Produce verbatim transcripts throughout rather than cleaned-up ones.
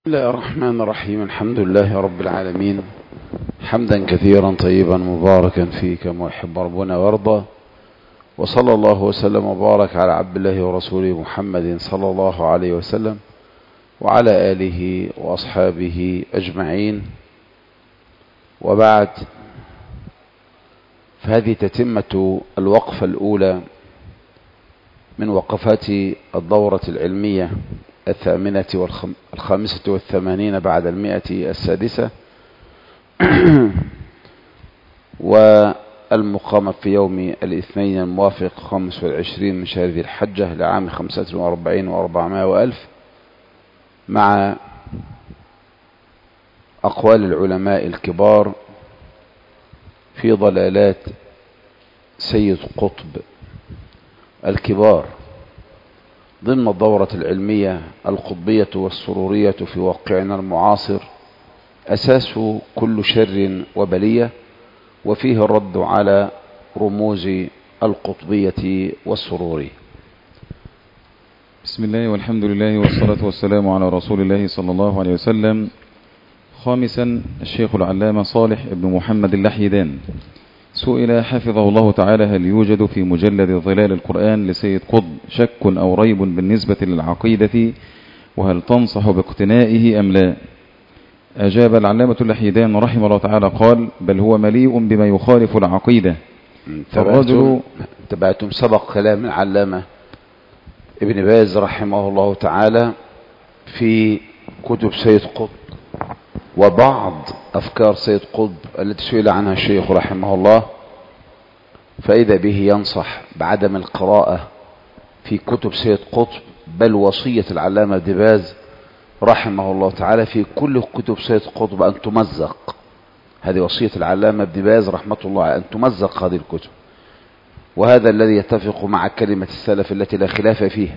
بسم الله الرحمن الرحيم. الحمد لله رب العالمين، حمدا كثيرا طيبا مباركا فيه كما يحب ربنا ويرضى، وصلى الله وسلم وبارك على عبد الله ورسوله محمد صلى الله عليه وسلم وعلى آله وأصحابه أجمعين، وبعد. فهذه تتمة الوقفة الأولى من وقفات الدورة العلمية الثامنة والخامسة والثمانين بعد المئة السادسة والمقامة في يوم الاثنين الموافق خمس والعشرين من شهر ذي الحجة لعام خمسة وأربعين وأربعمائة وألف، مع أقوال العلماء الكبار في ضلالات سيد قطب الكبار ضمن الدورة العلمية القطبية والسرورية في واقعنا المعاصر، أساس كل شر وبلية، وفيه الرد على رموز القطبية والسرورية. بسم الله والحمد لله والصلاة والسلام على رسول الله صلى الله عليه وسلم. خامسا، الشيخ العلامة صالح بن محمد اللحيدان سئل حفظه الله تعالى: هل يوجد في مجلد ظلال القرآن لسيد قطب شك أو ريب بالنسبة للعقيدة، وهل تنصح باقتنائه أم لا؟ أجاب العلامة اللحيدان رحمه الله تعالى قال: بل هو مليء بما يخالف العقيدة. فالرجل تبعتم سبق كلام العلامة ابن باز رحمه الله تعالى في كتب سيد قطب وبعض أفكار سيد قطب التي سئل عنها الشيخ رحمه الله، فإذا به ينصح بعدم القراءة في كتب سيد قطب، بل وصية العلامة ابن باز رحمه الله تعالى في كل كتب سيد قطب أن تمزق. هذه وصية العلامة ابن باز رحمة الله، أن تمزق هذه الكتب، وهذا الذي يتفق مع كلمة السلف التي لا خلاف فيها.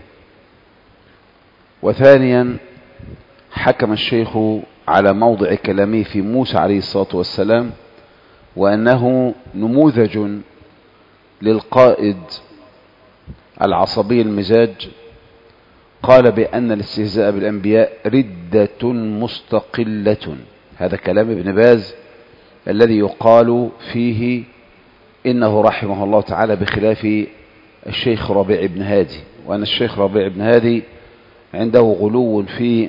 وثانيا، حكم الشيخ على موضع كلامه في موسى عليه الصلاة والسلام وأنه نموذج للقائد العصبي المزاج. قال بأن الاستهزاء بالأنبياء ردة مستقلة. هذا كلام ابن باز الذي يقال فيه إنه رحمه الله تعالى بخلاف الشيخ ربيع بن هادي، وأن الشيخ ربيع بن هادي عنده غلو في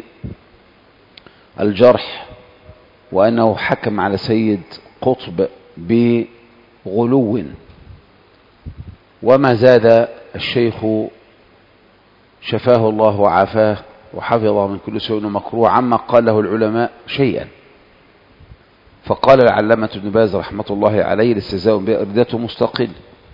الجرح، وأنه حكم على سيد قطب بغلو. وما زاد الشيخ شفاه الله وعافاه وحفظه من كل سوء ومكروه عما قاله العلماء شيئا. فقال العلامة ابن باز رحمة الله عليه: الاستهزاء بردته مستقل.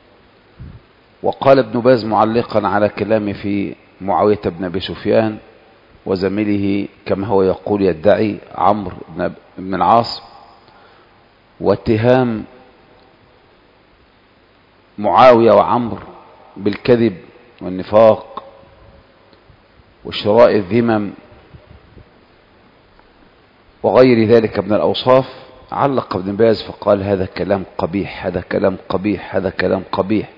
وقال ابن باز معلقا على كلامه في معاوية بن أبي سفيان وزميله كما هو يقول يدعي عمرو بن العاص، واتهام معاوية وعمرو بالكذب والنفاق وشراء الذمم وغير ذلك من الأوصاف، علق ابن باز فقال: هذا كلام قبيح، هذا كلام قبيح، هذا كلام قبيح.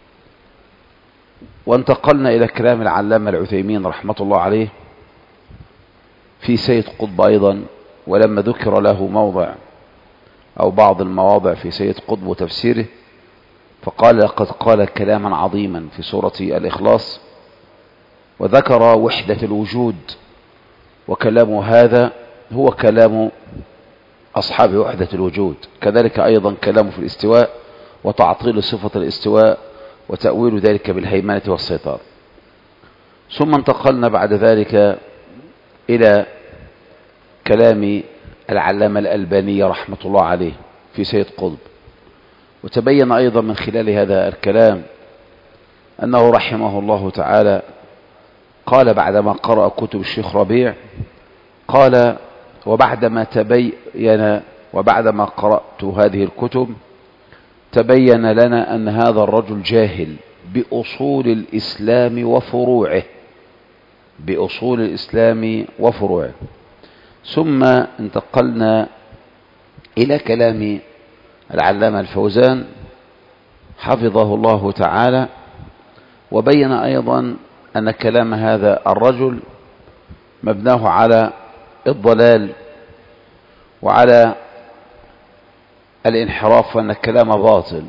وانتقلنا إلى كلام العلامة العثيمين رحمة الله عليه في سيد قطب أيضا، ولما ذكر له موضع أو بعض المواضع في سيد قطب وتفسيره، فقال: لقد قال كلاما عظيما في سورة الإخلاص، وذكر وحدة الوجود، وكلام هذا هو كلام أصحاب وحدة الوجود. كذلك أيضا كلامه في الاستواء وتعطيل صفة الاستواء وتأويل ذلك بالهيمنة والسيطرة. ثم انتقلنا بعد ذلك إلى كلام العلامة الألباني رحمة الله عليه في سيد قطب، وتبين أيضا من خلال هذا الكلام أنه رحمه الله تعالى قال بعدما قرأ كتب الشيخ ربيع، قال: وبعدما تبين وبعدما قرأت هذه الكتب تبين لنا أن هذا الرجل جاهل بأصول الإسلام وفروعه، بأصول الإسلام وفروعه. ثم انتقلنا إلى كلام العلامة الفوزان حفظه الله تعالى، وبين أيضا أن كلام هذا الرجل مبناه على الضلال وعلى الانحراف وأن الكلام باطل،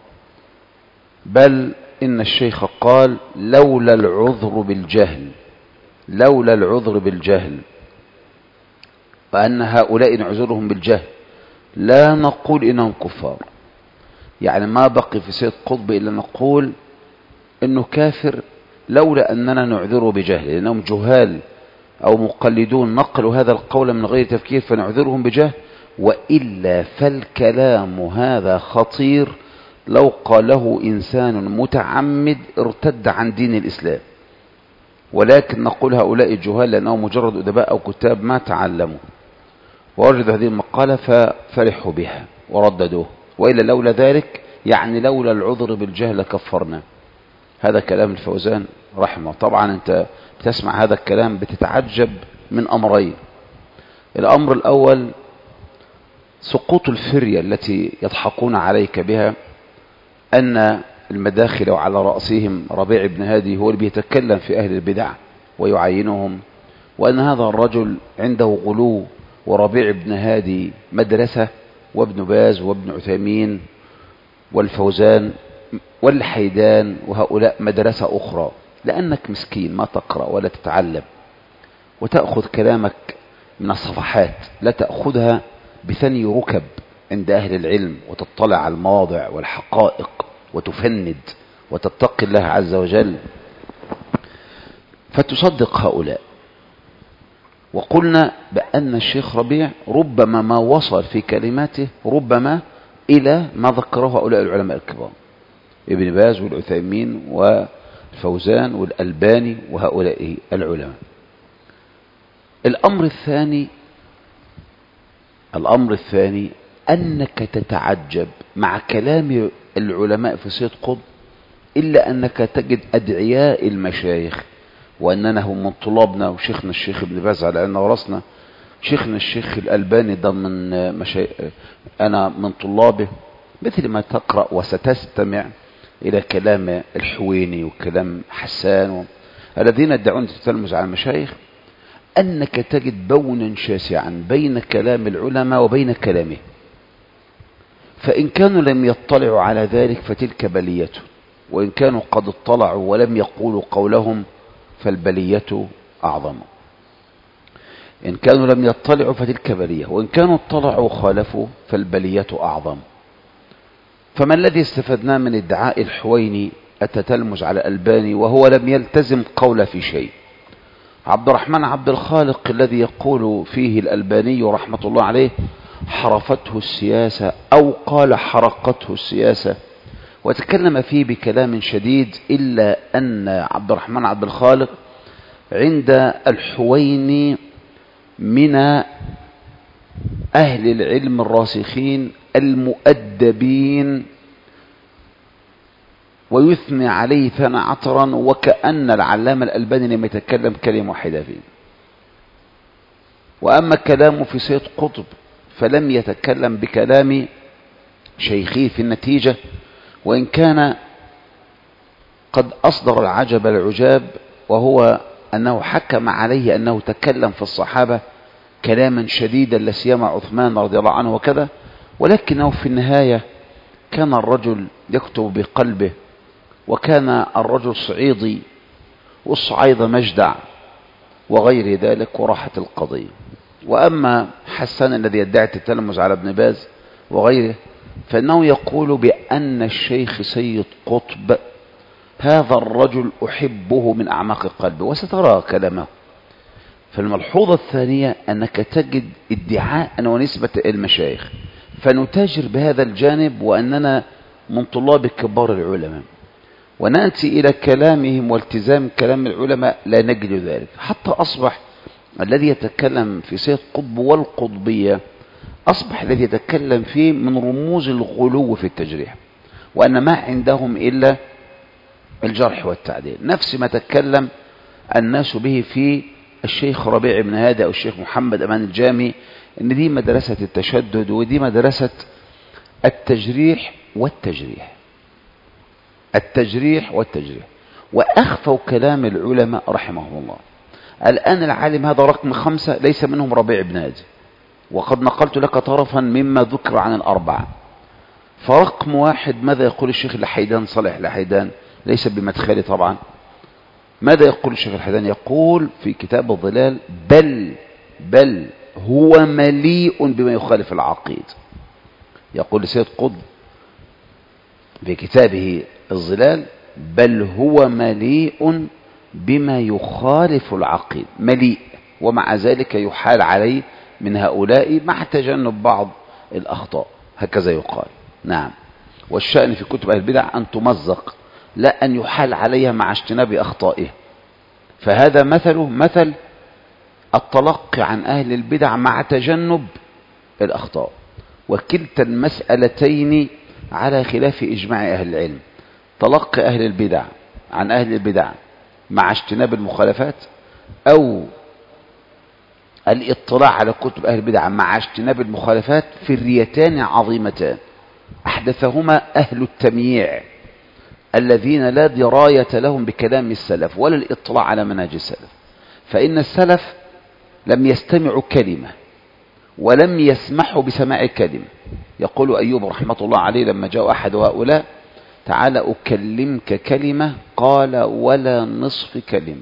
بل إن الشيخ قال لولا العذر بالجهل، لولا العذر بالجهل وأن هؤلاء نعذرهم بالجهل لا نقول إنهم كفار. يعني ما بقي في سيد قطب إلا نقول إنه كافر لولا أننا نعذره بجهل، لأنهم جهال أو مقلدون نقلوا هذا القول من غير تفكير فنعذرهم بجهل. وإلا فالكلام هذا خطير لو قاله إنسان متعمد ارتد عن دين الإسلام، ولكن نقول هؤلاء الجهال لأنهم مجرد أدباء أو كتاب ما تعلموا، ووجدوا هذه المقالة ففرحوا بها ورددوه. وإلا لولا ذلك يعني لولا العذر بالجهل كفرنا. هذا كلام الفوزان رحمه. طبعا أنت بتسمع هذا الكلام بتتعجب من أمرين. الأمر الأول سقوط الفرية التي يضحكون عليك بها، أن المداخل وعلى رأسهم ربيع بن هادي هو اللي بيتكلم في أهل البدع ويعينهم، وأن هذا الرجل عنده غلو، وربيع بن هادي مدرسة، وابن باز وابن عثيمين والفوزان والحيدان وهؤلاء مدرسة أخرى. لأنك مسكين ما تقرأ ولا تتعلم وتأخذ كلامك من الصفحات، لا تأخذها بثني ركب عند أهل العلم وتطلع على المواضع والحقائق وتفند وتتقي الله عز وجل فتصدق هؤلاء. وقلنا بأن الشيخ ربيع ربما ما وصل في كلماته ربما إلى ما ذكره هؤلاء العلماء الكبار، ابن باز والعثيمين والفوزان والألباني وهؤلاء العلماء. الأمر الثاني الأمر الثاني أنك تتعجب مع كلام العلماء في سيد قطب إلا أنك تجد أدعياء المشايخ، وأننا هم من طلابنا وشيخنا الشيخ ابن باز على أن ورثنا، شيخنا الشيخ الألباني ده من مشايخ أنا من طلابه، مثل ما تقرأ وستستمع إلى كلام الحويني وكلام حسان و... الذين يدعون التلمذ على المشايخ، أنك تجد بونا شاسعا بين كلام العلماء وبين كلامه. فإن كانوا لم يطلعوا على ذلك فتلك بليته، وإن كانوا قد اطلعوا ولم يقولوا قولهم فالبلية أعظم. إن كانوا لم يطلعوا فتلك بلية، وإن كانوا اطلعوا خالفوا فالبلية أعظم. فما الذي استفدناه من ادعاء الحويني التتلمذ على الألباني وهو لم يلتزم قول في شيء؟ عبد الرحمن عبد الخالق الذي يقول فيه الألباني رحمة الله عليه حرفته السياسة أو قال حرقته السياسة، وتكلم فيه بكلام شديد، إلا أن عبد الرحمن عبد الخالق عند الحويني من أهل العلم الراسخين المؤدبين، ويثني عليه ثنى عطرا، وكأن العلامة الألباني لم يتكلم كلمة واحدة فيه. وأما كلامه في سيد قطب فلم يتكلم بكلام شيخه في النتيجة، وإن كان قد أصدر العجب العجاب، وهو أنه حكم عليه أنه تكلم في الصحابة كلاما شديدا لسيما عثمان رضي الله عنه وكذا، ولكنه في النهاية كان الرجل يكتب بقلبه، وكان الرجل صعيدي، والصعيدة مجدع وغير ذلك، وراحت القضية. وأما حسان الذي يدعي التلمذ على ابن باز وغيره فإنه يقول بأن الشيخ سيد قطب هذا الرجل أحبه من أعماق قلبي، وسترى كلامه. فالملحوظة الثانية أنك تجد ادعاء ونسبة المشايخ، فنتاجر بهذا الجانب وأننا من طلاب كبار العلماء، ونأتي إلى كلامهم والتزام كلام العلماء لا نجد ذلك، حتى أصبح الذي يتكلم في سيد قطب والقطبية أصبح الذي يتكلم فيه من رموز الغلو في التجريح، وأن ما عندهم إلا الجرح والتعديل، نفس ما تكلم الناس به في الشيخ ربيع بن هادي أو الشيخ محمد أمان الجامي، إن دي مدرسة التشدد ودي مدرسة التجريح والتجريح التجريح والتجريح وأخفوا كلام العلماء رحمهم الله. الآن العالم هذا رقم خمسة ليس منهم ربيع بن هادي، وقد نقلت لك طرفا مما ذكر عن الأربعة. فرقم واحد ماذا يقول الشيخ الحيدان صالح الحيدان؟ ليس بمدخلي طبعا. ماذا يقول الشيخ الحيدان؟ يقول في كتاب الظلال بل بل هو مليء بما يخالف العقيد. يقول لسيد قطب في كتابه الظلال بل هو مليء بما يخالف العقيد، مليء، ومع ذلك يحال عليه من هؤلاء مع تجنب بعض الأخطاء، هكذا يقال. نعم. والشأن في كتب أهل البدع أن تمزق، لا أن يحال عليها مع اجتناب أخطائه. فهذا مثله مثل التلقي عن أهل البدع مع تجنب الأخطاء، وكلتا المسألتين على خلاف إجماع أهل العلم. تلقي أهل البدع عن أهل البدع مع اجتناب المخالفات، أو الاطلاع على كتب أهل البدع مع اجتناب المخالفات، فريتان عظيمتان أحدثهما أهل التمييع الذين لا دراية لهم بكلام السلف ولا الاطلاع على منهج السلف. فإن السلف لم يستمعوا كلمة ولم يسمحوا بسماع كلمة. يقول أيوب رحمة الله عليه لما جاء أحد هؤلاء تعال أكلمك كلمة، قال ولا نصف كلمة.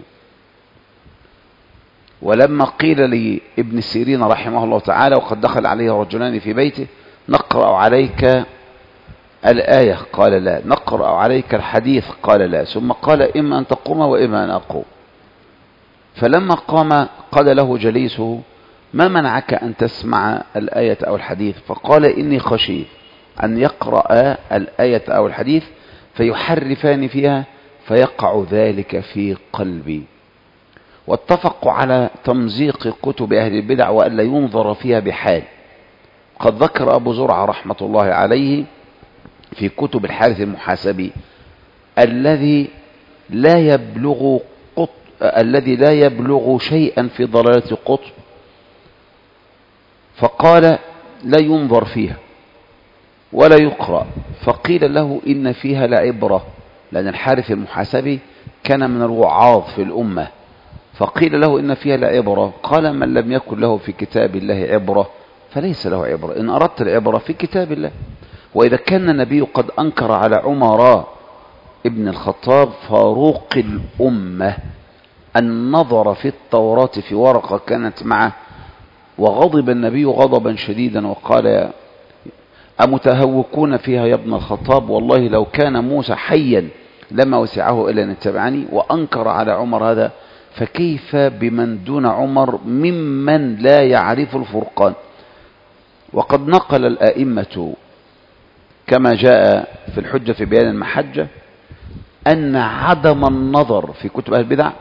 ولما قيل لابن سيرين رحمه الله تعالى وقد دخل عليه رجلان في بيته نقرأ عليك الآية، قال لا. نقرأ عليك الحديث، قال لا. ثم قال إما أن تقوم وإما أن أقوم. فلما قام قال له جليسه ما منعك أن تسمع الآية أو الحديث؟ فقال إني خشيت أن يقرأ الآية أو الحديث فيحرفان فيها فيقع ذلك في قلبي. واتفقوا على تمزيق كتب أهل البدع وألا ينظر فيها بحال. قد ذكر أبو زرعة رحمة الله عليه في كتب الحارث المحاسبي الذي لا يبلغ قط... الذي لا يبلغ شيئا في ضلالة قطب، فقال لا ينظر فيها ولا يقرأ. فقيل له إن فيها لعبرة، لأن الحارث المحاسبي كان من الوعاظ في الأمة. فقيل له إن فيها لعبرة، قال من لم يكن له في كتاب الله عبرة فليس له عبرة. إن أردت العبرة في كتاب الله. وإذا كان النبي قد أنكر على عمر ابن الخطاب فاروق الأمة النظر في التوراة في ورقة كانت معه، وغضب النبي غضبا شديدا وقال أمتهوكون فيها يا ابن الخطاب؟ والله لو كان موسى حيا لما وسعه إلا أن يتبعني. وأنكر على عمر هذا، فكيف بمن دون عمر ممن لا يعرف الفرقان؟ وقد نقل الآئمة كما جاء في الحجة في بيان المحجة أن عدم النظر في كتب أهل البدع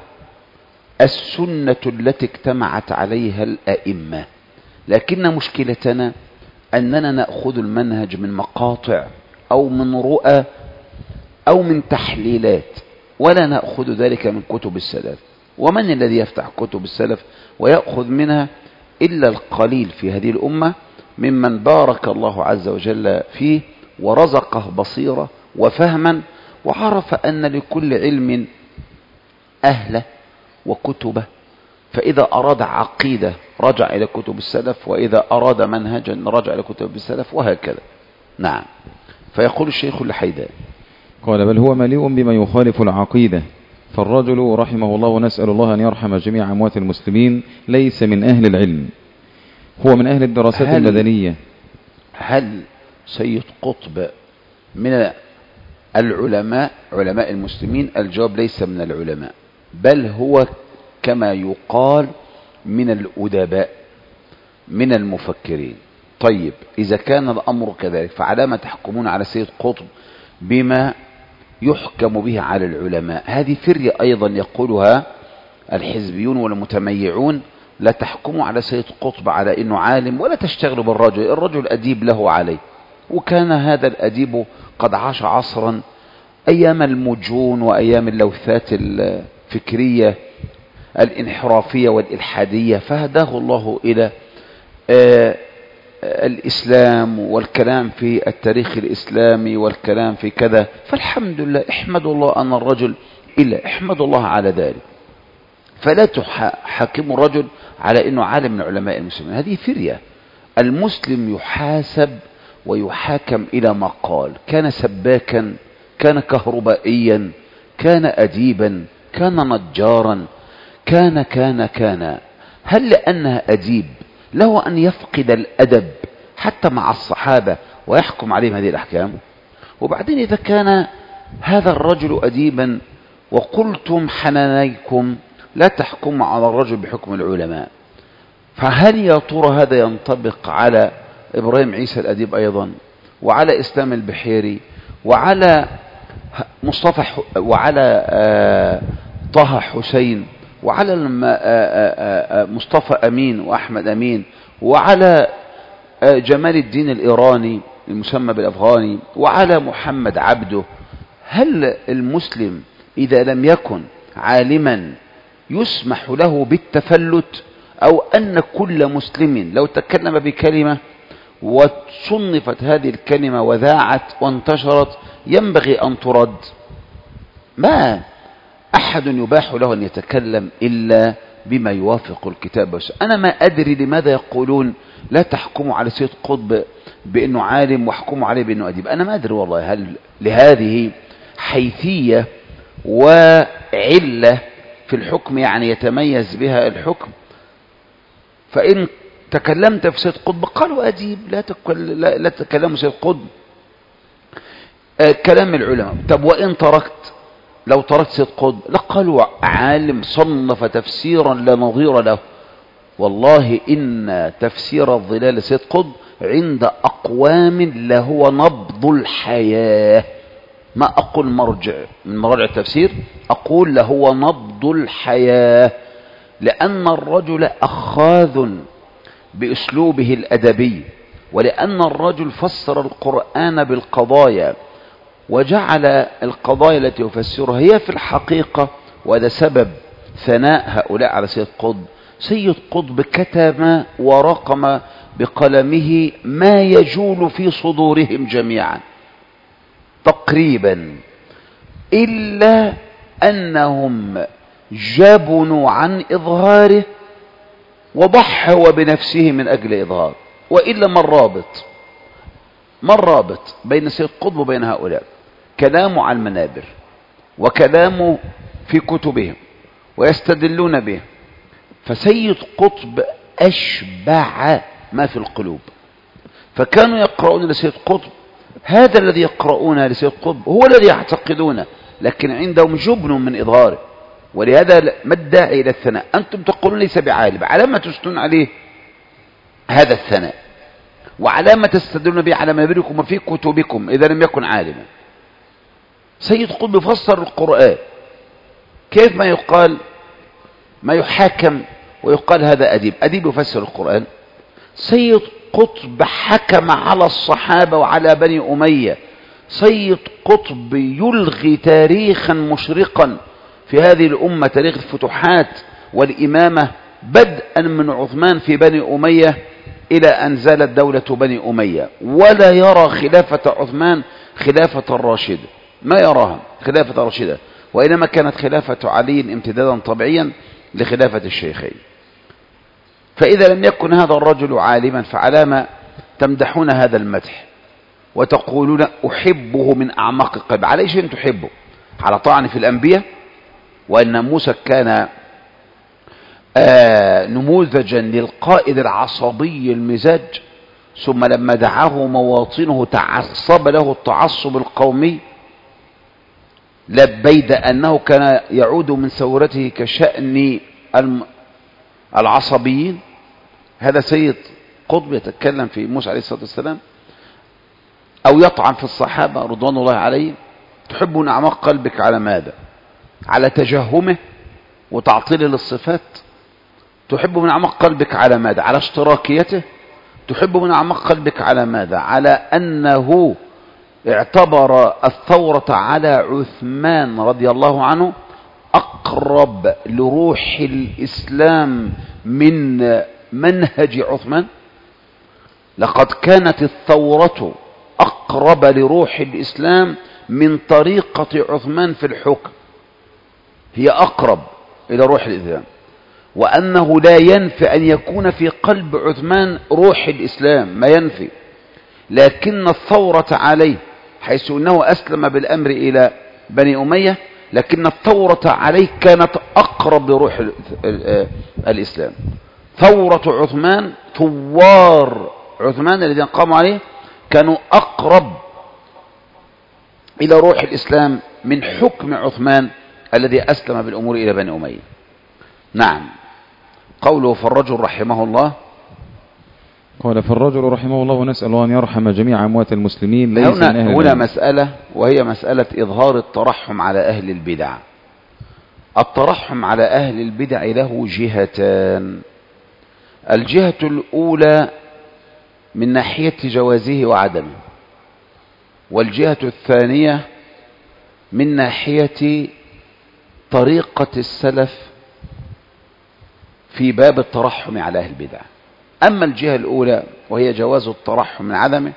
السنة التي اجتمعت عليها الآئمة. لكن مشكلتنا أننا نأخذ المنهج من مقاطع أو من رؤى أو من تحليلات، ولا نأخذ ذلك من كتب السلف. ومن الذي يفتح كتب السلف ويأخذ منها إلا القليل في هذه الأمة ممن بارك الله عز وجل فيه ورزقه بصيرة وفهما، وعرف أن لكل علم أهله وكتبه. فإذا أراد عقيدة رجع إلى كتب السلف، وإذا أراد منهجا رجع إلى كتب السلف، وهكذا. نعم. فيقول الشيخ الحيدان قال بل هو مليء بما يخالف العقيدة. فالرجل رحمه الله ونسأل الله أن يرحم جميع أموات المسلمين ليس من أهل العلم، هو من أهل الدراسات هل المدنية. هل سيد قطب من العلماء علماء المسلمين؟ الجواب ليس من العلماء، بل هو كما يقال من الأدباء من المفكرين. طيب إذا كان الأمر كذلك فعلى ما تحكمون على سيد قطب بما يحكم به على العلماء؟ هذه فرية أيضا يقولها الحزبيون والمتميعون. لا تحكموا على سيد قطب على إنه عالم، ولا تشتغلوا بالرجل، الرجل أديب له عليه. وكان هذا الأديب قد عاش عصرا أيام المجون وأيام اللوثات الفكرية الانحرافية والإلحادية، فهداه الله إلى آه الإسلام والكلام في التاريخ الإسلامي والكلام في كذا. فالحمد لله، احمد الله أن الرجل إلا احمد الله على ذلك. فلا تحاكم الرجل على أنه عالم من علماء المسلمين، هذه فرية. المسلم يحاسب ويحاكم إلى ما قال، كان سباكا، كان كهربائيا، كان أديبا، كان نجارا، كان كان كان هل لأنها أديب له أن يفقد الأدب حتى مع الصحابة ويحكم عليهم هذه الأحكام؟ وبعدين إذا كان هذا الرجل أديبا وقلتم حنانيكم لا تحكم على الرجل بحكم العلماء، فهل يا ترى هذا ينطبق على إبراهيم عيسى الأديب أيضا، وعلى إسلام البحيري، وعلى مصطفى وعلى آه طه حسين، وعلى مصطفى أمين وأحمد أمين، وعلى جمال الدين الإيراني المسمى بالأفغاني، وعلى محمد عبده؟ هل المسلم إذا لم يكن عالما يسمح له بالتفلت، أو أن كل مسلم لو تكلم بكلمة وصنفت هذه الكلمة وذاعت وانتشرت ينبغي أن ترد؟ ما أحد يباح له أن يتكلم إلا بما يوافق الكتاب والسنة. أنا ما أدري لماذا يقولون لا تحكموا على سيد قطب بأنه عالم واحكموا عليه بأنه أديب. أنا ما أدري والله هل لهذه حيثية وعلة في الحكم يعني يتميز بها الحكم؟ فإن تكلمت في سيد قطب قالوا أديب، لا, تكل... لا... لا تكلموا سيد قطب. آه كلام العلماء. طب وإن تركت، لو تركت سيد قطب لقالوا عالم صنف تفسيرا لا نظير له. والله إن تفسير الظلال سيد قطب عند أقوام لهو نبض الحياة. ما أقول مرجع من مراجع التفسير، أقول لهو نبض الحياة، لأن الرجل أخاذ بأسلوبه الأدبي، ولأن الرجل فسر القرآن بالقضايا وجعل القضايا التي يفسرها هي في الحقيقة، وهذا سبب ثناء هؤلاء على سيد قطب. سيد قطب كتب ورقم بقلمه ما يجول في صدورهم جميعا تقريبا، إلا أنهم جبنوا عن إظهاره وضحوا بنفسه من أجل إظهار. وإلا ما الرابط ما الرابط بين سيد قطب وبين هؤلاء؟ كلامه على المنابر وكلامه في كتبهم ويستدلون به. فسيد قطب أشبع ما في القلوب، فكانوا يقرؤون لسيد قطب هذا الذي يقرؤون لسيد قطب هو الذي يعتقدونه، لكن عندهم جبن من إظهاره. ولهذا ما الداعي إلى الثناء؟ أنتم تقولون ليس بعالم، على ما تستون عليه هذا الثناء؟ وعلى ما تستدلون به على منابركم وفي كتبكم إذا لم يكن عالما؟ سيد قطب يفسر القرآن، كيف ما يقال ما يحاكم ويقال هذا أديب؟ أديب يفسر القرآن. سيد قطب حكم على الصحابة وعلى بني أمية. سيد قطب يلغي تاريخا مشرقا في هذه الأمة، تاريخ الفتوحات والإمامة، بدءا من عثمان في بني أمية إلى أن زالت دولة بني أمية، ولا يرى خلافة عثمان خلافة الراشدة، ما يراها خلافة الراشدة، وإنما كانت خلافة علي امتدادا طبيعيا لخلافة الشيخين. فإذا لم يكن هذا الرجل عالما فعلامة تمدحون هذا المدح وتقولون أحبه من أعماق القلب؟ على شيء تحبه؟ على طعن في الأنبياء، وأن موسى كان آه نموذجا للقائد العصبي المزاج، ثم لما دعاه مواطنه تعصب له التعصب القومي، لبيد أنه كان يعود من ثورته كشأن العصبيين. هذا سيد قطب يتكلم في موسى عليه الصلاة والسلام، أو يطعن في الصحابة رضوان الله عليهم. تحب من أعماق قلبك على ماذا؟ على تجهمه وتعطيله للصفات؟ تحب من أعماق قلبك على ماذا؟ على اشتراكيته؟ تحب من أعماق قلبك على ماذا؟ على أنه اعتبر الثورة على عثمان رضي الله عنه أقرب لروح الإسلام من منهج عثمان. لقد كانت الثورة أقرب لروح الإسلام من طريقة عثمان في الحكم، هي أقرب. إلى روح الإسلام، وأنه لا ينفي أن يكون في قلب عثمان روح الإسلام، ما ينفي، لكن الثورة عليه حيث أنه أسلم بالأمر إلى بني أمية، لكن الثورة عليه كانت أقرب لروح الإسلام. ثورة عثمان، ثوار عثمان الذين قاموا عليه كانوا أقرب إلى روح الإسلام من حكم عثمان الذي أسلم بالأمور إلى بني أمية. نعم. قوله فالرجل رحمه الله، قال فالرجل رحمه الله نسأل الله أن يرحم جميع أموات المسلمين ليس هنا, من أهل هنا مسألة، وهي مسألة إظهار الترحم على أهل البدع. الترحم على أهل البدع له جهتان. الجهة الأولى من ناحية جوازه وعدمه، والجهة الثانية من ناحية طريقة السلف في باب الترحم على أهل البدع. أما الجهة الأولى وهي جواز الترحم من عدمه،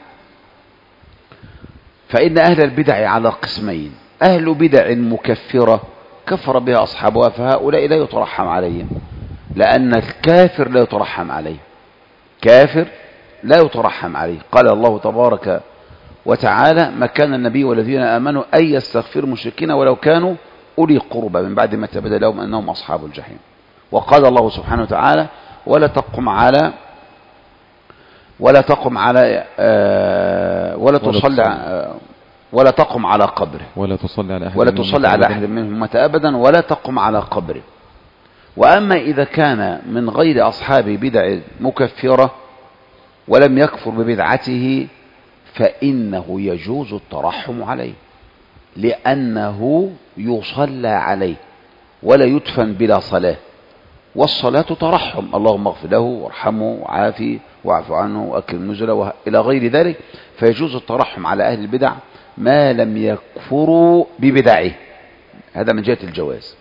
فإن أهل البدع على قسمين: أهل بدع مكفرة كفر بها أصحابها، فهؤلاء لا يترحم عليهم، لأن الكافر لا يترحم عليه، كافر لا يترحم عليه. قال الله تبارك وتعالى: ما كان النبي والذين آمنوا أن يستغفروا المشركين ولو كانوا أولي قربى من بعد ما تبين لهم أنهم أصحاب الجحيم. وقال الله سبحانه وتعالى: ولا تقم على ولا تقم على آه ولا تصلي آه ولا تقم على قبره ولا تصلي على أحد ولا تصلي على أحد منهم مات أبدا ولا تقم على قبره. وأما إذا كان من غير أصحاب بدع مكفرة ولم يكفر ببدعته فإنه يجوز الترحم عليه، لأنه يصلى عليه ولا يدفن بلا صلاة، والصلاة ترحم، اللهم اغفر له وارحمه وعافي واعف عنه واكرم نزله إلى غير ذلك. فيجوز الترحم على أهل البدع ما لم يكفروا ببدعه، هذا من جهة الجواز.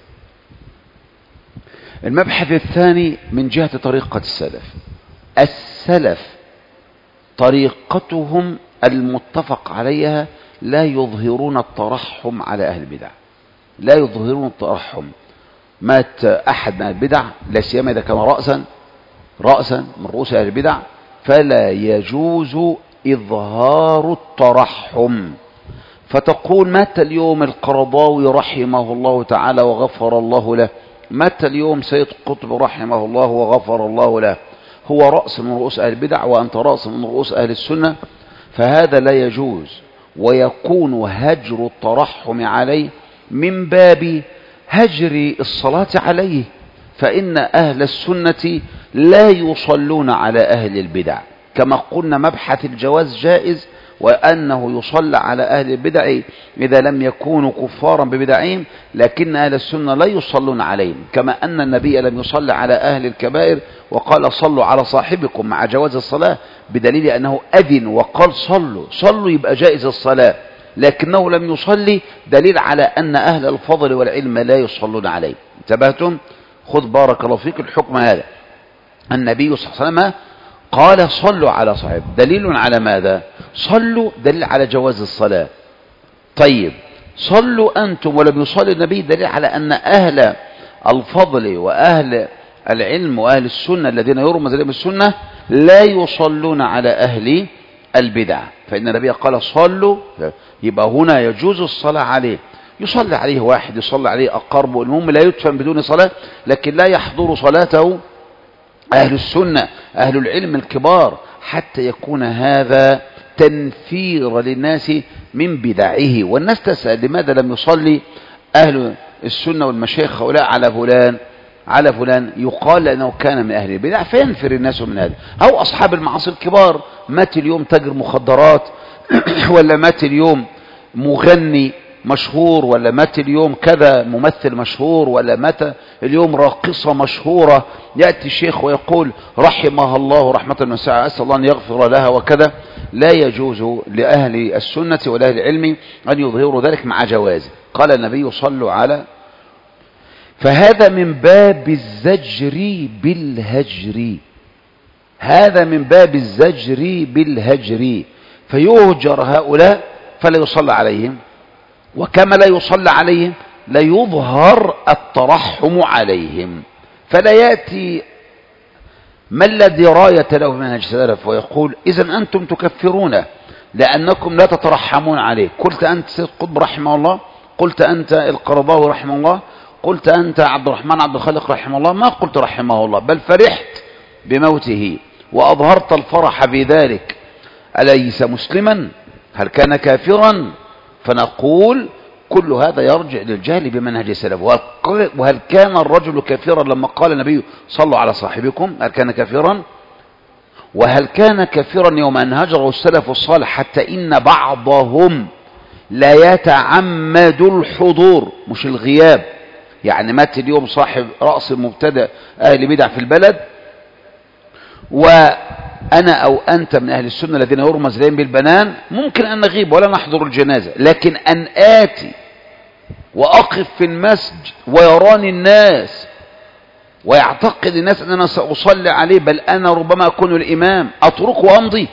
المبحث الثاني من جهة طريقة السلف. السلف طريقتهم المتفق عليها لا يظهرون الترحم على أهل البدع، لا يظهرون الترحم. مات أحد من البدع، لا سيما إذا كان رأسا رأسا من رؤوس أهل البدع، فلا يجوز إظهار الترحم. فتقول: مات اليوم القرضاوي رحمه الله تعالى وغفر الله له، مات اليوم سيد قطب رحمه الله وغفر الله له، هو رأس من رؤوس أهل البدع وأنت رأس من رؤوس أهل السنة، فهذا لا يجوز. ويكون هجر الترحم عليه من باب هجر الصلاة عليه، فإن أهل السنة لا يصلون على أهل البدع، كما قلنا مبحث الجواز جائز، وأنه يصلى على أهل البدع إذا لم يكونوا كفارا ببدعهم، لكن أهل السنة لا يصلون عليهم، كما أن النبي لم يصلى على أهل الكبائر وقال: صلوا على صاحبكم، مع جواز الصلاة، بدليل أنه أذن وقال: صلوا صلوا، يبقى جائز الصلاة، لكنه لم يصلي، دليل على أن أهل الفضل والعلم لا يصلون عليه. انتبهتم؟ خذ بارك الله فيك الحكم هذا. النبي صلى الله عليه وسلم قال: صلوا على صاحب، دليل على ماذا؟ صلوا دليل على جواز الصلاة. طيب، صلوا أنتم ولم يصلي النبي، دليل على أن أهل الفضل وأهل العلم وأهل السنة الذين يروا مذهب السنة لا يصلون على أهل البدع، فإن النبي قال: صلوا، يبقى هنا يجوز الصلاة عليه. يصلي عليه واحد، يصلي عليه أقربه، المهم لا يدفن بدون صلاة، لكن لا يحضر صلاته أهل السنة أهل العلم الكبار، حتى يكون هذا تنفير للناس من بدعه. والناس تسأل: لماذا لم يصلي أهل السنة والمشايخ هؤلاء على فلان على فلان؟ يقال لأنه كان من أهل البدع، فينفر الناس من هذا. أو أصحاب المعاصي الكبار، مات اليوم تاجر مخدرات ولا مات اليوم مغني مشهور، ولا مات اليوم كذا ممثل مشهور، ولا مات اليوم راقصة مشهورة، يأتي الشيخ ويقول: رحمها الله رحمة واسعة، أسأل الله أن يغفر لها وكذا. لا يجوز لأهل السنة ولا أهل العلم أن يظهروا ذلك مع جوازه. قال النبي: صلوا على. فهذا من باب الزجر بالهجر، هذا من باب الزجر بالهجر، فيهجر هؤلاء فلا يصلى عليهم، وكما لا يصلى عليهم ليظهر الترحم عليهم. فلا يأتي من لا دراية له منهج السلف ويقول إذن أنتم تكفرون لأنكم لا تترحمون عليه. قلت أنت سيد قطب رحمه الله، قلت أنت القرضاوي رحمه الله، قلت أنت عبد الرحمن عبد الخالق رحمه الله، ما قلت رحمه الله، بل فرحت بموته وأظهرت الفرح بذلك. أليس مسلما؟ هل كان كافرا؟ فنقول كل هذا يرجع للجهل بمنهج السلف. وهل كان الرجل كافرا لما قال النبي صلوا على صاحبكم؟ هل كان كافرا؟ وهل كان كافرا يوم أن هجره السلف الصالح حتى إن بعضهم لا يتعمد الحضور مش الغياب؟ يعني مات اليوم صاحب رأس مبتدأ أهل بدع في البلد، وأنا أو أنت من أهل السنة الذين يرمز لهم بالبنان، ممكن أن نغيب ولا نحضر الجنازة، لكن أن آتي وأقف في المسجد ويراني الناس ويعتقد الناس أن أنا سأصلي عليه، بل أنا ربما أكون الإمام، أترك وأمضي.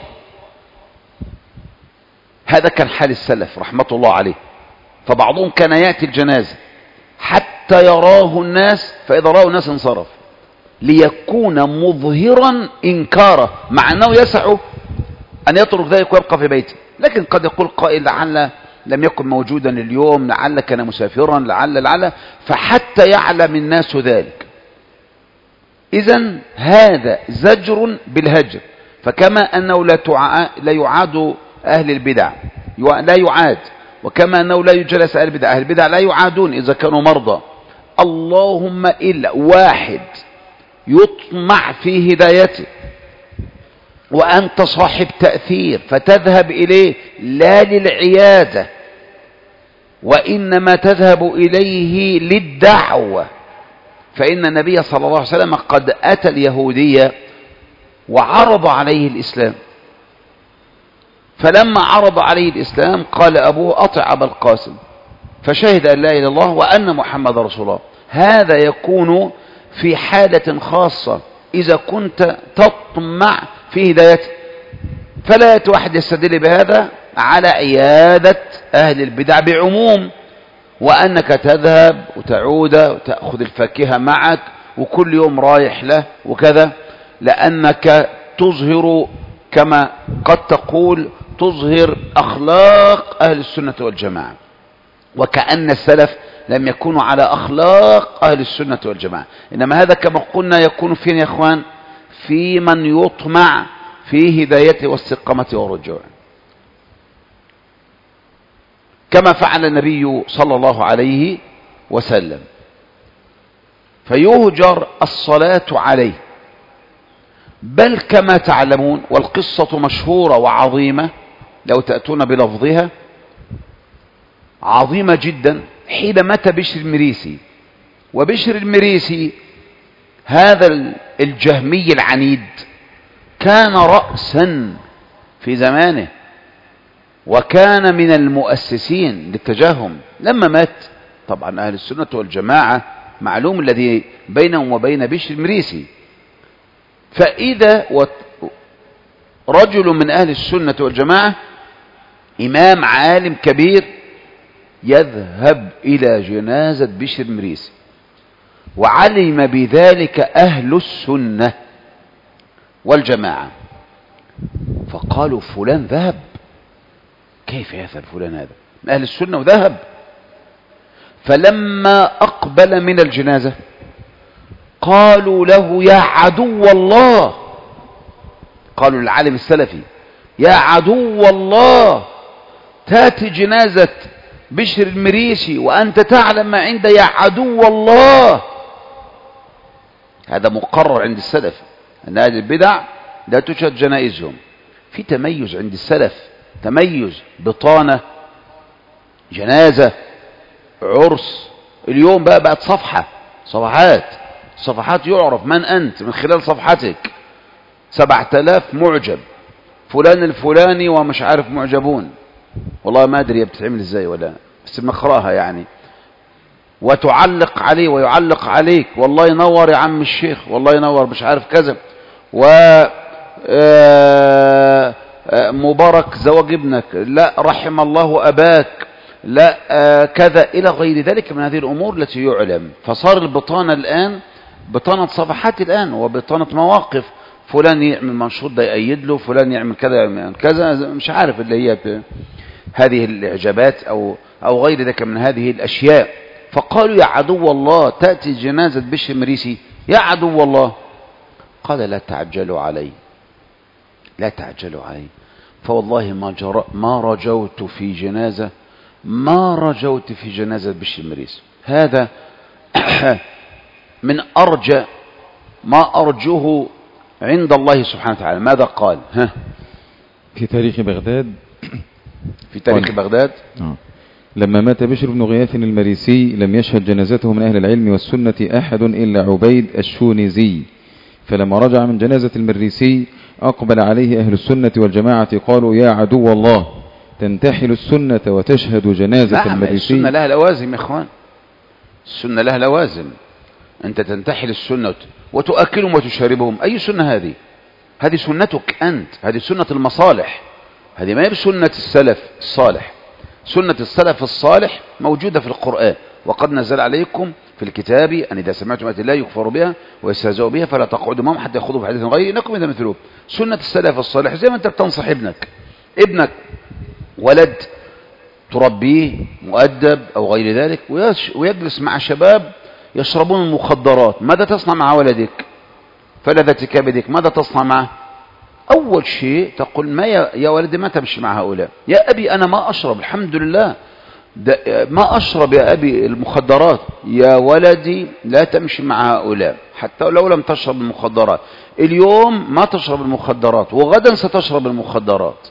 هذا كان حال السلف رحمة الله عليه. فبعضهم كان يأتي الجنازة حتى يراه الناس، فإذا راه الناس انصرف ليكون مظهرا إنكاره، مع أنه يسع أن يترك ذلك ويبقى في بيته. لكن قد يقول قائل لعل لم يكن موجودا اليوم، لعل كان مسافرا، لعل لعل فحتى يعلم الناس ذلك. إذن هذا زجر بالهجر. فكما أنه لا, تعا... لا يعاد أهل البدع، لا يعاد، وكما أنه لا يجلس أهل البدع، أهل البدع لا يعادون إذا كانوا مرضى، اللهم إلا واحد يطمع في هدايته وأنت صاحب تأثير فتذهب إليه لا للعيادة، وإنما تذهب إليه للدعوة. فإن النبي صلى الله عليه وسلم قد أتى اليهودية وعرض عليه الإسلام، فلما عرض عليه الإسلام قال أبوه أطع أبا القاسم، فشهد أن لا إله إلا الله وأن محمد رسول الله. هذا يكون في حالة خاصة إذا كنت تطمع في هدايته. فلا يأتي واحد يستدل بهذا على عيادة أهل البدع بعموم، وأنك تذهب وتعود وتأخذ الفاكهة معك وكل يوم رايح له وكذا، لأنك تظهر كما قد تقول تظهر أخلاق أهل السنة والجماعة، وكأن السلف لم يكونوا على أخلاق أهل السنة والجماعة. إنما هذا كما قلنا يكون فين يا أخوان؟ في من يطمع في هدايته واستقامة ورجوع، كما فعل النبي صلى الله عليه وسلم. فيهجر الصلاة عليه، بل كما تعلمون والقصة مشهورة وعظيمة، لو تأتون بلفظها عظيمة جدا، حين مات بشر المريسي. وبشر المريسي هذا الجهمي العنيد كان رأسا في زمانه، وكان من المؤسسين للتجهم. لما مات طبعا أهل السنة والجماعة معلوم الذي بينهم وبين بشر المريسي، فإذا رجل من أهل السنة والجماعة إمام عالم كبير يذهب إلى جنازة بشر المريسي، وعلم بذلك أهل السنة والجماعة، فقالوا فلان ذهب، كيف يذهب فلان هذا من أهل السنة وذهب؟ فلما أقبل من الجنازة قالوا له يا عدو الله، قالوا للعالم السلفي يا عدو الله، تأتي جنازة بشر المريسي وأنت تعلم ما عنده، يا عدو الله. هذا مقرر عند السلف أن أهل البدع لا تشهد جنائزهم. في تميز عند السلف، تميز، بطانة، جنازة، عرس. اليوم بقى بقت صفحة، صفحات صفحات يعرف من أنت من خلال صفحتك، سبعة آلاف معجب، فلان الفلاني ومش عارف معجبون، والله ما أدري بتتعمل إزاي ولا، بس بنقراها يعني، وتعلق عليه ويعلق عليك، والله ينور يا عم الشيخ، والله ينور مش عارف كذا، و مبارك زواج ابنك، لا رحم الله أباك، لا آه كذا إلى غير ذلك من هذه الأمور التي يعلم. فصار البطانة الآن بطانة صفحات الآن وبطانة مواقف، فلان يعمل منشور ده يأيد له، فلان يعمل كذا يعمل كذا، مش عارف اللي هي هذه الإعجابات أو أو غير ذلك من هذه الأشياء. فقالوا يا عدو الله تأتي جنازة بشر مريسي يا عدو الله. قال لا تعجلوا علي، لا تعجلوا علي، فوالله ما جر... ما رجوت في جنازة ما رجوت في جنازة بشر مريسي. هذا من أرجى ما أرجوه عند الله سبحانه وتعالى. ماذا قال؟ ها في تاريخ بغداد في تاريخ بغداد آه. لما مات بشر بن غياث المريسي لم يشهد جنازته من أهل العلم والسنة أحد إلا عبيد الشونزي، فلما رجع من جنازة المريسي أقبل عليه أهل السنة والجماعة قالوا يا عدو الله تنتحل السنة وتشهد جنازة نعم المريسي. السنة لها لوازم يا إخوان، السنة لها لوازم. أنت تنتحل السنة وتؤكلهم وتشربهم، أي سنة هذه؟ هذه سنتك أنت، هذه سنة المصالح، هذه ما هي بسنة السلف الصالح. سنة السلف الصالح موجودة في القرآن، وقد نزل عليكم في الكتاب أن إذا سمعتم آيات الله يكفر بها ويستهزئ بها فلا تقعدوا معهم حتى يخوضوا في حديث غيره إنكم إذا مثلوه. سنة السلف الصالح زي ما أنت بتنصح ابنك، ابنك ولد تربيه مؤدب أو غير ذلك ويجلس مع شباب يشربون المخدرات، ماذا تصنع مع ولدك؟ فلذة كبدك ماذا تصنع معه؟ أول شيء تقول ما يا ولدي ما تمشي مع هؤلاء. يا أبي أنا ما أشرب الحمد لله، ما أشرب يا أبي المخدرات. يا ولدي لا تمشي مع هؤلاء حتى لو لم تشرب المخدرات، اليوم ما تشرب المخدرات وغدا ستشرب المخدرات.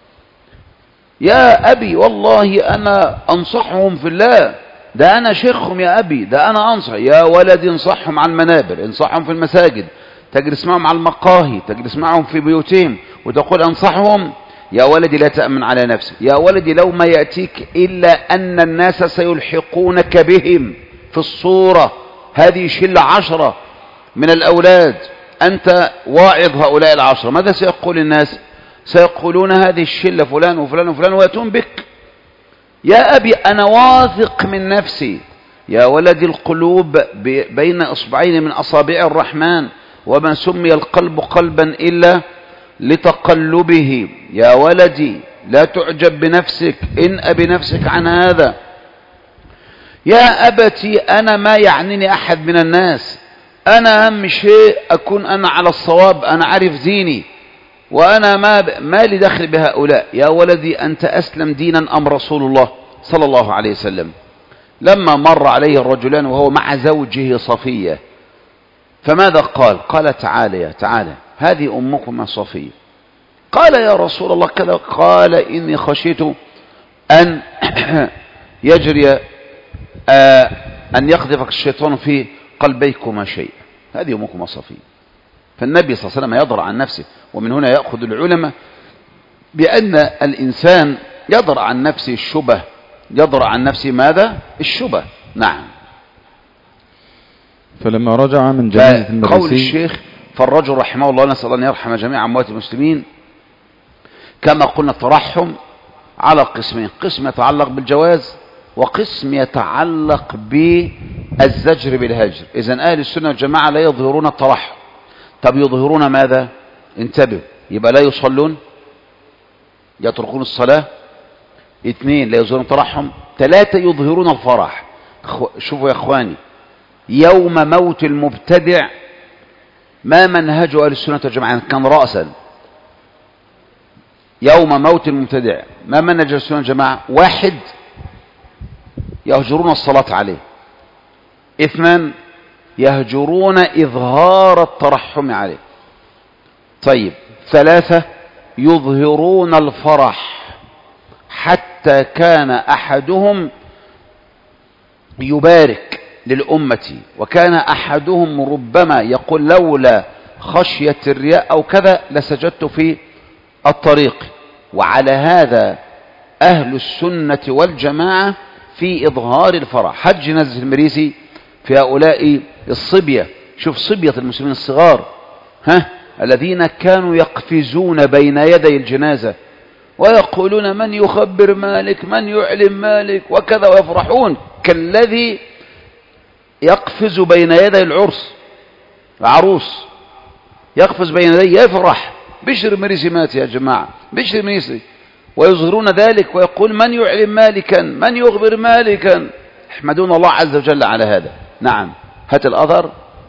يا أبي والله أنا أنصحهم في الله، ده أنا شيخهم يا أبي، ده أنا أنصح. يا ولدي انصحهم على المنابر، انصحهم في المساجد، تجلس معهم على المقاهي، تجلس معهم في بيوتهم وتقول أنصحهم. يا ولدي لا تأمن على نفسك. يا ولدي لو ما يأتيك إلا أن الناس سيلحقونك بهم في الصورة هذه شلة عشرة من الأولاد، أنت واعظ هؤلاء العشرة، ماذا سيقول الناس؟ سيقولون هذه الشلة فلان وفلان وفلان ويأتون بك. يا أبي أنا واثق من نفسي. يا ولدي القلوب بين إصبعين من أصابع الرحمن، وما سمي القلب قلبا إلا لتقلبه. يا ولدي لا تعجب بنفسك، إن بنفسك عن هذا. يا أبتي أنا ما يعنيني أحد من الناس، أنا أهم شيء أكون أنا على الصواب، أنا عارف ديني وأنا ما, ما لي دخل بهؤلاء. يا ولدي أنت أسلم دينا أم رسول الله صلى الله عليه وسلم؟ لما مر عليه الرجلان وهو مع زوجه صفية فماذا قال؟ قال تعالى يا تعالى هذه أمكم صفية. قال يا رسول الله كذا. قال إني خشيت أن يجري آه أن يقذفك الشيطان في قلبيكما شيء. هذه أمكم صفية. فالنبي صلى الله عليه وسلم يضرع عن نفسه، ومن هنا يأخذ العلماء بأن الإنسان يضرع عن نفسه الشبه، يضرع عن نفسه ماذا؟ الشبه. نعم. فلما رجع من جنازة المريسي قول الشيخ فالرجل رحمه الله نسأل الله أن يرحم جميع أموات المسلمين. كما قلنا الترحم على قسمين، قسم يتعلق بالجواز وقسم يتعلق بالزجر بالهجر. إذن أهل السنة والجماعة لا يظهرون الترحم. طب يظهرون ماذا؟ انتبه، يبقى لا يصلون، يتركون الصلاة. اثنين لا يظهرون الترحم. ثلاثة يظهرون الفرح. شوفوا يا اخواني، يوم موت المبتدع ما منهج أهل السنة والجماعة كان رأسا. يوم موت المبتدع ما منهج أهل السنة والجماعة؟ واحد يهجرون الصلاة عليه، اثنان يهجرون إظهار الترحم عليه، طيب ثلاثة يظهرون الفرح، حتى كان أحدهم يبارك للأمة، وكان أحدهم ربما يقول لولا خشية الرياء أو كذا لسجدت في الطريق. وعلى هذا أهل السنة والجماعة في إظهار الفرح. حج جنازة المريسي في هؤلاء الصبية، شوف صبية المسلمين الصغار ها الذين كانوا يقفزون بين يدي الجنازة ويقولون من يخبر مالك، من يعلم مالك وكذا، ويفرحون كالذي يقفز بين يدي العرس، العروس يقفز بين يديه يفرح، بشر مريسي مات يا جماعة، بشر مريسي، ويظهرون ذلك ويقول من يعلم مالكا، من يخبر مالكا، يحمدون الله عز وجل على هذا. نعم، هات الأثر.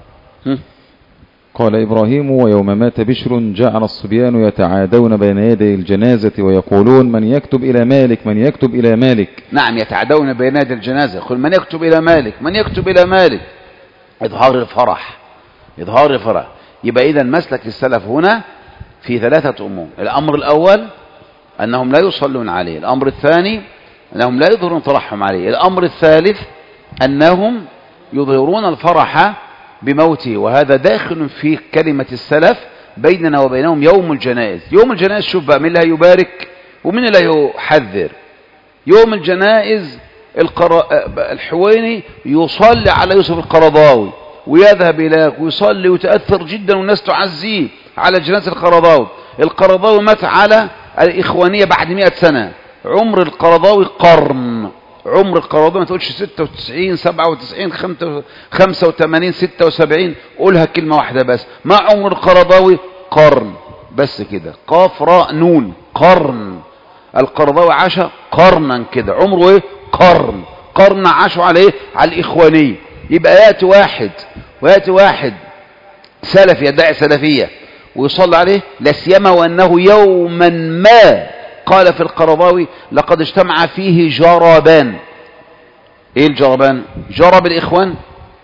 قال إبراهيم: ويوم مات بشر جعل الصبيان يتعادون بين يدي الجنازة ويقولون من يكتب إلى مالك، من يكتب إلى مالك. نعم، يتعادون بين يدي الجنازة، يقول من يكتب إلى مالك، من يكتب إلى مالك، إظهار الفرح، إظهار الفرح. يبقى إذن مسلك السلف هنا في ثلاثة أمور: الأمر الأول أنهم لا يصلون عليه، الأمر الثاني أنهم لا يظهرون فرحهم عليه، الأمر الثالث أنهم يظهرون الفرح بموته. وهذا داخل في كلمة السلف بيننا وبينهم يوم الجنائز. يوم الجنائز شوف بقى، مين اللي هيبارك ومين اللي هيحذر؟ يوم الجنائز القر... الحويني يصلي على يوسف القرضاوي ويذهب إليه ويصلي ويتأثر جدا والناس تعزيه على جنازة القرضاوي. القرضاوي مات على الإخوانية بعد مئة سنة، عمر القرضاوي قرن، عمر القرضاوي ما تقولش ستة وتسعين سبعة وتسعين خمسة وثمانين ستة وسبعين، قولها كلمة واحدة بس، ما عمر القرضاوي قرن بس كده، قاف راء نون، قرن. القرضاوي عاش قرنا كده، عمره ايه؟ قرن، قرن عاشوا على ايه؟ على الإخوانية. يبقى يأتي واحد ويأتي واحد سلفي يدعي سلفية ويصلي عليه، لا سيما وأنه يوما ما قال في القرضاوي لقد اجتمع فيه جربان. ايه الجربان؟ جرب الإخوان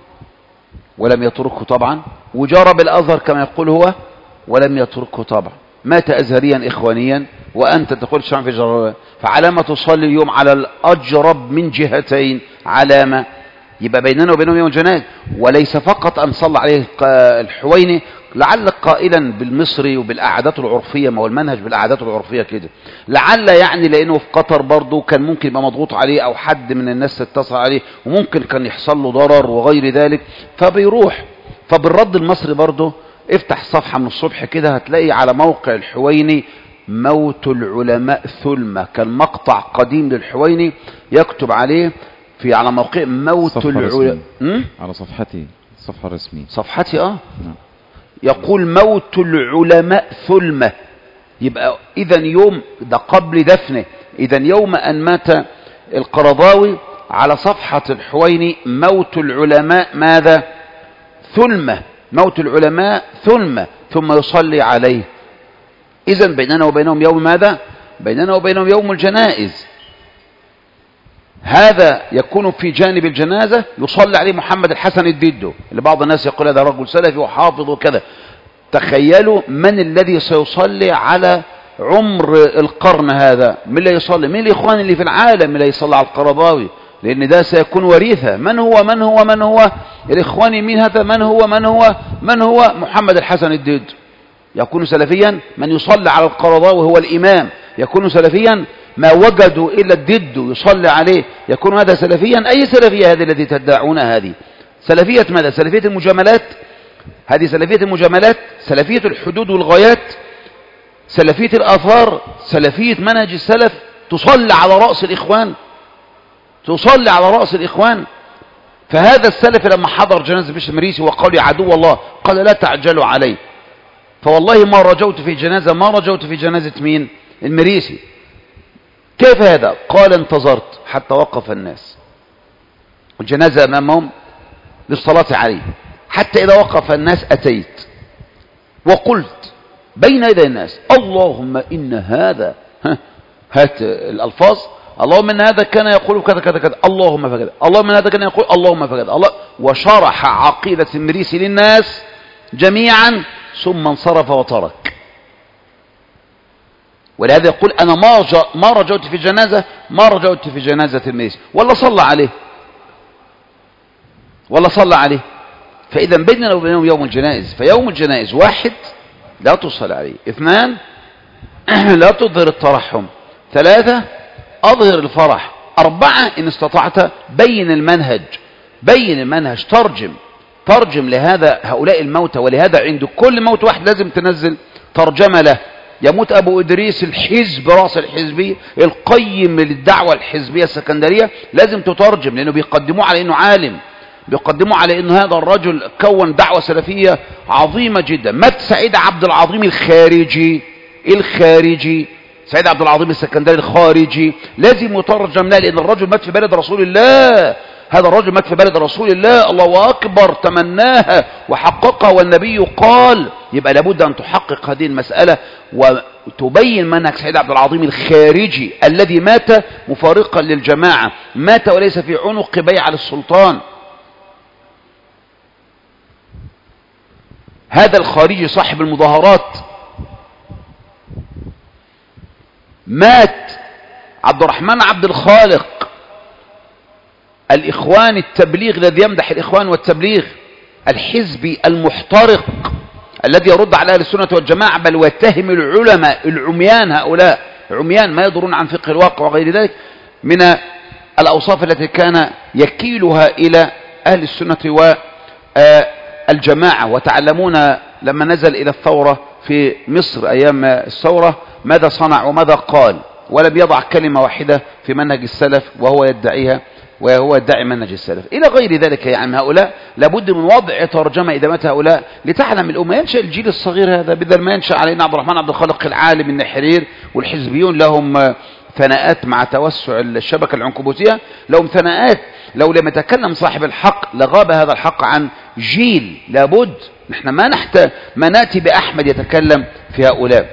ولم يتركه طبعا، وجرب الأزهر كما يقول هو ولم يتركه طبعا. مات أزهريا إخوانيا وأنت تقول شعب في جربان، فعلامة تصلي اليوم على الأجرب من جهتين، علامة. يبقى بيننا وبينهم يوم الجنائز، وليس فقط أن صلى عليه الحويني، لعل قائلا بالمصري وبالأعداد العرفية، ما هو المنهج بالأعداد العرفية كده، لعل يعني لأنه في قطر برضه كان ممكن يبقى مضغوط عليه أو حد من الناس اتصل عليه وممكن كان يحصل له ضرر وغير ذلك فبيروح. فبالرد المصري برضه افتح صفحة من الصبح كده هتلاقي على موقع الحويني موت العلماء ثلمة، كان مقطع قديم للحويني يكتب عليه في على موقع موت العلماء على صفحتي، الصفحة الرسمية صفحتي اه نعم. يقول موت العلماء ثلمة. يبقى إذن يوم ده قبل دفنه، إذن يوم أن مات القرضاوي على صفحة الحويني موت العلماء ماذا؟ ثلمة، موت العلماء ثلمة، ثم يصلي عليه. إذن بيننا وبينهم يوم ماذا؟ بيننا وبينهم يوم الجنائز. هذا يكون في جانب الجنازة يصلي عليه محمد الحسن الديدو، اللي بعض الناس يقول هذا رجل سلفي وحافظ وكذا. تخيلوا من الذي سيصلي على عمر القرن هذا؟ من اللي يصلي؟ من الإخوان اللي في العالم اللي يصلي على القرضاوي؟ لأن ده سيكون وريثة. من هو من هو من هو الإخواني؟ مين هذا؟ من هو من هو من هو محمد الحسن الديدو. يكون سلفيا من يصلي على القرضاوي هو الإمام، يكون سلفيا ما وجدوا إلا الدد يصلي عليه، يكون هذا سلفيا. أي سلفية هذه التي تدعونها؟ هذه سلفية ماذا؟ سلفية المجاملات؟ هذه سلفية المجاملات، سلفية الحدود والغايات، سلفية الآثار، سلفية منهج السلف. تصلي على رأس الإخوان، تصلي على رأس الإخوان. فهذا السلف لما حضر جنازة بشر مريسي وقال يا عدو الله، قال لا تعجلوا علي، فوالله ما رجوت في جنازة ما رجوت في جنازة مين؟ المريسي. كيف هذا؟ قال انتظرت حتى وقف الناس الجنازة أمامهم للصلاة عليه، حتى إذا وقف الناس أتيت وقلت بين يدي الناس اللهم إن هذا، هات الألفاظ، اللهم إن هذا كان يقول كذا كذا كذا، اللهم فكذا، اللهم إن هذا كان يقول اللهم فكذا الله، وشرح عقيدة المريسي للناس جميعا ثم انصرف وترك. ولهذا يقول أنا ما ما رجوت في جنازة ما رجوت في جنازة المريسي، ولا صلى عليه ولا صلى عليه. فإذا بيننا وبينهم يوم الجنائز. فيوم الجنائز واحد لا تصلى عليه، اثنان لا تظهر الترحم، ثلاثة أظهر الفرح، أربعة إن استطعت بين المنهج، بين المنهج، ترجم ترجم لهذا هؤلاء الموتى. ولهذا عند كل موت واحد لازم تنزل ترجمة له، يموت أبو إدريس الحزب رأس الحزبية القيم للدعوة الحزبية السكندرية، لازم تترجم، لأنه بيقدموه على أنه عالم، بيقدموه على أنه هذا الرجل كون دعوة سلفية عظيمة جدا. مات سعيد عبد العظيم الخارجي الخارجي سعيد عبد العظيم السكندري الخارجي، لازم يترجم له، لأن الرجل مات في بلد رسول الله، هذا الرجل مات في بلد رسول الله، الله أكبر، تمناها وحققها والنبي قال. يبقى لابد أن تحقق هذه المسألة وتبين منهج سعيد عبد العظيم الخارجي الذي مات مفارقا للجماعة، مات وليس في عنق بيعة للسلطان. هذا الخارجي صاحب المظاهرات مات. عبد الرحمن عبد الخالق الإخوان التبليغ الذي يمدح الإخوان والتبليغ، الحزبي المحترق الذي يرد على أهل السنة والجماعة بل ويتهم العلماء العميان، هؤلاء عميان ما يدرون عن فقه الواقع وغير ذلك، من الأوصاف التي كان يكيلها إلى أهل السنة والجماعة. وتعلمون لما نزل إلى الثورة في مصر أيام الثورة ماذا صنع وماذا قال، ولم يضع كلمة واحدة في منهج السلف وهو يدعيها وهو يدعي منهج السلف إلى غير ذلك. يعني هؤلاء لابد من وضع ترجمة إذا مات هؤلاء لتعلم الأمة. ينشأ الجيل الصغير هذا بدل ما ينشأ علينا عبد الرحمن عبد الخالق العالم النحرير، والحزبيون لهم ثناءات مع توسع الشبكة العنكبوتية، لهم ثناءات، لو لم يتكلم صاحب الحق لغاب هذا الحق عن جيل. لابد نحن ما نحتاج ما نأتي بأحمد يتكلم في هؤلاء.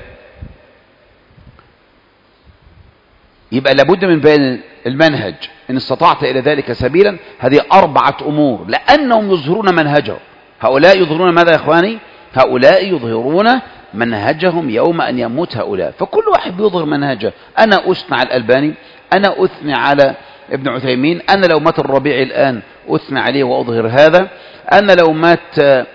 يبقى لابد من بين المنهج إن استطعت إلى ذلك سبيلا. هذه أربعة أمور، لأنهم يظهرون منهجهم. هؤلاء يظهرون ماذا يا إخواني؟ هؤلاء يظهرون منهجهم يوم أن يموت هؤلاء، فكل واحد بيظهر منهجه. أنا أثنى على الألباني، أنا أثنى على ابن عثيمين، أنا لو مات الربيع الآن أثنى عليه وأظهر هذا، أنا لو مات آآ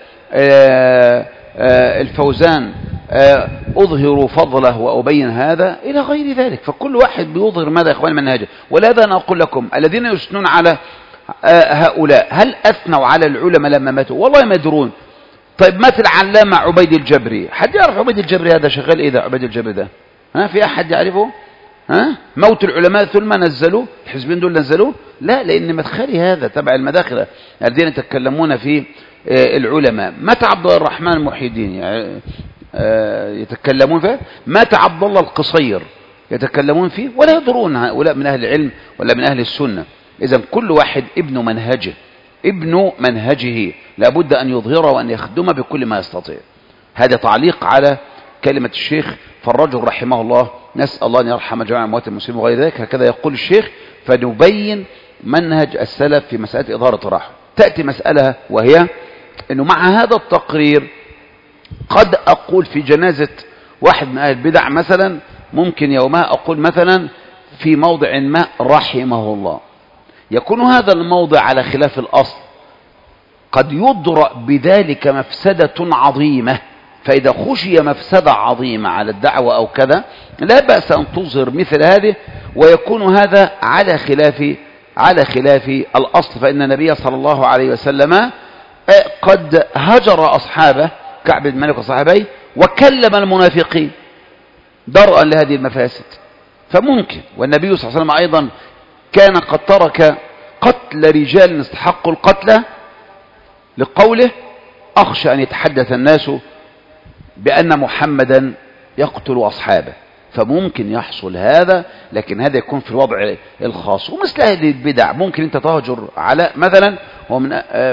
آآ الفوزان أظهر فضله وأبين هذا إلى غير ذلك. فكل واحد بيظهر ماذا يا إخوان منهجه. ولهذا أنا أقول لكم الذين يثنون على هؤلاء هل أثنوا على العلماء لما ماتوا؟ والله ما يدرون. طيب مات العلامة عبيد الجبري، حد يعرف عبيد الجبري هذا شغال إيه ده عبيد الجبري ده؟ ها في أحد يعرفه؟ ها موت العلماء ثم نزلوه، الحزبين دول نزلوه؟ لا، لأن مدخلي هذا تبع المداخل الذين يتكلمون في العلماء. مات عبد الرحمن محي الدين يعني يتكلمون فيه، مات عبد الله القصير يتكلمون فيه، ولا يدرون هؤلاء من أهل العلم ولا من أهل السنة. إذا كل واحد ابن منهجه ابن منهجه لابد أن يظهره وأن يخدمه بكل ما يستطيع. هذا تعليق على كلمة الشيخ فالرجل رحمه الله، نسأل الله أن يرحم جميع أموات المسلمين وغير ذلك. هكذا يقول الشيخ، فنبين منهج السلف في مسألة إظهار التراحم. تأتي مسألة وهي أنه مع هذا التقرير قد أقول في جنازة واحد من أهل البدع مثلا، ممكن يومها أقول مثلا في موضع ما رحمه الله، يكون هذا الموضع على خلاف الأصل، قد يضرأ بذلك مفسدة عظيمة. فإذا خشي مفسدة عظيمة على الدعوة أو كذا لا بأس أن تظهر مثل هذه، ويكون هذا على خلاف على خلاف الأصل. فإن النبي صلى الله عليه وسلم قد هجر أصحابه كعب بن مالك وصحابيه وكلم المنافقين درءا لهذه المفاسد، فممكن. والنبي صلى الله عليه وسلم أيضا كان قد ترك قتل رجال استحقوا القتل لقوله أخشى أن يتحدث الناس بأن محمدا يقتل أصحابه، فممكن يحصل هذا، لكن هذا يكون في الوضع الخاص. ومثل هذه البدع ممكن أنت تهجر على مثلا ومن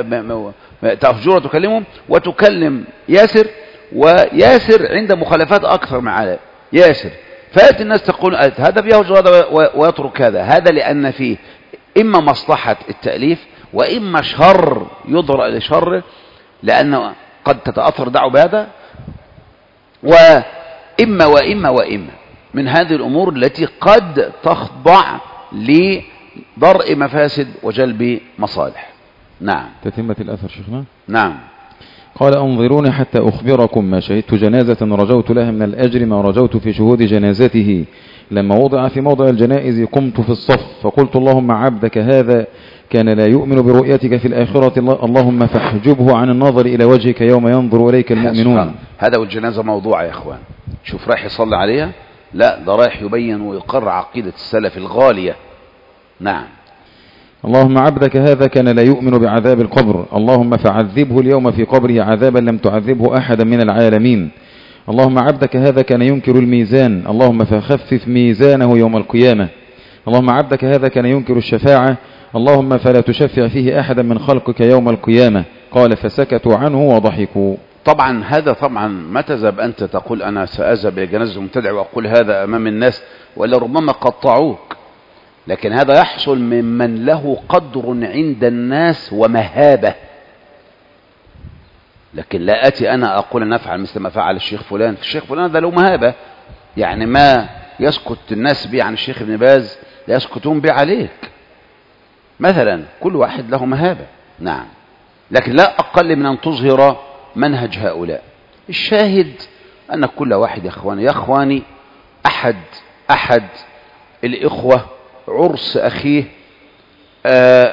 تهجر وتكلمهم وتكلم ياسر، وياسر عند مخالفات أكثر من علاء ياسر، فيأتي الناس تقول هذا بيهجر هذا ويترك هذا. هذا لأن فيه إما مصلحة التأليف وإما شر يضرأ لشر، لأنه قد تتأثر دعوة بهذا، وإما وإما وإما من هذه الأمور التي قد تخضع لضرء مفاسد وجلب مصالح. نعم. تتمة الأثر شيخنا. نعم. قال انظروني حتى أخبركم ما شهدت جنازة رجوت لها من الأجر ما رجوت في شهود جنازته. لما وضع في موضع الجنائز قمت في الصف فقلت اللهم عبدك هذا كان لا يؤمن برؤيتك في الآخرة اللهم فاحجبه عن النظر إلى وجهك يوم ينظر إليك المؤمنون. هذا والجنازة موضوع يا إخوان. شوف رايح يصلي عليها، لا ده رايح يبين ويقر عقيدة السلف الغالية. نعم. اللهم عبدك هذا كان لا يؤمن بعذاب القبر اللهم فعذبه اليوم في قبره عذابا لم تعذبه أحدا من العالمين. اللهم عبدك هذا كان ينكر الميزان اللهم فخفف ميزانه يوم القيامة. اللهم عبدك هذا كان ينكر الشفاعة اللهم فلا تشفع فيه أحدا من خلقك يوم القيامة. قال فسكتوا عنه وضحكوا. طبعا هذا طبعا ما تذهب أنت تقول أنا سأذهب إلى جنازة المبتدع وأقول هذا أمام الناس، ولا ربما قطعوك، لكن هذا يحصل ممن له قدر عند الناس ومهابة. لكن لا أتي أنا أقول نفعل مثل ما فعل الشيخ فلان. الشيخ فلان هذا له مهابة، يعني ما يسكت الناس به عن الشيخ ابن باز لا يسكتون به عليك مثلا. كل واحد له مهابة. نعم. لكن لا أقل من أن تظهر منهج هؤلاء. الشاهد أن كل واحد يا أخواني يا أخواني أحد أحد الإخوة عرس أخيه آه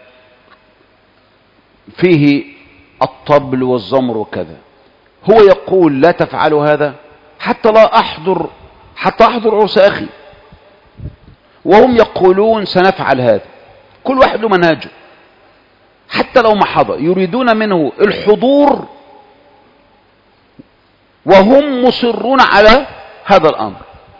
فيه الطبل والزمر وكذا، هو يقول لا تفعلوا هذا حتى لا أحضر حتى أحضر عرس أخي، وهم يقولون سنفعل هذا. كل واحد له منهجه حتى لو ما حضر، يريدون منه الحضور وهم مصرون على هذا الأمر.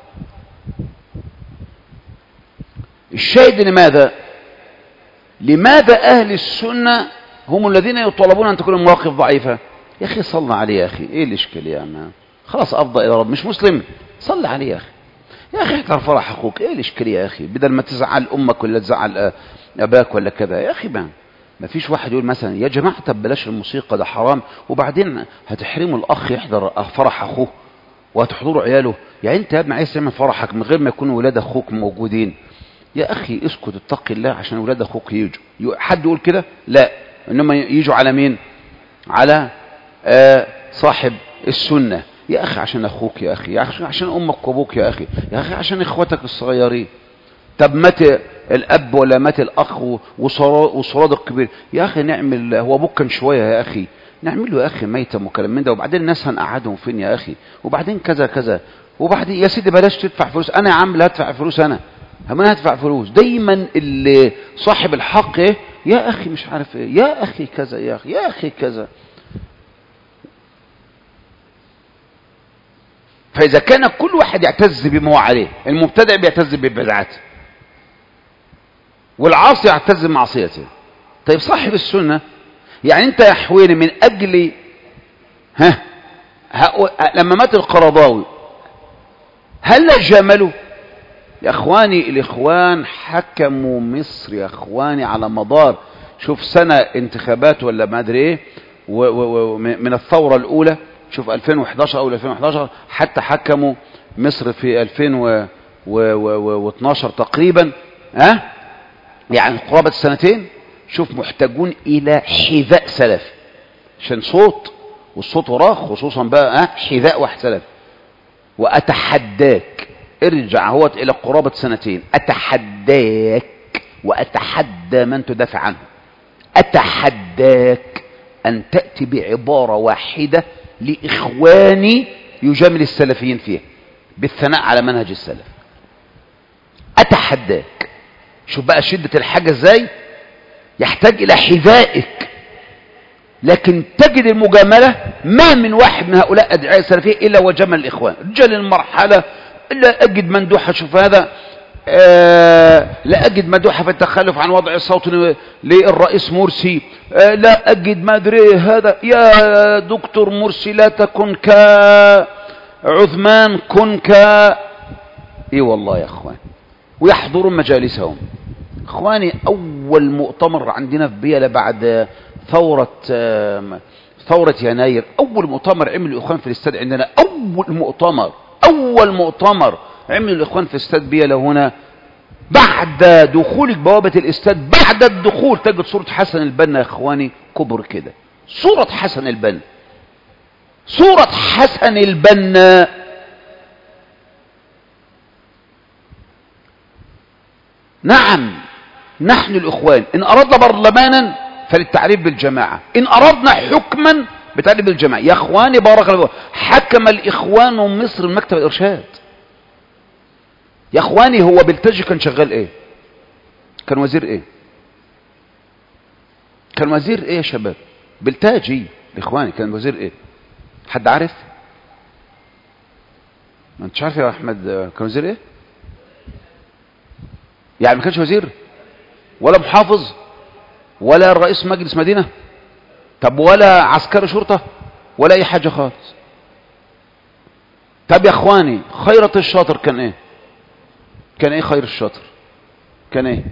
الشاهد لماذا لماذا أهل السنة هم الذين يطالبون أن تكون المواقف ضعيفة؟ يا أخي صلنا عليه يا أخي، إيه الإشكال يا أخي؟ خلاص أفضل إلى رب، مش مسلم صل عليه يا أخي. يا أخي احضر فرح أخوك، إيه الإشكال يا أخي؟ بدل ما تزعل أمك ولا تزعل أباك ولا كذا يا أخي. ما ما فيش واحد يقول مثلا يا جماعة طب بلاش الموسيقى ده حرام، وبعدين هتحرموا الأخ يحضر فرح أخوه وهتحضروا عياله. يعني أنت يا ابني عايز تعمل فرحك من غير ما يكونوا ولاد أخوك موجودين؟ يا أخي اسكت اتق الله عشان ولاد أخوك يجوا. حد يقول كده؟ لا، إنما يجوا على مين؟ على آه صاحب السنة. يا أخي عشان أخوك يا أخي، يا أخي عشان أمك وأبوك يا أخي، يا أخي عشان إخوتك الصغيرين. طب مات الأب ولا مات الأخ وصراد الكبير، يا أخي نعمل، هو أبوك كان شوية يا أخي، نعمل له يا أخي ميتم وكلام من ده، وبعدين الناس هنقعدهم فين يا أخي، وبعدين كذا كذا، وبعدين يا سيدي بلاش تدفع فلوس. أنا يا عم لا أدفع فلوس، أنا أنا هدفع فلوس. دايما اللي صاحب الحق إيه؟ يا أخي مش عارف إيه، يا أخي كذا، يا أخي يا أخي كذا. فإذا كان كل واحد يعتز بما هو عليه، المبتدع بيعتز ببدعته والعاصي يعتز بمعصيته، طيب صاحب السنة يعني أنت يا حويني من أجل ها, ها لما مات القرضاوي هل جملوا يا اخواني؟ الاخوان حكموا مصر يا اخواني على مدار شوف سنة انتخابات ولا ما ادري ايه من الثورة الاولى، شوف ألفين وإحدى عشر او ألفين وإحدى عشر حتى حكموا مصر في ألفين واثني عشر تقريبا، ها أه؟ يعني قرابة السنتين. شوف محتاجون الى حذاء سلف عشان صوت، والصوت وراه خصوصا بقى ها حذاء واحد سلف. واتحداك ارجع هو الى قرابة سنتين، اتحداك واتحدى من تدافع عنه، اتحداك ان تأتي بعبارة واحدة لاخواني يجامل السلفيين فيها بالثناء على منهج السلف. اتحداك. شوف بقى شدة الحاجة ازاي، يحتاج الى حذائك. لكن تجد المجاملة ما من واحد من هؤلاء أدعياء السلفية إلا وجمل الإخوان رجال المرحلة. لا أجد مندوحة، شوف هذا آه لا أجد مندوحة في التخلف عن وضع الصوت للرئيس مرسي، آه لا أجد ما أدري هذا. يا دكتور مرسي لا تكن كعثمان، كن ك إيه والله يا أخوان. ويحضرون مجالسهم. أخواني أول مؤتمر عندنا في بيلة بعد ثورة ثورة يناير، أول مؤتمر عمل الإخوان في الاستاد عندنا، أول مؤتمر أول مؤتمر عمل الإخوان في استاد بيلة هنا بعد دخولك بوابة الاستاد. بعد الدخول تجد صورة حسن البنا يا إخواني كبر كده، صورة حسن البنا صورة حسن البنا نعم نحن الإخوان إن أردنا برلمانا فللتعريف بالجماعة، إن أردنا حكما بتعريف بالجماعة. يا إخواني بارك الله، حكم الإخوان مصر مكتب الإرشاد. يا إخواني هو بلتجي كان شغال إيه؟ كان وزير إيه؟ كان وزير إيه يا شباب؟ بلتاجي إخواني كان وزير إيه؟ حد عارف؟ ما أنتش عارف يا أحمد كان وزير إيه؟ يعني ما كانش وزير ولا محافظ ولا رئيس مجلس مدينة، طب ولا عسكري شرطة ولا أي حاجة خالص. طب يا إخواني خيرة الشاطر كان إيه؟ كان إيه خير الشاطر؟ كان إيه؟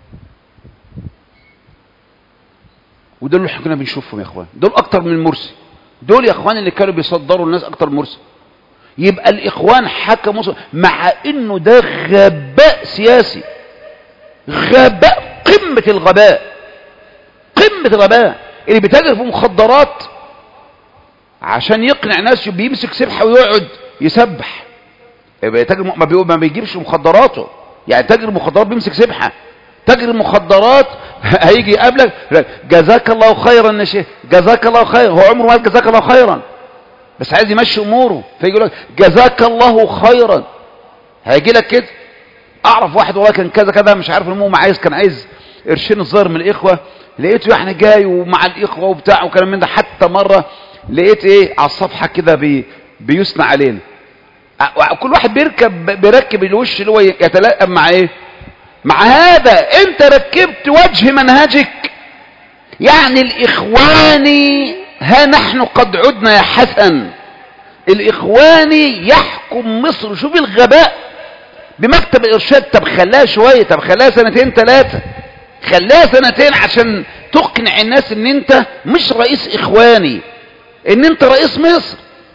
ودول اللي احنا كنا بنشوفهم يا إخوان، دول أكتر من مرسي، دول يا إخوان اللي كانوا بيصدروا الناس أكتر من مرسي. يبقى الإخوان حكموا مع إنه ده غباء سياسي، غباء قمة الغباء، قمة الغباء اللي بيتاجر في مخدرات عشان يقنع ناس بيمسك سبحة ويقعد يسبح. يبقى تاجر ما, بي... ما بيجيبش مخدراته، يعني تاجر مخدرات بيمسك سبحة. تاجر المخدرات هيجي يقابلك جزاك الله خيرا يا شيخ، جزاك الله خيرا، هو عمره ما قال جزاك الله خيرا، بس عايز يمشي اموره فيجي لك جزاك الله خيرا. هيجي لك كده. اعرف واحد والله كان كذا كذا مش عارف المهم عايز كان عايز قرشين الظاهر من الاخوه، لقيته يعني جاي ومع الاخوه وبتاع وكلام من ده. حتى مره لقيت ايه على الصفحه كده بي بيثنى علينا، كل واحد بيركب بيركب الوش اللي هو يتلائم مع ايه؟ مع هذا. انت ركبت وجه منهجك، يعني الاخواني ها نحن قد عدنا يا حسن، الاخواني يحكم مصر. شوف الغباء بمكتب الارشاد. طب خلاها شويه، طب خلاها سنتين ثلاثه، خلاها سنتين عشان تقنع الناس ان انت مش رئيس اخواني، ان انت رئيس مصر.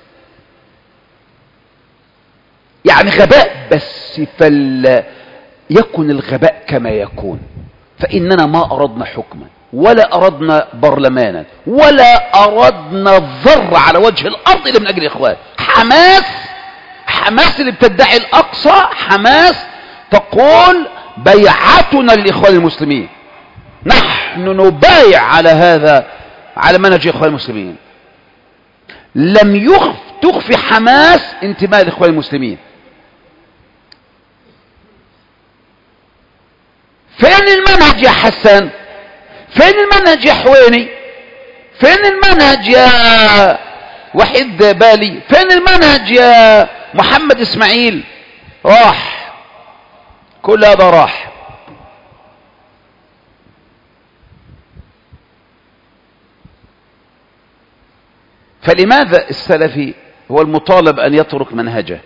يعني غباء بس. فل يكن الغباء كما يكون، فاننا ما اردنا حكما ولا اردنا برلمانا ولا اردنا ذره على وجه الارض الا من اجل الاخوان. حماس حماس اللي بتدعي الاقصى، حماس تقول بيعتنا للاخوان المسلمين، نحن نبايع على هذا، على منهج الاخوان المسلمين. لم يخف تخفي حماس انتماء الاخوان المسلمين. فين المنهج يا حسان؟ فين المنهج يا حويني؟ فين المنهج يا وحيد بالي؟ فين المنهج يا محمد اسماعيل؟ راح، كل هذا راح. فلماذا السلفي هو المطالب أن يترك منهجه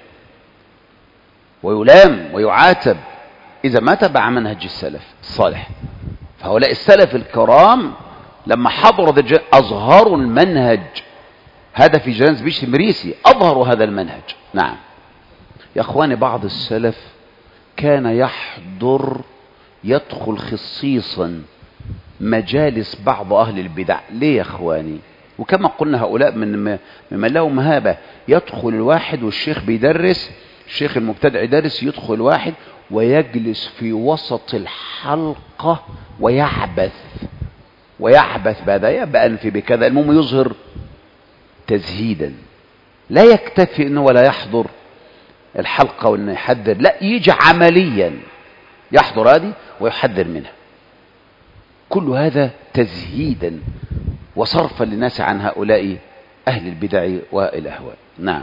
ويلام ويعاتب إذا ما تبع منهج السلف الصالح؟ فهؤلاء السلف الكرام لما حضروا أظهروا المنهج. هذا في جناز بيش مريسي أظهروا هذا المنهج. نعم يا أخواني، بعض السلف كان يحضر يدخل خصيصا مجالس بعض أهل البدع. ليه يا أخواني؟ وكما قلنا هؤلاء من ممن لهم مهابة. يدخل الواحد والشيخ بيدرس، الشيخ المبتدع يدرس، يدخل الواحد ويجلس في وسط الحلقة ويعبث ويعبث بهذا، يبقى أنفي بكذا، المهم يظهر تزهيدا. لا يكتفي أنه ولا يحضر الحلقة وأنه يحذر، لا يجي عمليا يحضر هذه ويحذر منها. كل هذا تزهيدا وصرفا للناس عن هؤلاء أهل البدع والأهواء. نعم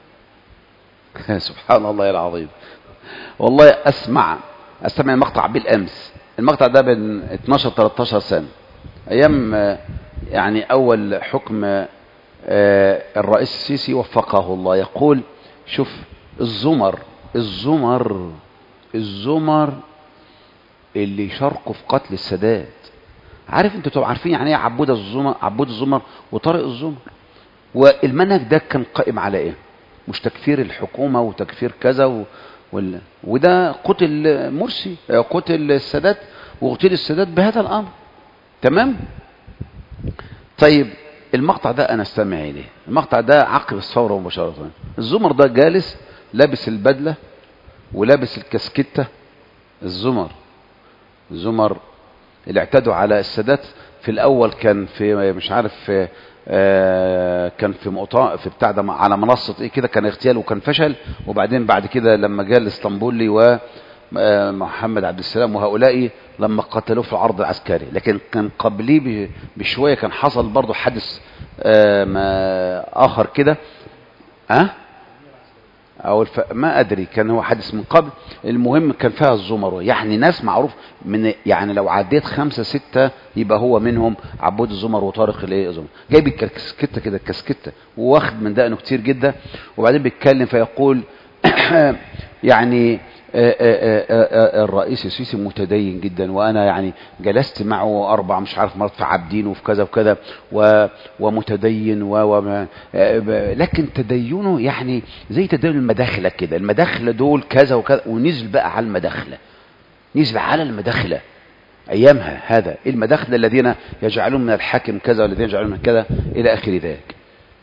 سبحان الله العظيم. والله أسمع أسمع مقطع بالأمس، المقطع ده بين اثناشر ثلاثة عشر سنة، أيام يعني أول حكم الرئيس السيسي وفقه الله. يقول شوف الزمر الزمر الزمر اللي شاركوا في قتل السادات. عارف انتوا طبعا عارفين يعني ايه عبود الزمر، عبود الزمر وطارق الزمر. والمنهج ده كان قائم على ايه؟ مش تكفير الحكومة وتكفير كذا و... وال... وده قتل مرسي، قتل السادات واغتيل السادات بهذا الامر. تمام؟ طيب المقطع ده أنا استمع إليه. المقطع ده عقب الثورة مباشرة. الزمر ده جالس لابس البدلة ولابس الكسكتة. الزمر الزمر اللي اعتدوا على السادات في الأول كان في مش عارف في آه كان في مقطع في بتاع ده على منصة ايه كده، كان اغتيال وكان فشل. وبعدين بعد كده لما جاء الاسطنبولي ومحمد عبد السلام وهؤلاء لما قتلوه في العرض العسكري. لكن كان قبليه بشوية كان حصل برضو حادث آه ما آخر كده أه؟ أو الف... ما أدري كان هو حادث من قبل. المهم كان فيها الزمر، يعني ناس معروف من، يعني لو عديت خمسة ستة يبقى هو منهم عبود الزمر وطارق الايه الزمر. جايب الكسكتة كده الكسكتة واخد من دقنه كتير جدا، وبعدين بيتكلم فيقول يعني آآ آآ آآ الرئيس السيسي متدين جدا، وانا يعني جلست معه اربع مش عارف مرات في عابدين وفي كذا وكذا ومتدين و و لكن تدينه يعني زي تدين المداخله كده. المداخله دول كذا وكذا، ونزل بقى على المداخله، نزل على المداخله ايامها. هذا المداخله الذين يجعلون من الحاكم كذا والذين يجعلون من كذا الى اخر ذلك.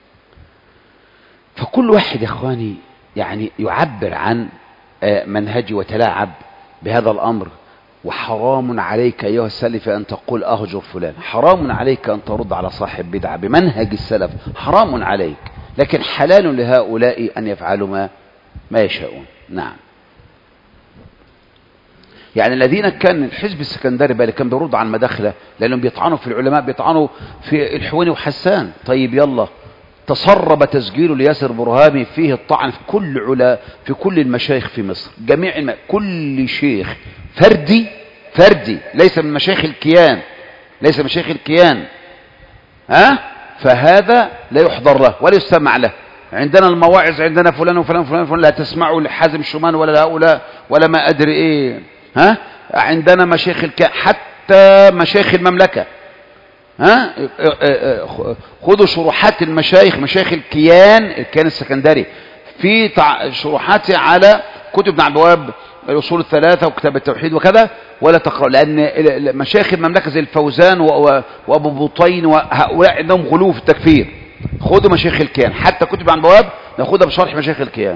فكل واحد يا اخواني يعني يعبر عن منهجي وتلاعب بهذا الأمر. وحرام عليك أيها السلف أن تقول أهجر فلان، حرام عليك أن ترد على صاحب بدعة بمنهج السلف، حرام عليك. لكن حلال لهؤلاء أن يفعلوا ما ما يشاءون. نعم. يعني الذين كان الحزب السكندري بقى اللي كان بيرد على المداخلة لأنهم بيطعنوا في العلماء، بيطعنوا في الحويني وحسان. طيب يلا تسرب تسجيل لياسر برهامي فيه الطعن في كل علا في كل المشايخ في مصر، جميع الم... كل شيخ فردي فردي ليس من مشايخ الكيان، ليس من مشايخ الكيان ها، فهذا لا يحضر له ولا يستمع له. عندنا المواعظ عندنا فلان وفلان وفلان وفلان لا تسمعوا لحازم شومان ولا هؤلاء ولا ما ادري ايه ها. عندنا مشايخ الكيان حتى مشايخ المملكه ها، خذوا شروحات المشايخ مشايخ الكيان الكيان السكندري في شروحاتي على كتب ابن عبد الوهاب الاصول الثلاثه وكتاب التوحيد وكذا، ولا تقرأ. لان مشايخ المملكه زي الفوزان وابو بطين وهؤلاء عندهم غلو في التكفير. خذوا مشايخ الكيان حتى كتب ابن عبد الوهاب ناخذها بشرح مشايخ الكيان.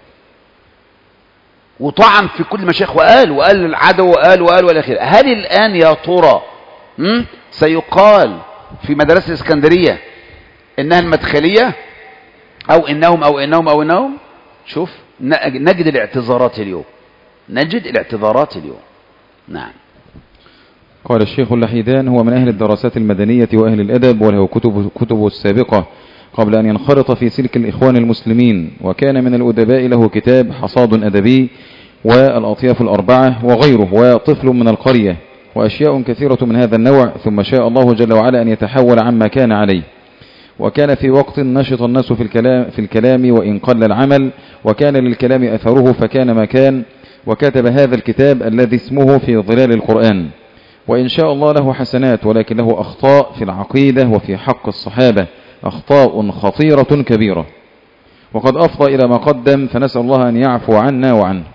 وطعن في كل مشايخ وقال وقال العدو وقال وقال والى اخره. هل الان يا ترى سيقال في مدرسة الإسكندرية إنها المدخلية أو إنهم أو إنهم أو إنهم؟ شوف نجد الاعتذارات اليوم، نجد الاعتذارات اليوم. نعم. قال الشيخ اللحيدان: هو من أهل الدراسات المدنية وأهل الأدب، وله كتب كتبه السابقة قبل أن ينخرط في سلك الإخوان المسلمين، وكان من الأدباء له كتاب حصاد أدبي والأطياف الأربعة وغيره وطفل من القرية وأشياء كثيرة من هذا النوع. ثم شاء الله جل وعلا أن يتحول عما كان عليه، وكان في وقت نشط الناس في الكلام, في الكلام وإن قل العمل، وكان للكلام أثره فكان ما كان، وكتب هذا الكتاب الذي اسمه في ظلال القرآن. وإن شاء الله له حسنات، ولكن له أخطاء في العقيدة وفي حق الصحابة، أخطاء خطيرة كبيرة، وقد أفضى إلى ما قدم، فنسأل الله أن يعفو عنا وعنه.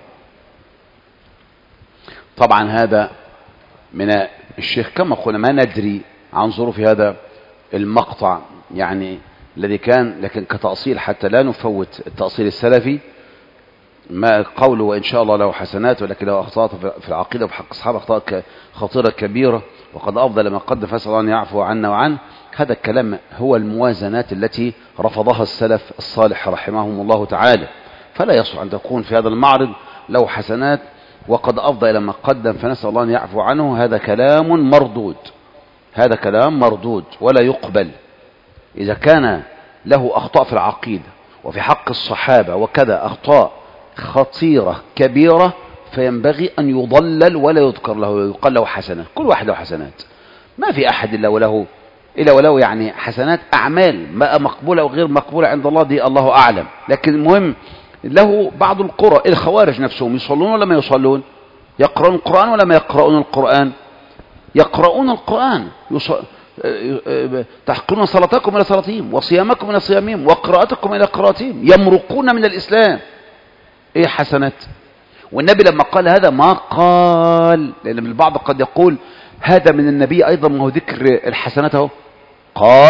طبعا هذا من الشيخ كما قلنا ما ندري عن ظروف هذا المقطع يعني الذي كان، لكن كتأصيل حتى لا نفوت التأصيل السلفي ما قوله وإن شاء الله له حسنات، ولكن له أخطاء في العقيدة وفي حق الصحابة أخطاء خطيرة كبيرة، وقد أفضل ما قدم، فأسأل الله أن يعفو عنا وعنه. هذا الكلام هو الموازنات التي رفضها السلف الصالح رحمهم الله تعالى. فلا يصح أن تكون في هذا المعرض له حسنات وقد أفضى إلى ما قدم، فنسأل الله أن يعفو عنه. هذا كلام مردود، هذا كلام مردود ولا يقبل. إذا كان له أخطاء في العقيدة وفي حق الصحابة وكذا أخطاء خطيرة كبيرة، فينبغي أن يضلل ولا يذكر له، يقال له حسنات. كل واحد له حسنات، ما في أحد إلا وله إلا وله يعني حسنات. أعمال ما مقبولة وغير مقبولة عند الله دي الله أعلم، لكن المهم له بعض القرى. الخوارج نفسهم يصلون ولا ما يصلون؟ يقرؤون القرآن ولا ما يقرؤون القرآن؟ يقرؤون القرآن. يص... تحقرون صلاتكم إلى صلاتهم وصيامكم إلى صيامهم وقراءتكم إلى قراءتهم، يمرقون من الإسلام. إيه حسنات؟ والنبي لما قال هذا ما قال، لأن البعض قد يقول هذا من النبي أيضا، ما هو ذكر الحسنات اهو. قال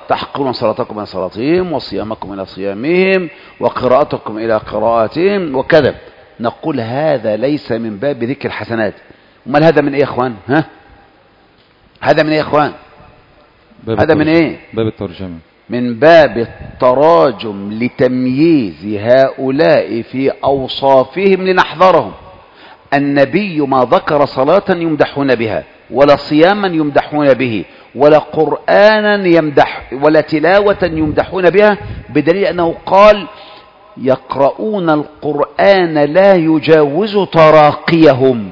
تحقرون صلاتكم إلى صلاتهم وصيامكم إلى صيامهم وقراءتكم إلى قراءتهم وكذا. نقول هذا ليس من باب ذكر الحسنات. امال هذا من ايه يا اخوان؟ ها هذا من ايه يا اخوان؟ هذا من ايه؟ باب الترجمة، من باب التراجم لتمييز هؤلاء في اوصافهم لنحذرهم. النبي ما ذكر صلاة يمدحون بها ولا صياما يمدحون به ولا قرآنا يمدح ولا تلاوة يمدحون بها، بدليل أنه قال يقرؤون القرآن لا يجاوز تراقيهم.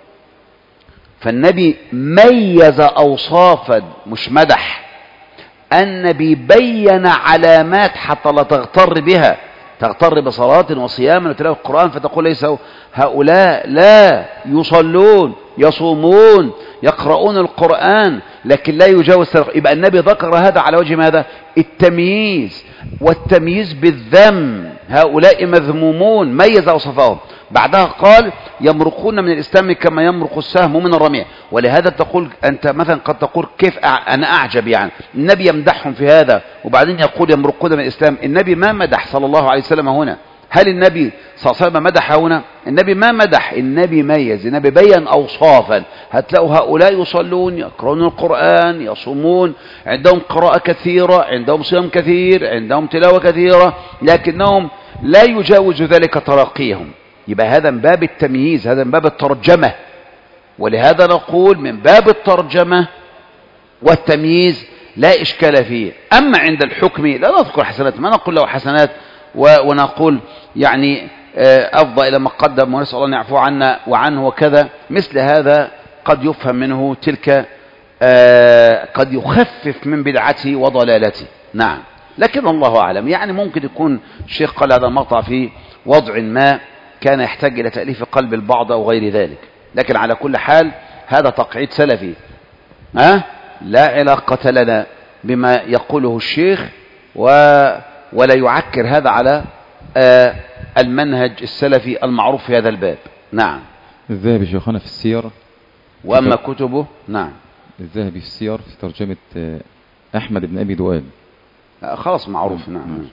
فالنبي ميز أوصافا مش مدح. النبي بين علامات حتى لا تغتر بها، تغتر بصلاة وصياما وتلاوة القرآن فتقول ليس هؤلاء لا يصلون يصومون يقرؤون القرآن لكن لا يجاوز. يبقى النبي ذكر هذا على وجه ماذا؟ التمييز، والتمييز بالذم. هؤلاء مذمومون، ميز أوصافهم. بعدها قال يمرقون من الإسلام كما يمرق السهم من الرمية. ولهذا تقول أنت مثلا قد تقول كيف أنا أعجب، يعني النبي يمدحهم في هذا وبعدين يقول يمرقون من الإسلام. النبي ما مدح صلى الله عليه وسلم هنا. هل النبي صلى الله عليه وسلم مدح هنا؟ النبي ما مدح، النبي ميز، النبي بين أوصافا. هتلاقوا هؤلاء يصلون يقرؤون القرآن يصومون، عندهم قراءة كثيرة، عندهم صيام كثير، عندهم تلاوة كثيرة، لكنهم لا يجاوز ذلك تراقيهم. يبقى هذا من باب التمييز، هذا من باب الترجمة. ولهذا نقول من باب الترجمة والتمييز لا إشكال فيه. أما عند الحكم لا نذكر حسنات، ما نقول له حسنات ونقول يعني أفضى إلى ما قدم ونسأل الله أن يعفو عنا وعنه وكذا. مثل هذا قد يفهم منه تلك، قد يخفف من بدعته وضلالته. نعم، لكن الله أعلم. يعني ممكن يكون الشيخ قال هذا المقطع في وضع ما كان يحتاج إلى تأليف قلب البعض أو غير ذلك، لكن على كل حال هذا تقعيد سلفي، أه؟ لا علاقة لنا بما يقوله الشيخ، و ولا يعكر هذا على آه المنهج السلفي المعروف في هذا الباب. نعم. الذهبي شيخنا في السير، وأما كتبه نعم الذهبي في السير في ترجمة أحمد بن أبي دوال، آه خلاص معروف. نعم, نعم.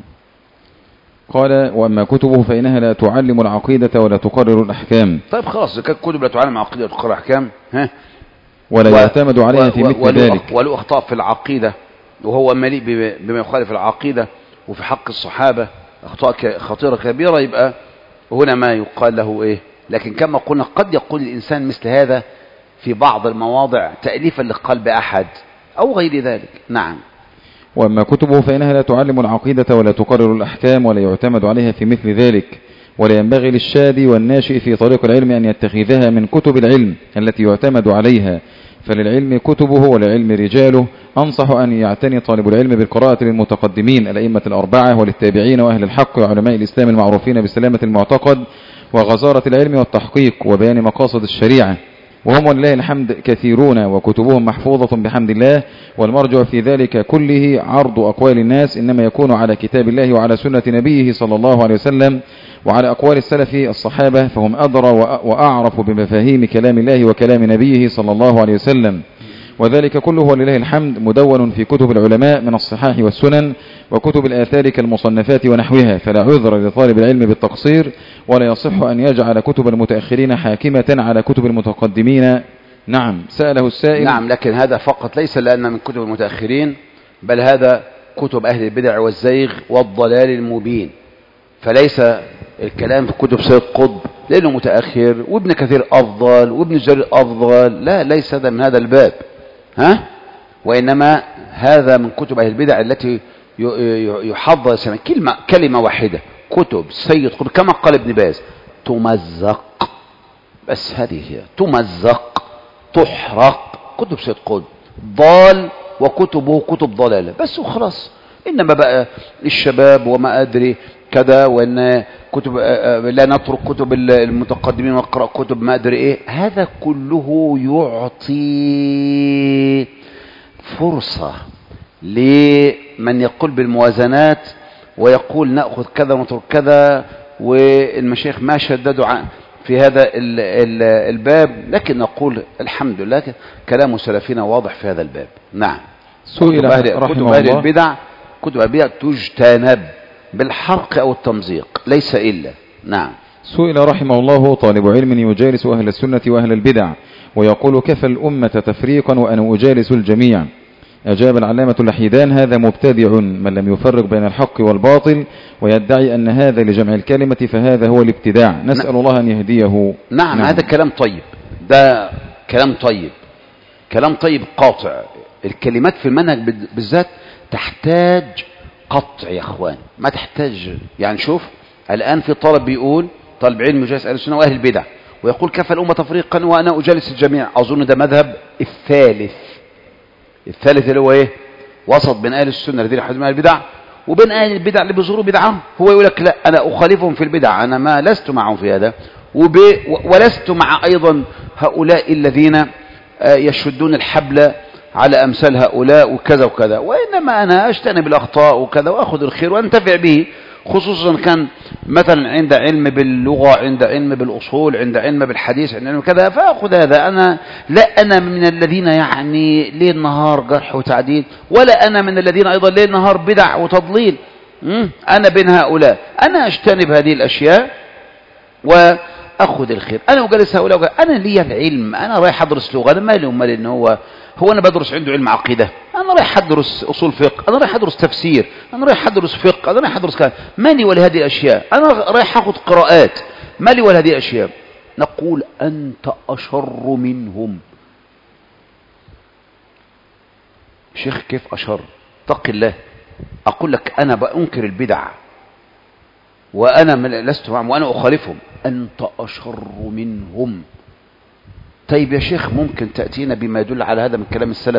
قال وأما كتبه فإنها لا تعلم العقيدة ولا تقرر الأحكام. طيب خلاص، كانت كتب لا تعلم العقيدة ولا تقرر الأحكام، ها ولا و... يعتمد عليها و... في مثل و... ذلك. ولو أخطاء في العقيدة وهو مليء بما يخالف العقيدة وفي حق الصحابة أخطاء خطيرة كبيرة، يبقى هنا ما يقال له إيه. لكن كما قلنا قد يقول الإنسان مثل هذا في بعض المواضع تأليفا لقلب أحد أو غير ذلك. نعم. وأما كتبه فإنها لا تعلم العقيدة ولا تقرر الأحكام ولا يعتمد عليها في مثل ذلك، ولا ينبغي للشادي والناشئ في طريق العلم أن يتخذها من كتب العلم التي يعتمد عليها، فللعلم كتبه وللعلم رجاله. أنصح أن يعتني طالب العلم بالقراءة للمتقدمين الأئمة الأربعة وللتابعين وأهل الحق وعلماء الإسلام المعروفين بسلامة المعتقد وغزارة العلم والتحقيق وبيان مقاصد الشريعة، وهم ولله الحمد كثيرون وكتبهم محفوظة بحمد الله. والمرجع في ذلك كله عرض أقوال الناس إنما يكون على كتاب الله وعلى سنة نبيه صلى الله عليه وسلم وعلى أقوال السلف الصحابة، فهم أدرى وأعرف بمفاهيم كلام الله وكلام نبيه صلى الله عليه وسلم. وذلك كله ولله الحمد مدون في كتب العلماء من الصحاح والسنن وكتب الآثار كالمصنفات ونحوها، فلا عذر لطالب العلم بالتقصير، ولا يصح أن يجعل كتب المتأخرين حاكمة على كتب المتقدمين. نعم. سأله السائل. نعم، لكن هذا فقط ليس لأن من كتب المتأخرين، بل هذا كتب أهل البدع والزيغ والضلال المبين. فليس الكلام في كتب سيد قطب لأنه متأخر وابن كثير أفضل وابن جرير أفضل، لا، ليس هذا من هذا الباب، ها؟ وإنما هذا من كتب أهل البدع التي يحضر سمع كلمة كلمة واحدة، كتب سيد قطب كما قال ابن باز تمزق، بس هذه هي تمزق تحرق. كتب سيد قطب ضال وكتبه كتب ضلالة بس وخلاص. إنما بقى الشباب وما أدري كذا، وأن كتب لا نترك كتب المتقدمين ونقرأ كتب ما أدري إيه، هذا كله يعطي فرصة لمن يقول بالموازنات ويقول نأخذ كذا ونترك كذا، والمشايخ ما شددوا في هذا الباب. لكن نقول الحمد لله كلام سلفنا واضح في هذا الباب. نعم. سئل كتب أهل, رحمه كتب أهل الله البدع كتب أهل البدع تجتنب بالحرق أو التمزيق ليس إلا. نعم. سئل رحمه الله طالب علم يجالس أهل السنة وأهل البدع ويقول كفى الأمة تفريقا وأنا أجالس الجميع. أجاب العلامة اللحيدان هذا مبتدع من لم يفرق بين الحق والباطل ويدعي أن هذا لجمع الكلمة فهذا هو الابتداع. نسأل نعم. الله أن يهديه. نعم, نعم هذا كلام طيب، ده كلام طيب، كلام طيب قاطع. الكلمات في المنهج بالذات تحتاج قطع يا اخوان، ما تحتاج يعني. شوف الآن في طالب بيقول طالب علم يجالس أهل السنة وأهل البدع ويقول كفى الأمة تفريقا وأنا أجالس الجميع. أظن ده مذهب الثالث الثالث اللي هو إيه؟ وسط بين أهل السنة الذين يحدثون أهل البدع وبين أهل البدع اللي بيظهروا بدعهم. هو يقول لك لا أنا أخالفهم في البدع، أنا ما لست معهم في هذا، وب... ولست مع أيضا هؤلاء الذين يشدون الحبل على أمثال هؤلاء وكذا وكذا، وإنما أنا أجتنب الأخطاء وكذا وأخذ الخير وأنتفع به، خصوصا كان مثلا عند علم باللغة، عند علم بالأصول، عند علم بالحديث، عند علم كذا، فأخذ هذا. أنا لا أنا من الذين يعني ليل نهار جرح وتعديل، ولا أنا من الذين أيضا ليل نهار بدع وتضليل. أنا بين هؤلاء، أنا أجتنب هذه الأشياء وأخذ الخير. أنا أجلس هؤلاء، أنا لي العلم، أنا رايح أدرس لغة، أنا مالي ومالي إن هو هو أنا بدرس عنده علم عقيدة، أنا رايح أدرس أصول فقه، أنا رايح أدرس تفسير، أنا رايح أدرس فقه، أنا رايح أدرس كلام، مالي ولا هذه الأشياء، أنا رايح أخذ قراءات، مالي ولا هذه الأشياء. نقول أنت أشر منهم. شيخ كيف أشر؟ اتق الله. أقول لك أنا بأنكر البدع وأنا لست معهم وأنا أخالفهم، أنت أشر منهم. طيب يا شيخ ممكن تأتينا بما يدل على هذا من كلام السلف؟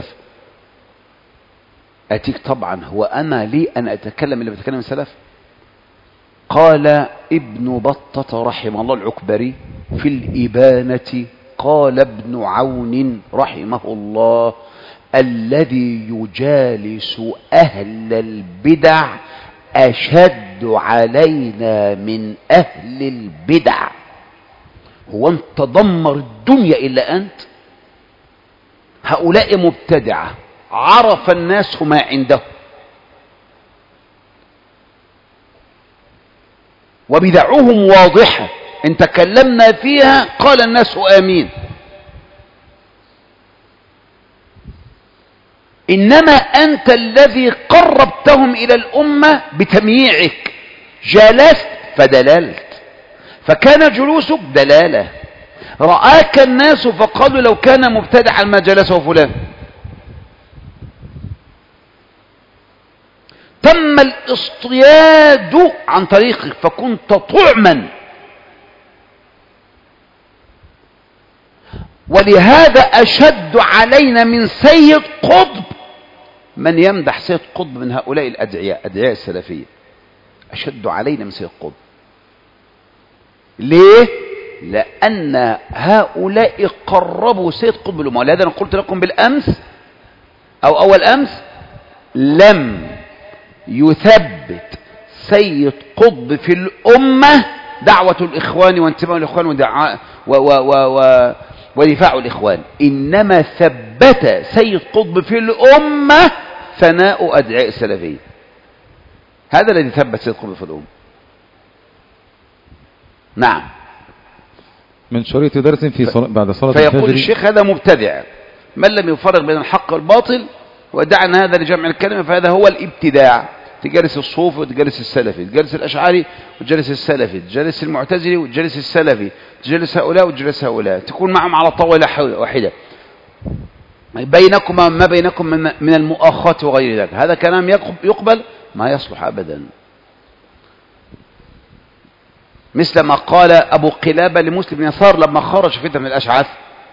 أتيك طبعا. هو أنا لي أن أتكلم اللي بتكلم السلف؟ قال ابن بطة رحمه الله العكبري في الإبانة، قال ابن عون رحمه الله الذي يجالس أهل البدع أشد علينا من أهل البدع. هو انت دمر الدنيا إلا أنت؟ هؤلاء مبتدعة عرف الناس ما عنده وبدعوهم واضحة، ان تكلمنا فيها قال الناس آمين. إنما أنت الذي قربتهم إلى الأمة بتمييعك، جلست فدللت، فكان جلوسك دلالة، رآك الناس فقالوا لو كان مبتدعا ما جلسه فلان. تم الاصطياد عن طريقك فكنت طعما. ولهذا أشد علينا من سيد قطب من يمدح سيد قطب من هؤلاء الأدعياء، أدعياء السلفية، أشد علينا من سيد قطب. ليه؟ لأن هؤلاء قربوا سيد قطب الأمة. ولهذا أنا قلت لكم بالأمس أو أول أمس لم يثبت سيد قطب في الأمة دعوة الإخوان وانتماء الإخوان ودعاء و و و و ودفاع الإخوان، إنما ثبت سيد قطب في الأمة ثناء أدعاء السلفية. هذا الذي ثبت سيد قطب في الأمة. نعم. من شريط درس في صل... بعد صلاة فيقول الفجر. الشيخ هذا مبتدع من لم يفرق بين الحق والباطل وادعى أن هذا لجمع الكلمة، فهذا هو الابتداع. تجلس الصوفي وتجلس السلفي، تجلس الأشعري وتجلس السلفي، تجلس المعتزلي وتجلس السلفي، تجلس هؤلاء وتجلس هؤلاء، تكون معهم على طاولة واحدة، بينكم ما بينكم من المؤاخاة وغير ذلك. هذا كلام يقبل؟ ما يصلح أبدا. مثل ما قال أبو قلابة لمسلم بن يسار لما خرج فتنة من الأشعث،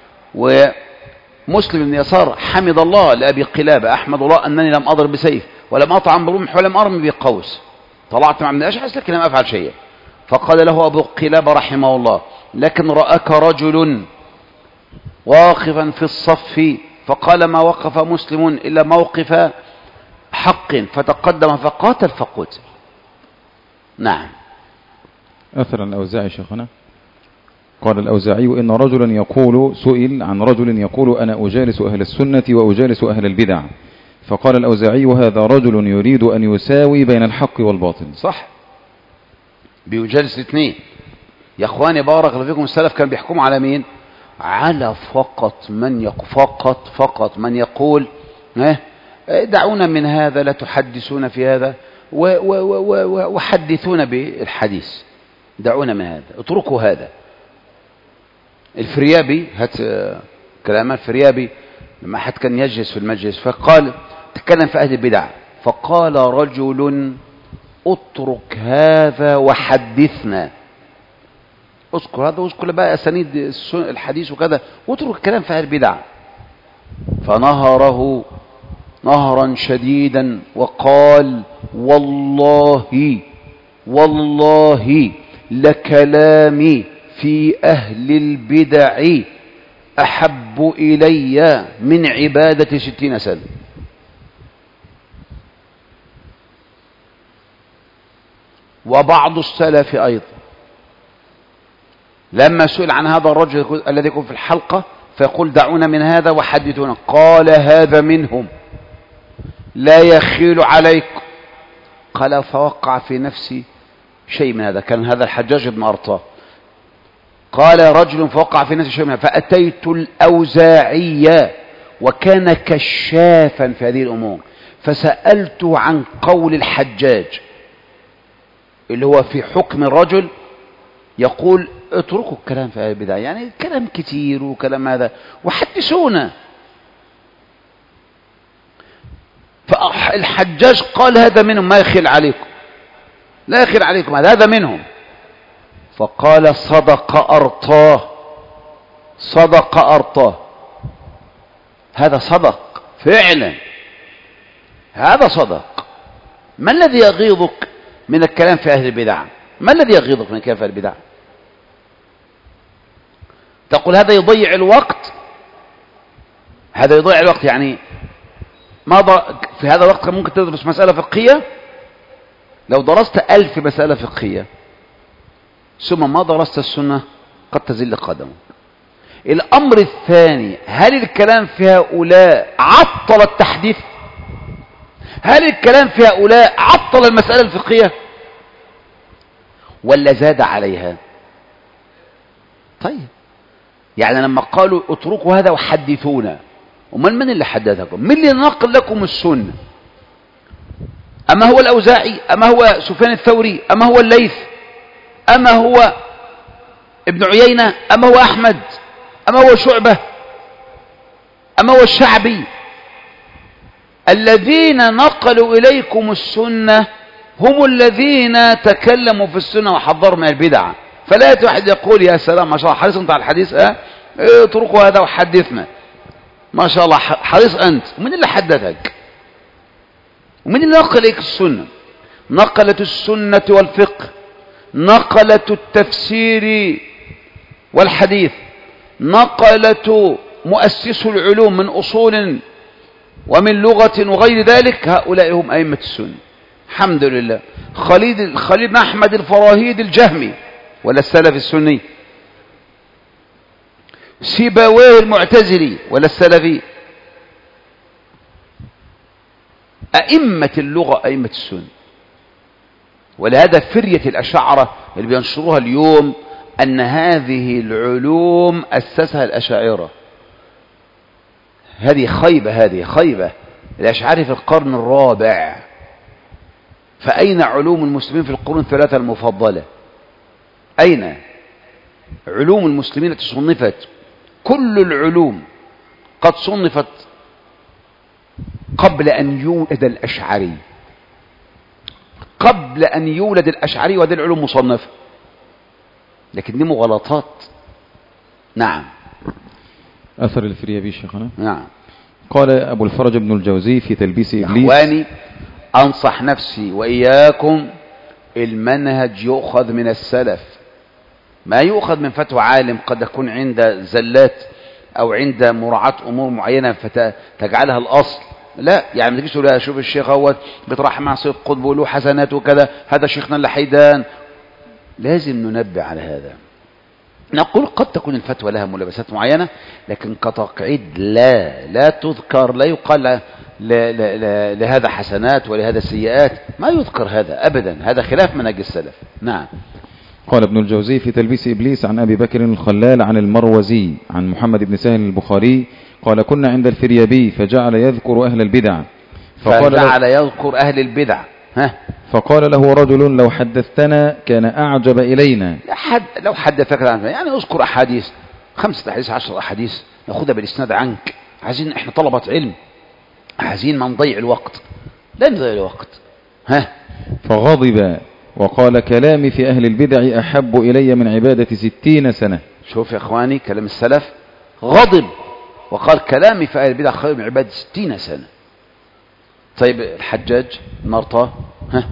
ومسلم بن يسار حمد الله لأبي قلابة، أحمد الله أنني لم أضرب بسيف ولم أطعم برمح ولم أرمي بقوس، طلعت مع من الأشعث لكن لم أفعل شيئا. فقال له أبو قلابة رحمه الله لكن رأك رجل واقفا في الصف، فقال ما وقف مسلم إلا موقف حق، فتقدم فقاتل فقتل. نعم. أثر الأوزاعي شيخنا قال الأوزاعي إن رجلا يقول، سئل عن رجل يقول أنا أجالس أهل السنة وأجالس أهل البدع، فقال الأوزاعي هذا رجل يريد أن يساوي بين الحق والباطل. صح، بيجلس الاثنين. يا اخواني بارك الله فيكم، السلف كان بيحكموا على مين؟ على فقط من يق... فقط فقط من يقول اه دعونا من هذا، لا تحدثون في هذا و... و... و... وحدثونا بالحديث، دعونا من هذا، اتركوا هذا. الفريابي، هات كلام الفريابي لما حد كان يجلس في المجلس فقال، تكلم في أهل البدع، فقال رجل اترك هذا وحدثنا. اذكر هذا واذكر بقى أسانيد الحديث وكذا، واترك الكلام في أهل البدع. فنهره نهرا شديدا وقال والله والله لكلامي في أهل البدع أحب إلي من عبادة ستين سنة. وبعض السلف أيضا لما سئل عن هذا الرجل الذي يكون في الحلقة فيقول دعونا من هذا وحدثونا، قال هذا منهم لا يخيل عليكم. قال فوقع في نفسي شيء من هذا، كان هذا الحجاج بن أرطاه. قال رجل فوقع في نفسي شيء من هذا، فأتيت الأوزاعي وكان كشافا في هذه الأمور، فسألته عن قول الحجاج اللي هو في حكم الرجل يقول اتركوا الكلام في هذه البداية، يعني كلام كتير وكلام هذا وحدثونا. فالحجاج قال هذا منهم، ما يخيل عليكم، لا يخيل عليكم، هذا هذا منهم. فقال صدق أرطاه، صدق أرطاه، هذا صدق فعلا، هذا صدق. ما الذي يغيظك من الكلام في أهل البدع؟ ما الذي يغيظك من الكلام في أهل البدع؟ تقول هذا يضيع الوقت، هذا يضيع الوقت، يعني ما في هذا الوقت ممكن تدرس مسألة فقهية، لو درست ألف مسألة فقهية ثم ما درست السنة قد تزل قدمك. الأمر الثاني، هل الكلام في هؤلاء عطل التحديث؟ هل الكلام في هؤلاء عطل المسألة الفقهية ولا زاد عليها؟ طيب يعني لما قالوا اتركوا هذا وحدثونا، ومن من اللي حدثكم؟ من اللي نقل لكم السنة؟ أما هو الأوزاعي؟ أما هو سفيان الثوري؟ أما هو الليث؟ أما هو ابن عيينة؟ أما هو أحمد؟ أما هو شعبة؟ أما هو الشعبي؟ الذين نقلوا إليكم السنة هم الذين تكلموا في السنة وحذروا من البدع. فلا يأتي واحد يقول يا سلام ما شاء الله حريص أنت على الحديث، اه اتركوا هذا وحدثنا، ما شاء الله حريص أنت. ومن اللي حدثك؟ ومن اللي نقل إليك السنة؟ نقلت السنة والفقه، نقلت التفسير والحديث، نقلت مؤسس العلوم من أصول ومن لغة وغير ذلك، هؤلاء هم أئمة السنة الحمد لله. خليل خليل بن أحمد الفراهيد الجهمي ولا السلف السني؟ سيبويه المعتزلي ولا السلفي؟ أئمة اللغة أئمة السنة. ولهذا فرية الأشاعرة اللي بينشروها اليوم أن هذه العلوم أسسها الأشاعرة، هذه خيبة، هذه خيبة. الأشعري في القرن الرابع، فأين علوم المسلمين في القرون الثلاثة المفضلة؟ أين علوم المسلمين التي صنفت؟ كل العلوم قد صنفت قبل أن يولد الأشعري، قبل أن يولد الأشعري، وهذه العلوم مصنفة، لكن دي مغالطات. نعم. أثر الفريابي شيخنا. نعم. قال أبو الفرج بن الجوزي في تلبيس إبليس: إخواني أنصح نفسي وإياكم، المنهج يؤخذ من السلف، ما يؤخذ من فتوى عالم قد يكون عند زلات أو عند مراعاة أمور معينة فتجعلها الأصل. لا، يعني ما تجيش تقول لا شوف الشيخ هو بيطرح مع سيد قطب وله حسنات وكذا، هذا شيخنا اللي حيدان. لازم ننبه على هذا. نقول قد تكون الفتوى لها ملابسات معينة، لكن كتقعيد لا لا تذكر، لا يقال ل ل ل لهذا حسنات ولهذا سيئات، ما يذكر هذا أبدا، هذا خلاف منهج السلف. نعم. قال ابن الجوزي في تلبيس إبليس عن أبي بكر الخلال عن المروزي عن محمد بن سهل البخاري قال كنا عند الفريابي فجعل يذكر أهل البدع فقال فجعل يذكر أهل البدع ها فقال له رجل لو حدثتنا كان أعجب إلينا. حد لو حدثك يعني اذكر أحاديث، خمسة أحاديث عشر أحاديث نأخذها بالإسناد عنك، عايزين احنا طلبة علم، عايزين ما نضيع الوقت، لا نضيع الوقت. ها فغضب وقال كلامي في أهل البدع أحب إلي من عبادة ستين سنة. شوف يا إخواني كلام السلف، غضب وقال كلامي في أهل البدع خير من عبادة ستين سنة. طيب الحجاج مرطى ها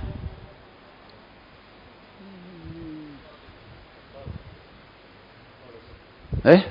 ايه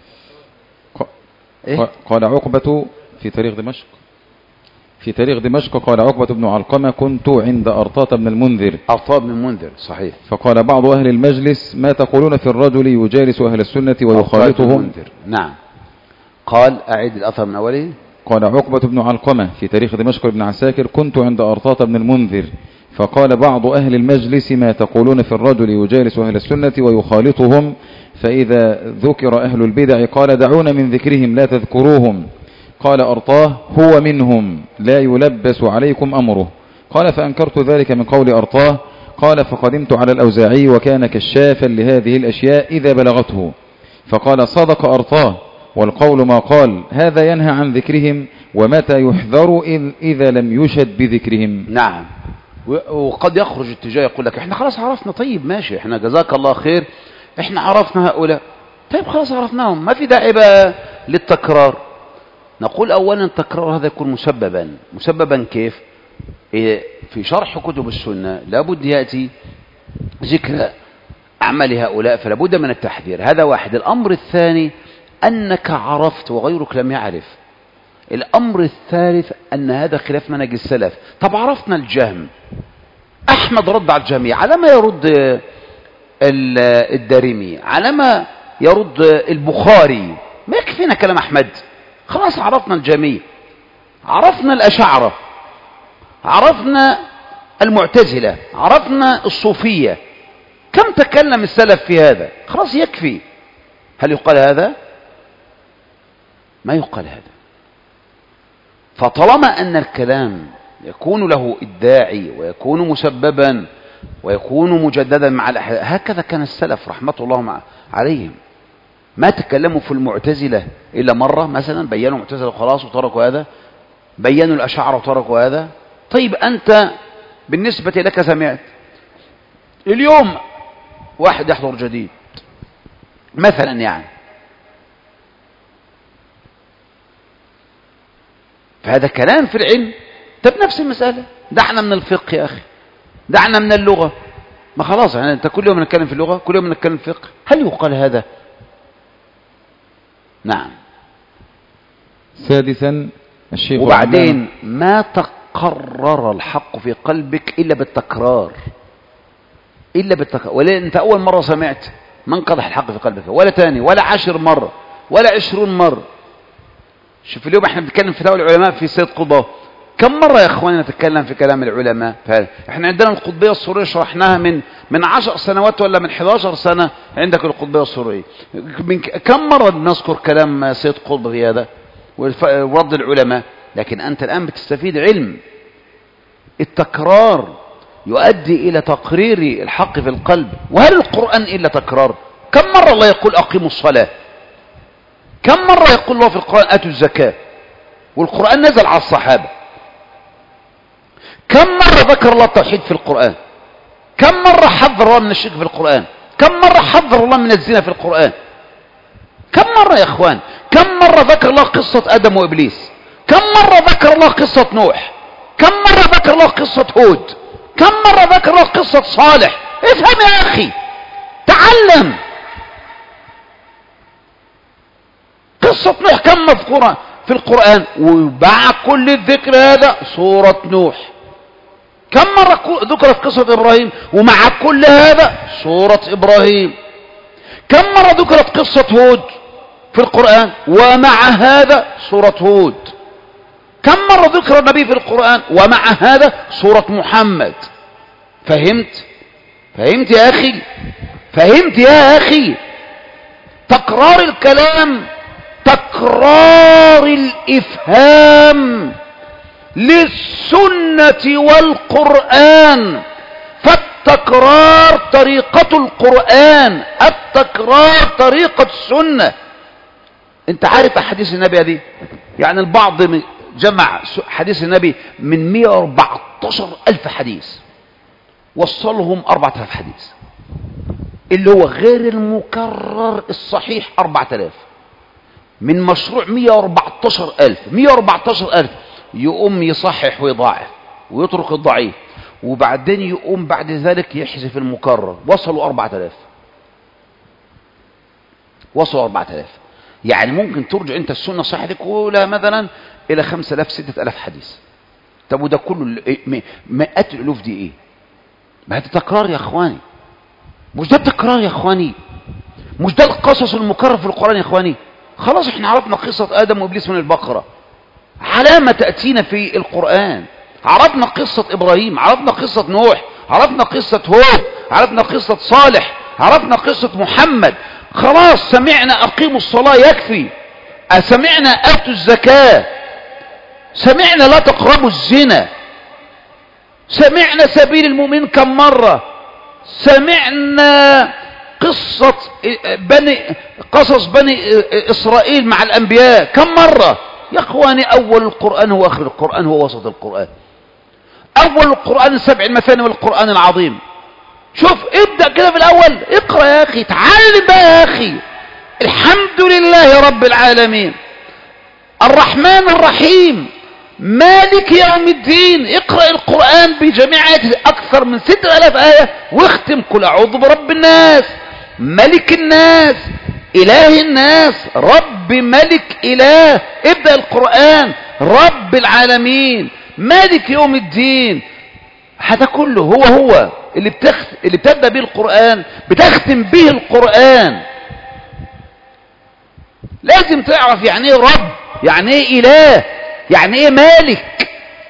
إيه؟ قال عقبة في تاريخ دمشق في تاريخ دمشق قال عقبة بن علقمة كنت عند أرطاط بن المنذر. أرطاط بن المنذر صحيح. فقال بعض أهل المجلس ما تقولون في الرجل يجالس أهل السنة ويخالطهم. نعم. قال أعيد الأثر من أوله. قال عقبة بن علقمة في تاريخ دمشق بن عساكر كنت عند أرطاط بن المنذر فقال بعض أهل المجلس ما تقولون في الرجل يجالس أهل السنة ويخالطهم فإذا ذكر أهل البدع قال دعونا من ذكرهم لا تذكروهم. قال أرطاه هو منهم لا يلبس عليكم أمره. قال فأنكرت ذلك من قول أرطاه. قال فقدمت على الأوزاعي وكان كشافا لهذه الأشياء إذا بلغته فقال صدق أرطاه والقول ما قال هذا ينهى عن ذكرهم ومتى يحذر إذا لم يشد بذكرهم. نعم. وقد يخرج اتجاه يقول لك احنا خلاص عرفنا، طيب ماشي، احنا جزاك الله خير احنا عرفنا هؤلاء، طيب خلاص عرفناهم، ما في داعي بقى للتكرار. نقول اولا التكرار هذا يكون مسببا. مسببا كيف؟ إيه في شرح كتب السنة لابد يأتي ذكر أعمال هؤلاء، فلا بد من التحذير. هذا واحد. الأمر الثاني أنك عرفت وغيرك لم يعرف. الأمر الثالث أن هذا خلاف منهج السلف. طب عرفنا الجهم، أحمد رد على الجميع، على ما يرد الدارمي، على ما يرد البخاري، ما يكفينا كلام أحمد، خلاص عرفنا الجميع، عرفنا الأشاعرة، عرفنا المعتزلة، عرفنا الصوفية، كم تكلم السلف في هذا، خلاص يكفي. هل يقال هذا؟ ما يقال هذا. فطالما أن الكلام يكون له إداعي ويكون مسببا ويكون مجددا مع الأحياء، هكذا كان السلف رحمة الله عليهم. ما تكلموا في المعتزلة إلا مرة مثلا، بيّنوا المعتزلة وخلاص وتركوا هذا، بيّنوا الأشاعرة وتركوا هذا. طيب أنت بالنسبة لك سمعت اليوم واحد يحضر جديد مثلا، يعني فهذا كلام في العلم. طب نفس المسألة، دعنا من الفقه يا أخي، دعنا من اللغة، ما خلاص يعني أنت كل يوم نتكلم في اللغة، كل يوم نتكلم في الفقه، هل يقال هذا؟ نعم. سادسا الشيخ وبعدين ما تقرر الحق في قلبك إلا بالتكرار، إلا بالتكرار. ولا أنت أول مرة سمعت ما انقضح الحق في قلبك، ولا تاني ولا عشر مرة ولا عشرون مرة. شوف اليوم احنا بنتكلم في فتاوى العلماء في سيد قطب، كم مرة يا اخواننا نتكلم في كلام العلماء؟ احنا عندنا القطبية السورية شرحناها من من عشر سنوات ولا من حداشر سنة. عندك القطبية السورية من كم مرة نذكر كلام سيد قطب في هذا ورد العلماء؟ لكن انت الان بتستفيد علم. التكرار يؤدي الى تقرير الحق في القلب. وهل القرآن الا تكرار؟ كم مرة الله يقول اقيموا الصلاة؟ كم مرة يقول الله في القرآن اتوا الزكاة؟ والقرآن نزل على الصحابة. كم مرة ذكر الله التوحيد في القرآن؟ كم مرة حذر الله من الشرك في القرآن؟ كم مرة حذر الله من الزنا في القرآن؟ كم مرة يا اخوان؟ كم مرة ذكر الله قصة آدم وإبليس؟ كم مرة ذكر الله قصة نوح؟ كم مرة ذكر الله قصة هود؟ كم مرة ذكر الله قصة صالح؟ افهم يا أخي، تعلم. قصة نوح كم مذكورة في القرآن؟ ومع كل الذكر هذا سورة نوح. كم مرة ذكرت قصة إبراهيم؟ ومع كل هذا سورة إبراهيم. كم مرة ذكرت قصة هود في القرآن؟ ومع هذا سورة هود. كم مرة ذكر النبي في القرآن؟ ومع هذا سورة محمد. فهمت؟ فهمت يا أخي؟ فهمت يا أخي؟ تكرار الكلام تكرار الإفهام للسنة والقرآن، فالتكرار طريقة القرآن، التكرار طريقة السنة. انت عارف حديث النبي دي؟ يعني البعض جمع حديث النبي من مئة وأربعتاشر ألف حديث، وصلهم أربعة آلاف حديث، اللي هو غير المكرر الصحيح أربعة آلاف، من مشروع مئة وأربعتاشر ألف. مئة وأربعتاشر ألف يقوم يصحح ويضاعف ويترك الضعيف، وبعدين يقوم بعد ذلك يحذف المكرر، وصلوا أربعة آلاف. وصلوا أربعة آلاف. يعني ممكن ترجع انت السنة صحيح تقولها مثلا الى خمسة آلاف ستة آلاف حديث. طب وده كله مئات الالوف دي ايه؟ ما هذا تكرار يا اخواني. مش ده التكرار يا اخواني؟ مش ده القصص المكرر في القرآن يا اخواني؟ خلاص احنا عرفنا قصة ادم وابليس من البقرة، علامة تأتينا في القرآن. عرفنا قصة ابراهيم، عرفنا قصة نوح، عرفنا قصة هود، عرفنا قصة صالح، عرفنا قصة محمد. خلاص سمعنا أقيموا الصلاة يكفي، سمعنا آتوا الزكاة، سمعنا لا تقربوا الزنا، سمعنا سبيل المؤمن كم مرة، سمعنا قصة بني قصص بني إسرائيل مع الأنبياء كم مرة يا أخواني. أول القرآن هو آخر القرآن، هو وسط القرآن. أول القرآن السبع المثاني والقرآن العظيم. شوف ابدأ كده في الأول، اقرأ يا أخي، تعلم بقى يا أخي. الحمد لله رب العالمين الرحمن الرحيم مالك يوم الدين. اقرأ القرآن بجميع آياته أكثر من ستة آلاف آية، واختم قل أعوذ برب الناس ملك الناس إله الناس رب ملك إله. ابدأ القرآن رب العالمين مالك يوم الدين. هذا كله هو هو اللي بتخ... اللي بتبدأ به القرآن بتختم به القرآن. لازم تعرف يعني ايه رب، يعني ايه إله، يعني ايه مالك.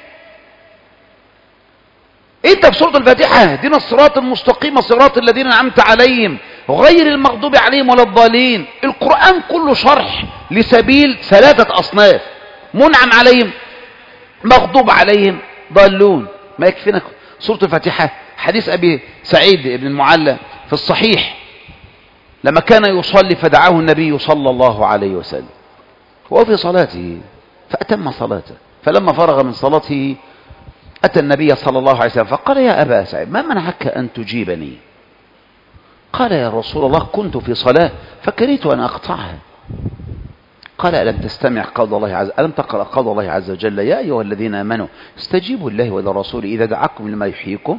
انت في سورة الفاتحة اهدنا الصراط المستقيم صراط الذين أنعمت عليهم غير المغضوب عليهم ولا الضالين. القرآن كله شرح لسبيل ثلاثة أصناف: منعم عليهم، مغضوب عليهم، ضالون. ما يكفينا سورة الفاتحة؟ حديث أبي سعيد بن المعلى في الصحيح لما كان يصلي فدعاه النبي صلى الله عليه وسلم وهو في صلاته فأتم صلاته، فلما فرغ من صلاته أتى النبي صلى الله عليه وسلم فقال: يا أبا سعيد ما منعك أن تجيبني؟ قال: يا رسول الله كنت في صلاة فكرهت أن أقطعها. قال: ألم تستمع قول الله عز ألم تقرأ قول الله عز وجل: يا أيها الذين آمنوا استجيبوا لله ولرسوله إذا دعاكم لما يحييكم.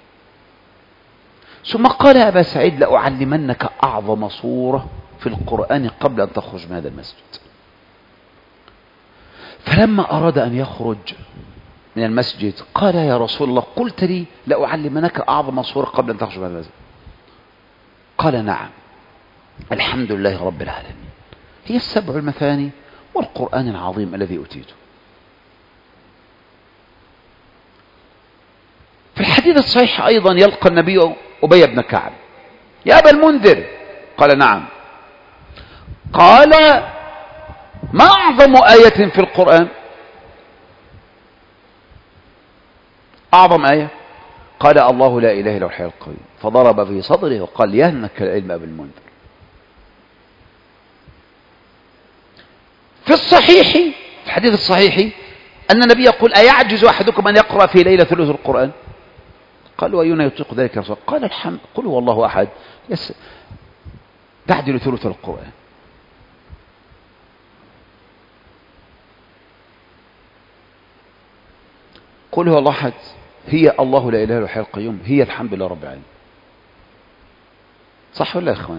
ثم قال: يا أبا سعيد لأعلمنك أعظم سورة في القرآن قبل أن تخرج من هذا المسجد. فلما أراد أن يخرج من المسجد قال: يا رسول الله قلت لي لأعلمنك أعظم سورة قبل أن تخرج من هذا المسجد. قال: نعم، الحمد لله رب العالمين، هي السبع المثاني والقرآن العظيم الذي أتيته. في الحديث الصحيح أيضا يلقى النبي أبي بن كعب: يا أبا المنذر. قال: نعم. قال: ما أعظم آية في القرآن؟ أعظم آية؟ قال: الله لا إله إلا هو الحي القيوم. فضرب في صدره وقال: يهنك العلم أبا المنذر. في الصحيح في الحديث الصحيح أن النبي يقول: أيعجز أحدكم أن يقرأ في ليلة ثلث القرآن؟ قالوا: أينا يطيق ذلك يا رسول الله؟ قال: الحمد قل هو الله أحد يس تعدل ثلث القرآن. قل هو الله أحد هي الله لا إله إلا هو الحي القيوم، هي الحمد لله رب العالمين. صح ولا يا إخوان؟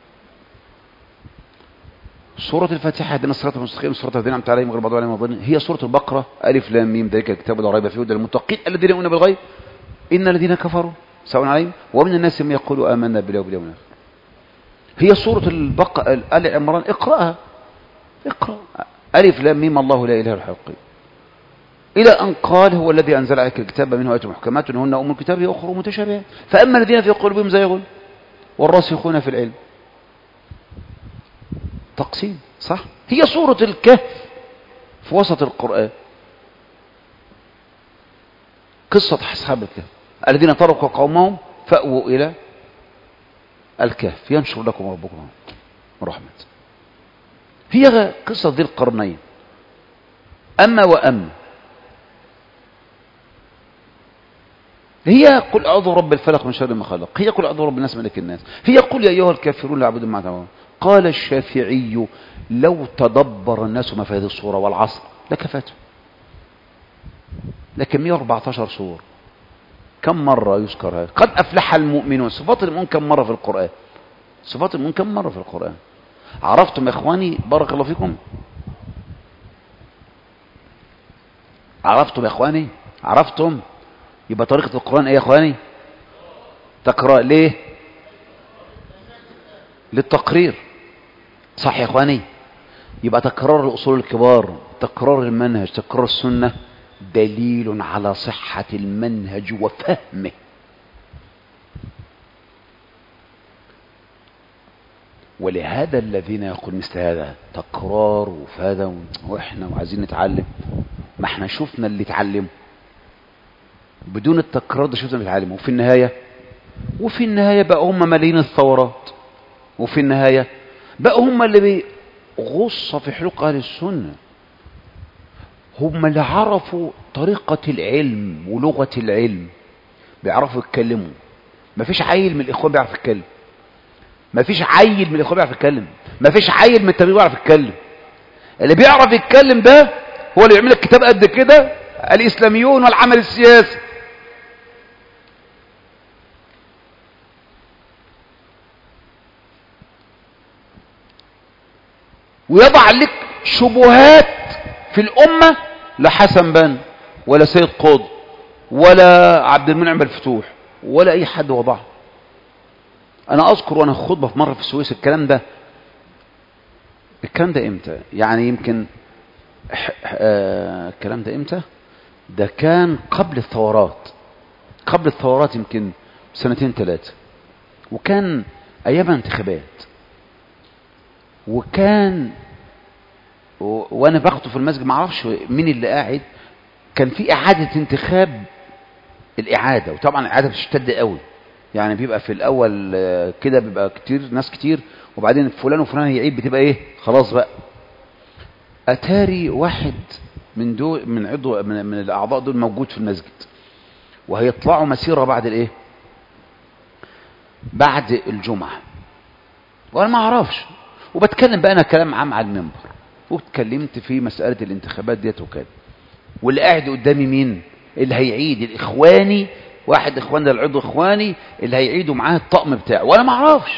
سورة الفاتحة اهدنا الصراط المستقيم صراط الذين أنعمت عليهم غير المغضوب عليهم ولا الضالين. هي سورة البقرة ألف لام ميم ذلك الكتاب لا ريب فيه هدى للمتقين الذين يؤمنون بالغيب إن الذين كفروا سواء عليهم ومن الناس من يقول آمنا بالله وباليوم الآخر. هي سورة البقرة آل عمران اقرأها، اقرأ ألف لام ميم الله لا إله إلا هو الحي القيوم. إلى أن قال هو الذي أنزل عليك الكتاب منه آيات محكمات هن أم الكتاب وأخر متشابهات فأما الذين في قلوبهم زيغ والراسخون في العلم. تقسيم صح. هي سورة الكهف في وسط القرآن، قصة أصحاب الكهف الذين تركوا قومهم فأووا إلى الكهف ينشر لكم ربكم رحمة. هي قصة ذي القرنين. أما وأما هي قل أعوذ برب الفلق من شر ما خلق، هي قل أعوذ برب الناس ملك الناس، هي قل يا أيها الكافرون لا أعبد ما تعبدون. قال الشافعي لو تدبر الناس ما في هذه الصورة والعصر لكفته. لكن مئة وأربعة عشر سورة كم مرة يذكر هذا؟ قد أفلح المؤمنون. صفات المؤمن كم مرة في القرآن؟ صفات المؤمن كم مرة في القرآن؟ عرفتم يا إخواني بارك الله فيكم؟ عرفتم يا إخواني؟ عرفتم؟ يبقى طريقة القرآن ايه يا إخواني؟ تقرأ. ليه؟ للتقرير. صح يا إخواني؟ يبقى تكرار الأصول الكبار، تكرار المنهج، تكرار السنة دليل على صحة المنهج وفهمه. ولهذا الذين يقول مثل هذا تكرار وفهذا واحنا وعايزين نتعلم، ما احنا شفنا اللي اتعلموا بدون التكرار ده، شفنا اللي اتعلموا وفي النهاية وفي النهاية بقى هم مالين الثورات، وفي النهاية بقى هم اللي بيغص في حلق أهل السنة، هم اللي عرفوا طريقة العلم ولغة العلم، بيعرفوا يتكلموا. مفيش عيل من الإخوان بيعرف يتكلم، مفيش عيل من الإخوان بيعرف يتكلم، مفيش عيل من التبليغ بيعرف يتكلم. اللي بيعرف يتكلم ده هو اللي يعمل لك كتاب قد كده الإسلاميون والعمل السياسي. ويضع لك شبهات في الأمة لا حسن بن ولا سيد قطب ولا عبد المنعم بالفتوح ولا أي حد وضعها. أنا أذكر وأنا خطبة في مرة في السويس الكلام ده الكلام ده إمتى؟ يعني يمكن آه الكلام ده إمتى؟ ده كان قبل الثورات، قبل الثورات يمكن سنتين ثلاثة، وكان أيام انتخابات، وكان و... وانا باخده في المسجد ما اعرفش مين اللي قاعد، كان في اعاده انتخاب الاعاده، وطبعا الاعاده بتشتد قوي، يعني بيبقى في الاول كده بيبقى كتير ناس كتير، وبعدين فلان وفلان يعيد بتبقى ايه خلاص بقى. اتاري واحد من دول من عضو من, من الاعضاء دول موجود في المسجد، وهيطلعوا مسيره بعد الايه بعد الجمعه، وانا ما اعرفش، وبتكلم بقى انا كلام عام على المنبر، واتكلمت في مسألة الانتخابات ديت وكده، واللي قاعد قدامي مين اللي هيعيد؟ الاخواني، واحد اخواننا العضو اخواني اللي هيعيدوا معاه الطقم بتاعه، وانا ما اعرفش.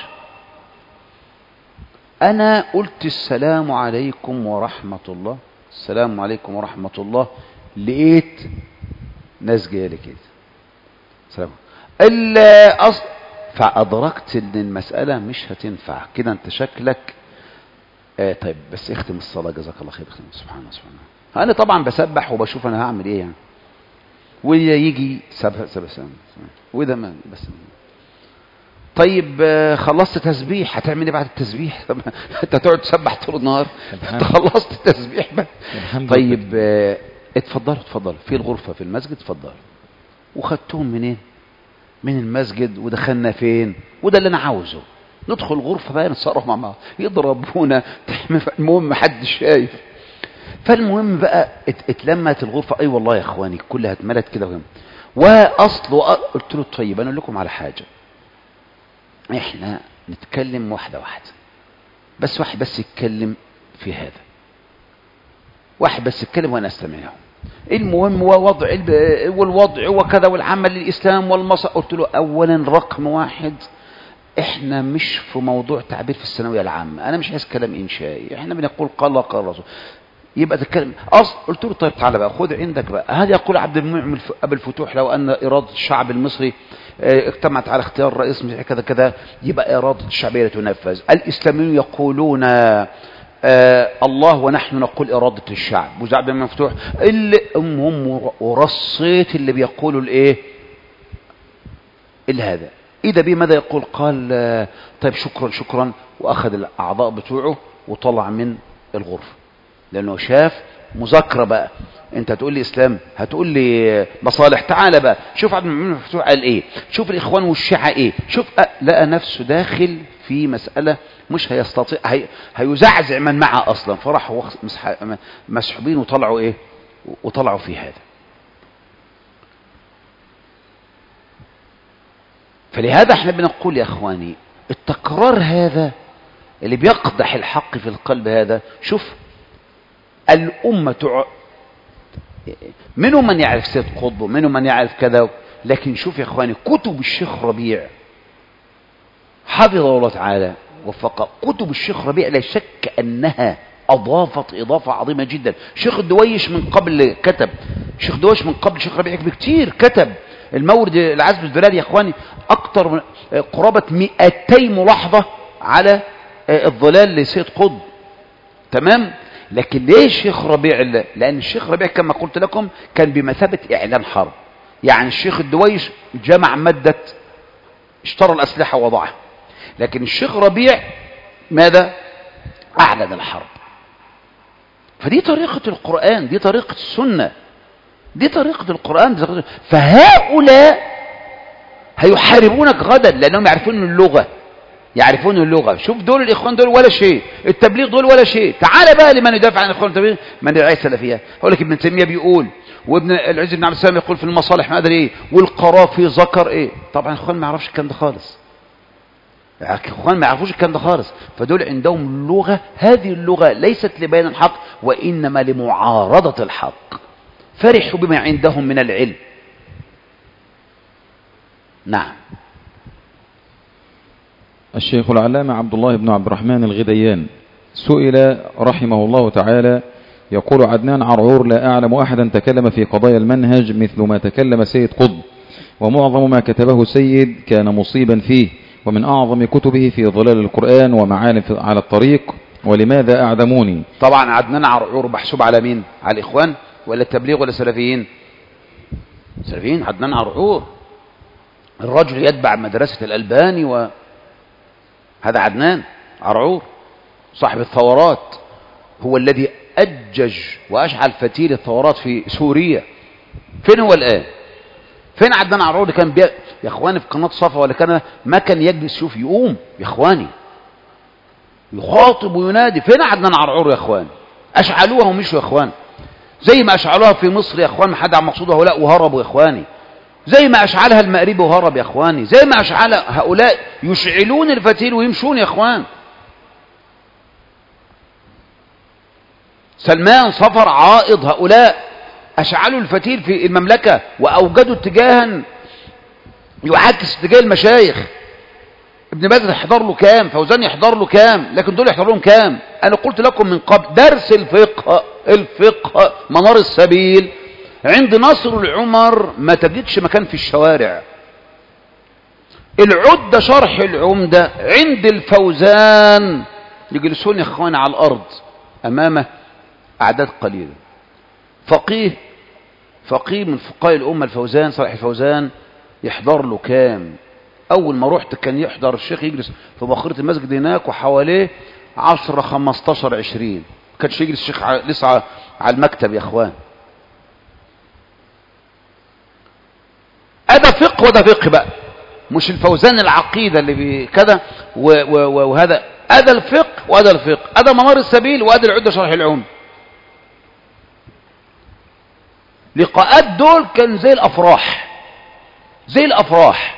انا قلت السلام عليكم ورحمة الله، السلام عليكم ورحمة الله، لقيت ناس جايه لي كده سلام الاصل، فادركت ان المسألة مش هتنفع كده، انت شكلك آه طيب بس اختم الصلاة جزاك الله خير، اختم. سبحان الله سبحان الله. انا طبعا بسبح وبشوف انا هعمل ايه يعني، ويجي سبح سبح سبح وده ما بس. طيب آه خلصت تسبيح، هتعمل ايه بعد التسبيح؟ انت هتقعد تسبح طول النهار؟ انت خلصت التسبيح بقى. طيب آه اتفضلوا اتفضلوا في الغرفة في المسجد، اتفضلوا. وخدتهم منين؟ من المسجد، ودخلنا فين؟ وده اللي انا عاوزه، ندخل غرفة بقى نتصرف مع بعض، يضربونا، المهم محدش شايف. فالمهم بقى اتلمت الغرفة، اي والله يا اخواني كلها اتملت كده وهم. واصل قلت له طيب انا اقول لكم على حاجة، احنا نتكلم واحدة واحدة، بس واحد بس يتكلم في هذا، واحد بس يتكلم وانا استمعه، المهم هو وضع والوضع وكذا والعمل للإسلام والمصر. قلت له اولا رقم واحد، احنا مش في موضوع تعبير في الثانويه العامه، انا مش عايز كلام انشائي، احنا بنقول قال الله قال الرسول، يبقى تتكلم اصل. قلت له طيب تعالى بقى خد عندك بقى، هل يقول عبد المنعم ابو الفتوح لو ان اراده الشعب المصري اجتمعت على اختيار رئيس كذا كذا يبقى اراده الشعبيه تنفذ؟ الاسلاميون يقولون آه الله ونحن نقول إرادة الشعب وزعب مفتوح اللي هم ورصيت اللي بيقولوا الايه اللي هذا إذا بيه ماذا يقول؟ قال آه طيب شكرا شكرا وأخذ الأعضاء بتوعه وطلع من الغرفة لأنه شاف مذاكرة بقى. انت هتقول لي اسلام، هتقول لي مصالح، تعالى بقى شوف عبد المؤمن مفتوح قال ايه، شوف الاخوان والشيعة ايه، شوف أه لقى نفسه داخل في مسألة مش هيستطيع، هي هيزعزع من معه اصلا، فراحوا مسحوبين وطلعوا ايه وطلعوا في هذا. فلهذا احنا بنقول يا اخواني التكرار هذا اللي بيقدح الحق في القلب هذا، شوف الأمة تع... منهم من يعرف سيد قطب ومنهم من يعرف كذا، لكن شوف يا اخواني كتب الشيخ ربيع حفظه الله تعالى وفق، كتب الشيخ ربيع لا شك أنها أضافت إضافة عظيمة جدا. شيخ الدويش من قبل كتب، شيخ دويش من قبل شيخ ربيع بكتير كتب المورد العزب الزلالي يا اخواني اكتر من قرابة مئتي ملاحظة على الظلال لسيد قطب، تمام. لكن ليه الشيخ ربيع؟ لأن الشيخ ربيع كما قلت لكم كان بمثابة إعلان حرب، يعني الشيخ الدويش جمع مادة اشترى الأسلحة ووضعها، لكن الشيخ ربيع ماذا؟ أعلن الحرب. فدي طريقة القرآن، دي طريقة السنة، دي طريقة القرآن، دي طريقة. فهؤلاء هيحاربونك غدا لأنهم يعرفون اللغة، يعرفون اللغة. شوف دول الإخوان دول ولا شيء، التبليغ دول ولا شيء. تعال بقى لمن يدافع عن الإخوان التبليغ، من يدعي السلفية. هقول لك ابن تيمية بيقول، وابن العز بن عبد السلام يقول في المصالح ما أدري إيه، والقرافي ذكر إيه. طبعا الإخوان ما يعرفش الكلام ده خالص، الإخوان ما يعرفوش الكلام ده خالص. فدول عندهم لغة، هذه اللغة ليست لبيان الحق وإنما لمعارضة الحق، فرحوا بما عندهم من العلم. نعم. الشيخ العلامة عبد الله بن عبد الرحمن الغديان سئل رحمه الله تعالى، يقول عدنان عرعور: لا أعلم أحدا تكلم في قضايا المنهج مثل ما تكلم سيد قطب، ومعظم ما كتبه سيد كان مصيبا فيه، ومن أعظم كتبه في ظلال القرآن ومعالم على الطريق، ولماذا أعدموني. طبعا عدنان عرعور محسوب على مين؟ على الإخوان ولا التبليغ ولا السلفيين؟ السلفيين. عدنان عرعور الرجل يتبع مدرسة الألباني، و هذا عدنان عرعور صاحب الثورات، هو الذي أجج وأشعل فتيل الثورات في سوريا. فين هو الآن؟ فين عدنان عرعور اللي كان بي... يا اخواني في قناة صفا ولا كان ما كان يجلس يشوف يقوم يا اخواني يخاطب وينادي؟ فين عدنان عرعور يا اخواني؟ أشعلوها ومشوا يا اخواني، زي ما أشعلوها في مصر يا اخوان، ما حد عم مقصود هؤلاء وهربوا يا اخواني، زي ما أشعلها المأريب وهرب يا اخواني، زي ما أشعل هؤلاء يشعلون الفتيل ويمشون يا اخوان. سلمان صفر عائض، هؤلاء أشعلوا الفتيل في المملكة وأوجدوا اتجاها يعاكس اتجاه المشايخ. ابن باز يحضر له كام، فوزان يحضر له كام، لكن دول يحضر لهم كام؟ أنا قلت لكم من قبل درس الفقه، الفقه منار السبيل عند نصر العمر ما تجدش مكان في الشوارع. العدة شرح العمدة عند الفوزان يجلسون يا اخواني على الأرض أمامه أعداد قليلة. فقيه فقيه من فقهاء الأمة الفوزان صالح الفوزان يحضر له كام؟ أول ما رحت كان يحضر الشيخ يجلس في بخرة المسجد هناك وحواليه عشرة خمستاشر عشرين، ما كانش يجلس الشيخ لسه على المكتب يا اخوان. أدا فقه وده فقه بقى، مش الفوزان العقيدة اللي كده وهذا، أدا الفقه وأدا الفقه، أدا منار السبيل وأدا العدة شرح العمدة. لقاءات دول كان زي الأفراح، زي الأفراح.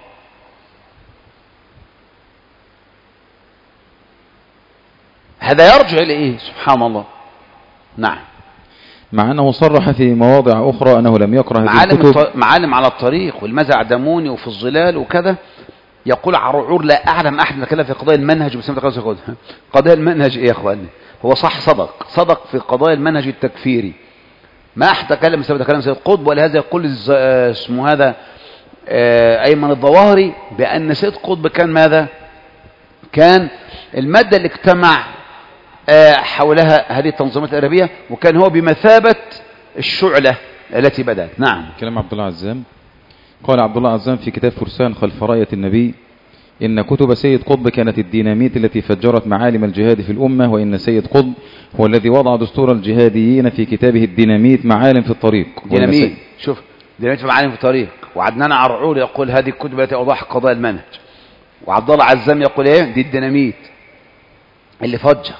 هذا يرجع لإيه؟ سبحان الله. نعم. مع أنه صرح في مواضع أخرى أنه لم يكره معالم, الط... معالم على الطريق والماذا أعدموني وفي الظلال وكذا. يقول عرعور: لا أعلم أحد تكلم في قضايا المنهج بسمة قضايا المنهج. إيه يا أخواني؟ هو صح، صدق صدق في قضايا المنهج التكفيري، ما أحد تكلم بسبب كلام سيد قطب، ولهذا يقول اسمه هذا أيمن الظواهري بأن سيد قطب كان ماذا؟ كان المادة اللي اجتمع حولها هذه التنظيمات الإرهابية، وكان هو بمثابة الشعلة التي بدأت. نعم. كلام عبد الله عزام. قال عبد الله عزام في كتاب فرسان خلف راية النبي: إن كتب سيد قطب كانت الديناميت التي فجرت معالم الجهاد في الأمة، وإن سيد قطب هو الذي وضع دستور الجهاديين في كتابه الديناميت معالم في الطريق. ديناميت، شوف، ديناميت في معالم في الطريق. وعدنان عرعور يقول هذه الكتب التي أوضحت قضايا المنهج، وعبد الله عزام يقول ايه؟ دي الديناميت اللي فجر.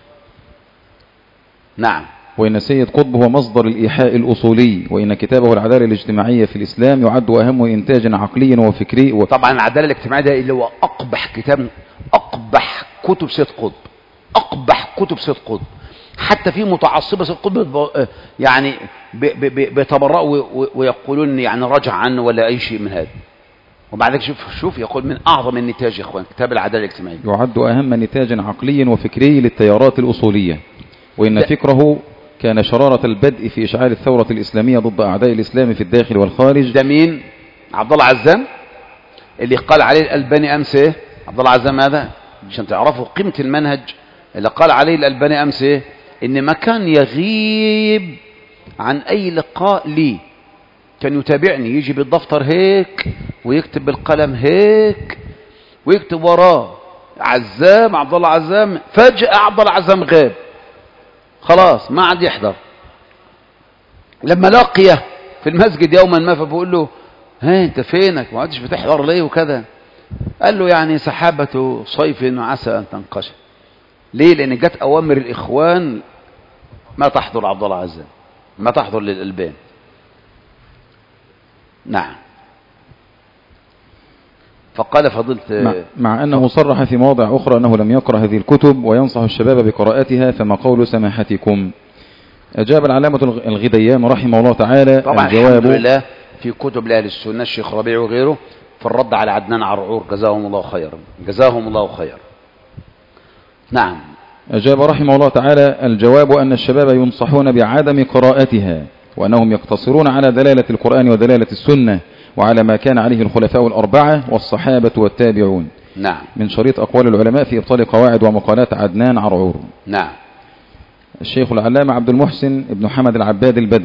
نعم. وإن سيد قطب هو مصدر الإيحاء الأصولي، وإن كتابه العدالة الاجتماعية في الإسلام يعد أهم إنتاج عقلي وفكري. و... طبعا العدالة الاجتماعية ده اللي هو أقبح كتاب، أقبح كتب سيد قطب، أقبح كتب سيد قطب. حتى في متعصبة سيد قطب يعني بيتبرأوا ويقولون يعني رجع عنه ولا أي شيء من هذا. وبعد ذلك شوف شوف يقول من أعظم النتاج يا إخوان كتاب العدالة الاجتماعية، يعد أهم نتاج عقلي وفكري للتيارات الأصولية، وإن ده فكره كان شرارة البدء في إشعال الثورة الإسلامية ضد أعداء الإسلام في الداخل والخارج. ده مين؟ عبد الله عزام اللي قال عليه الألباني أمس إيه؟ عبد الله عزام هذا عشان تعرفوا قيمة المنهج اللي قال عليه الألباني أمس إيه؟ إن ما كان يغيب عن أي لقاء لي، كان يتابعني، يجي بالدفتر هيك ويكتب بالقلم هيك ويكتب وراه عزام عبد الله عزام. فجأة عبد الله عزام غاب، خلاص ما عاد يحضر. لما لقيه في المسجد يوما ما فبقول له ها انت فينك ما عادش بتحضر ليه وكذا؟ قال له يعني سحابة صيف وعسى ان تنقشع. ليه؟ لان جت اوامر الاخوان ما تحضر عبد الله عزام، ما تحضر للألبان. نعم. فقال فضلت مع, مع أنه صرح في مواضع أخرى أنه لم يقرأ هذه الكتب وينصح الشباب بقراءتها، فما قول سماحتكم؟ أجاب العلامة الغديان رحمه الله تعالى طبعا الجواب الحمد لله في كتب لأهل السنة الشيخ ربيع وغيره في الرد على عدنان عرعور، جزاهم الله خيرا، جزاهم الله خيرا. نعم. أجاب رحمه الله تعالى الجواب أن الشباب ينصحون بعدم قراءتها، وأنهم يقتصرون على دلالة القرآن ودلالة السنة وعلى ما كان عليه الخلفاء الأربعة والصحابة والتابعون. نعم. من شريط أقوال العلماء في إبطال قواعد ومقالات عدنان عرعور. نعم. الشيخ العلامة عبد المحسن ابن حمد العباد البدر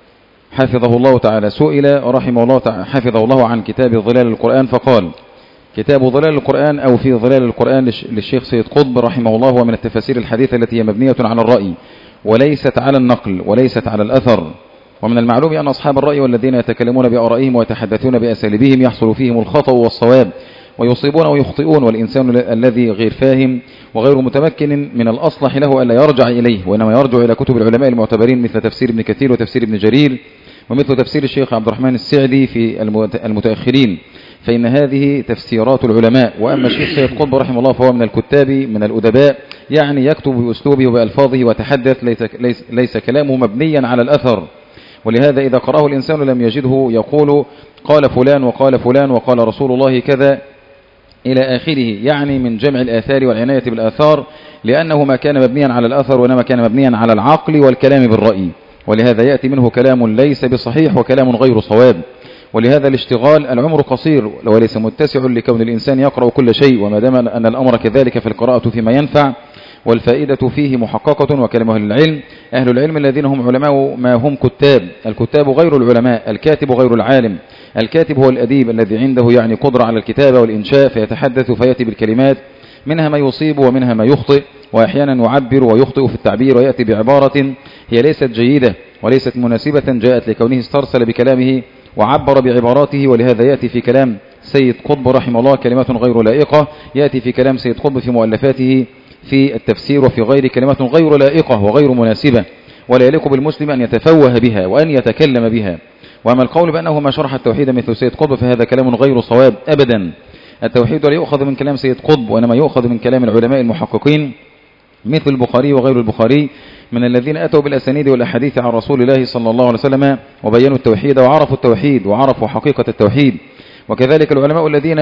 حفظه الله تعالى سئل رحمه الله تعالى حفظه الله عن كتاب ظلال القرآن فقال: كتاب ظلال القرآن أو في ظلال القرآن للشيخ سيد قطب رحمه الله هو من التفاسير الحديثة التي هي مبنية على الرأي وليست على النقل وليست على الأثر. ومن المعلوم أن أصحاب الرأي والذين يتكلمون بآرائهم ويتحدثون بأساليبهم يحصل فيهم الخطأ والصواب ويصيبون ويخطئون، والإنسان الذي غير فاهم وغير متمكن من الأصلح له ألا يرجع إليه، وإنما يرجع إلى كتب العلماء المعتبرين مثل تفسير ابن كثير وتفسير ابن جرير ومثل تفسير الشيخ عبد الرحمن السعدي في المتأخرين، فإن هذه تفسيرات العلماء. وأما الشيخ سيد قطب رحمه الله فهو من الكتاب من الأدباء، يعني يكتب بأسلوبه وبألفاظه وتحدث، ليس, ليس, ليس كلامه مبنيا على الأثر. ولهذا إذا قرأه الإنسان لم يجده يقول قال فلان وقال فلان وقال رسول الله كذا إلى آخره، يعني من جمع الآثار والعناية بالآثار، لأنه ما كان مبنيا على الأثر وإنما كان مبنيا على العقل والكلام بالرأي، ولهذا يأتي منه كلام ليس بصحيح وكلام غير صواب. ولهذا الاشتغال العمر قصير وليس متسع لكون الإنسان يقرأ كل شيء، وما دام أن الأمر كذلك فالقراءة فيما ينفع والفائدة فيه محققة. وكلام أهل العلم أهل العلم الذين هم علماء ما هم كتاب، الكتاب غير العلماء، الكاتب غير العالم. الكاتب هو الأديب الذي عنده يعني قدرة على الكتابة والإنشاء، فيتحدث فيأتي بالكلمات منها ما يصيب ومنها ما يخطئ، وأحيانا يعبر ويخطئ في التعبير ويأتي بعبارة هي ليست جيدة وليست مناسبة جاءت لكونه استرسل بكلامه وعبر بعباراته. ولهذا يأتي في كلام سيد قطب رحمه الله كلمات غير لائقة، يأتي في كلام سيد قطب في مؤلفاته في التفسير وفي غير كلمات غير لائقة وغير مناسبة، ولا يليق بالمسلم أن يتفوه بها وأن يتكلم بها. وأما القول بأنه ما شرح التوحيد مثل سيد قطب فهذا كلام غير صواب أبدا. التوحيد لا يؤخذ من كلام سيد قطب، وإنما يؤخذ من كلام العلماء المحققين مثل البخاري وغير البخاري من الذين أتوا بالأسانيد والأحاديث عن رسول الله صلى الله عليه وسلم وبينوا التوحيد وعرفوا التوحيد وعرفوا حقيقة التوحيد. وكذلك العلماء الذين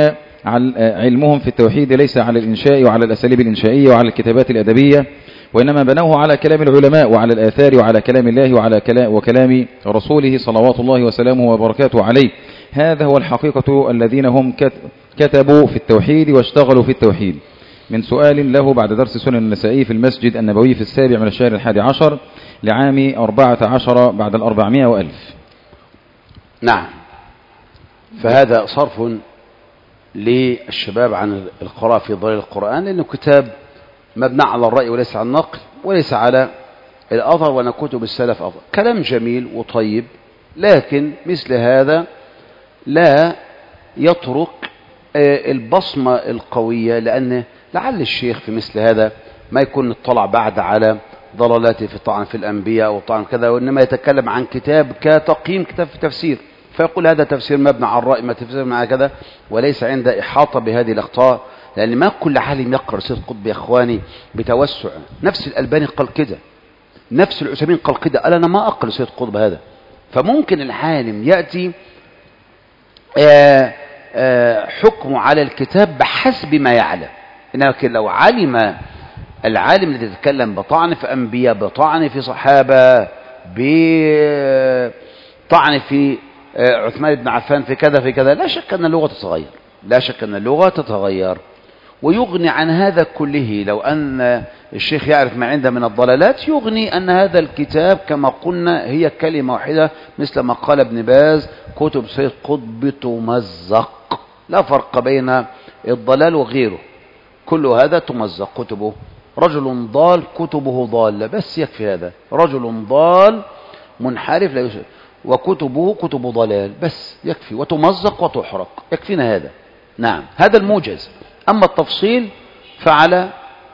علمهم في التوحيد ليس على الإنشاء وعلى الأساليب الإنشائية وعلى الكتابات الأدبية، وإنما بنوه على كلام العلماء وعلى الآثار وعلى كلام الله وعلى كلام وكلام رسوله صلوات الله وسلامه وبركاته عليه. هذا هو الحقيقة الذين هم كتبوا في التوحيد واشتغلوا في التوحيد. من سؤال له بعد درس سنن النسائي في المسجد النبوي في السابع من الشهر الحادي عشر لعام أربعة عشر بعد الأربعمائة وألف. نعم. فهذا صرف للشباب عن القراءة في ظلال القرآن، لأنه كتاب مبنى على الرأي وليس على النقل وليس على الأثر، وأن كتب السلف أفضل. كلام جميل وطيب، لكن مثل هذا لا يترك البصمة القوية، لأن لعل الشيخ في مثل هذا ما يكون اطلع بعد على ضلالاته في الطعن في الأنبياء والطعن كذا، وإنما يتكلم عن كتاب كتقييم كتاب في تفسير، فيقول هذا تفسير مبنى على الرأي، ما تفسير مع كذا، وليس عند إحاطة بهذه الأخطاء. لأن ما كل عالم يقرأ سيد قطب يا إخواني بتوسع. نفس الألباني قال كده، نفس العثيمين قال كده، قال أنا ما أقرأ سيد قطب هذا. فممكن العالم يأتي آآ آآ حكمه على الكتاب بحسب ما يعلم، لكن لو علم العالم الذي يتكلم بطعن في أنبياء، بطعن في صحابة، بطعن في عثمان بن عفان في كذا في كذا، لا شك أن اللغة تتغير، لا شك أن اللغة تتغير. ويغني عن هذا كله لو أن الشيخ يعرف ما عنده من الضلالات، يغني أن هذا الكتاب كما قلنا هي كلمة واحدة، مثل ما قال ابن باز كتب سيد قطب تمزق، لا فرق بين الضلال وغيره، كل هذا تمزق كتبه. رجل ضال كتبه ضالة، بس يكفي هذا، رجل ضال منحرف لا يشرك، وكتبه كتب ضلال، بس يكفي، وتمزق وتحرق، يكفينا هذا. نعم، هذا الموجز. أما التفصيل فعلى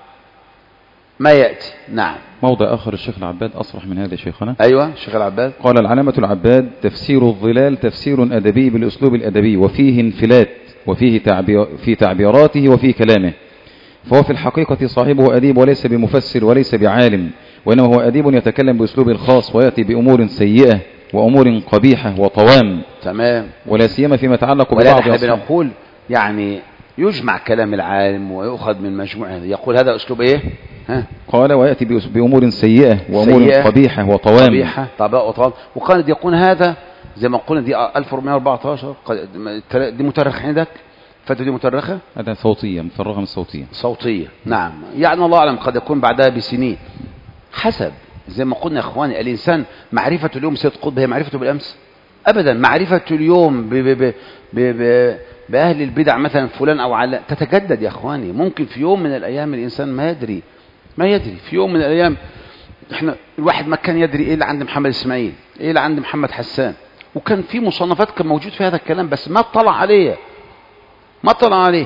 ما يأتي. نعم. موضع آخر الشيخ العباد أصرح من هذا شيخنا. أيوة الشيخ العباد قال العلامة العباد تفسير الظلال تفسير أدبي بالأسلوب الأدبي، وفيه انفلات، وفيه تعبير في تعبيراته وفي كلامه، فهو في الحقيقة صاحبه أديب وليس بمفسر وليس بعالم، وإنما هو أديب يتكلم بأسلوب خاص، ويأتي بأمور سيئة وأمور قبيحة وطوام. تمام. ولا سيما فيما يتعلق ببعض أصحاب. بنقول يعني يجمع كلام العالم ويؤخذ من مجموعه، يقول هذا أسلوب إيه؟ ها؟ قال ويأتي بأمور سيئة وأمور سيئة قبيحة وطوام. قبيحة طباء وطوام. وقال يكون هذا زي ما قلنا دي ألف وأربعمائة وأربعة عشر، دي مترخ عندك؟ فتوى دي مترخة؟ هذا صوتية، مفرغة من الصوتية. صوتية. نعم. يعني الله أعلم قد يكون بعدها بسنين، حسب زي ما قلنا يا إخواني. الإنسان معرفة اليوم سيد قطب هي معرفته بالأمس أبدا. معرفة اليوم ب ب ب ب ب بأهل البدع مثلا فلان أو على تتجدد يا أخواني. ممكن في يوم من الأيام الإنسان ما يدري ما يدري في يوم من الأيام إحنا الواحد ما كان يدري إيه اللي عند محمد إسماعيل، إيه اللي عند محمد حسان، وكان في مصنفات كان موجود في هذا الكلام، بس ما طلع عليه ما طلع عليه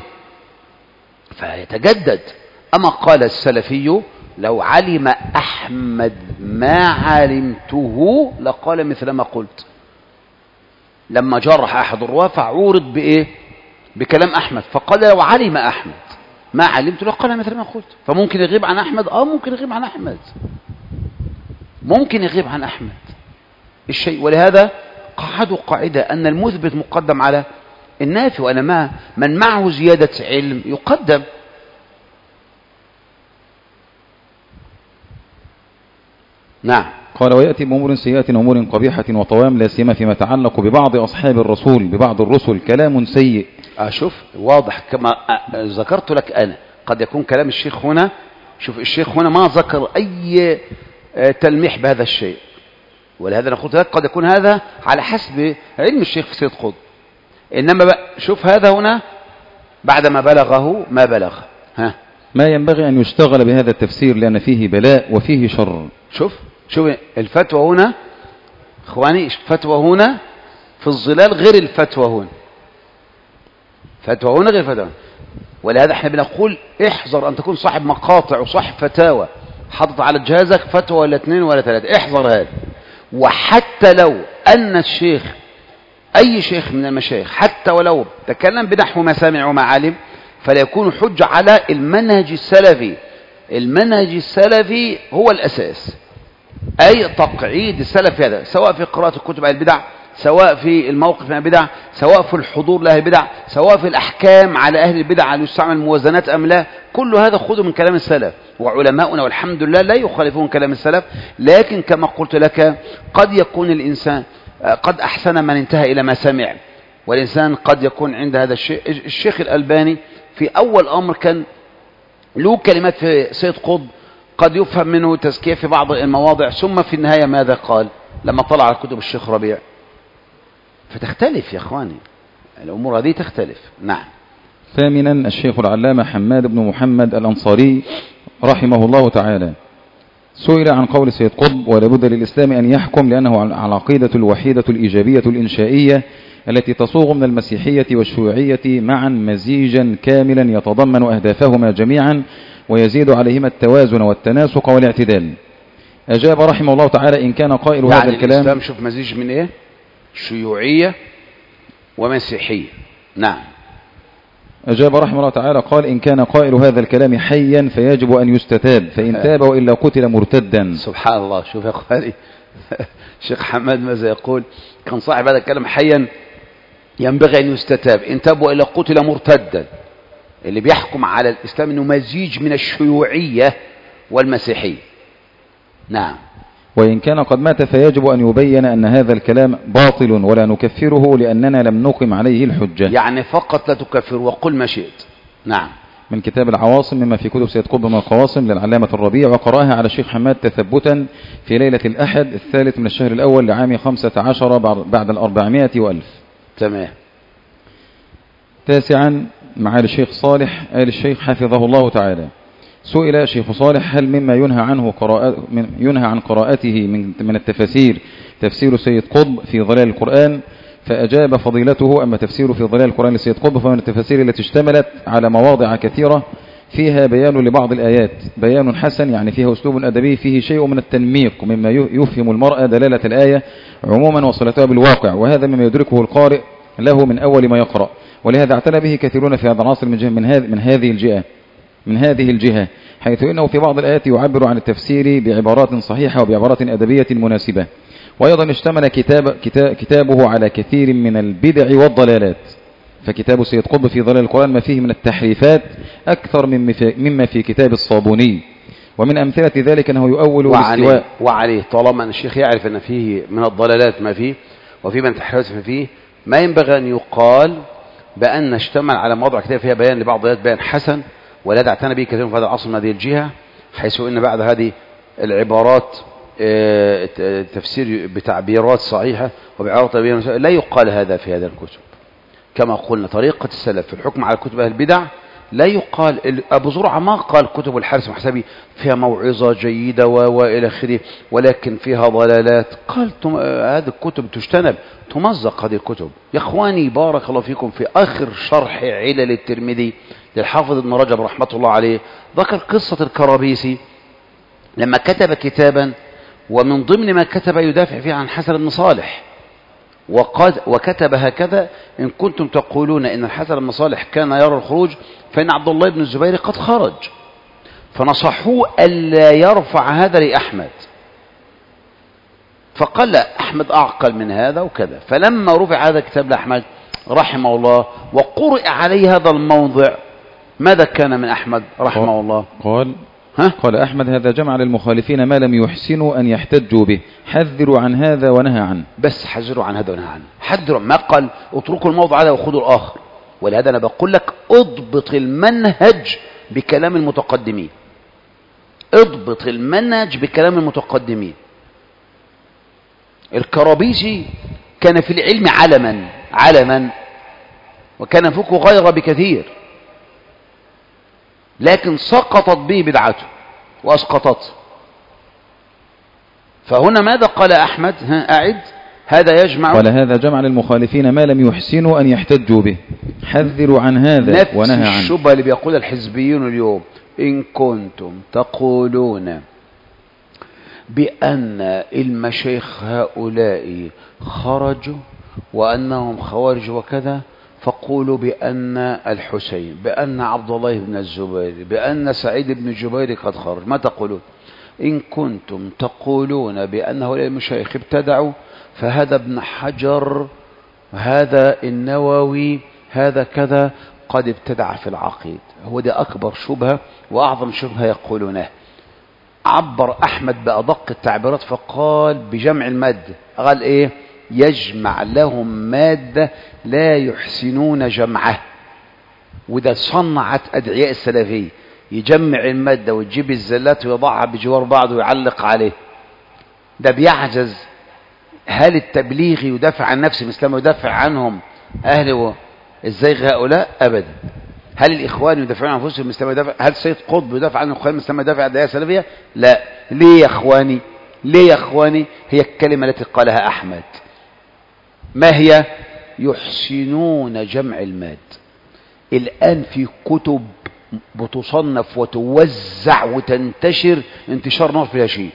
فيتجدد. أما قال السلفي لو علم أحمد ما علمته لقال مثل ما قلت. لما جرح أحد الرواة فعورض بإيه؟ بكلام أحمد، فقال لو علم أحمد ما علمته لقال مثل ما قلت. فممكن يغيب عن أحمد، آه ممكن يغيب عن أحمد، ممكن يغيب عن أحمد الشيء. ولهذا قعدوا قاعدة أن المثبت مقدم على النافي، وأنا ما من معه زيادة علم يقدم. نعم. قال ويأتي بأمور سيئة وأمور قبيحة وطوام، لا سيما فيما يتعلق ببعض أصحاب الرسول، ببعض الرسل كلام سيء. أشوف واضح كما ذكرت لك أنا، قد يكون كلام الشيخ هنا، شوف الشيخ هنا ما ذكر أي تلميح بهذا الشيء، ولهذا أنا قلت لك قد يكون هذا على حسب علم الشيخ في سيد قطب. إنما بقى شوف هذا هنا بعدما بلغه ما بلغ، ها ما ينبغي أن يشتغل بهذا التفسير لأن فيه بلاء وفيه شر. شوف شوف الفتوى هنا اخواني، الفتوى هنا في الظلال غير الفتوى هنا، فتوى هنا غير فتوى هنا. ولهذا احنا بنقول احذر ان تكون صاحب مقاطع وصاحب فتاوى حاطط على جهازك فتوى ولا اثنين ولا ثلاثة، احذر هذا. وحتى لو ان الشيخ اي شيخ من المشايخ حتى ولو تكلم بنحو ما سمع وما علم، فلا يكون حجة على المنهج السلفي. المنهج السلفي هو الاساس، أي تقعيد السلف هذا، سواء في قراءة الكتب أهل البدع، سواء في الموقف من البدع، سواء في الحضور لأهل البدع، سواء في الأحكام على أهل البدع هل يستعمل موازنات أم لا. كل هذا خذوا من كلام السلف، وعلماؤنا والحمد لله لا يخالفون كلام السلف. لكن كما قلت لك قد يكون الإنسان قد أحسن من انتهى إلى ما سمع، والإنسان قد يكون عند هذا الشيء. الشيخ الألباني في أول أمر كان له كلمات في سيد قطب قد يفهم منه تزكية في بعض المواضع، ثم في النهاية ماذا قال لما طلع على كتب الشيخ ربيع؟ فتختلف يا اخواني الامور هذه تختلف. نعم. ثامنا الشيخ العلامة حماد بن محمد الأنصاري رحمه الله تعالى سئل عن قول سيد قطب: ولابد للإسلام أن يحكم لأنه على العقيدة الوحيدة الإيجابية الإنشائية التي تصوغ من المسيحية والشيوعية معا مزيجا كاملا يتضمن أهدافهما جميعا ويزيد عليهما التوازن والتناسق والاعتدال. أجاب رحمه الله تعالى: إن كان قائل يعني هذا الكلام، الإسلام شوف مزيج من إيه؟ شيوعية ومسيحية. نعم. أجاب رحمه الله تعالى قال: إن كان قائل هذا الكلام حيا فيجب أن يستتاب، فإن تاب وإلا قتل مرتدا. سبحان الله. شوف يا أخواني الشيخ حماد ماذا يقول؟ كان صاحب هذا الكلام حيا ينبغي أن يستتاب، إن تاب وإلا قتل مرتدا. اللي بيحكم على الإسلام أنه مزيج من الشيوعية والمسيحية. نعم. وإن كان قد مات فيجب أن يبين أن هذا الكلام باطل ولا نكفره لأننا لم نقم عليه الحجة. يعني فقط لا تكفر وقل ما شئت. نعم. من كتاب العواصم مما في كتب سيد قطب من القواصم للعلامة الربيع، وقرأها على الشيخ حماد تثبتا في ليلة الأحد الثالث من الشهر الأول لعام خمسة عشر بعد الأربعمائة وألف. تمام. تاسعا معالي الشيخ صالح آل الشيخ حفظه الله تعالى سئل شيخ صالح: هل مما ينهى عنه قراءة من ينهى عن قراءته من من التفاسير تفسير سيد قطب في ظلال القرآن؟ فأجاب فضيلته: أما تفسير في ظلال القرآن لسيد قطب فمن التفاسير التي اشتملت على مواضع كثيرة فيها بيان لبعض الآيات بيان حسن، يعني فيها أسلوب أدبي فيه شيء من التنميق مما يفهم المرأة دلالة الآية عموما وصلتها بالواقع، وهذا مما يدركه القارئ له من أول ما يقرأ، ولهذا اعتنى به كثيرون في هذا العصر من, من, هذه من هذه الجهة من هذه الجهة حيث إنه في بعض الآيات يعبر عن التفسير بعبارات صحيحة وبعبارات أدبية مناسبة. وأيضا اشتمل كتاب كتابه على كثير من البدع والضلالات، فكتاب سيد قطب في ظلال القرآن ما فيه من التحريفات أكثر مما في كتاب الصابوني. ومن أمثلة ذلك أنه يؤول وعليه, وعليه طالما أن الشيخ يعرف أن فيه من الضلالات ما فيه وفيه من التحريفات ما فيه، ما ينبغي أن يقال بأن اشتمل على موضوع كتاب فيها بيان لبعض الآيات بيان حسن، ولا اعتنى به كثير في هذا العصر من هذه الجهة، حيث أن بعد هذه العبارات تفسير بتعبيرات صحيحة وبعبارات طبيعية لا يقال هذا في هذا الكتب. كما قلنا طريقة السلف في الحكم على كتب أهل البدع لا يقال. أبو زرعة ما قال كتب الحارث المحسبي فيها موعظة جيدة وإلى آخره ولكن فيها ضلالات، قال هذه الكتب تجتنب تمزق. هذه الكتب يا إخواني بارك الله فيكم في آخر شرح علل الترمذي للحافظ ابن رجب رحمة الله عليه ذكر قصة الكرابيسي لما كتب كتابا ومن ضمن ما كتب يدافع فيه عن حسن بن صالح، وقد وكتب هكذا: إن كنتم تقولون إن الحسن بن صالح كان يرى الخروج فإن عبد الله بن الزبير قد خرج. فنصحوه ألا يرفع هذا لأحمد، فقال لا أحمد أعقل من هذا وكذا. فلما رفع هذا الكتاب لأحمد رحمه الله وقرئ عليه هذا الموضع ماذا كان من أحمد رحمه الله؟ قال ها؟ قال أحمد: هذا جمع للمخالفين ما لم يحسنوا أن يحتجوا به، حذروا عن هذا ونهى عنه. بس حذروا عن هذا ونهى عنه، حذروا، ما قال اتركوا الموضع هذا وخذوا الآخر. ولهذا أنا بقول لك اضبط المنهج بكلام المتقدمين، اضبط المنهج بكلام المتقدمين. الكرابيسي كان في العلم علما علما وكان فوقه غير بكثير، لكن سقطت به بدعته وأسقطته. فهنا ماذا قال أحمد؟ ها أعد. هذا يجمع قال: هذا جمع للمخالفين ما لم يحسنوا أن يحتجوا به، حذروا عن هذا ونهى عنه. نفس الشبهة اللي بيقول الحزبيون اليوم: إن كنتم تقولون بأن المشايخ هؤلاء خرجوا وأنهم خوارج وكذا، فقولوا بأن الحسين، بأن عبد الله بن الزبير، بأن سعيد بن جبير قد خرج. ما تقولون؟ إن كنتم تقولون بأن هؤلاء المشايخ ابتدعوا فهذا ابن حجر، هذا النووي، هذا كذا قد ابتدع في العقيد. هو ده أكبر شبهة وأعظم شبهة يقولونه. عبر أحمد بأدق التعبيرات فقال بجمع المادة، قال إيه؟ يجمع لهم مادة لا يحسنون جمعه. وده صنعت أدعياء السلفية، يجمع المادة ويجيب الزلات ويضعها بجوار بعض ويعلق عليه، ده بيعجز. هل التبليغي يدافع عن نفسه مثل ما يدافع عنهم أهل الزيغ هؤلاء؟ أبدا. هل الإخوان يدافعون عن أنفسهم مثل ما يدافع؟ هل سيد قطب يدافع عن الإخوان مثل ما يدافع عن الدعاية السلفية؟ لا. ليه يا إخواني؟ ليه يا إخواني؟ هي الكلمة التي قالها أحمد، ما هي؟ يحسنون جمع الماد. الآن في كتب بتصنف وتوزع وتنتشر انتشار نار فيها شيء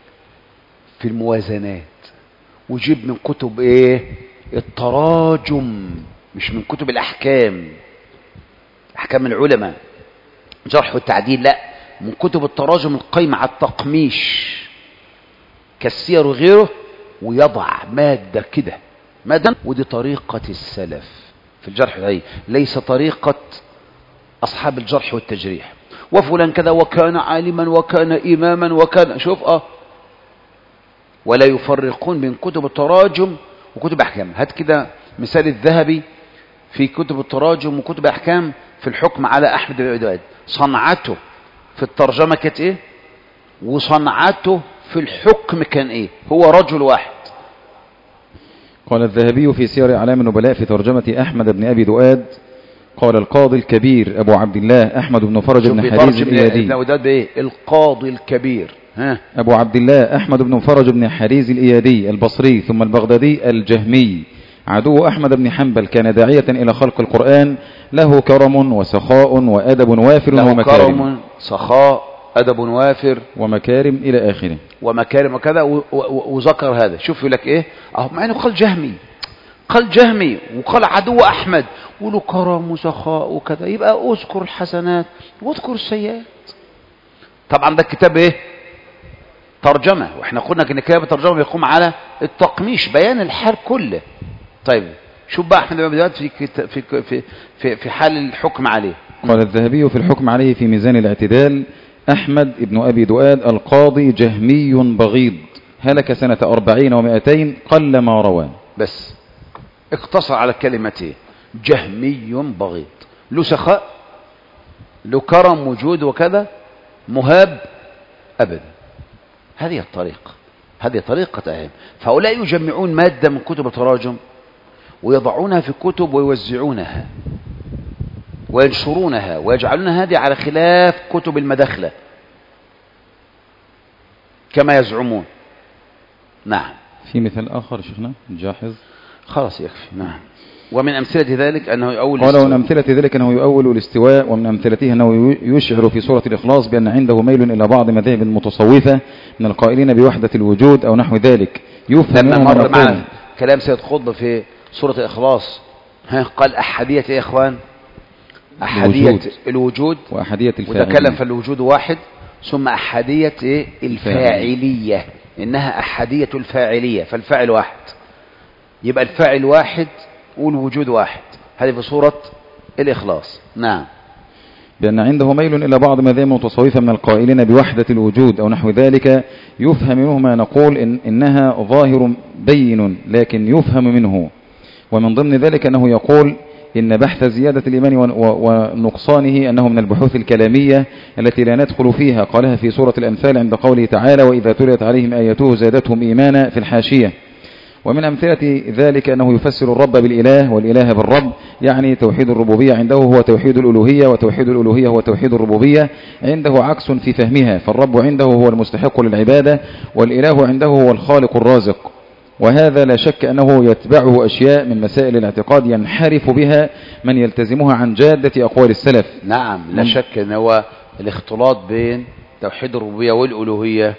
في الموازنات، وجيب من كتب ايه؟ التراجم، مش من كتب الأحكام، أحكام العلماء جرح والتعديل، لا، من كتب التراجم القيمة على التقميش كالسير وغيره، ويضع مادة كده مادة. ودي طريقة السلف في الجرح والتعديل، ليس طريقة أصحاب الجرح والتجريح. وفلان كذا وكان عالما وكان إماما وكان، شوف اه ولا يفرقون بين كتب التراجم وكتب أحكام. هات كده مثال الذهبي في كتب التراجم وكتب أحكام في الحكم على أحمد بن أبي دؤاد. صنعته في الترجمة كانت إيه؟ وصنعته في الحكم كان إيه؟ هو رجل واحد. قال الذهبي في سير أعلام النبلاء في ترجمة أحمد بن أبي دؤاد، قال القاضي الكبير أبو عبد الله أحمد بن فرج بن حريز الإيادي. بإيه؟ القاضي الكبير ها؟ أبو عبد الله أحمد بن فرج بن حريز الإيادي البصري ثم البغدادي الجهمي، عدو أحمد بن حنبل، كان داعية إلى خلق القرآن، له كرم وسخاء وأدب وافر له ومكارم. كرم سخاء أدب وافر ومكارم إلى آخره، ومكارم وكذا، وذكر هذا. شوف لك إيه أهو، مع إنه قال جهمي، قال جهمي وقال عدو أحمد، وله كرم وسخاء وكذا، يبقى أذكر الحسنات واذكر السيئات. طبعا ده الكتاب إيه؟ ترجمة، وإحنا قلنا إن كتاب الترجمة يقوم على التقميش، بيان الحال كله. طيب شوف بقى أحمد بن أبي دؤاد في في في في في حال الحكم عليه. قال الذهبي في الحكم عليه في ميزان الاعتدال: أحمد بن أبي دؤاد القاضي جهمي بغيض، هلك سنة أربعين ومائتين، قل ما روى. بس اقتصر على كلمتين: جهمي بغيض، له سخاء، له كرم وجود وكذا، مهاب أبدا. هذه الطريقة، هذه طريقة أهم. فهؤلاء يجمعون مادة من كتب التراجم ويضعونها في كتب ويوزعونها وينشرونها ويجعلون هذه على خلاف كتب المداخلة كما يزعمون. نعم. في مثال آخر شيخنا جاحظ؟ خلاص يكفي. نعم. ومن أمثلة ذلك أنه يؤول قال ومن أمثلة ذلك أنه يؤول الاستواء، ومن أمثلته أنه يشعر في سورة الإخلاص بأن عنده ميل إلى بعض مذاهب المتصوفة من القائلين بوحدة الوجود أو نحو ذلك، يفهم لما مر معنا كلام سيد قطب في سورة الإخلاص، ها قال أحدية إيه يا إخوان؟ أحدية الوجود, الوجود وأحدية الفاعلية، وتكلم فالوجود واحد، ثم أحدية إيه؟ الفاعلية، إنها أحدية الفاعلية، فالفاعل واحد، يبقى الفاعل واحد والوجود واحد. هذه في سورة الإخلاص. نعم. بأن عنده ميل إلى بعض مذاهب المتصوفة من القائلين بوحدة الوجود أو نحو ذلك، يفهم منه ما نقول إن إنها ظاهر بين لكن يفهم منه. ومن ضمن ذلك أنه يقول إن بحث زيادة الإيمان ونقصانه أنه من البحوث الكلامية التي لا ندخل فيها، قالها في سورة الأنفال عند قوله تعالى: وإذا تليت عليهم آياته زادتهم إيمانا في الحاشية. ومن أمثلة ذلك أنه يفسر الرب بالإله والإله بالرب، يعني توحيد الربوبية عنده هو توحيد الألوهية، وتوحيد الألوهية هو توحيد الربوبية، عنده عكس في فهمها، فالرب عنده هو المستحق للعبادة، والإله عنده هو الخالق الرازق. وهذا لا شك أنه يتبعه أشياء من مسائل الاعتقاد ينحرف بها من يلتزمها عن جادة أقوال السلف. نعم، لا شك أن هو الاختلاط بين توحيد الربوبية والألوهية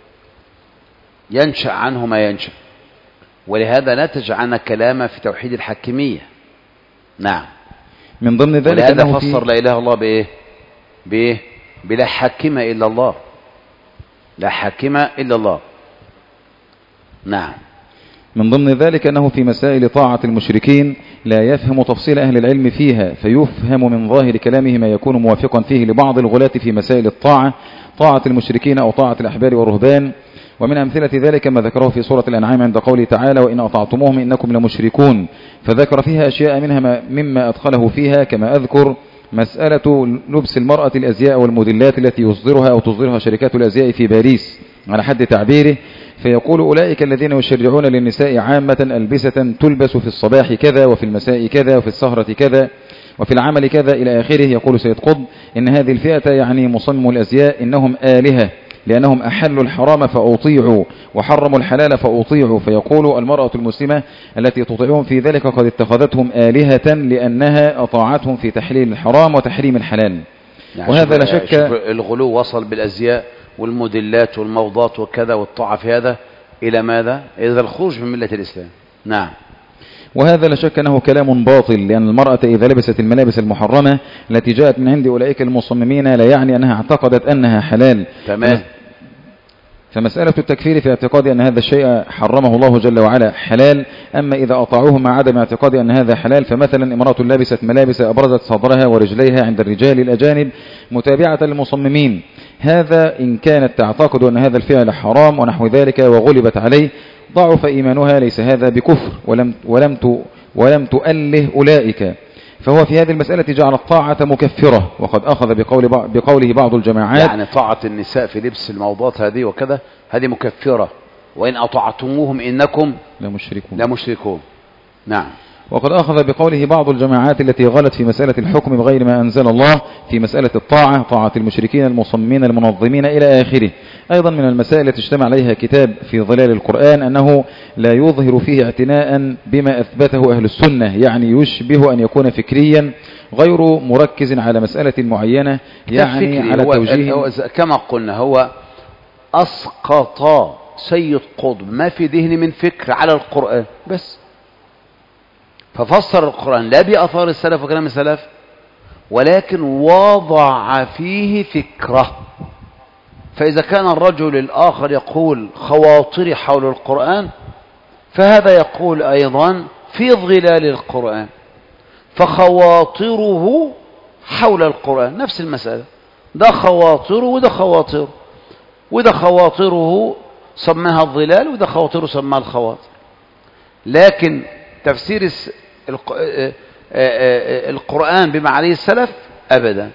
ينشأ عنه ما ينشأ، ولهذا نتج عنا كلام في توحيد الحاكمية. نعم. من ضمن ذلك ولهذا فسر لا إله إلا الله بإيه؟ بإيه؟ بلا حاكم إلا الله، لا حاكم إلا الله. نعم. من ضمن ذلك أنه في مسائل طاعة المشركين لا يفهم تفصيل أهل العلم فيها، فيفهم من ظاهر كلامه ما يكون موافقا فيه لبعض الغلاة في مسائل الطاعة، طاعة المشركين أو طاعة الأحبار والرهبان. ومن أمثلة ذلك ما ذكره في سورة الأنعام عند قوله تعالى: وإن أطعتموهم إنكم لمشركون، فذكر فيها أشياء منها مما أدخله فيها، كما أذكر مسألة لبس المرأة الأزياء والموديلات التي يصدرها أو تصدرها شركات الأزياء في باريس على حد تعبيره، فيقول أولئك الذين يشرعون للنساء عامة ألبسة تلبس في الصباح كذا وفي المساء كذا وفي السهرة كذا وفي العمل كذا إلى آخره. يقول سيد قطب إن هذه الفئة يعني مصمم الأزياء إنهم آلهة، لأنهم أحلوا الحرام فأطيعوا وحرموا الحلال فأطيعوا. فيقول المرأة المسلمة التي تطيعهم في ذلك قد اتخذتهم آلهة لأنها أطاعتهم في تحليل الحرام وتحريم الحلال. يعني وهذا لا شك الغلو وصل بالأزياء والموديلات والموضات وكذا والطاعة في هذا إلى ماذا؟ إذا الخروج من ملة الإسلام. نعم. وهذا لا شك أنه كلام باطل، لأن المرأة إذا لبست الملابس المحرمة التي جاءت من عند أولئك المصممين لا يعني أنها اعتقدت أنها حلال. تمام. فمسألة التكفير في اعتقاد أن هذا الشيء حرمه الله جل وعلا حلال. أما إذا أطاعوه مع عدم اعتقاد أن هذا حلال، فمثلا امرأة لبست ملابس أبرزت صدرها ورجليها عند الرجال الأجانب متابعة للمصممين، هذا إن كانت تعتقد أن هذا الفعل حرام ونحو ذلك وغلبت عليه ضعف إيمانها، ليس هذا بكفر ولم, ولم, ولم تؤله أولئك. فهو في هذه المسألة جعل الطاعة مكفرة، وقد أخذ بقول بقوله بعض الجماعات يعني طاعة النساء في لبس الموضات هذه وكذا هذه مكفرة، وإن أطعتموهم إنكم لمشركون. لمشركون. نعم. وقد أخذ بقوله بعض الجماعات التي غلت في مسألة الحكم بغير ما أنزل الله في مسألة الطاعة، طاعة المشركين المصممين المنظمين إلى آخره. أيضا من المسائل التي اجتمع عليها كتاب في ظلال القرآن أنه لا يظهر فيه اعتناء بما أثبته أهل السنة، يعني يشبه أن يكون فكريا غير مركز على مسألة معينة، يعني على توجيه. كما قلنا هو أسقط سيد قطب ما في ذهني من فكر على القرآن بس، ففسر القرآن لا بأثار السلف وكلام السلف، ولكن وضع فيه فكرة. فإذا كان الرجل الآخر يقول خواطري حول القرآن، فهذا يقول أيضا في ظلال القرآن، فخواطره حول القرآن نفس المسألة، ده خواطره وده خواطره، وده خواطره سماها الظلال وده خواطره سماها الخواطر. لكن تفسير القرآن بما عليه السلف أبدا،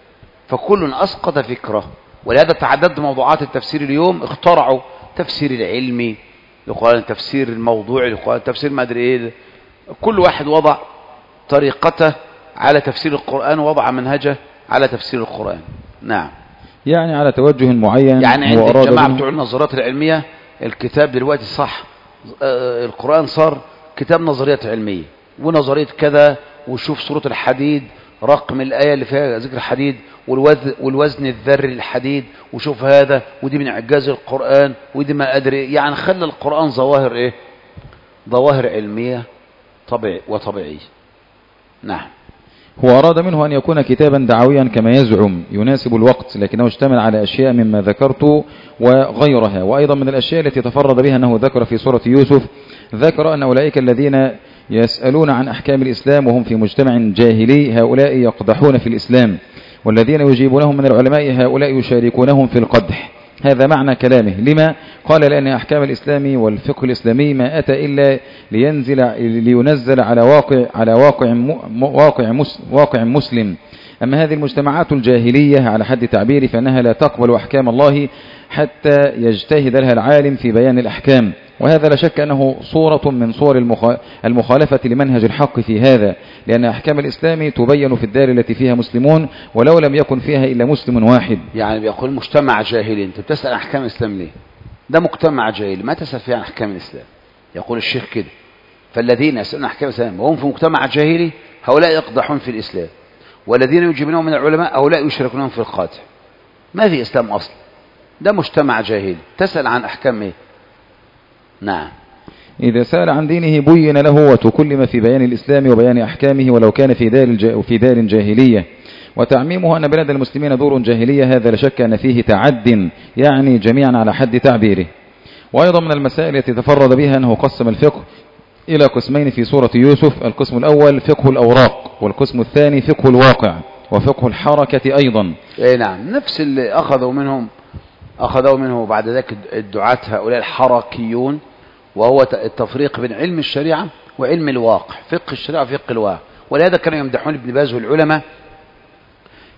فكل أسقط فكره. ولهذا تعددت موضوعات التفسير اليوم، اخترعوا تفسير العلمي للقرآن، تفسير الموضوعي للقرآن، تفسير ما أدري إيه، كل واحد وضع طريقته على تفسير القرآن ووضع منهجه على تفسير القرآن. نعم. يعني على توجه معين. يعني عند الجماعة بتوع النظريات العلمية الكتاب دلوقتي صح، القرآن صار كتاب نظريات علمية ونظرية كذا، وشوف سورة الحديد رقم الآية اللي فيها ذكر الحديد والوزن, والوزن الذري للحديد، وشوف هذا ودي من إعجاز القرآن ودي ما أدري. يعني خلى القرآن ظواهر إيه؟ ظواهر علمية طبيعي وطبيعية. نعم. هو أراد منه أن يكون كتابا دعويا كما يزعم يناسب الوقت، لكنه اشتمل على أشياء مما ذكرت وغيرها. وأيضا من الأشياء التي تفرد بها أنه ذكر في سورة يوسف، ذكر أن أولئك الذين يسألون عن أحكام الإسلام وهم في مجتمع جاهلي هؤلاء يقدحون في الإسلام، والذين يجيبونهم من العلماء هؤلاء يشاركونهم في القدح. هذا معنى كلامه. لما؟ قال لأن أحكام الإسلام والفقه الإسلامي ما أتى إلا لينزل لينزل على واقع على واقع واقع واقع مسلم. أما هذه المجتمعات الجاهلية على حد تعبير فإنها لا تقبل أحكام الله حتى يجتهد لها العالم في بيان الأحكام، وهذا لا شك أنه صورة من صور المخالفة لمنهج الحق في هذا، لأن أحكام الإسلام تبين في الدار التي فيها مسلمون ولو لم يكن فيها إلا مسلم واحد. يعني بيقول مجتمع جاهلي، أنت بتسأل عن أحكام الإسلام ليه؟ ده مجتمع جاهلي ما تسأل فيه عن أحكام الإسلام. يقول الشيخ كده، فالذين يسألون عن أحكام الإسلام وهم في مجتمع جاهلي هؤلاء يقدحون في الإسلام، والذين يجيبونهم من العلماء هؤلاء يشركونهم في القادح. ما في إسلام أصلا، ده مجتمع جاهلي، تسأل عن أحكام إيه؟ نعم. إذا سأل عن دينه بين له وتكلم في بيان الإسلام وبيان أحكامه ولو كان في دار, الج... في دار جاهلية. وتعميمه أن بلاد المسلمين دور جاهلية هذا لا شك أن فيه تعد، يعني جميعا على حد تعبيره. وأيضا من المسائل التي تفرد بها أنه قسم الفقه إلى قسمين في سورة يوسف، القسم الأول فقه الأوراق، والقسم الثاني فقه الواقع وفقه الحركة أيضا. إيه نعم، نفس اللي أخذوا منهم أخذوا منه بعد ذلك الدعاة هؤلاء الحركيون، وهو التفريق بين علم الشريعة وعلم الواقع، فقه الشريعة وفقه الواقع. ولهذا كانوا يمدحون ابن باز والعلماء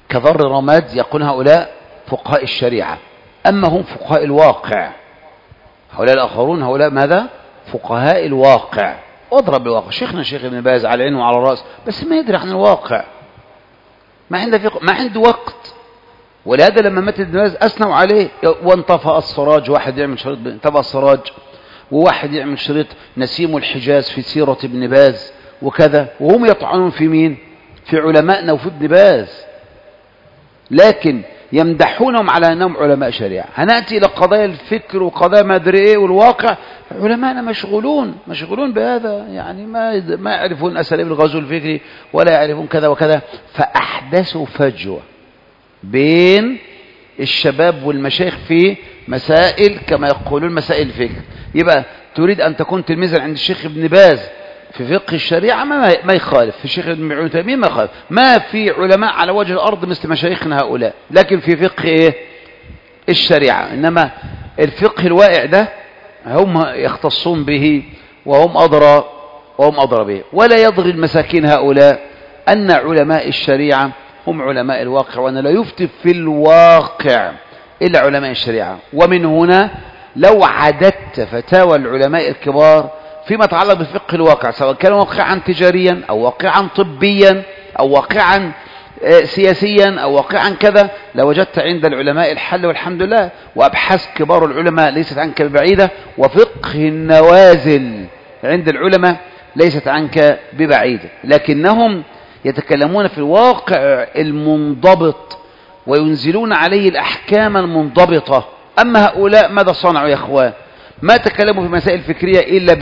كذر رماد، يقول هؤلاء فقهاء الشريعة. أما هم فقهاء الواقع، هؤلاء الآخرون هؤلاء ماذا؟ فقهاء الواقع. واضرب الواقع. شيخنا شيخ ابن باز على عينه وعلى الرأس، بس ما يدري عن الواقع، ما عنده فقه، ما عنده وقت. ولهذا لما مات ابن باز أثنوا عليه، وانطفأ السراج، واحد يعمل شريط انطفأ السراج، وواحد يعمل شريط نسيم الحجاز في سيرة ابن باز وكذا، وهم يطعنون في مين؟ في علمائنا وفي ابن باز، لكن يمدحونهم على أنهم علماء شريعة. هنأتي إلى قضايا الفكر وقضايا ما أدري إيه والواقع، علماءنا مشغولون مشغولون بهذا، يعني ما ما يعرفون أساليب الغزو الفكري ولا يعرفون كذا وكذا، فأحدثوا فجوة بين الشباب والمشايخ في مسائل كما يقولون مسائل الفكر. يبقى تريد أن تكون تلميذا عند الشيخ ابن باز في فقه الشريعة، ما ما يخالف، في الشيخ ابن تيمية ما يخالف، ما في علماء على وجه الأرض مثل مشايخنا هؤلاء، لكن في فقه إيه؟ الشريعة. إنما الفقه الواقع ده هم يختصون به وهم أدرى وهم أدرى به. ولا يضغي المساكين هؤلاء أن علماء الشريعة هم علماء الواقع، وأن لا يفتي في الواقع إلا علماء الشريعة. ومن هنا لو عددت فتاوى العلماء الكبار فيما يتعلق بفقه الواقع، سواء كان واقعا تجاريا أو واقعا طبيا أو واقعا سياسيا أو واقعا كذا، لوجدت عند العلماء الحل والحمد لله. وأبحاث كبار العلماء ليست عنك ببعيدة، وفقه النوازل عند العلماء ليست عنك ببعيدة، لكنهم يتكلمون في الواقع المنضبط وينزلون عليه الأحكام المنضبطة. أما هؤلاء ماذا صنعوا يا أخوان؟ ما تكلموا في مسائل فكرية إلا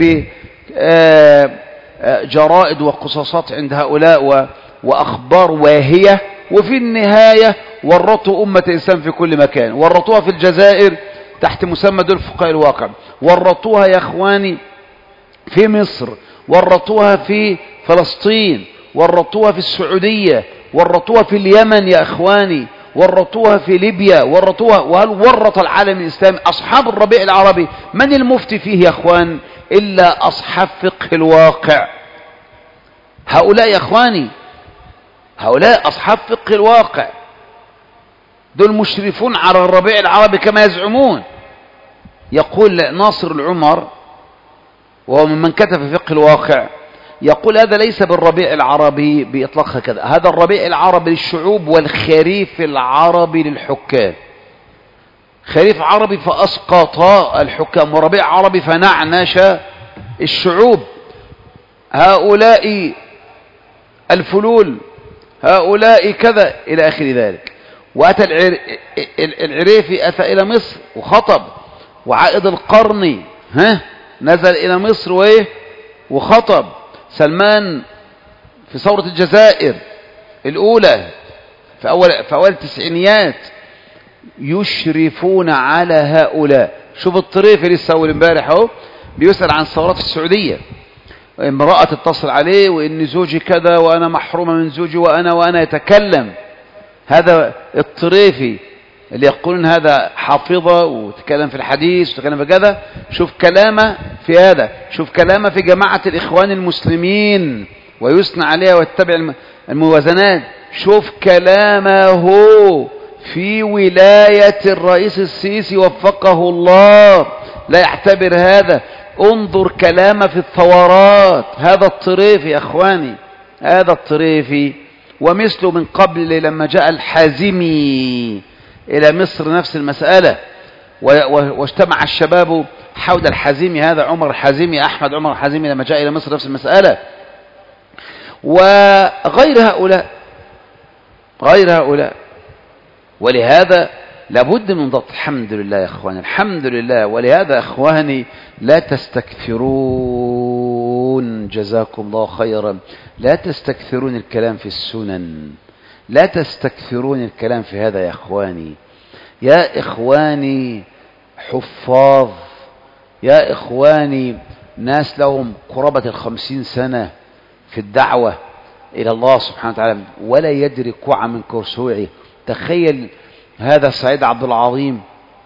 بجرائد وقصصات عند هؤلاء وأخبار واهية، وفي النهاية ورطوا أمة الإسلام في كل مكان. ورطوها في الجزائر تحت مسمى دول فقهاء الواقع، ورطوها يا أخواني في مصر، ورطوها في فلسطين، ورطوها في السعودية، ورطوها في اليمن يا أخواني، ورطوها في ليبيا، ورطوها. وهل ورط العالم الإسلامي؟ أصحاب الربيع العربي من المفتي فيه يا أخوان إلا أصحاب فقه الواقع؟ هؤلاء يا أخواني، هؤلاء أصحاب فقه الواقع، دول مشرفون على الربيع العربي كما يزعمون. يقول ناصر العمر وهو ممن كتب فقه الواقع، يقول هذا ليس بالربيع العربي بإطلاق هكذا، هذا الربيع العربي للشعوب والخريف العربي للحكام. خريف عربي فأسقط الحكام، وربيع عربي فنعنش الشعوب. هؤلاء الفلول، هؤلاء كذا إلى آخر ذلك. وأتى العريفي أتى إلى مصر وخطب، وعائد القرني ها نزل إلى مصر وإيه وخطب. سلمان في ثورة الجزائر الأولى في أول في أول التسعينيات يشرفون على هؤلاء. شوف الطريف لسه أول امبارح أهو بيسأل عن الثورات في السعودية، امرأة تتصل عليه وإن زوجي كذا وأنا محرومة من زوجي وأنا وأنا يتكلم. هذا الطريفي اللي يقولون هذا حافظة وتكلم في الحديث وتكلم في كذا، شوف كلامه في هذا، شوف كلامه في جماعة الإخوان المسلمين ويثنى عليها ويتبع الموازنات، شوف كلامه في ولاية الرئيس السيسي وفقه الله، لا يعتبر هذا. انظر كلامه في الثورات. هذا الطريفي يا أخواني، هذا الطريفي. ومثله من قبل لما جاء الحازمي إلى مصر نفس المسألة، واجتمع الشباب حول الحازمي، هذا عمر الحازمي، أحمد عمر الحازمي لما جاء إلى مصر نفس المسألة. وغير هؤلاء غير هؤلاء ولهذا لابد من ضبط. الحمد لله يا أخواني، الحمد لله. ولهذا أخواني لا تستكثرون، جزاكم الله خيرا، لا تستكثرون الكلام في السنن، لا تستكثرون الكلام في هذا يا إخواني. يا إخواني حفاظ، يا إخواني ناس لهم قرابة الخمسين سنة في الدعوة إلى الله سبحانه وتعالى ولا يدري كوع من كرسوعه. تخيل هذا سعيد عبد العظيم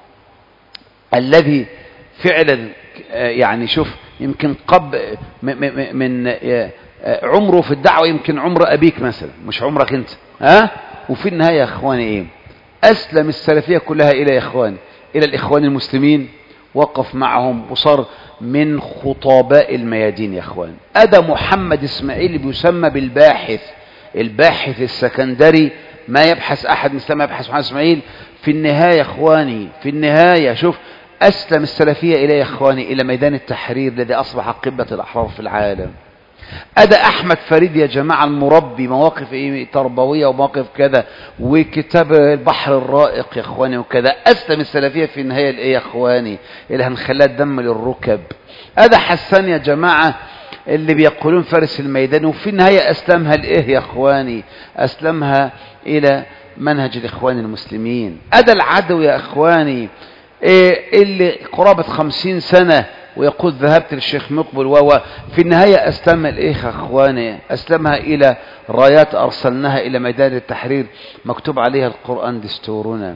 الذي فعلا يعني شوف يمكن قب من عمره في الدعوة يمكن عمر أبيك مثلا، مش عمرك أنت ها؟ وفي النهاية يا إخواني إيه؟ أسلم السلفية كلها إلى إخواني إلى الإخوان المسلمين، وقف معهم وصار من خطباء الميادين يا إخوان. أدى محمد إسماعيل بيسمى بالباحث، الباحث السكندري، ما يبحث أحد مثل ما يبحث محمد إسماعيل. في النهاية يا إخواني، في النهاية شوف أسلم السلفية إلى يا إخواني إلى ميدان التحرير الذي أصبح قبة الأحرار في العالم. أدى أحمد فريد يا جماعة المربي، مواقف إيه تربوية ومواقف كذا، وكتاب البحر الرائق يا إخواني وكذا. أسلم السلفية في النهاية الإيه يا إخواني؟ اللي هنخليها دم للركب. أدى حسان يا جماعة اللي بيقولون فارس الميدان، وفي النهاية أسلمها الإيه يا إخواني؟ أسلمها إلى منهج الإخوان المسلمين. أدى العدو يا إخواني إيه اللي قرابة خمسين سنة ويقول ذهبت للشيخ مقبل، وهو في النهاية أسلم الإيه يا إخواني؟ أسلمها إلى رايات أرسلناها إلى ميدان التحرير مكتوب عليها القرآن دستورنا.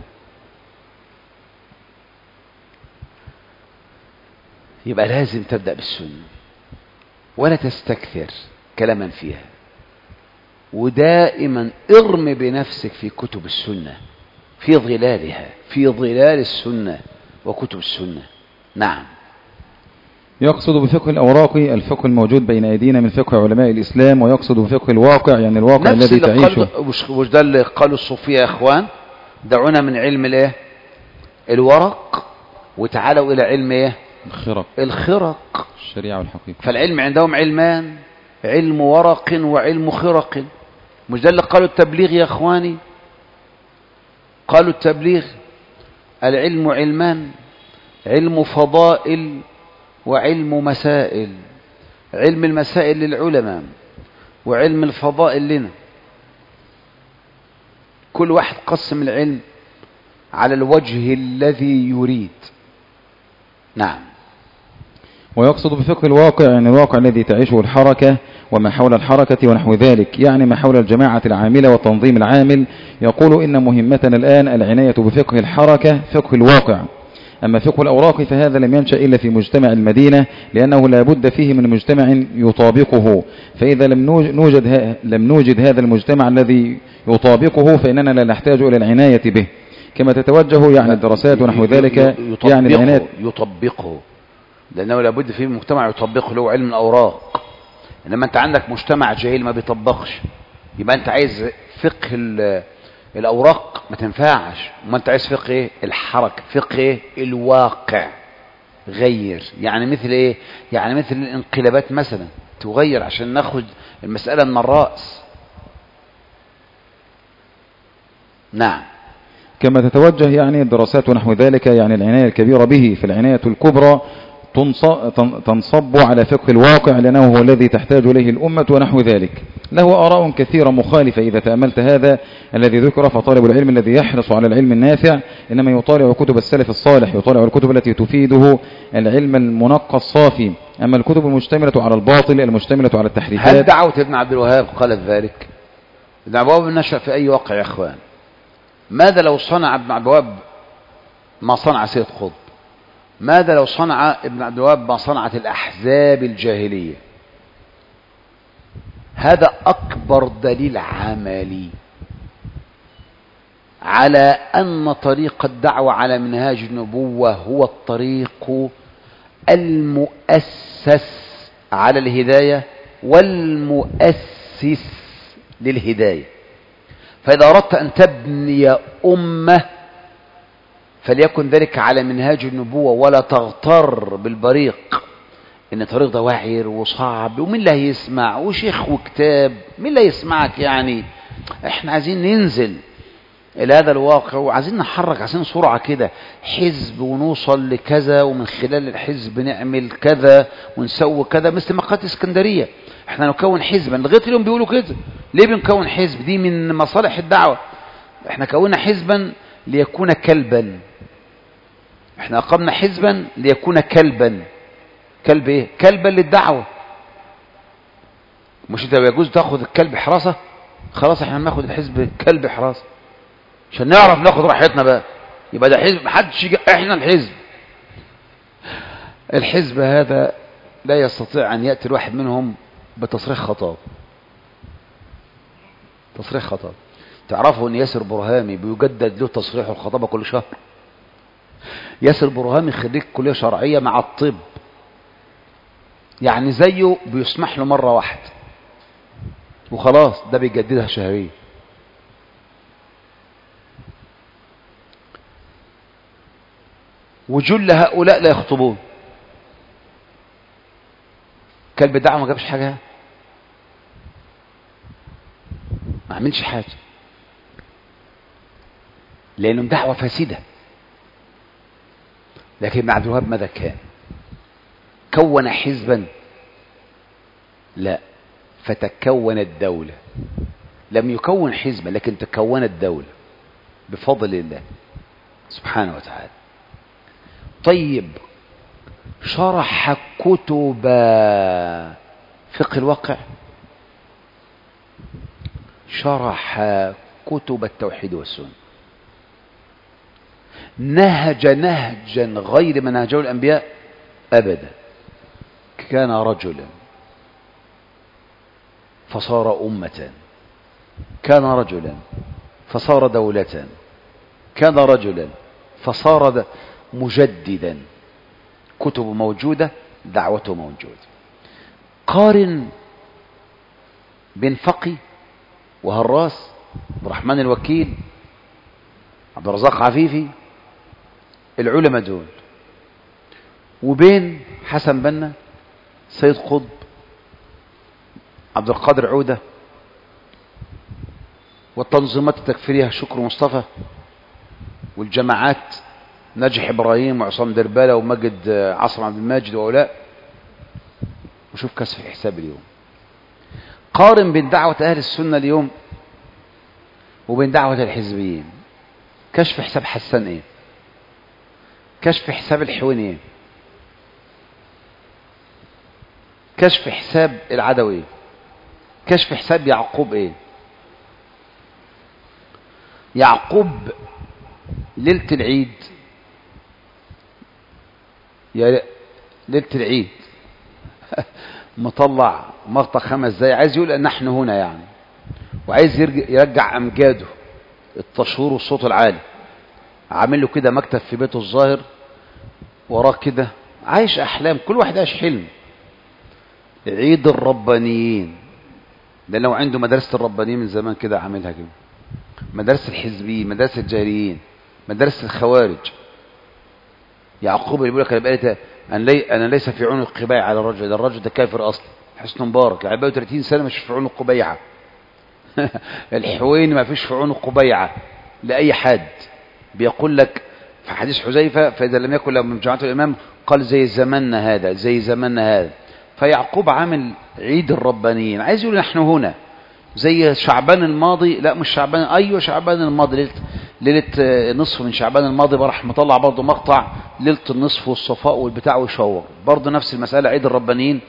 يبقى لازم تبدأ بالسنة ولا تستكثر كلاما فيها، ودائما ارم بنفسك في كتب السنة، في ظلالها، في ظلال السنة وكتب السنة. نعم. يقصد بفقه الأوراق الفقه الموجود بين أيدينا من فقه علماء الإسلام، ويقصد بفقه الواقع يعني الواقع الذي تعيشه. مش ده اللي قالوا الصوفية يا إخوان؟ دعونا من علم الايه الورق وتعالوا إلى علم ايه الخرق الخرق الشريعة والحقيقة. فالعلم عندهم علمان، علم ورق وعلم خرق. مش ده اللي قالوا التبليغ يا إخواني؟ قالوا التبليغ العلم علمان، علم فضائل وعلم مسائل. علم المسائل للعلماء وعلم الفضائل لنا. كل واحد قسم العلم على الوجه الذي يريد. نعم. ويقصد بفقه الواقع يعني الواقع الذي تعيشه الحركة وما حول الحركة ونحو ذلك، يعني ما حول الجماعة العاملة والتنظيم العامل. يقول إن مهمتنا الآن العناية بفقه الحركة، فقه الواقع. أما فقه الأوراق فهذا لم ينشأ إلا في مجتمع المدينة، لأنه لا بد فيه من مجتمع يطابقه، فإذا لم نوجد, لم نوجد هذا المجتمع الذي يطابقه فإننا لا نحتاج إلى العناية به. كما تتوجه يعني الدراسات ونحو ذلك، يعني العناية يطبقه، لأنه لا بد فيه مجتمع يطبقه له علم الأوراق. إنما أنت عندك مجتمع جاهل ما بيطبقش، يبقى أنت عايز فقه الأوراق ما تنفعش. وما أنت عايز فقه إيه؟ الحركة، فقه إيه؟ الواقع. غير يعني مثل إيه؟ يعني مثل الانقلابات مثلا، تغير عشان ناخد المسألة من الرأس. نعم. كما تتوجه يعني الدراسات ونحو ذلك، يعني العناية الكبيرة به. في العناية الكبرى تنصب على فقه الواقع، لأنه هو الذي تحتاج إليه الأمة ونحو ذلك. له آراء كثيرة مخالفة. إذا تأملت هذا الذي ذكر، فطالب العلم الذي يحرص على العلم النافع إنما يطالع كتب السلف الصالح، يطالع الكتب التي تفيده العلم المنقى الصافي. أما الكتب المشتملة على الباطل، المشتملة على التحريفات. هل دعوة ابن عبد الوهاب قالت ذلك؟ ابن عبد الوهاب نشأ في أي واقع يا أخوان؟ ماذا لو صنع ابن عبد الوهاب ما صنع سيد قطب؟ ماذا لو صنع ابن عبد الوهاب ما صنعت الأحزاب الجاهلية؟ هذا أكبر دليل عملي على أن طريق الدعوة على منهاج النبوة هو الطريق المؤسس على الهداية والمؤسس للهداية. فإذا أردت أن تبني أمة فليكن ذلك على منهاج النبوة، ولا تغتر بالبريق إن طريق ده وعير وصعب ومين لا يسمع وشيخ وكتاب، مين لا يسمعك يعني. احنا عايزين ننزل إلى هذا الواقع وعايزين نحرك، عايزين سرعة كده، حزب ونوصل لكذا، ومن خلال الحزب نعمل كذا ونسوي كذا، مثل مقالة اسكندرية. احنا نكون حزبا لغاية اليوم بيقولوا كده. ليه بنكون حزب؟ دي من مصالح الدعوة. احنا كونا حزبا ليكون كلبا، احنا اقمنا حزبا ليكون كلبا. كلب ايه؟ كلبا للدعوة. مش انت يجوز تاخذ الكلب حراسة؟ خلاص احنا ناخذ الحزب كلب حراسة عشان نعرف ناخذ راحتنا بقى. يبقى ده حزب، محدش يجي، احنا الحزب. الحزب هذا لا يستطيع ان يأتي الواحد منهم بتصريح خطاب. تصريح خطاب تعرفوا ان ياسر برهامي بيجدد له تصريح الخطابة كل شهر؟ ياسر برهامي خريج كلية شرعية مع الطب، يعني زيه بيسمح له مرة واحدة وخلاص، ده بيجددها شهريا. وجل هؤلاء لا يخطبون. كلب الدعوة ما جابش حاجة، ما عملش حاجة، لأنهم دعوة فاسدة. لكن ابن عبد الوهاب ماذا كان؟ كون حزبا؟ لا، فتكونت دولة. لم يكون حزبا لكن تكونت دولة بفضل الله سبحانه وتعالى. طيب، شرح كتب فقه الواقع، شرح كتب التوحيد والسنة، نهج نهجا غير ما نهجه الأنبياء أبدا. كان رجلا فصار أمة، كان رجلا فصار دولة، كان رجلا فصار مجددا. كتب موجودة، دعوته موجودة. قارن بين فقي وهراس، عبد الرحمن الوكيل، عبد الرزاق عفيفي، العلماء دول، وبين حسن بنا، سيد قطب، عبد القادر عودة، والتنظيمات التكفيرية شكر مصطفى، والجماعات ناجح إبراهيم وعصام دربالة ومجد عاصم عبد الماجد وأولاء. وشوف كسف الحساب اليوم. قارن بين دعوة أهل السنة اليوم وبين دعوة الحزبيين. كشف حساب حسان إيه؟ كشف حساب الحويني إيه؟ كشف حساب العدوي إيه؟ كشف حساب يعقوب إيه؟ يعقوب ليلة العيد، يا ليلة العيد مطلع مقطع خمس دقايق، عايز يقول نحن هنا يعني، وعايز يرجع أمجاده، التشهور والصوت العالي. عامل له كده مكتب في بيته الظاهر، وراه كده عايش أحلام، كل واحد عايش حلم. عيد الربانيين ده لو عنده مدرسة الربانيين من زمان كده عاملها كده، مدرسة الحزبيين، مدرسة الجاهليين، مدرسة الخوارج. يعقوب اللي بيقول لك انا بقيت انا, لي أنا ليس في عنق قبيعة على الرجل ده، الرجل ده كافر اصلا. حسن مبارك يعني بقى ثلاثين سنة مش في عنق قبيعة. الحويني ما فيش في عنق قبيعة لأي حد. بيقول لك في حديث حذيفة فإذا لم يكن له من جماعة الإمام قال زي زماننا هذا، زي زماننا هذا. فيعقوب عامل عيد الربانيين، عايز يقول نحن هنا زي شعبان الماضي. لا مش شعبان، ايوه شعبان الماضي، ليله ليله نصف من شعبان الماضي براح مطلع برضه مقطع ليله النصف والصفاء والبتاع ويشور برضه نفس المساله، عيد الربانيين.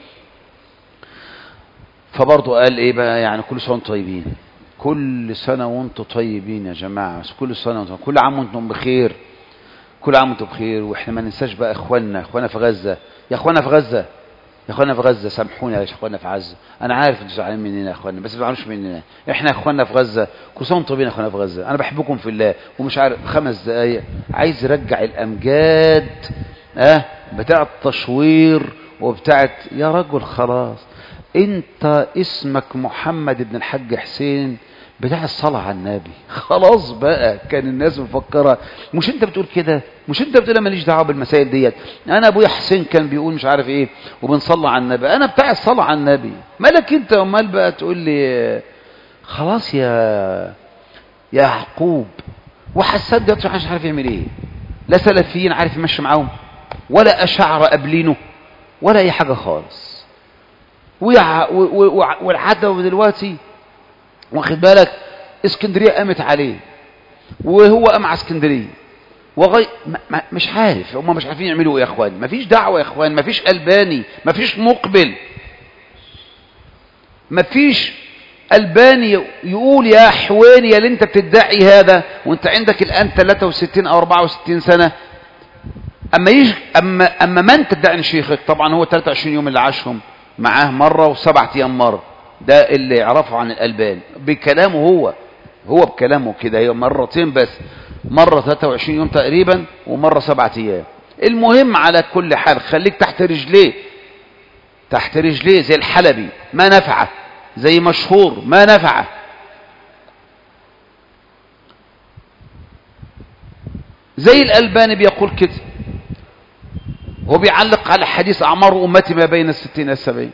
فبرضه قال ايه بقى يعني كل سنه وانتم طيبين، كل سنه وانتم طيبين يا جماعه، كل سنه وانتم، كل عام وانتم بخير، كل عام وانتم بخير. واحنا ما ننساش بقى اخواننا، اخواننا في غزه، يا اخواننا في غزه، يا اخوانا في غزه سامحونا يا اخوانا في غزه، انا عارف انتوا زعلانين مننا يا اخوانا بس ما تزعلوش مننا، احنا يا اخوانا في غزه كل سنه وانتم طيبين يا اخوانا في غزه، انا بحبكم في الله. ومش عارف خمس دقايق عايز يرجع الامجاد اه بتاع التشوير وبتاعت يا رجل خلاص انت اسمك محمد بن الحاج حسين بتاع الصلاة على النبي، خلاص بقى. كان الناس مفكرة مش انت بتقول كده، مش انت بتقول ماليش دعوه بالمسائل ديت، انا ابويا حسين كان بيقول مش عارف ايه وبنصلي على النبي، انا بتاع الصلاة على النبي. مالك انت امال بقى تقول لي خلاص يا يا يعقوب. وحسان ده مش عارف يعمل ايه، لا سلفيين عارف يمشي معاهم، ولا اشاعره قابلينه، ولا اي حاجه خالص. والعدوى دلوقتي واخد بالك اسكندريه قامت عليه وهو قام على اسكندريه وغي... ما... مش عارف، هم مش عارفين يعملوا ايه يا اخوان. مفيش دعوه يا اخوان، مفيش ألباني، مفيش مقبل، مفيش ألباني يقول يا حويني يا اللي انت بتدعي هذا وانت عندك الان ثلاثة وستين او أربعة وستين سنه. اما يج... اما اما من تدعي شيخك طبعا هو ثلاثة وعشرين يوم اللي عاشهم معاه مره وسبعة ايام مره، ده اللي يعرفه عن الألباني بكلامه هو. هو بكلامه كده، هي مرتين بس، مرة ثلاثة وعشرين يوم تقريبا ومرة سبعة ايام. المهم على كل حال خليك تحت رجليه، تحت رجليه، زي الحلبي ما نفعه، زي مشهور ما نفعه. زي الألباني بيقول كده، هو بيعلق على حديث أعمار أمتي ما بين الستين والسبعين،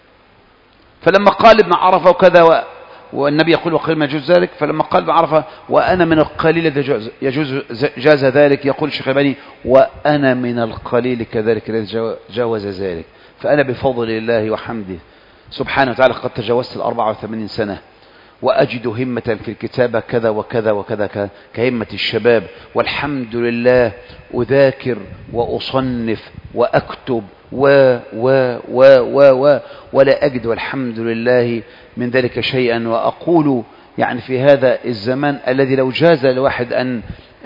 فلما قال ابن عرفة وكذا و... والنبي يقول وقيل ما يجوز ذلك، فلما قال ابن عرفة وأنا من القليل الذي يجوز جاز ذلك، يقول الشيخ الألباني وأنا من القليل كذلك الذي جاوز ذلك، فأنا بفضل الله وحمده سبحانه وتعالى قد تجاوزت الأربعة وثمانين سنة، وأجد همة في الكتابة كذا وكذا وكذا كهمة الشباب، والحمد لله أذاكر وأصنف وأكتب و و و و و ولا أجد والحمد لله من ذلك شيئا. وأقول يعني في هذا الزمان الذي لو جاز لواحد أن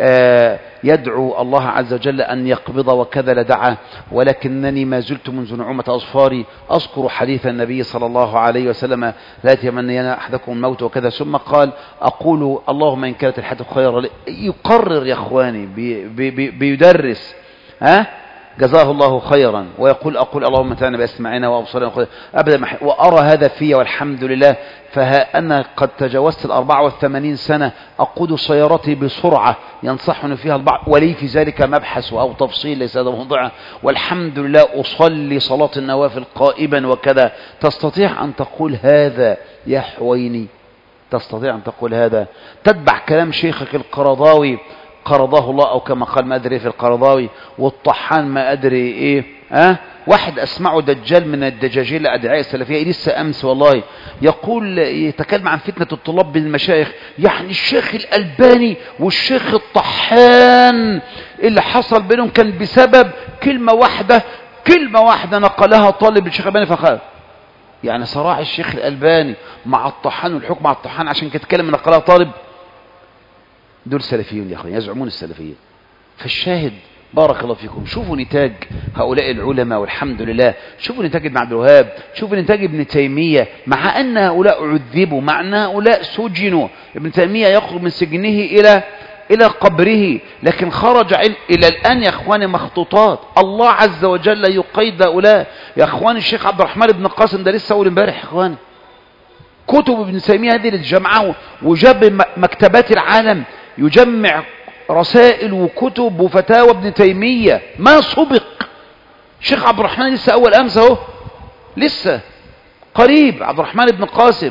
يدعو الله عز وجل أن يقبض وكذا لدعا، ولكنني ما زلت منذ نعومة أظفاري أذكر حديث النبي صلى الله عليه وسلم لا يتمنين أحدكم الموت وكذا، ثم قال أقول اللهم إن كانت الحياة خيرا لي. يقرر يا أخواني، بي بي بي بيدرس، ها جزاه الله خيرا، ويقول أقول اللهم متعنا بأسماعنا وأبصارنا أبدا، وأرى هذا في والحمد لله. فها أنا قد تجاوزت الأربعة والثمانين سنة، أقود سيارتي بسرعة ينصحني فيها البعض، ولي في ذلك مبحث أو تفصيل ليس هذا موضوعه، والحمد لله أصلي صلاة النوافل قائما وكذا. تستطيع أن تقول هذا يا حويني؟ تستطيع أن تقول هذا؟ تتبع كلام شيخك القرضاوي قرضاه الله، أو كما قال ما أدري في القرضاوي، والطحان ما أدري إيه، أه؟ واحد أسمعه دجال من الدجاجيل الأدعياء السلفية لسه أمس والله، يقول يتكلم عن فتنة الطلاب بالمشايخ، يعني الشيخ الألباني والشيخ الطحان اللي حصل بينهم كان بسبب كلمة واحدة، كلمة واحدة نقلها طالب الشيخ الألباني فخاف. يعني صراع الشيخ الألباني مع الطحان والحكم مع الطحان عشان كتكلم من نقلها طالب. دول سلفيون يا أخوان، يزعمون السلفية. فالشاهد بارك الله فيكم، شوفوا نتاج هؤلاء العلماء والحمد لله، شوفوا نتاج ابن عبد الوهاب، شوفوا نتاج ابن تيمية، مع أن هؤلاء عذبوا، مع أن هؤلاء سجنوا. ابن تيمية يخرج من سجنه إلى إلى قبره، لكن خرج إلى الآن يا أخواني مخطوطات. الله عز وجل يقيد هؤلاء يا أخواني. الشيخ عبد الرحمن بن قاسم ده لسه أول امبارح يا أخواني، كتب ابن تيمية هذه اللي جمعه وجاب مكتبات العالم، يجمع رسائل وكتب وفتاوى ابن تيمية ما سبق. الشيخ عبد الرحمن لسه أول أمس اهو، لسه قريب، عبد الرحمن بن قاسم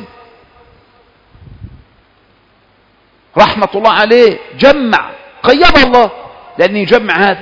رحمة الله عليه جمع، قيم الله لأن يجمع هذا،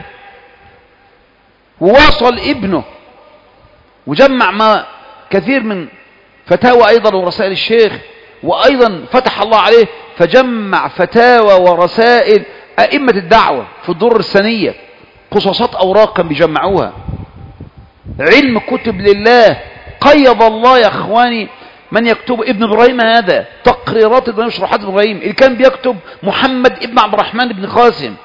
وواصل ابنه وجمع ما كثير من فتاوى أيضا ورسائل الشيخ، وأيضا فتح الله عليه فجمع فتاوى ورسائل أئمة الدعوة في الدور الثانية، قصصات أوراق كان بيجمعوها، علم كتب لله. قيض الله يا أخواني من يكتب ابن إبراهيم، هذا تقريرات ابن شروحات ابن إبراهيم اللي كان بيكتب محمد ابن عبد الرحمن بن قاسم،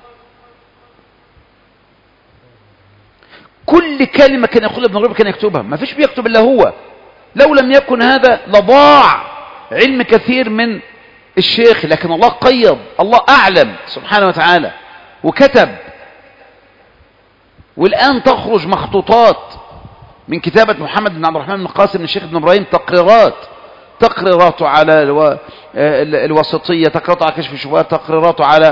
كل كلمة كان يقول ابن إبراهيم كان يكتبها، ما فيش بيكتب إلا هو. لو لم يكن هذا لضاع علم كثير من الشيخ، لكن الله قيض، الله أعلم سبحانه وتعالى وكتب. والآن تخرج مخطوطات من كتابة محمد بن عبد الرحمن بن قاسم من الشيخ ابن إبراهيم، تقريرات تقريراته على الو... الوسطية، تقريراته على كشف الشبهات، تقريراته على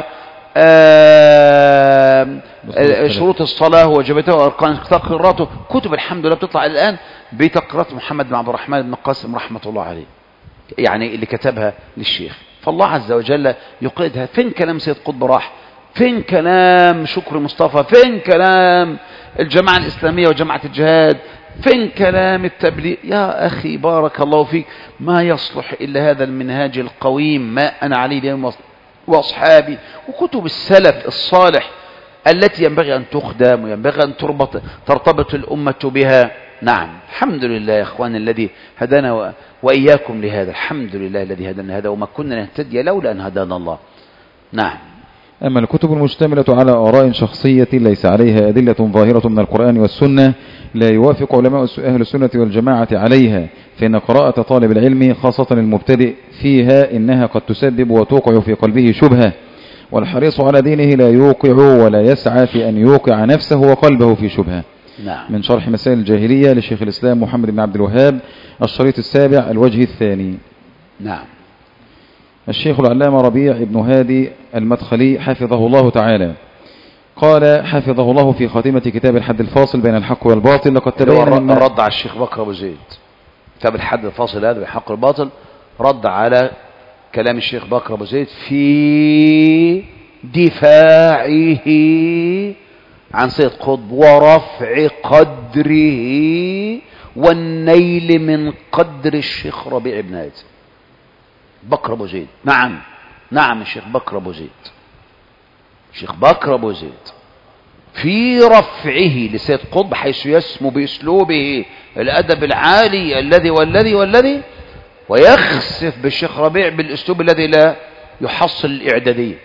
شروط الصلاة وواجباتها وأركان، تقريراته، كتب الحمد لله بتطلع الآن بتقريرات محمد بن عبد الرحمن بن قاسم رحمة الله عليه، يعني اللي كتبها للشيخ. فالله عز وجل يقيدها. فين كلام سيد قطب راح؟ فين كلام شكر مصطفى؟ فين كلام الجماعة الإسلامية وجماعة الجهاد؟ فين كلام التبليغ؟ يا أخي بارك الله فيك، ما يصلح إلا هذا المنهاج القويم ما أنا عليه اليوم وأصحابي، وكتب السلف الصالح التي ينبغي أن تخدم وينبغي أن تربط ترتبط الأمة بها. نعم الحمد لله يا أخوان الذي هدانا وإياكم لهذا، الحمد لله الذي هدانا هذا، وما كنا نهتدي لولا أن هدانا الله. نعم. أما الكتب المشتملة على آراء شخصية ليس عليها أدلة ظاهرة من القرآن والسنة لا يوافق علماء أهل السنة والجماعة عليها، فإن قراءة طالب العلم خاصة المبتدئ فيها إنها قد تسبب وتوقع في قلبه شبهة، والحريص على دينه لا يوقع ولا يسعى في أن يوقع نفسه وقلبه في شبهة. نعم. من شرح مسائل الجاهلية لشيخ الإسلام محمد بن عبد الوهاب، الشريط السابع، الوجه الثاني. نعم. الشيخ العلامة ربيع بن هادي المدخلي حفظه الله تعالى قال حفظه الله في خاتمة كتاب الحد الفاصل بين الحق والباطل: لقد تبين مما رد على الشيخ بكر أبو زيد. كتاب الحد الفاصل هذا بين الحق والباطل رد على كلام الشيخ بكر أبو زيد في دفاعه عن سيد قطب ورفع قدره والنيل من قدر الشيخ ربيع بن هادي. بكر أبو زيد، نعم نعم الشيخ بكر أبو زيد، الشيخ بكر أبو زيد في رفعه لسيد قطب حيث يسمو بأسلوبه الأدب العالي الذي والذي والذي ويخسف بالشيخ ربيع بالأسلوب الذي لا يحصل الإعدادية.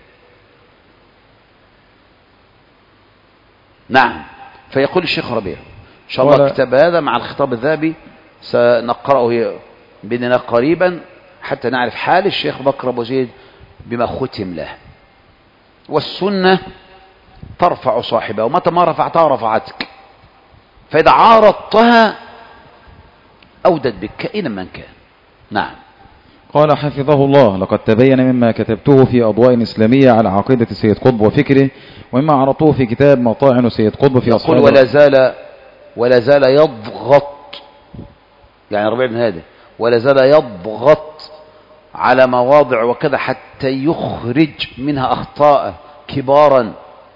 نعم. فيقول الشيخ ربيع إن شاء الله الكتاب هذا مع الخطاب الذهبي سنقرأه بيننا قريبا حتى نعرف حال الشيخ بكر أبو زيد بما ختم له. والسنة ترفع صاحبها، ومتى ما رفعتها رفعتك، فإذا عارضتها أودت بك كائنا من كان. نعم. قال حفظه الله: لقد تبين مما كتبته في أضواء إسلامية على عقيدة سيد قطب وفكره، ومما عرضته في كتاب مطاعن سيد قطب في أصحاب، ولا زال ولا زال يضغط، يعني ربيع بن هادي ولا زال يضغط على مواضع وكذا حتى يخرج منها أخطاء كبارا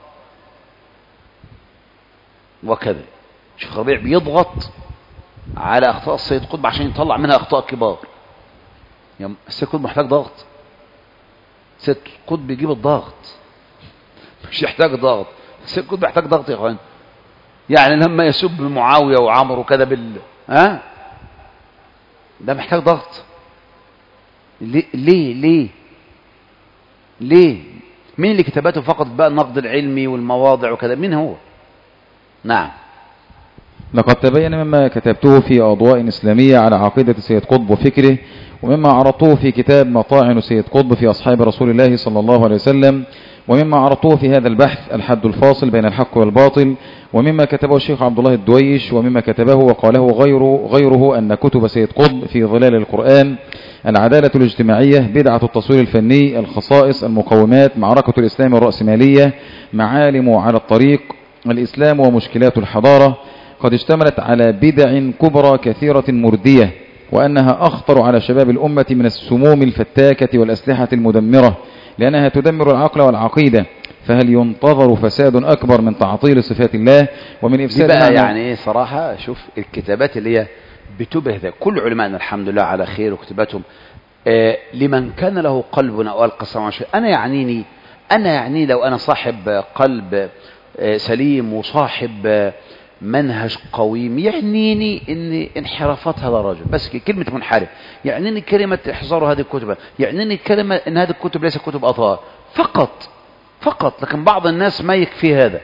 وكذا. شيخ ربيع بيضغط على أخطاء السيد قطب عشان يطلع منها أخطاء كبار. يعني السيد قطب محتاج ضغط، السيد قطب بيجيب الضغط، مش يحتاج ضغط. السيد قطب يحتاج ضغط يا اخوان. يعني لما يسب معاوية وعمر وكذا بال ها ده محتاج ضغط. ليه ليه ليه ليه مين اللي كتبته فقط بقى النقد العلمي والمواضع وكذا؟ مين هو؟ نعم. لقد تبين مما كتبته في أضواء إسلامية على عقيدة سيد قطب وفكره، ومما عرضته في كتاب مطاعن سيد قطب في أصحاب رسول الله صلى الله عليه وسلم، ومما عرضته في هذا البحث الحد الفاصل بين الحق والباطل، ومما كتبه الشيخ عبد الله الدويش، ومما كتبه وقاله غيره, غيره أن كتب سيد قطب في ظلال القرآن، العدالة الاجتماعية، بدعة التصوير الفني، الخصائص، المقومات، معركة الإسلام الرأسمالية، معالم على الطريق، الإسلام ومشكلات الحضارة، قد اشتملت على بدع كبرى كثيرة مردية، وأنها أخطر على شباب الأمة من السموم الفتاكة والأسلحة المدمرة، لأنها تدمر العقل والعقيدة. فهل ينتظر فساد أكبر من تعطيل صفات الله ومن إفساد بقى؟ يعني صراحة شوف الكتابات اللي هي بتبه، كل علماءنا الحمد لله على خير وكتاباتهم آه لمن كان له قلب أو ألقى السمع. أنا يعنيني أنا يعني لو أنا صاحب قلب آه سليم وصاحب آه منهج قويم، يعنيني ان انحرافات هذا الرجل بس كلمة منحرف، يعنيني كلمة احذروا هذه الكتب، يعنيني كلمة ان هذه الكتب ليست كتب اطهار فقط فقط. لكن بعض الناس ما يكفي هذا.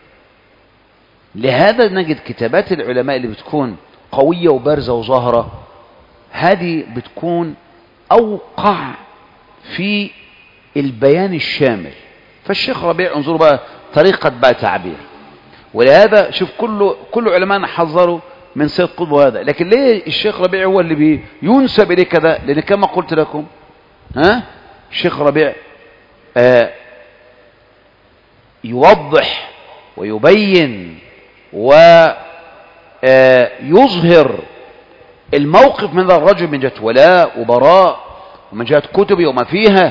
لهذا نجد كتابات العلماء اللي بتكون قوية وبارزة وظاهرة، هذه بتكون اوقع في البيان الشامل. فالشيخ ربيع انظروا بقى طريقة بقى تعبير، ولهذا شوف كل كل علماءنا حذروا من سيد قطب هذا. لكن ليه الشيخ ربيع هو اللي بينسب اليه كذا؟ لان كما قلت لكم ها الشيخ ربيع آه يوضح ويبين ويظهر الموقف من ذا الرجل من جهة ولاء وبراء ومن جهة كتبه وما فيها.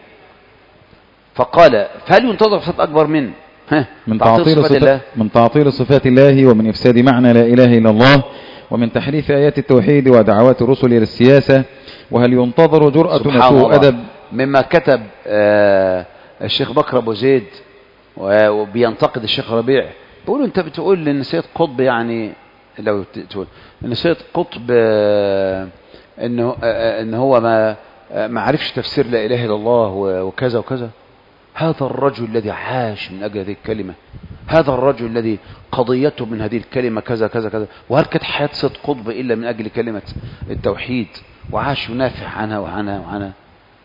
فقال: فهل ينتظر فساد أكبر من من تعطيل صفات الله من تعطيل صفات الله ومن إفساد معنى لا إله إلا الله ومن تحريف آيات التوحيد ودعوات الرسل إلى السياسة؟ وهل ينتظر جرأة وسوء أدب؟ مما كتب آه الشيخ بكر أبو زيد وبينتقد الشيخ ربيع، بيقولوا أنت بتقول إن سيد قطب، يعني لو تقول إن سيد قطب آه إنه آه إن هو ما آه ما عرفش تفسير لا إله إلا الله وكذا وكذا. هذا الرجل الذي عاش من أجل هذه الكلمة، هذا الرجل الذي قضيته من هذه الكلمة كذا كذا كذا، وهل كانت حياة سيد قطب إلا من أجل كلمة التوحيد، وعاش ينافع عنها وعنها وعنها.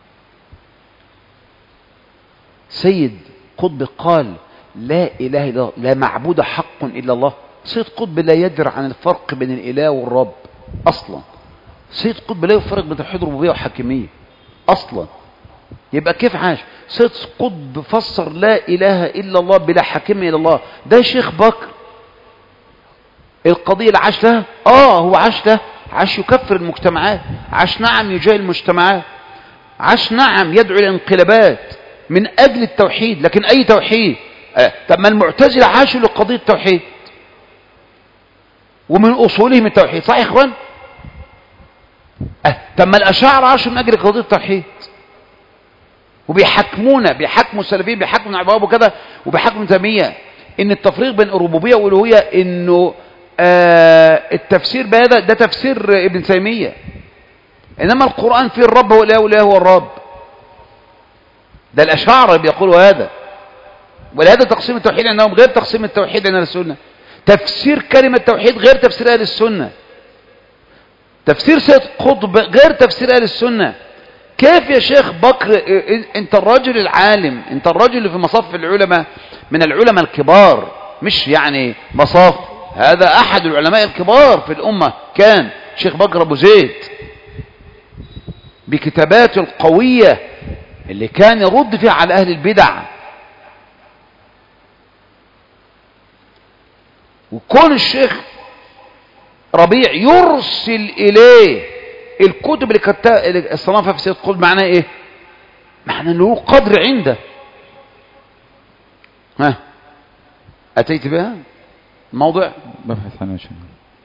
سيد قطب قال لا إله إلا الله، لا معبود حق إلا الله. سيد قطب لا يدري عن الفرق بين الإله والرب أصلا. سيد قطب لا يفرق بين توحيد ربوبية وحكمية أصلا. يبقى كيف عاش؟ سيد قطب فسر لا إله إلا الله بلا حكمية إلا الله. ده شيخ بكر القضية اللي عاش لها، آه هو عاش لها، عاش يكفر المجتمعات، عاش نعم يجاهل المجتمعات، عاش نعم يدعو إلى انقلابات من أجل التوحيد. لكن أي توحيد؟ آه. طب ما المعتزلة عاشوا لقضية التوحيد ومن أصولهم التوحيد، صح يا إخوان؟ آه. طب ما الأشاعرة عاشوا من أجل قضية التوحيد وبيحكمونا، بيحكموا السلفيين، بيحكموا ابن عبد وكذا، وبيحكموا ابن تيمية إن التفريق بين الربوبية والألوهية إنه آه التفسير بهذا ده تفسير ابن تيمية، إنما القرآن فيه الرب هو الإله والإله هو الرب. ده الأشاعرة بيقولوا هذا، ولهذا تقسيم التوحيد عندهم غير تقسيم التوحيد عند أهل السنة. تفسير كلمة توحيد غير تفسير أهل السنة. تفسير سيد قطب غير تفسير أهل السنة. كيف يا شيخ بكر انت الرجل العالم، انت الرجل اللي في مصاف العلماء، من العلماء الكبار، مش يعني مصاف، هذا أحد العلماء الكبار في الأمة كان شيخ بكر أبو زيد بكتاباته القوية اللي كان يرد فيها على أهل البدع. وكون الشيخ ربيع يرسل إليه الكتب اللي كانت الصنافة في سيد قطب، معناه إيه؟ معناه أنه قدر عنده. ها أتيت بها الموضوع ببحث عنه شيء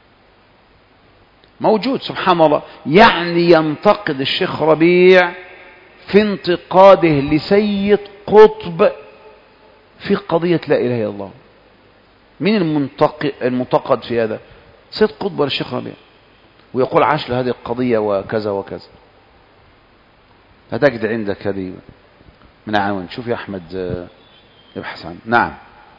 موجود سبحان الله. يعني ينتقد الشيخ ربيع في انتقاده لسيد قطب في قضية لا إله إلا الله. مين المنتقد المنتقد في هذا؟ سيد قطب ولا الشيخ ربيع؟ ويقول عاش لهذه القضية وكذا وكذا. هتجد عندك هذه من عون. شوف يا أحمد ابحث عنه. نعم.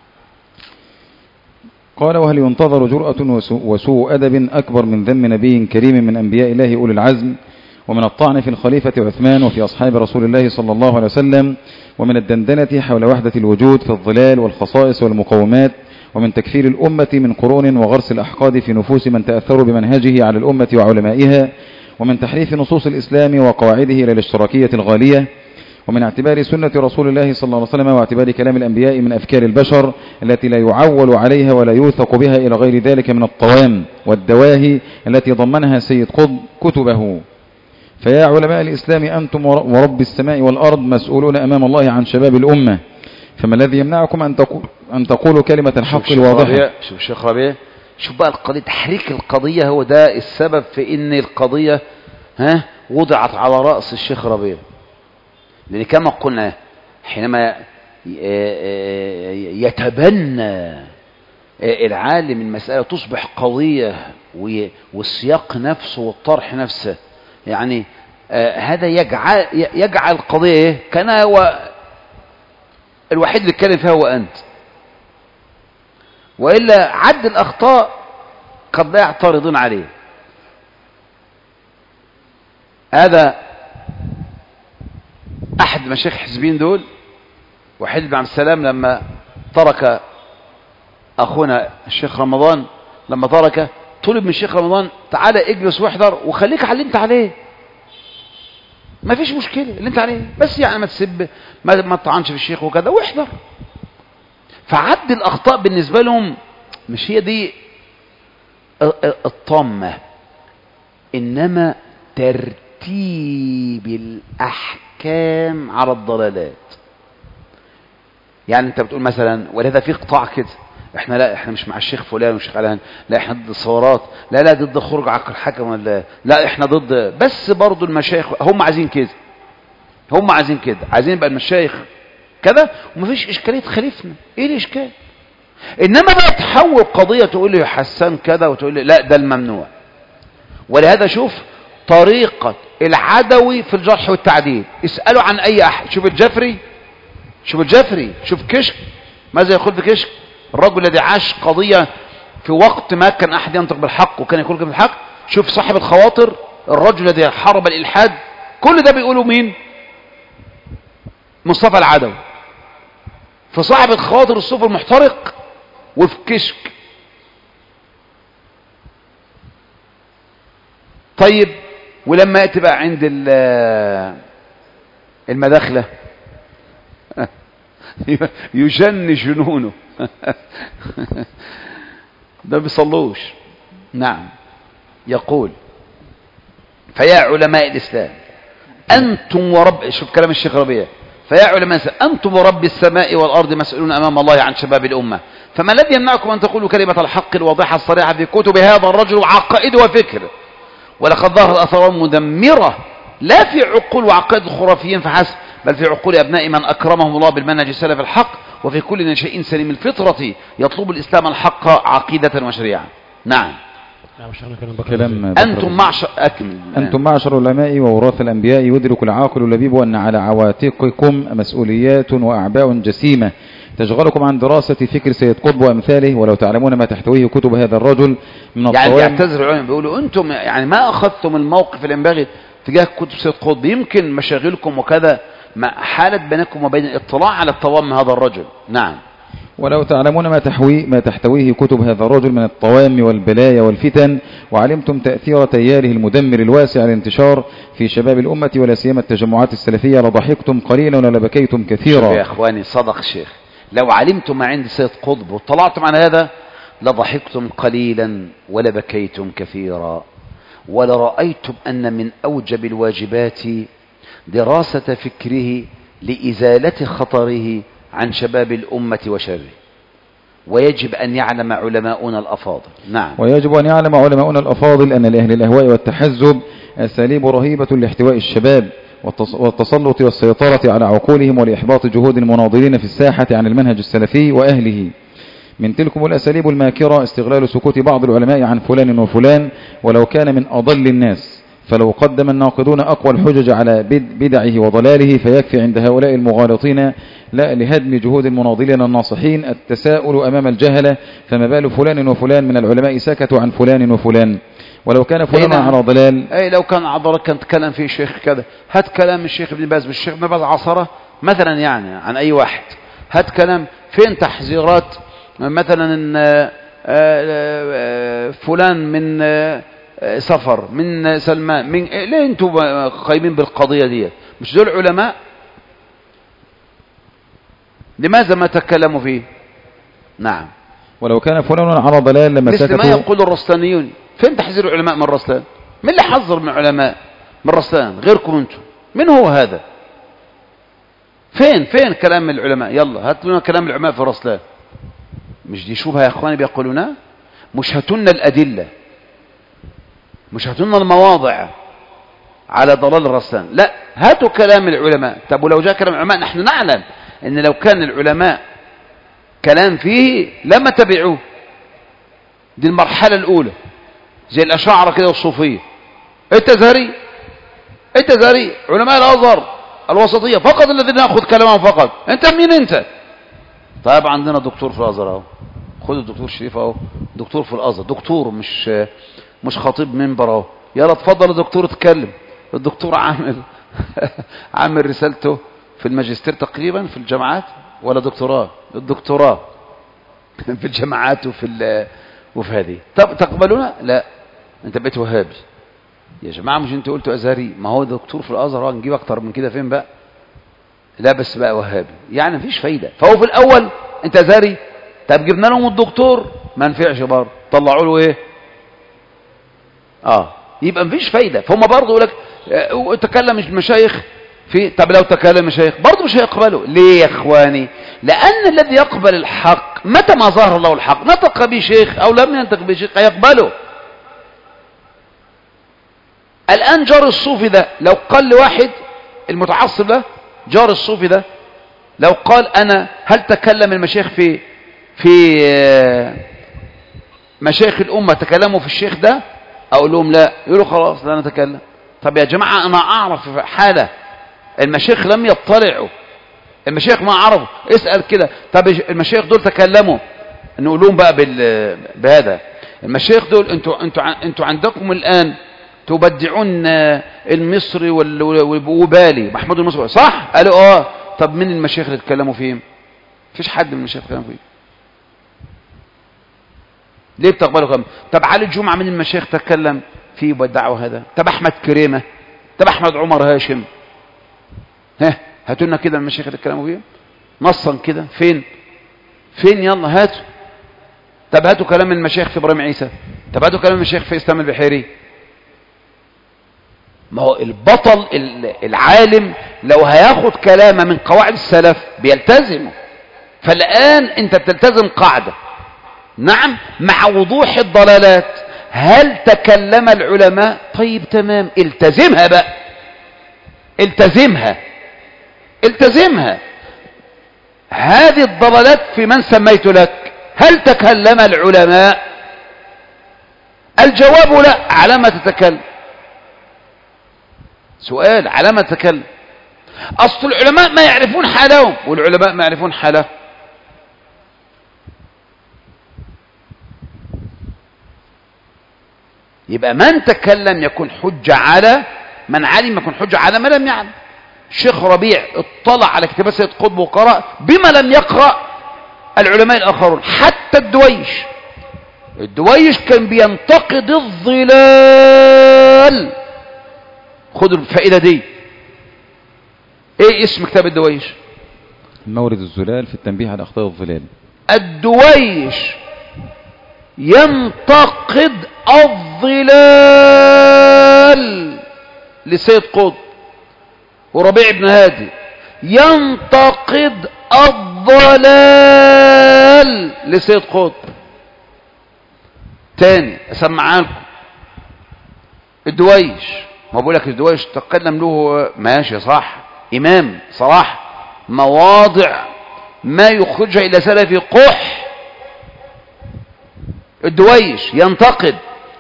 قال وهل ينتظر جرأة وسوء أدب أكبر من ذم نبي كريم من أنبياء الله أولي العزم، ومن الطعن في الخليفة عثمان وفي أصحاب رسول الله صلى الله عليه وسلم، ومن الدندنة حول وحدة الوجود في الظلال والخصائص والمقومات، ومن تكفير الأمة من قرون وغرس الأحقاد في نفوس من تأثروا بمنهجه على الأمة وعلمائها، ومن تحريف نصوص الإسلام وقواعده إلى الاشتراكية الغالية، ومن اعتبار سنة رسول الله صلى الله عليه وسلم واعتبار كلام الأنبياء من أفكار البشر التي لا يعول عليها ولا يوثق بها إلى غير ذلك من الطوام والدواهي التي ضمنها سيد قطب كتبه. فيا علماء الإسلام أنتم ورب السماء والأرض مسؤولون أمام الله عن شباب الأمة، فما الذي يمنعكم أن تقول أن تقولوا كلمة الحق الواضحة؟ شوف الشيخ ربيع، شوف بقى القضية، تحريك القضية هو ده السبب في إن القضية ها وضعت على رأس الشيخ ربيع. لأن كما قلنا حينما يتبنى العالم المسألة تصبح قضية، والسياق نفسه والطرح نفسه، يعني هذا يجعل يجعل القضية ايه؟ كان هو الوحيد اللي اتكلم فيها هو أنت، وإلا عد الأخطاء قد لا يعترضون عليه. هذا أحد مشايخ حزبين دول، وحيد بن عبد السلام لما ترك أخونا الشيخ رمضان، لما ترك طلب من الشيخ رمضان تعالى اجلس واحضر وخليك على اللي انت عليه، ما فيش مشكلة اللي انت عليه، بس يعني ما تسب ما, ما تطعنش في الشيخ وكذا واحضر. فعد الأخطاء بالنسبة لهم مش هي دي الطامة، إنما ترتيب الأحكام على الضلالات. يعني انت بتقول مثلا، ولهذا في قطاع كده، احنا لا احنا مش مع الشيخ فلان والشيخ علان، لا احنا ضد الثورات، لا لا ضد خروج عقل الحكم، ولا لا احنا ضد، بس برضو المشايخ هم عايزين كده، هم عايزين كده، عايزين يبقى المشايخ كذا ومفيش اشكاليه تخالفنا. ايه الاشكال؟ انما بقى تحول قضيه تقول لي حسان كذا وتقول لي لا ده الممنوع. ولهذا شوف طريقه العدوي في الجرح والتعديل، اسالوا عن اي احد. شوف الجفري شوف الجفري، شوف كشك ماذا يقول في كشك، الرجل الذي عاش قضية في وقت ما كان أحد ينطق بالحق وكان يقول كلمة الحق. شوف صاحب الخواطر، الرجل الذي حارب الإلحاد، كل ده بيقولوا مين؟ مصطفى العدوي. في صاحب الخواطر الصوف المحترق وفي كشك. طيب ولما يأتي بقى عند المداخلة يجن جنونه ده بيصلوش. نعم. يقول فيا علماء الإسلام أنتم ورب، شوف كلام الشيخ ربيع، فيا علماء الإسلام أنتم ورب السماء والأرض مسؤولون أمام الله عن شباب الأمة، فما الذي يمنعكم أن تقولوا كلمة الحق الواضحة الصريحة في كتب هذا الرجل وعقائد وفكر؟ ولقد ظهر الأثار مدمرة لا في عقول وعقائد الخرافيين فحسب، بل في عقول أبناء من أكرمهم الله بالمنهج السلف الحق، وفي كل نشأ سليم الفطرة يطلب الإسلام الحق عقيدة وشريعة. نعم. كلام أنتم معشر أكمل أنتم معشر العلماء ووراث الأنبياء يدرك العاقل اللبيب أن على عواتقكم مسؤوليات وأعباء جسيمة تشغلكم عن دراسة فكر سيد قطب وأمثاله، ولو تعلمون ما تحتويه كتب هذا الرجل من الطوام. يعني يعتذر العلماء بيقولوا أنتم يعني ما أخذتم الموقف اللي ينبغي تجاه كتب سيد قطب، يمكن مشاغلكم وكذا ما حالت بينكم وبين الاطلاع على الطوام هذا الرجل. نعم. ولو تعلمون ما تحوي ما تحتويه كتب هذا الرجل من الطوام والبلايا والفتن، وعلمتم تأثير تياره المدمر الواسع الانتشار في شباب الأمة ولا سيما التجمعات السلفية، لضحكتم قليلا ولبكيتم كثيرا. يا إخواني صدق الشيخ، لو علمتم ما عند سيد قطب واطلعتم على هذا لضحكتم قليلا ولبكيتم كثيرا، ولرأيتم أن من أوجب الواجبات دراسة فكره لإزالة خطره عن شباب الأمة وشره، ويجب أن يعلم علماؤنا الأفاضل. نعم. ويجب أن يعلم علماؤنا الأفاضل أن لأهل الأهواء والتحزب أساليب رهيبة لاحتواء الشباب والتسلط والسيطرة على عقولهم ولإحباط جهود المناضلين في الساحة عن المنهج السلفي وأهله. من تلكم الأساليب الماكرة استغلال سكوت بعض العلماء عن فلان وفلان ولو كان من أضل الناس، فلو قدم الناقدون أقوى الحجج على بدعه وضلاله فيكفي عند هؤلاء المغالطين لا لهدم جهود المناضلين الناصحين التساؤل أمام الجهلة، فما بال فلان وفلان من العلماء سكتوا عن فلان وفلان، ولو كان فلان على ضلال. أي لو كان عضلة كان تكلم فيه الشيخ كذا، هات كلام الشيخ ابن باز بالشيخ ابن باز عصره مثلا يعني عن أي واحد، هات كلام فين تحذيرات مثلا فلان من سفر من سلمان من ليه انتم قايمين بالقضية دي؟ مش دول علماء؟ لماذا ما تكلموا فيه؟ نعم. ولو كان فلان على ضلال لما سكتوا، مثل ما يقول الرسلانيون. فين تحذير العلماء من الرسلان؟ من اللي حذر من العلماء من الرسلان غيركم انتم؟ من هو هذا؟ فين فين كلام العلماء؟ يلا هات لنا كلام العلماء في الرسلان. مش دي شبهة يا اخواني بيقولونها؟ مش هاتوا لنا الأدلة، مش هاتوا لنا المواضع على ضلال الرسلان، لا هاتوا كلام العلماء. طب ولو جاء كلام العلماء نحن نعلم ان لو كان العلماء كلام فيه لما تبعوه. دي المرحلة الأولى زي الأشاعرة كده والصوفية. التزهري التزهري علماء الأزهر الوسطية فقط الذين نأخذ كلامهم فقط. انت مين انت؟ طيب عندنا دكتور في الأزهر اهو، خد الدكتور شريف اهو، دكتور في الأزهر، دكتور مش مش خطيب منبر اهو، يلا اتفضل يا دكتور اتكلم. الدكتور عامل عامل رسالته في الماجستير تقريبا في الجامعات ولا دكتوراه؟ الدكتوراه في الجامعات وفي وفي هذه. طب تقبلونا؟ لا انت بقيت وهابي يا جماعه، مش انتوا قلتوا ازهري؟ ما هو دكتور في الازهر، نجيب اكتر من كده فين بقى؟ لا بس بقى وهابي، يعني مفيش فايده. فهو في الاول انت ازهري، طب جبنا لهم الدكتور ما نفعش برضه، طلعوا له ايه؟ اه يبقى مفيش فايده. فهم برضه يقول لك اه تكلم المشايخ في، طب لو تكلم المشايخ برضه مش هيقبلوا. ليه يا اخواني؟ لان الذي يقبل الحق متى ما ظهر له الحق نطق به شيخ او لم ينطق به شيخ هيقبله. الان جار الصوفي ده لو قال لواحد المتعصب ده، جار الصوفي ده لو قال انا هل تكلم المشايخ في في مشايخ الامه تكلموا في الشيخ ده؟ اقول لهم لا، يقولوا خلاص لا نتكلم. طب يا جماعه انا اعرف حاله المشايخ لم يطلعوا المشايخ ما عرفوا. اسأل كده، طب المشايخ دول تكلموا، نقول لهم بقى بال... بهذا المشايخ دول انتوا انتوا انتوا عندكم الآن تبدعون المصري وبالي محمود المصري صح؟ قالوا اه. طب مين المشايخ اللي اتكلموا فيهم؟ مفيش حد من المشايخ اتكلموا فيه. ليه بتقبلوا كم؟ طب علي الجمعة من المشايخ تكلم فيه وبدعوا هذا؟ طب احمد كريمة، طب احمد عمر هاشم، ها هاتوا لنا كده المشايخ اللي اتكلموا فيه نصا كده. فين فين يلا هاتوا. طب هاتوا كلام المشايخ في ابراهيم عيسى، طب هاتوا كلام المشايخ في اسلام البحيري. ما هو البطل العالم لو هياخد كلامه من قواعد السلف بيلتزمه. فالآن انت بتلتزم قاعدة، نعم، مع وضوح الضلالات. هل تكلم العلماء؟ طيب تمام، التزمها بقى، التزمها التزمها. هذه الضلالات في من سميت لك، هل تكلم العلماء؟ الجواب لا. على ما تتكلم؟ سؤال، على ما تتكلم؟ اصل العلماء ما يعرفون حالهم والعلماء ما يعرفون حاله. يبقى من تكلم يكون حجة على من علم، يكون حجة على من لم يعلم. الشيخ ربيع اطلع على كتابات سيد قطب وقرأ بما لم يقرأ العلماء الآخرون. حتى الدويش الدويش كان بينتقد الظلال. خدوا الفائدة دي. ايه اسم كتاب الدويش؟ مورد الزلال في التنبيه على أخطاء الظلال. الدويش ينتقد الظلال لسيد قطب، وربيع بن هادي ينتقد الضلال لسيد قطب. تاني اسمعها لكم. الدويش، ما بقول لك الدويش تكلم له ماشي صح، امام صلاح، مواضع ما يخرجها الى سلفي قح. الدويش ينتقد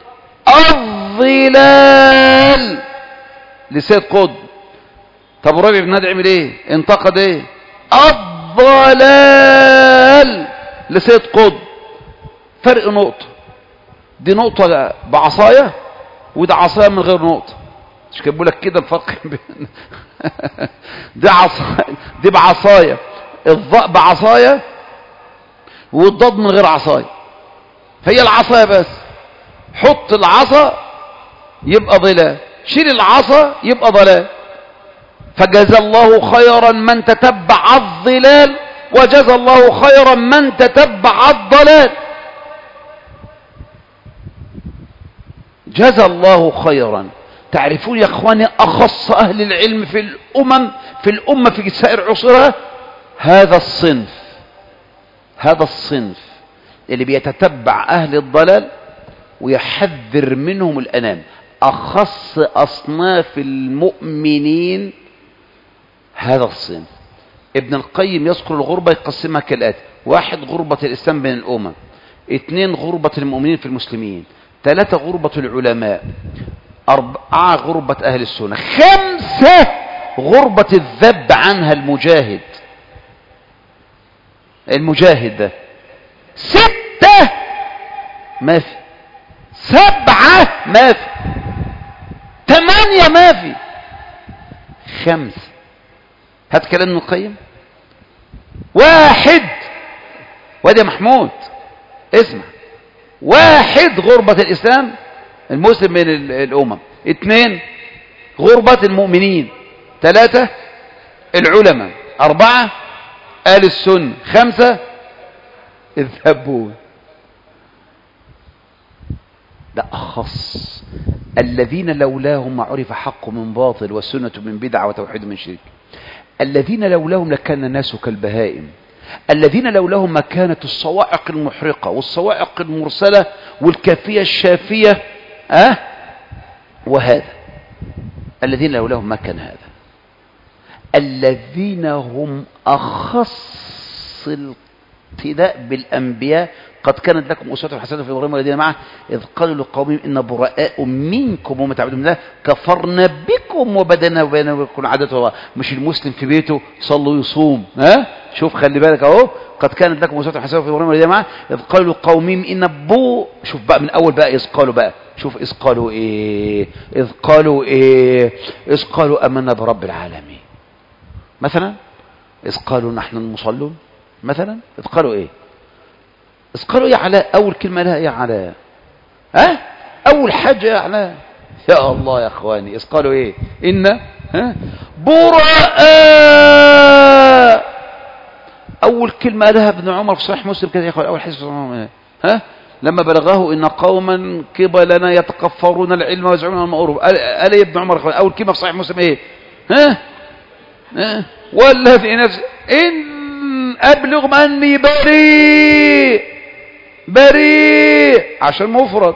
الظلال لسيد قطب. طب ربيع بن هادي عمل ايه؟ انتقد ايه؟ الضلال لسيد قطب. فرق نقطة، دي نقطة بعصاية وده عصاية من غير نقطة. مش كاتبوا لك كده الفرق بين دي عصاية دي بعصاية، الضاء بعصاية والضاد من غير عصاية. هي العصاية بس، حط العصا يبقى ضلال، شيل العصا يبقى ضلال. فجزى الله خيرا من تتبع الضلال وجزى الله خيرا من تتبع الضلال. جزى الله خيرا. تعرفون يا اخواني اخص اهل العلم في الامم في الامه في سائر عصرها هذا الصنف، هذا الصنف اللي بيتتبع اهل الضلال ويحذر منهم الانام. اخص اصناف المؤمنين هذا الصنف. ابن القيم يذكر الغربة يقسمها كالآتي: واحد، غربة الإسلام بين الأمم. اثنين، غربة المؤمنين في المسلمين. ثلاثة، غربة العلماء. أربعة، غربة أهل السنة. خمسة، غربة الذب عنها المجاهد المجاهد ده. ستة ما في. سبعة ما في. ثمانية ما في. خمسة. هات كلام ابن القيم. واحد، وادي محمود اسمع. واحد، غربة الإسلام المسلم من الأمم. اثنين، غربة المؤمنين. ثلاثة، العلماء. أربعة، آل السنة. خمسة، الذبون. ده أخص الذين لولاهم ما عرف حق من باطل والسنة من بدعة وتوحيد من شرك. الذين لولاهم لكان الناس كالبهائم. الذين لولاهم ما كانت الصواعق المحرقة والصواعق المرسلة والكافية الشافية. أه؟ وهذا الذين لولاهم ما كان هذا. الذين هم أخص الاقتداء بالأنبياء قد كانت لكم أسوة حسنة في إبراهيم والذين معه إذ قالوا لقومهم إن براء منكم وما تعبدون من الله كفرنا بكم وبدنا وبينكم عادة. مش المسلم في بيته صلوا يصوم، ها شوف خلي بالك اهو، قد كانت لكم أسوة حسنة في إبراهيم والذين معه إذ قالوا لقومهم إن بو، شوف بقى من أول بقى إذ قالوا بقى، شوف إذ قالوا إيه، إذ قالوا إيه، إذ قالوا آمنا برب العالمين مثلا، إذ قالوا نحن المصلون مثلا، إذ قالوا إيه، إذ قالوا يا علاء، أول كلمة لها يا علاء، ها أول حاجة يا علاء، يا الله يا أخواني، إذ قالوا إيه، إن ها براء، أول كلمة لها ابن عمر في صحيح مسلم كده يا أخواني، أول حديث ها لما بلغه إن قوما قبلنا يتكفرون العلم ويزعمون المعروف، قال يا ابن عمر أول كلمة في صحيح مسلم إيه، ها ها والذي نفسي إن أبلغ مني بريء، بريء عشان مفرد،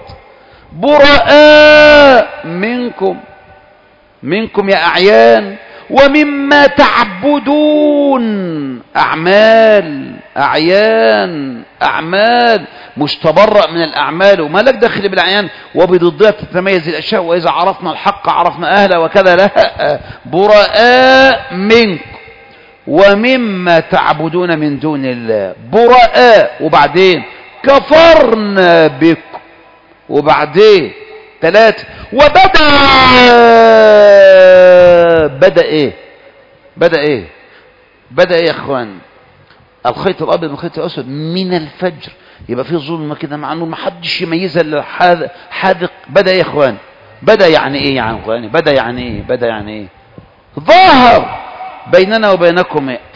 براء منكم، منكم يا أعيان، ومما تعبدون، أعمال أعيان أعمال، مش تبرأ من الأعمال وما لك دخل بالأعيان، وبضدها تتميز الأشياء، وإذا عرفنا الحق عرفنا أهله وكذا، لا براء منكم ومما تعبدون من دون الله، براء، وبعدين كفرنا بكم، وبعدين ثلاثة وبدأ، بدأ ايه، بدأ ايه، بدأ ايه يا اخوان، الخيط الابيض من الخيط الاسود من الفجر، يبقى في ظلمه كده مع انه ما حدش يميزها الا حاذق. بدأ ايه يا اخوان، بدأ يعني ايه يا اخواني، بدأ يعني ايه، بدأ يعني ايه، ظهر بيننا وبينكم ايه،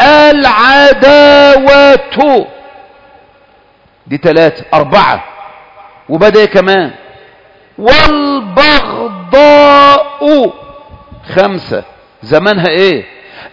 العداوة، دي ثلاثة، أربعة، وبدأ ايه كمان، والبغضاء، خمسة، زمانها ايه،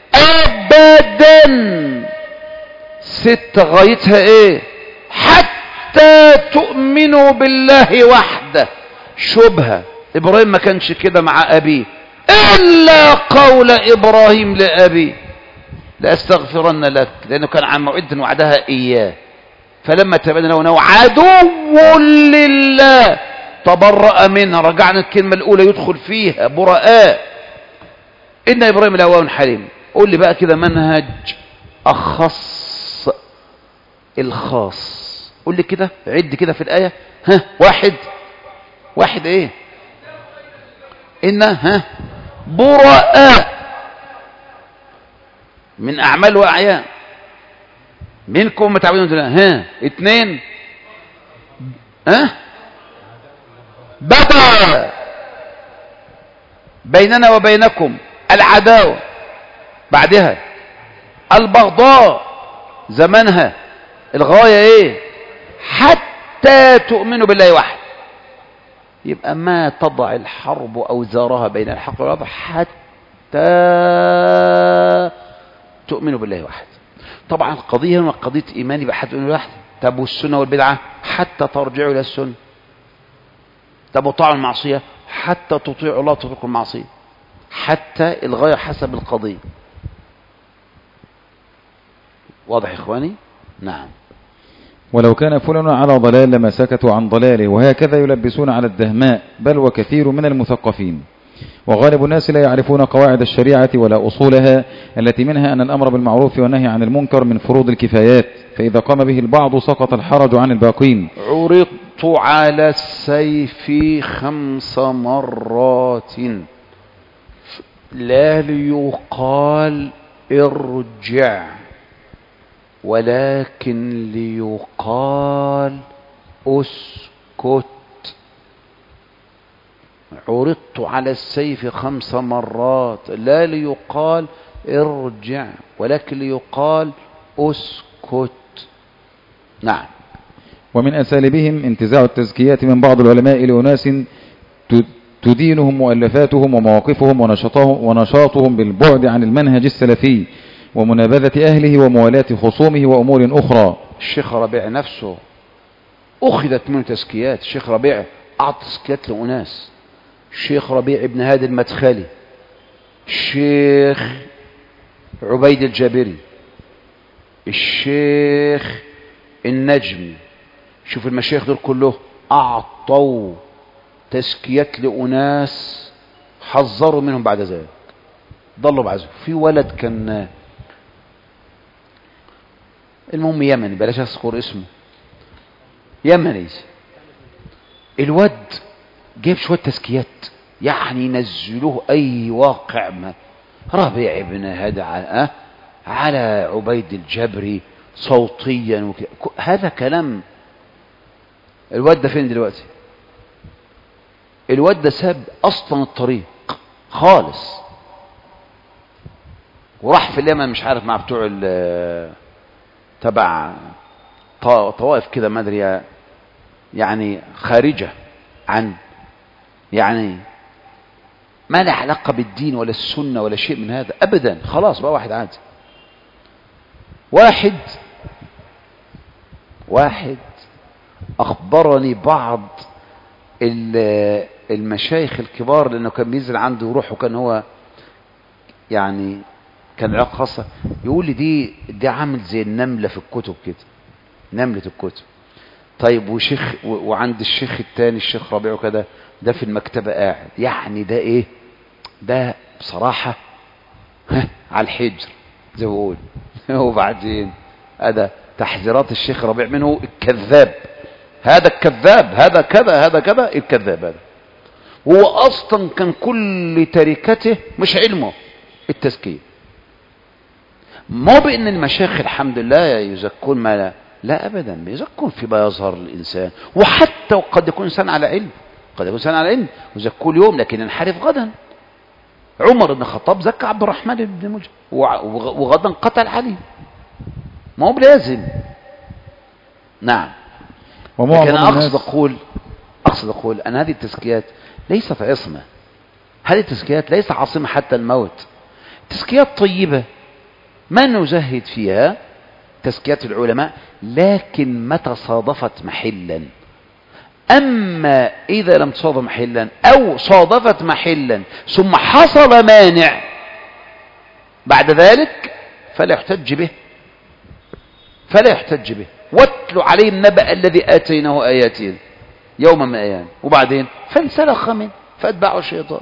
أبدا، ستة، غايتها ايه، حتى تؤمنوا بالله وحده، شبهة، إبراهيم ما كانش كده مع أبيه، إلا قول إبراهيم لأبيه لأستغفرن لك، لأنه كان عن موعد وعدها إياه، فلما تبين له أنه عدو لله تبرأ منها، رجعنا الكلمة الأولى يدخل فيها براء، إن إبراهيم لأواه حليم. قول لي بقى كده منهج أخص الخاص، قول لي كده، عد كده في الآية، ها واحد، واحد إيه، إن ها براء من أعمال وأعيان منكم ما تعبدون دون الله، ها اثنين، ها بدأ بيننا وبينكم العداوة، بعدها البغضاء، زمانها الغاية ايه، حتى تؤمنوا بالله وحده، يبقى ما تضع الحرب أوزارها بين الحق والباطل حتى تؤمنوا بالله وحده. طبعا القضية هنا قضية إيمان، يبقى حتى تؤمنوا بالله وحده. طب والسنة والبدعة حتى ترجعوا إلى السنة. طب وطاعوا المعصية حتى تطيعوا الله وتتركوا المعصية، حتى الغاية حسب القضية. واضح يا إخواني؟ نعم. ولو كان فلان على ضلال لما سكتوا عن ضلاله، وهكذا يلبسون على الدهماء، بل وكثير من المثقفين. وغالب الناس لا يعرفون قواعد الشريعة ولا أصولها، التي منها أن الأمر بالمعروف والنهي عن المنكر من فروض الكفايات، فإذا قام به البعض سقط الحرج عن الباقين. عرضت على السيف خمس مرات لا ليقال ارجع، ولكن ليقال اسكت. عرضت على السيف خمس مرات لا ليقال ارجع، ولكن ليقال اسكت. نعم. ومن أساليبهم انتزاع التزكيات من بعض العلماء لأناس تدينهم مؤلفاتهم ومواقفهم ونشاطهم, ونشاطهم بالبعد عن المنهج السلفي ومنابذة أهله وموالاة خصومه وأمور أخرى. الشيخ ربيع نفسه أخذت منه تزكيات. الشيخ ربيع أعطى تزكيات لأناس. الشيخ ربيع ابن هادي المدخلي، الشيخ عبيد الجابري، الشيخ النجمي، شوف المشايخ دول كله أعطوا تزكيات لأناس حذروا منهم بعد ذلك، ضلوا بعزهم. في ولد كان المهم يمني، بلاش أذكر اسمه، يمني، الواد جايب شوية تزكيات يعني ينزلوه أي واقع، ما ربيع بن هدع أه؟ على عبيد الجبري صوتيا وكذا. هذا كلام. الواد ده فين دلوقتي؟ الواد ده ساب أصلا الطريق خالص وراح في اليمن، مش عارف مع بتوع تبع طوائف كده، ما ادري يعني خارجة عن يعني ما له علاقة بالدين ولا السنة ولا شيء من هذا أبدا. خلاص بقى واحد عادي. واحد واحد أخبرني بعض المشايخ الكبار، لأنه كان بينزل عنده يروح، وكان هو يعني كان علاقة خاصة، يقول لي دي دي عامل زي النملة في الكتب كده، نملة الكتب. طيب وشيخ وعند الشيخ التاني الشيخ ربيع وكده، ده في المكتبة قاعد، يعني ده ايه ده بصراحة على الحجر زي ما بقول. وبعدين هذا تحذيرات الشيخ ربيع منه الكذاب، هذا الكذاب، هذا كذا، هذا كذا، الكذاب هذا. هو اصلا كان كل تركته مش علمه التزكية، مو بان المشايخ الحمد لله يزكون ما لا, لا ابدا، يزكون فيما يظهر الانسان، وحتى قد يكون انسان على علم، قد يكون انسان على علم وزكوا اليوم لكن ينحرف غدا. عمر بن الخطاب زكى عبد الرحمن بن ملجم وغدا قتل علي، ما هو بلازم. نعم. لكن انا اقصد اقول اقصد اقول ان هذه التزكيات ليست عصمة، هذه التزكيات ليست عاصمة حتى الموت. تزكيات طيبة ما نزهد فيها، تزكيات العلماء، لكن متى صادفت محلا. أما إذا لم تصادف محلا أو صادفت محلا ثم حصل مانع بعد ذلك فلا يحتج به، فلا يحتج به. واتل عليهم نبأ الذي آتيناه آياتنا يوم من الأيام، وبعدين فانسلخ منه فأتبعه الشيطان.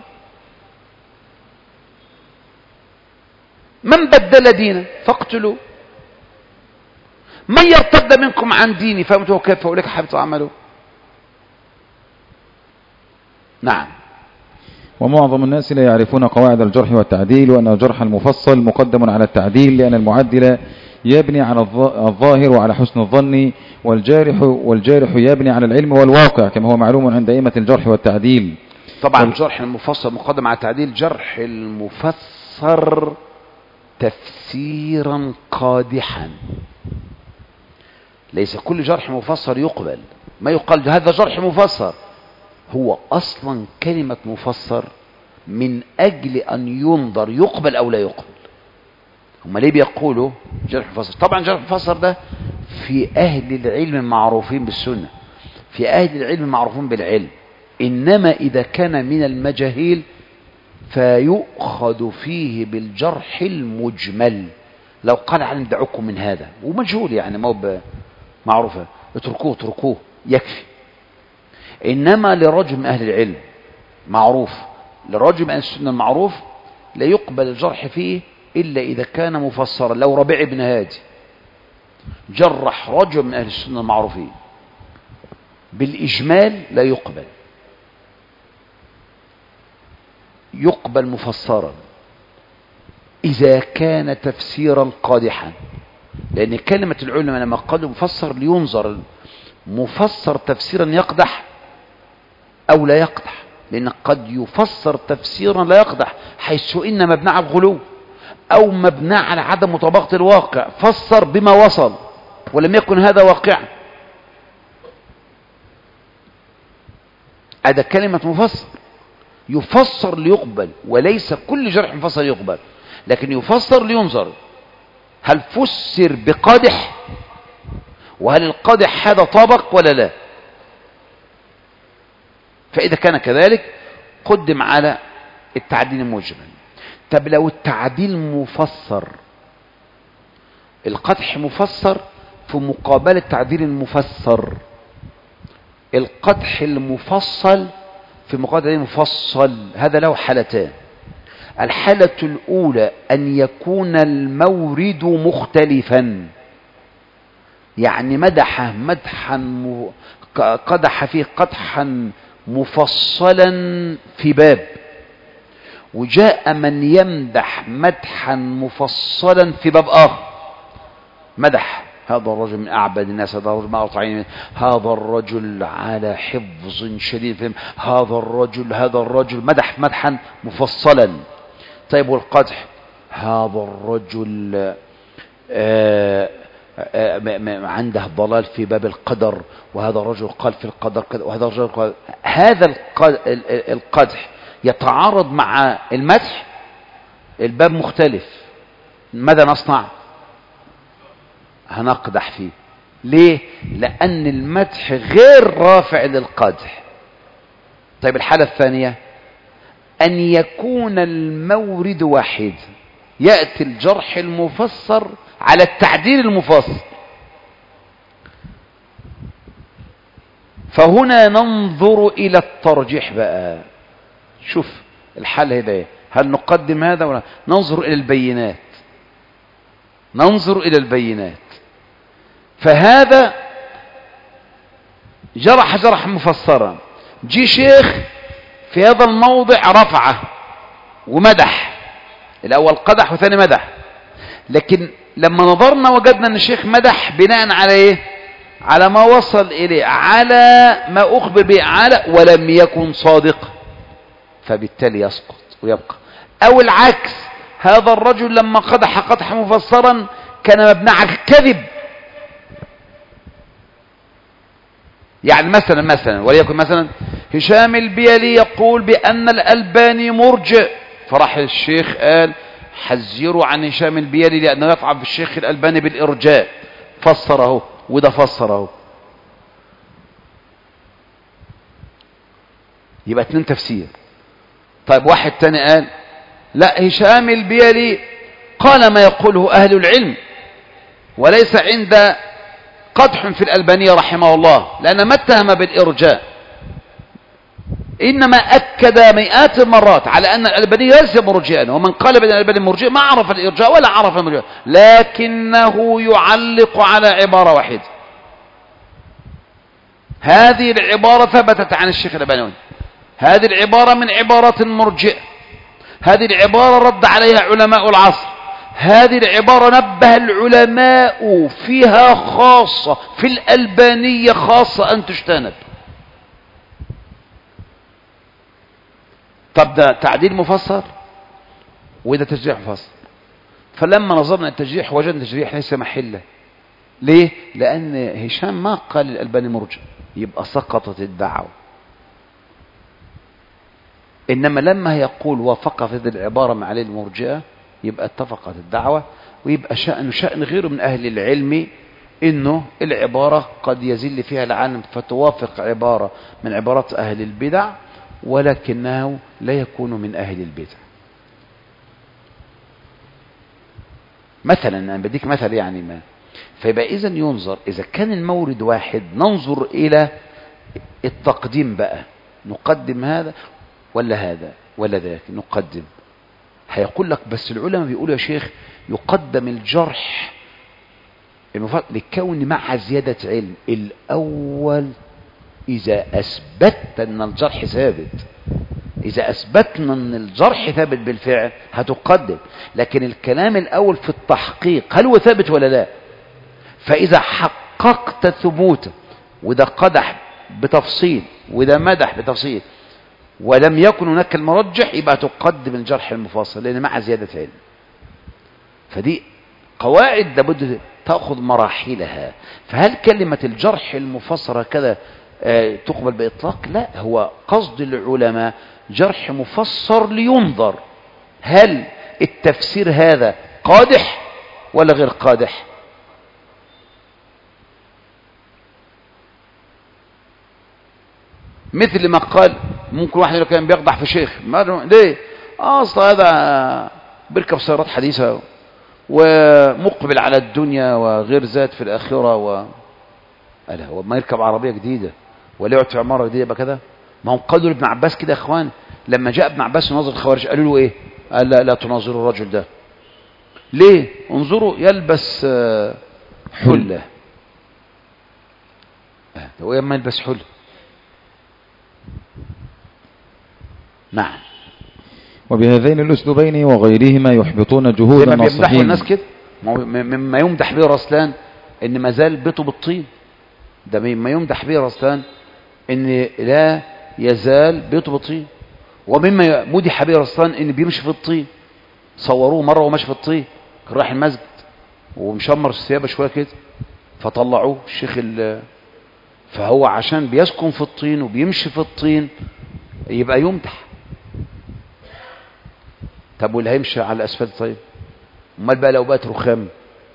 من بدل دينه فاقتلوه، من يرتد منكم عن ديني فيموت وهو كافر فأولئك حبط عمله. نعم. ومعظم الناس لا يعرفون قواعد الجرح والتعديل، وأن الجرح المفصل مقدم على التعديل، لأن المعدل يبني على الظاهر وعلى حسن الظن، والجارح والجارح يبني على العلم والواقع، كما هو معلوم عند أئمة الجرح والتعديل. طبعا الجرح المفصل مقدم على التعديل. جرح المفسر تفسيرا قادحا، ليس كل جرح مفسر يقبل، ما يقال هذا جرح مفسر، هو أصلا كلمة مفسر من أجل أن ينظر يقبل أو لا يقبل. هم ليه بيقولوا جرح مفسر؟ طبعا جرح مفسر ده في أهل العلم معروفين بالسنة، في أهل العلم معروفين بالعلم، إنما إذا كان من المجاهيل فيؤخذ فيه بالجرح المجمل. لو قال عن دعوكم من هذا ومجهول يعني ما هو معروفة، اتركوه اتركوه يكفي. إنما لرجل من أهل العلم معروف، لرجل من أهل السنة معروف لا يقبل الجرح فيه إلا إذا كان مفسرا. لو ربيع بن هادي جرح رجل من أهل السنة المعروفين بالإجمال لا يقبل، يقبل مفسرا إذا كان تفسيرا قادحا، لأن كلمة العلماء لما قالوا مفسر لينظر مفسر تفسيرا يقدح أو لا يقدح، لأن قد يفسر تفسيرا لا يقدح حيث إن مبنى على الغلو أو مبنى على عدم مطابقة الواقع، فسر بما وصل ولم يكن هذا واقعا. هذا كلمة مفسر، يفسر ليقبل، وليس كل جرح مفسر يقبل، لكن يفسر لينظر هل فسر بقادح، وهل القادح هذا طابق ولا لا. فإذا كان كذلك قدم على التعديل المجمل. طب لو التعديل مفسر، القدح مفسر في مقابل التعديل المفسر، القدح المفصل في مقابل مفصل هذا له حالتان. الحالة الأولى أن يكون المورد مختلفا، يعني مدح مدحا م... قدح فيه قدحا مفصلا في باب، وجاء من يمدح مدحا مفصلا في باب آخر. مدح هذا الرجل من أعبد الناس، هذا الرجل ما أطعين، هذا الرجل على حفظ شديد، هذا الرجل هذا الرجل مدح مدحا مفصلا. طيب والقدح هذا الرجل آآ آآ عنده ضلال في باب القدر، وهذا الرجل قال في القدر كذا، وهذا الرجل قال. هذا القدح يتعارض مع المدح، الباب مختلف، ماذا نصنع؟ هنقدح فيه. ليه؟ لأن المدح غير رافع للقدح. طيب الحالة الثانية أن يكون المورد واحد، يأتي الجرح المفسر على التعديل المفسر، فهنا ننظر إلى الترجيح بقى. شوف الحل هذا، هل نقدم هذا ولا ننظر إلى البينات؟ ننظر إلى البينات. فهذا جرح جرح مفسرا، جي شيخ في هذا الموضع رفعه ومدح، الأول قدح وثاني مدح، لكن لما نظرنا وجدنا أن الشيخ مدح بناء على إيه؟ على ما وصل إليه، على ما أخبر به، على ولم يكن صادق، فبالتالي يسقط ويبقى. أو العكس، هذا الرجل لما قدح قدح مفسرا كان مبنى على الكذب. يعني مثلا مثلا وليكن مثلا هشام البيلي يقول بأن الألباني مرجئ، فراح الشيخ قال حذروا عن هشام البيلي لأنه يطعن في الشيخ الألباني بالإرجاء، فسره وده فسره، يبقى اتنين تفسير. طيب واحد تاني قال لا، هشام البيلي قال ما يقوله أهل العلم وليس عند قدح في الألبانية رحمه الله، لأن ما اتهم بالإرجاء، إنما أكد مئات المرات على أن الألباني ليس مرجئا، ومن قال بأن الألباني مرجئ ما عرف الإرجاء ولا عرف المرجئ، لكنه يعلق على عبارة واحدة. هذه العبارة ثبتت عن الشيخ الألباني، هذه العبارة من عبارات مرجئة، هذه العبارة رد عليها علماء العصر، هذه العبارة نبه العلماء فيها خاصة، في الألبانية خاصة أن تجتنب. طب ده تعديل مفسر وده تجريح مفسر، فلما نظرنا التجريح وجدنا التجريح ليس محله. ليه؟ لأن هشام ما قال الألباني مرجئ، يبقى سقطت الدعوة. إنما لما يقول وافق في هذه العبارة مع عليه المرجئة يبقى اتفقت الدعوة، ويبقى شأن شأن غيره من أهل العلم إنه العبارة قد يزل فيها العالم فتوافق عبارة من عبارات أهل البدع، ولكنه لا يكون من أهل البدع. مثلا أنا بديك مثل يعني ما، فيبقى إذا ينظر إذا كان المورد واحد ننظر إلى التقديم بقى، نقدم هذا ولا هذا ولا ذاك، نقدم. هيقول لك بس العلماء بيقولوا يا شيخ يقدم الجرح لكون مع زيادة علم. الأول إذا أثبتت أن الجرح ثابت، إذا أثبتنا أن الجرح ثابت بالفعل هتقدم، لكن الكلام الأول في التحقيق هل هو ثابت ولا لا. فإذا حققت ثبوته، وده قدح بتفصيل وده مدح بتفصيل ولم يكن هناك المرجح، يبقى تقدم الجرح المفصل لأن مع زيادة علم. فدي قواعد لابد تأخذ مراحلها. فهل كلمة الجرح المفسر كذا آه تقبل بإطلاق؟ لا، هو قصد العلماء جرح مفسر لينظر هل التفسير هذا قادح ولا غير قادح. مثل ما قال ممكن واحد يقول كان بيقدح في شيخ، ليه؟ اصل هذا بيركب سيارات حديثة ومقبل على الدنيا وغير ذات في الآخرة و... ألا هو ما يركب عربية جديدة ولا يقعد في عمارة دي يبقى كده؟ ما هم قالوا لابن عباس كده يا اخوان، لما جاء ابن عباس يناظر الخوارج قالوا له ايه؟ قال لا لا تناظروا الرجل ده. ليه؟ انظروا يلبس حلة. هو يما يلبس حلة. نعم. وبهذين الأسلوبين وغيرهما يحبطون جهود الناصحين. بيمدحوا الناس كده. مما يمدح به رسلان ان ما زال بيته بالطين. ده مما يمدح به رسلان ان لا يزال بيته بالطين. ومما مدح به رسلان ان بيمشي في الطين. صوروه مرة ومشي في الطين، كان رايح المسجد ومشمر الثيابة شوية كده، فطلعوه الشيخ ال فهو عشان بيسكن في الطين وبيمشي في الطين يبقى يمدح. طب واللي هيمشي على الاسفلت طيب؟ امال بقى لو بقت رخام؟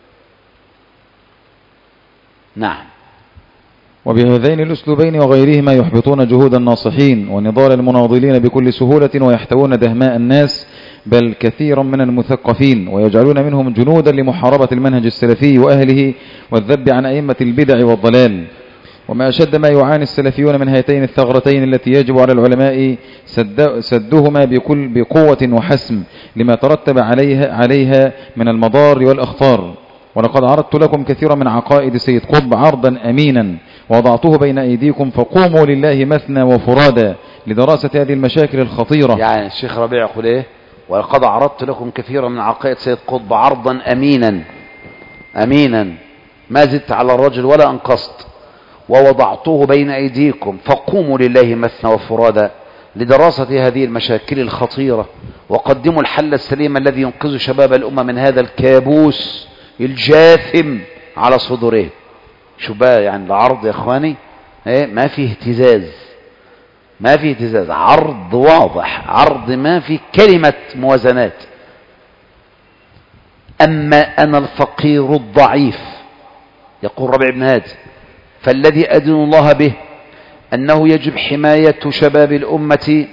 نعم. وبهذين الأسلوبين وغيرهما يحبطون جهود الناصحين ونضال المناضلين بكل سهولة، ويحتوون دهماء الناس بل كثيرا من المثقفين، ويجعلون منهم جنودا لمحاربة المنهج السلفي وأهله والذب عن أئمة البدع والضلال. وما أشد ما يعاني السلفيون من هاتين الثغرتين التي يجب على العلماء سد سدهما بكل بقوة وحسم لما ترتب عليها, عليها من المضار والأخطار. ولقد عرضت لكم كثيرا من عقائد سيد قطب عرضا أمينا ووضعته بين أيديكم، فقوموا لله مثنى وفرادا لدراسة هذه المشاكل الخطيرة. يعني الشيخ ربيع يقول ايه؟ ولقد عرضت لكم كثيرا من عقائد سيد قطب عرضا أمينا أمينا ما زدت على الرجل ولا أنقصت، ووضعته بين أيديكم فقوموا لله مثنى وفرادا لدراسة هذه المشاكل الخطيرة، وقدموا الحل السليم الذي ينقذ شباب الأمة من هذا الكابوس الجاثم على صدورهم. شو بقى يعني العرض يا اخواني؟ ايه ما فيه اهتزاز، ما فيه اهتزاز، عرض واضح، عرض ما فيه كلمة موازنات. أما أنا الفقير الضعيف، يقول ربيع بن هادي، فالذي أدين الله به أنه يجب حماية شباب الأمة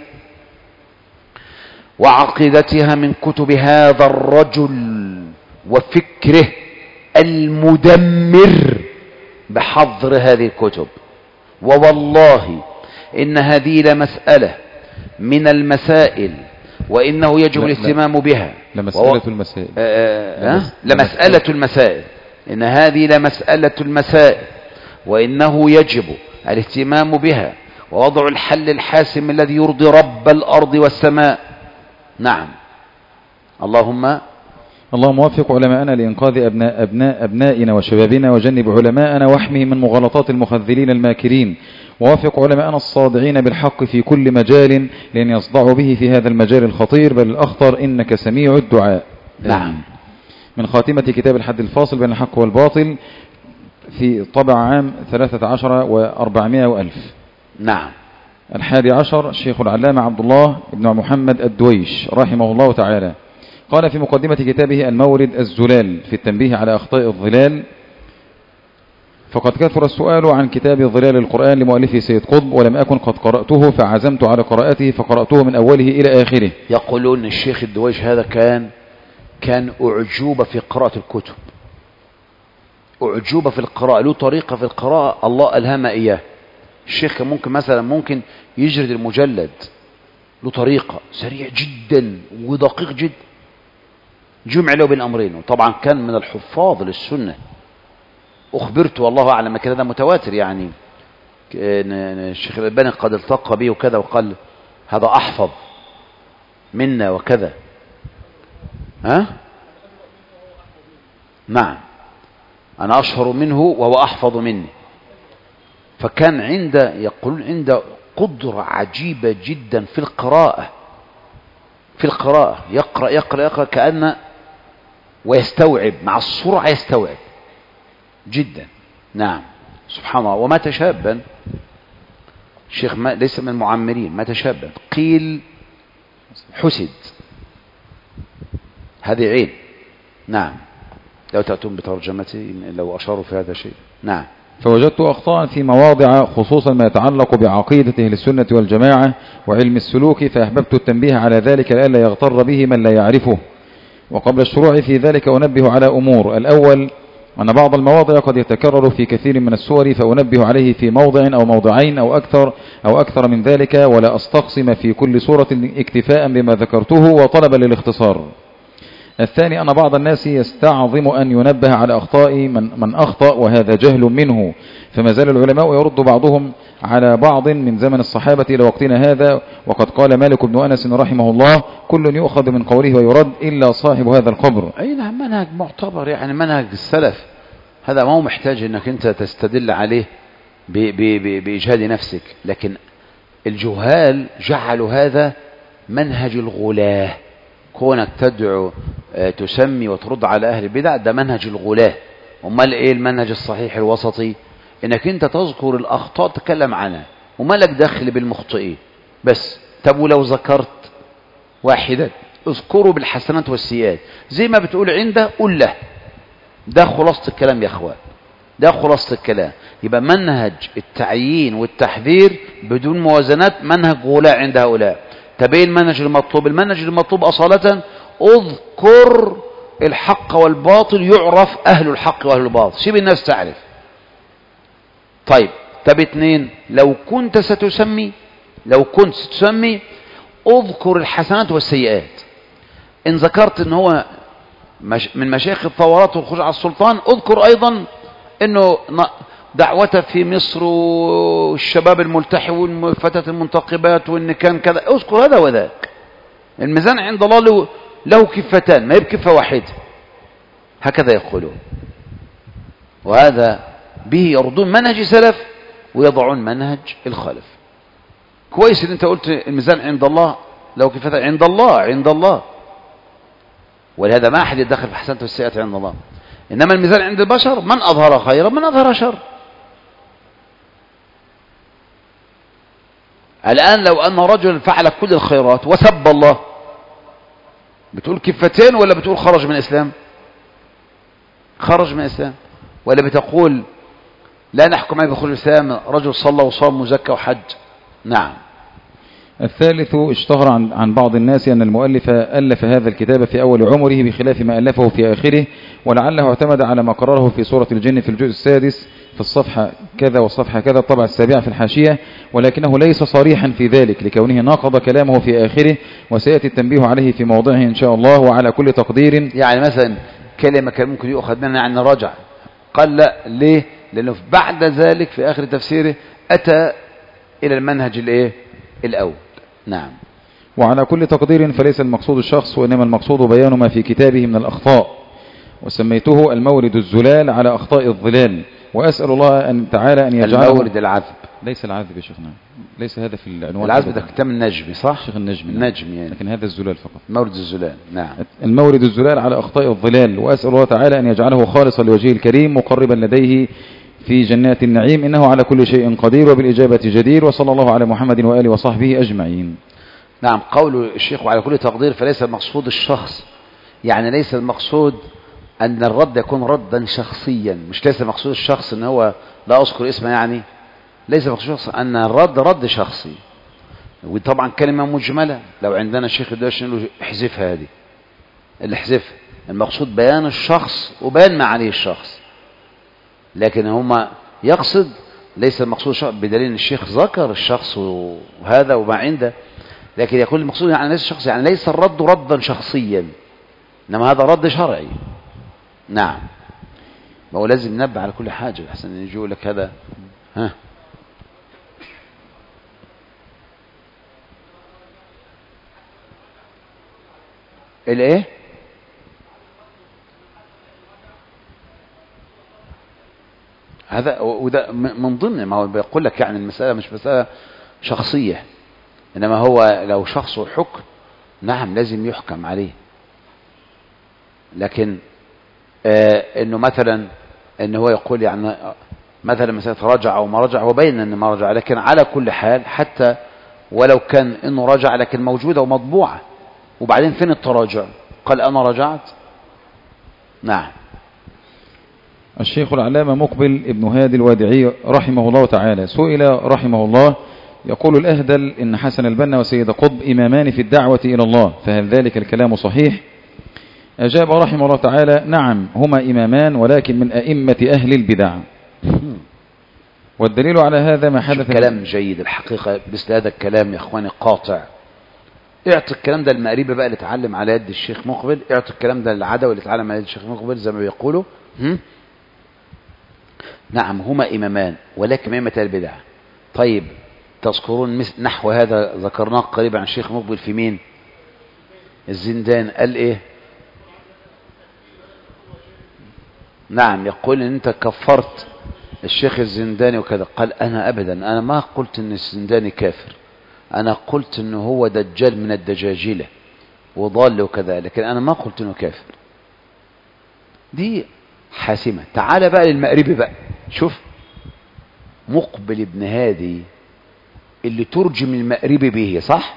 وعقيدتها من كتب هذا الرجل وفكره المدمر بحظر هذه الكتب. ووالله إن هذه لمسألة من المسائل، وإنه يجب الاهتمام بها. لمسألة المسائل آه آه لمسألة المسائل إن هذه لمسألة المسائل وإنه يجب الاهتمام بها ووضع الحل الحاسم الذي يرضي رب الأرض والسماء. نعم. اللهم اللهم وفق علماءنا لإنقاذ أبناء أبناء أبنائنا وشبابنا، وجنب علماءنا واحمهم من مغالطات المخذلين الماكرين، ووفق علماءنا الصادعين بالحق في كل مجال لأن يصدعوا به في هذا المجال الخطير بل الأخطر، إنك سميع الدعاء. نعم. من خاتمة كتاب الحد الفاصل بين الحق والباطل في طبع عام ثلاثة عشر وأربعمائة وألف. نعم. الحادي عشر الشيخ العلامة عبد الله بن محمد الدويش رحمه الله تعالى قال في مقدمة كتابه المورد الزلال في التنبيه على أخطاء الظلال: فقد كثر السؤال عن كتاب ظلال القرآن لمؤلفه سيد قطب، ولم أكن قد قرأته فعزمت على قراءته فقرأته من أوله إلى آخره. يقولون الشيخ الدويش هذا كان كان أعجوبة في قراءة الكتب، أعجوبة في القراءة، له طريقة في القراءة الله ألهم إياه. الشيخ كان ممكن مثلا ممكن يجرد المجلد، له طريقة سريع جدا ودقيق جدا، جمع له بين أمرين. وطبعا كان من الحفاظ للسنة، أخبرت والله أعلم كده ده متواتر، يعني الشيخ الألباني قد التقى به وكذا وقال هذا أحفظ منا وكذا. ها؟ نعم، أنا أشهر منه وهو أحفظ مني. فكان عند يقولون عند قدرة عجيبة جدا في القراءة، في القراءة يقرأ يقرأ يقرأ كأن ويستوعب مع السرعة، يستوعب جدا. نعم سبحان الله. ومات شابا الشيخ، ما ليس من المعمرين، مات شابا، قيل حسد، هذه عين. نعم لو تأتون بترجمته لو أشاروا في هذا الشيء. نعم. فوجدت أخطاء في مواضع خصوصا ما يتعلق بعقيدة أهل السنة والجماعة وعلم السلوك، فأحببت التنبيه على ذلك لئلا يغتر به من لا يعرفه. وقبل الشروع في ذلك أنبه على أمور: الأول وأن بعض المواضع قد يتكرر في كثير من السور، فأنبه عليه في موضع أو موضعين أو أكثر أو أكثر من ذلك، ولا أستقسم في كل سورة اكتفاء بما ذكرته وطلبا للاختصار. الثاني أن بعض الناس يستعظم أن ينبه على أخطاء من, من أخطأ، وهذا جهل منه، فما زال العلماء يرد بعضهم على بعض من زمن الصحابة إلى وقتنا هذا. وقد قال مالك بن أنس رحمه الله: كل يؤخذ من قوله ويرد إلا صاحب هذا القبر. أي نعم، منهج معتبر، يعني منهج السلف، هذا ما هو محتاج أنك أنت تستدل عليه بإجهاد نفسك. لكن الجهال جعلوا هذا منهج الغلاة، كونك تدعو تسمي وترد على أهل البدع، ده منهج الغلاة. ومال إيه المنهج الصحيح الوسطي؟ إنك أنت تذكر الأخطاء تتكلم عنها، وما لك دخل بالمخطئين بس. طب ولو ذكرت واحدا اذكره بالحسنات والسيئات، زي ما بتقول عنده قول له. ده خلاصة الكلام يا أخوان، ده خلاصة الكلام. يبقى منهج التعيين والتحذير بدون موازنات منهج غلاة عند هؤلاء. طب ايه المنهج المطلوب؟ المنهج المطلوب أصالة اذكر الحق والباطل، يعرف أهل الحق وأهل الباطل، سيب الناس تعرف. طيب طب اتنين، لو كنت ستسمي لو كنت ستسمي اذكر الحسنات والسيئات. ان ذكرت ان هو مش من مشايخ الثورات والخروج على السلطان، اذكر ايضا انه دعوته في مصر والشباب الملتحي والفتاة المنتقبات وان كان كذا، اذكر هذا وذاك. الميزان عند الله له, له كفتان، ما هي بكفة واحدة، هكذا يقولون. وهذا به يرضون منهج سلف ويضعون منهج الخلف. كويس ان انت قلت الميزان عند الله له كفتان، عند الله عند الله، ولهذا ما احد يدخل في حسنات والسيئات عند الله. انما الميزان عند البشر، من اظهر خيرا من اظهر شر. الان لو ان رجل فعل كل الخيرات وسب الله، بتقول كفتين ولا بتقول خرج من الاسلام؟ خرج من الاسلام. ولا بتقول لا نحكم عليه بخروج الاسلام رجل صلى وصام وزكى وحج؟ نعم. الثالث، اشتهر عن عن بعض الناس أن المؤلف ألف هذا الكتاب في أول عمره بخلاف ما ألفه في آخره، ولعله اعتمد على ما قرره في سورة الجن في الجزء السادس في الصفحة كذا والصفحة كذا الطبعة السابعة في الحاشية، ولكنه ليس صريحا في ذلك لكونه ناقض كلامه في آخره، وسيأتي التنبيه عليه في موضعه إن شاء الله. وعلى كل تقدير، يعني مثلا كلمة كان ممكن يؤخذ منها عن رجع، قال لا. ليه؟ لأنه بعد ذلك في آخر تفسيره أتى إلى المنهج الإيه؟ الأول. نعم. وعلى كل تقدير فليس المقصود الشخص، وإنما المقصود بيان ما في كتابه من الأخطاء، وسميته المورد الزلال على أخطاء الظلال. وأسأل الله أن تعالى أن يجعله المورد العذب، ليس العذب يا شيخنا، ليس هذا في العنوان. العذب ده كتاب النجم، صح؟ شيخ النجم، النجم يعني. لكن هذا الزلال فقط، مورد الزلال. نعم. المورد الزلال على أخطاء الظلال. وأسأل الله تعالى أن يجعله خالصا لوجهه الكريم مقربا لديه في جنات النعيم، إنه على كل شيء قدير وبالإجابة جدير. وصلى الله على محمد وآله وصحبه أجمعين. نعم. قول الشيخ وعلى كل تقدير، فليس المقصود الشخص، يعني ليس المقصود أن الرد يكون ردا شخصيا، مش ليس المقصود الشخص أن هو لا أذكر اسمه، يعني ليس المقصود الشخص أن الرد رد شخصي. وطبعا كلمة مجملة، لو عندنا الشيخ الدوش نقول احذفها، هذه اللي احذفها. المقصود بيان الشخص وبيان ما عليه الشخص، لكن هما يقصد ليس المقصود شخص، بدليل الشيخ ذكر الشخص وهذا وما عنده، لكن يقول المقصود يعني ليس الشخص، يعني ليس الرد ردا شخصيا، إنما هذا رد شرعي. نعم. ما هو لازم ننبه على كل حاجة أحسن أن يجوا لك هذا. ها الايه؟ هذا وده من ضمن ما هو بيقول لك، يعني المسألة مش مسألة شخصية، إنما هو لو شخص حكم، نعم لازم يحكم عليه. لكن آه إنه مثلا إنه هو يقول يعني مثلا مسألة رجع أو ما رجع، وبين إنه ما رجع، لكن على كل حال حتى ولو كان إنه رجع لكن موجودة ومطبوعة، وبعدين فين التراجع؟ قال أنا رجعت. نعم. الشيخ العلامة مقبل ابن هادي الوادعي رحمه الله تعالى سئل رحمه الله، يقول الأهدل إن حسن البنا وسيد قطب إمامان في الدعوة إلى الله، فهل ذلك الكلام صحيح؟ أجاب رحمه الله تعالى: نعم، هما إمامان ولكن من أئمة أهل البدع. والدليل على هذا ما حدث. كلام جيد الحقيقة، مثل هذا الكلام يا اخواني قاطع. اعطي الكلام ده المقريبي بقى اللي اتعلم على يد الشيخ مقبل، اعطي الكلام ده للعدوي اللي اتعلم على يد الشيخ مقبل زي ما بيقولوا. نعم هما إمامان ولكن أئمة أهل البدع. طيب تذكرون مثل نحو هذا ذكرناه قريبا عن الشيخ مقبل في مين؟ الزندان. قال ايه؟ نعم يقول ان انت كفرت الشيخ الزنداني وكذا. قال انا ابدا، انا ما قلت ان الزنداني كافر، انا قلت انه هو دجال من الدجاجلة وضال وكذا، لكن انا ما قلت انه كافر. دي حاسمة. تعال بقى للمقربي بقى، شوف مقبل ابن هادي اللي ترجم المقربي به، صح؟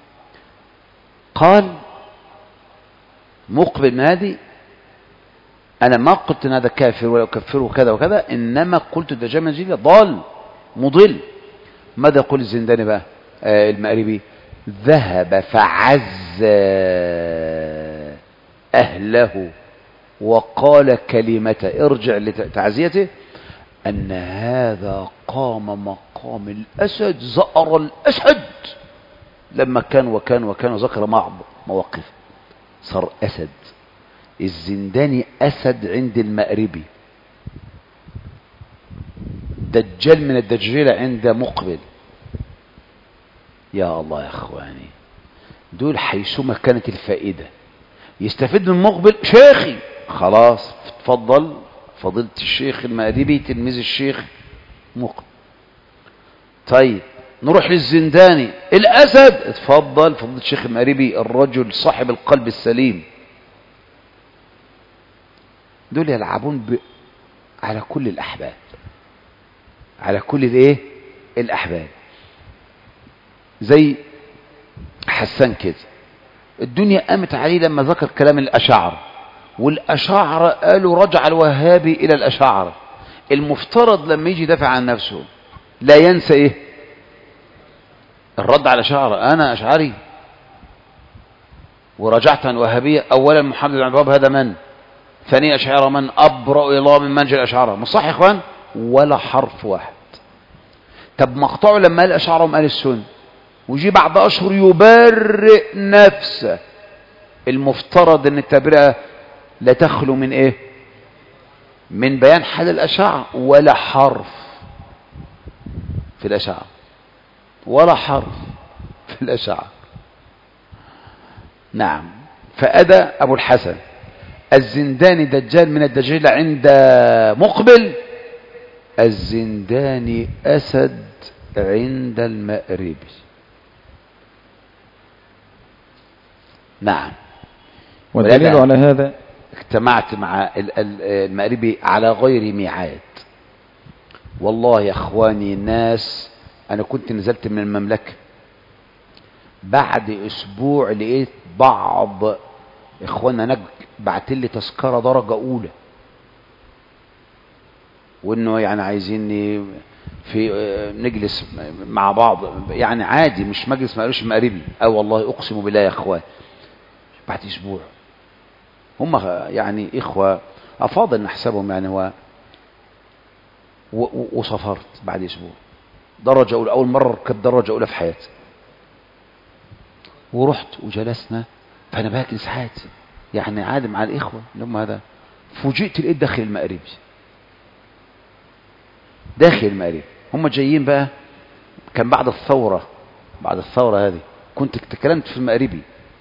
قال مقبل ابن هادي انا ما قلت ان هذا كافر ولا اكفره كذا وكذا، انما قلت دجال من الدجاجلة ضال مضل. ماذا يقول الزنداني بقى؟ آه المقربي: ذهب فعز اهله وقال كلمته، ارجع لتعزيته، ان هذا قام مقام الاسد زأر الاسد لما كان وكان وكان، وذكر بعض مواقف صار اسد. الزنداني اسد عند المقربي، دجال من الدجاجلة عند مقبل. يا الله يا اخواني، دول حيثما كانت الفائدة يستفيد من مقبل. شيخي خلاص تفضل فضيلة الشيخ المقربي تلميذ الشيخ مقبل. طيب نروح للزنداني الاسد، اتفضل فضيلة الشيخ المقربي الرجل صاحب القلب السليم. دول يلعبون ب... على كل الاحباب، على كل الايه الاحباب. زي حسان كده، الدنيا قامت عليه لما ذكر كلام الاشاعره، والاشاعره قالوا رجع الوهابي الى الاشاعره. المفترض لما يجي يدافع عن نفسه لا ينسى ايه؟ الرد على الاشاعره. انا اشعري ورجعت عن وهابيه. اولا محمد بن عبد الوهاب هذا من؟ ثانيا اشاعره من؟ ابرأ الى الله من منجل الاشاعره. مش صح يا اخوان؟ ولا حرف واحد. طب مقطعه لما قال الاشاعره وقال السنه، ويجي بعد اشهر يبرئ نفسه. المفترض ان التبرئه لا تخلو من ايه؟ من بيان حال الاشاعره. ولا حرف في الاشاعره، ولا حرف في الاشاعره. نعم. فأدى ابو الحسن الزنداني دجال من الدجاجلة عند مقبل، الزنداني اسد عند المقربي. نعم. والدليل على هذا اجتمعت مع المقربي على غير ميعاد. والله يا اخواني الناس، انا كنت نزلت من المملكة بعد اسبوع لقيت بعض اخواننا هناك بعت لي تذكرة درجة اولى، وانه يعني عايزين في نجلس مع بعض، يعني عادي مش مجلس ما قالوش مقربي. اه والله اقسم بالله يا اخوان بعد اسبوع. هم يعني اخوة افاضل نحسبهم يعني. هو وسافرت بعد اسبوع درجة اولى، اول مرة كانت درجة اولى في حياتي، ورحت وجلسنا. فانا بجلس عادي يعني عادي مع الاخوة اللي هم هذا. فوجئت لقيت داخل المقربي، داخل المقربي. هم جايين بقى، كان بعد الثورة، بعد الثورة هذه كنت تكلمت في المقربي.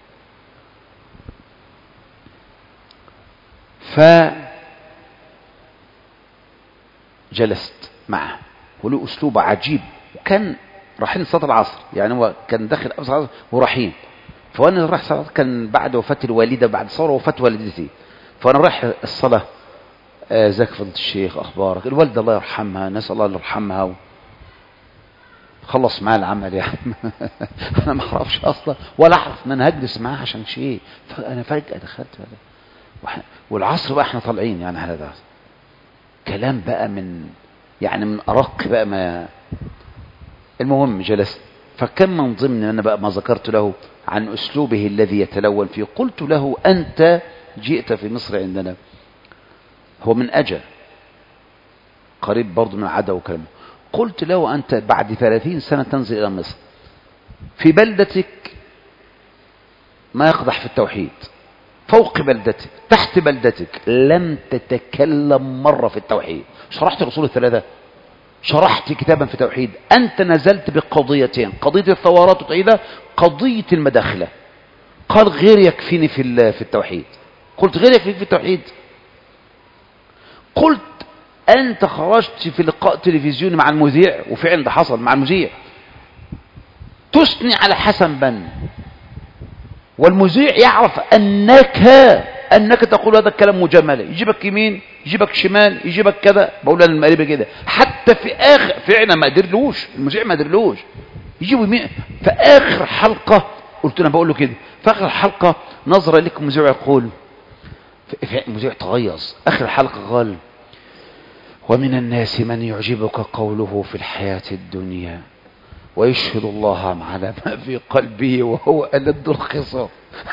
فجلست معه وله اسلوب عجيب، وكان رايحين صلاة العصر، يعني هو كان داخل قبل صلاة العصر ورايحين. فانا رايح صلاة كان بعد وفاة الوالدة، بعد ثورة وفاة والدتي. فانا رايح الصلاة، ازيك آه فضيلة الشيخ، اخبارك؟ الوالدة الله يرحمها، نسأل الله يرحمها، و... خلص معاه العمل يعني. انا ما اعرفش اصلا ولا اعرف ان انا هجلس معاه عشان شيء. فانا فجأة دخلت بقى. والعصر بقى احنا طالعين يعني على ده كلام بقى من يعني من ارق بقى ما. المهم جلست، فكان من ضمن انا بقى ما ذكرت له عن اسلوبه الذي يتلون فيه. قلت له انت جئت في مصر عندنا، هو من أجل قريب برضو من عدا وكلمه. قلت له أنت بعد ثلاثين سنة تنزل إلى مصر، في بلدتك ما يقدح في التوحيد، فوق بلدتك تحت بلدتك لم تتكلم مرة في التوحيد. شرحت الأصول الثلاثة، شرحت كتابا في التوحيد، أنت نزلت بقضيتين، قضية الثورات وتعيدها، قضية المداخلة. قال غير يكفيني في في التوحيد. قلت غير يكفيني في التوحيد؟ قلت أنت خرجت في لقاء تلفزيوني مع المذيع، وفعلا ده حصل مع المذيع، تثني على حسن بن، والمذيع يعرف أنك أنك تقول هذا الكلام مجاملة، يجيبك يمين يجيبك شمال يجيبك كذا. بقول أنا المقربة كده، حتى في آخر فعلا ما قدرلوش المذيع، ما قدرلوش يجيبوا يمين. في آخر حلقة قلت أنا بقول له كده، في آخر الحلقة نظرة لك المذيع يقول، المذيع تغيظ، آخر الحلقة قال ومن الناس من يعجبك قوله في الحياة الدنيا ويشهد الله على ما في قلبه وهو ألد الخصام.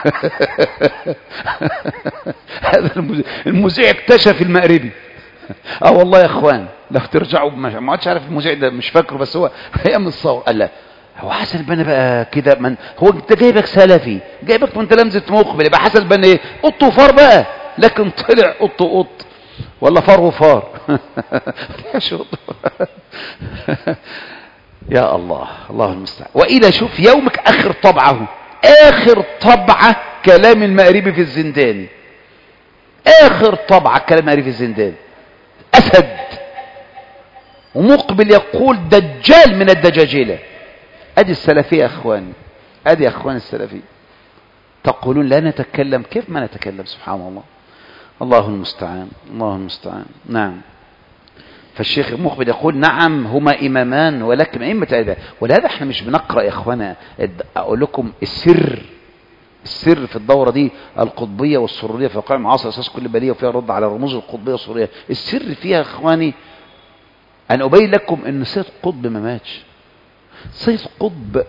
هذا المذيع اكتشف المقربي. اه والله يا اخوان لو ترجعوا، ما عادش عارف المذيع ده، مش فاكره، بس هو ايام الصور قال لا هو حسن البنا بقى كده، من هو انت جايبك سلفي، جايبك من تلامذة مقبل، يبقى حسن البنا ايه؟ قط وفار بقى، لكن طلع قط وقط ولا فار وفار. يا الله، الله المستعان. وإذا شوف يومك آخر طبعه، آخر طبعة كلام المقربي في الزنداني، آخر طبعة كلام المقربي في الزنداني أسد، ومقبل يقول دجال من الدجاجلة. أدي السلفية يا أخواني، أدي يا أخواني السلفية. تقولون لا نتكلم، كيف ما نتكلم؟ سبحان الله، الله المستعان، الله المستعان. نعم. فالشيخ مقبل يقول نعم هما إمامان ولكن أئمة الأئمة. ولهذا احنا مش بنقرأ يا اخوانا، أقول لكم السر، السر في الدورة دي القطبية والسرورية في واقع معاصر أساس كل بلية، وفيها رد على رموز القطبية والسرورية. السر فيها يا اخواني أن أبين لكم أن سيد قطب ما ماتش. سيد قطب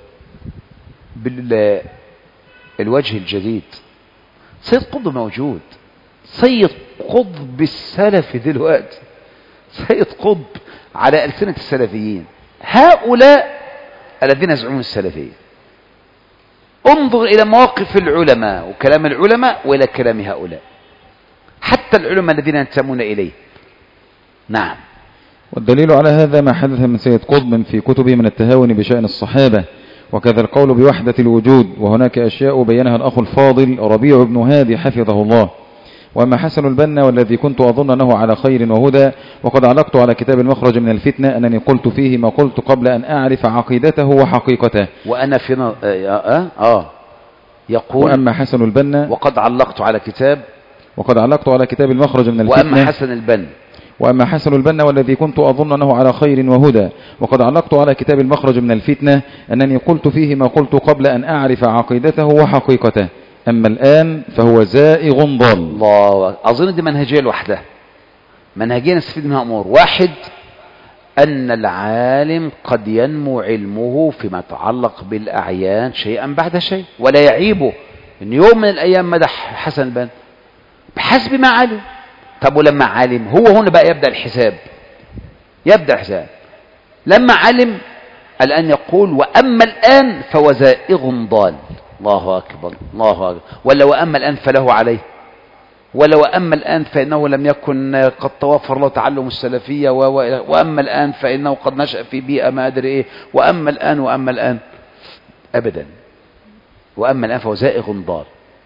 بالوجه الجديد، سيد قطب موجود، سيد قطب السلف دلوقتي، سيد قطب على ألسنة السلفيين، هؤلاء الذين يزعمون السلفية. انظر إلى مواقف العلماء وكلام العلماء وإلى كلام هؤلاء، حتى العلماء الذين ينتمون إليه. نعم. والدليل على هذا ما حدث من سيد قطب في كتبه من التهاون بشأن الصحابة، وكذا القول بوحدة الوجود، وهناك أشياء بينها الأخ الفاضل ربيع بن هادي حفظه الله. وأما حسن البنا والذي كنت أظن أنه على خير وهدى، وقد علقت على كتاب المخرج من الفتنة أنني قلت فيه ما قلت قبل أن أعرف عقيدته وحقيقته. وأنا في ن... آه, آه يقول وأما حسن البنا وقد علقت على كتاب وقد علقت على كتاب المخرج من الفتنة. وأما حسن البنا وأما حسن البنا والذي كنت أظن أنه على خير وهدى، وقد علقت على كتاب المخرج من الفتنة أنني قلت فيه ما قلت قبل أن أعرف عقيدته وحقيقته. أما الآن فهو زائغ ضال. الله، أظن دي منهجية لوحدها، منهجية نستفيد منها أمور. واحد، أن العالم قد ينمو علمه فيما يتعلق بالأعيان شيئا بعد شيء، ولا يعيبه إن يوم من الأيام مدح حسن البنا بحسب ما علم. طب ولما علم، هو هنا بقى يبدأ الحساب، يبدأ الحساب لما علم. الآن يقول وأما الآن فهو زائغ ضال. الله أكبر، الله أكبر. ولا وأما الآن فله عليه، ولا وأما الآن فإنه لم يكن قد توفر له تعلم السلفية، وأما الآن فإنه قد نشأ في بيئة ما أدري إيه، وأما الآن وأما الآن أبدا. وأما الآن فهو زائغ ضال،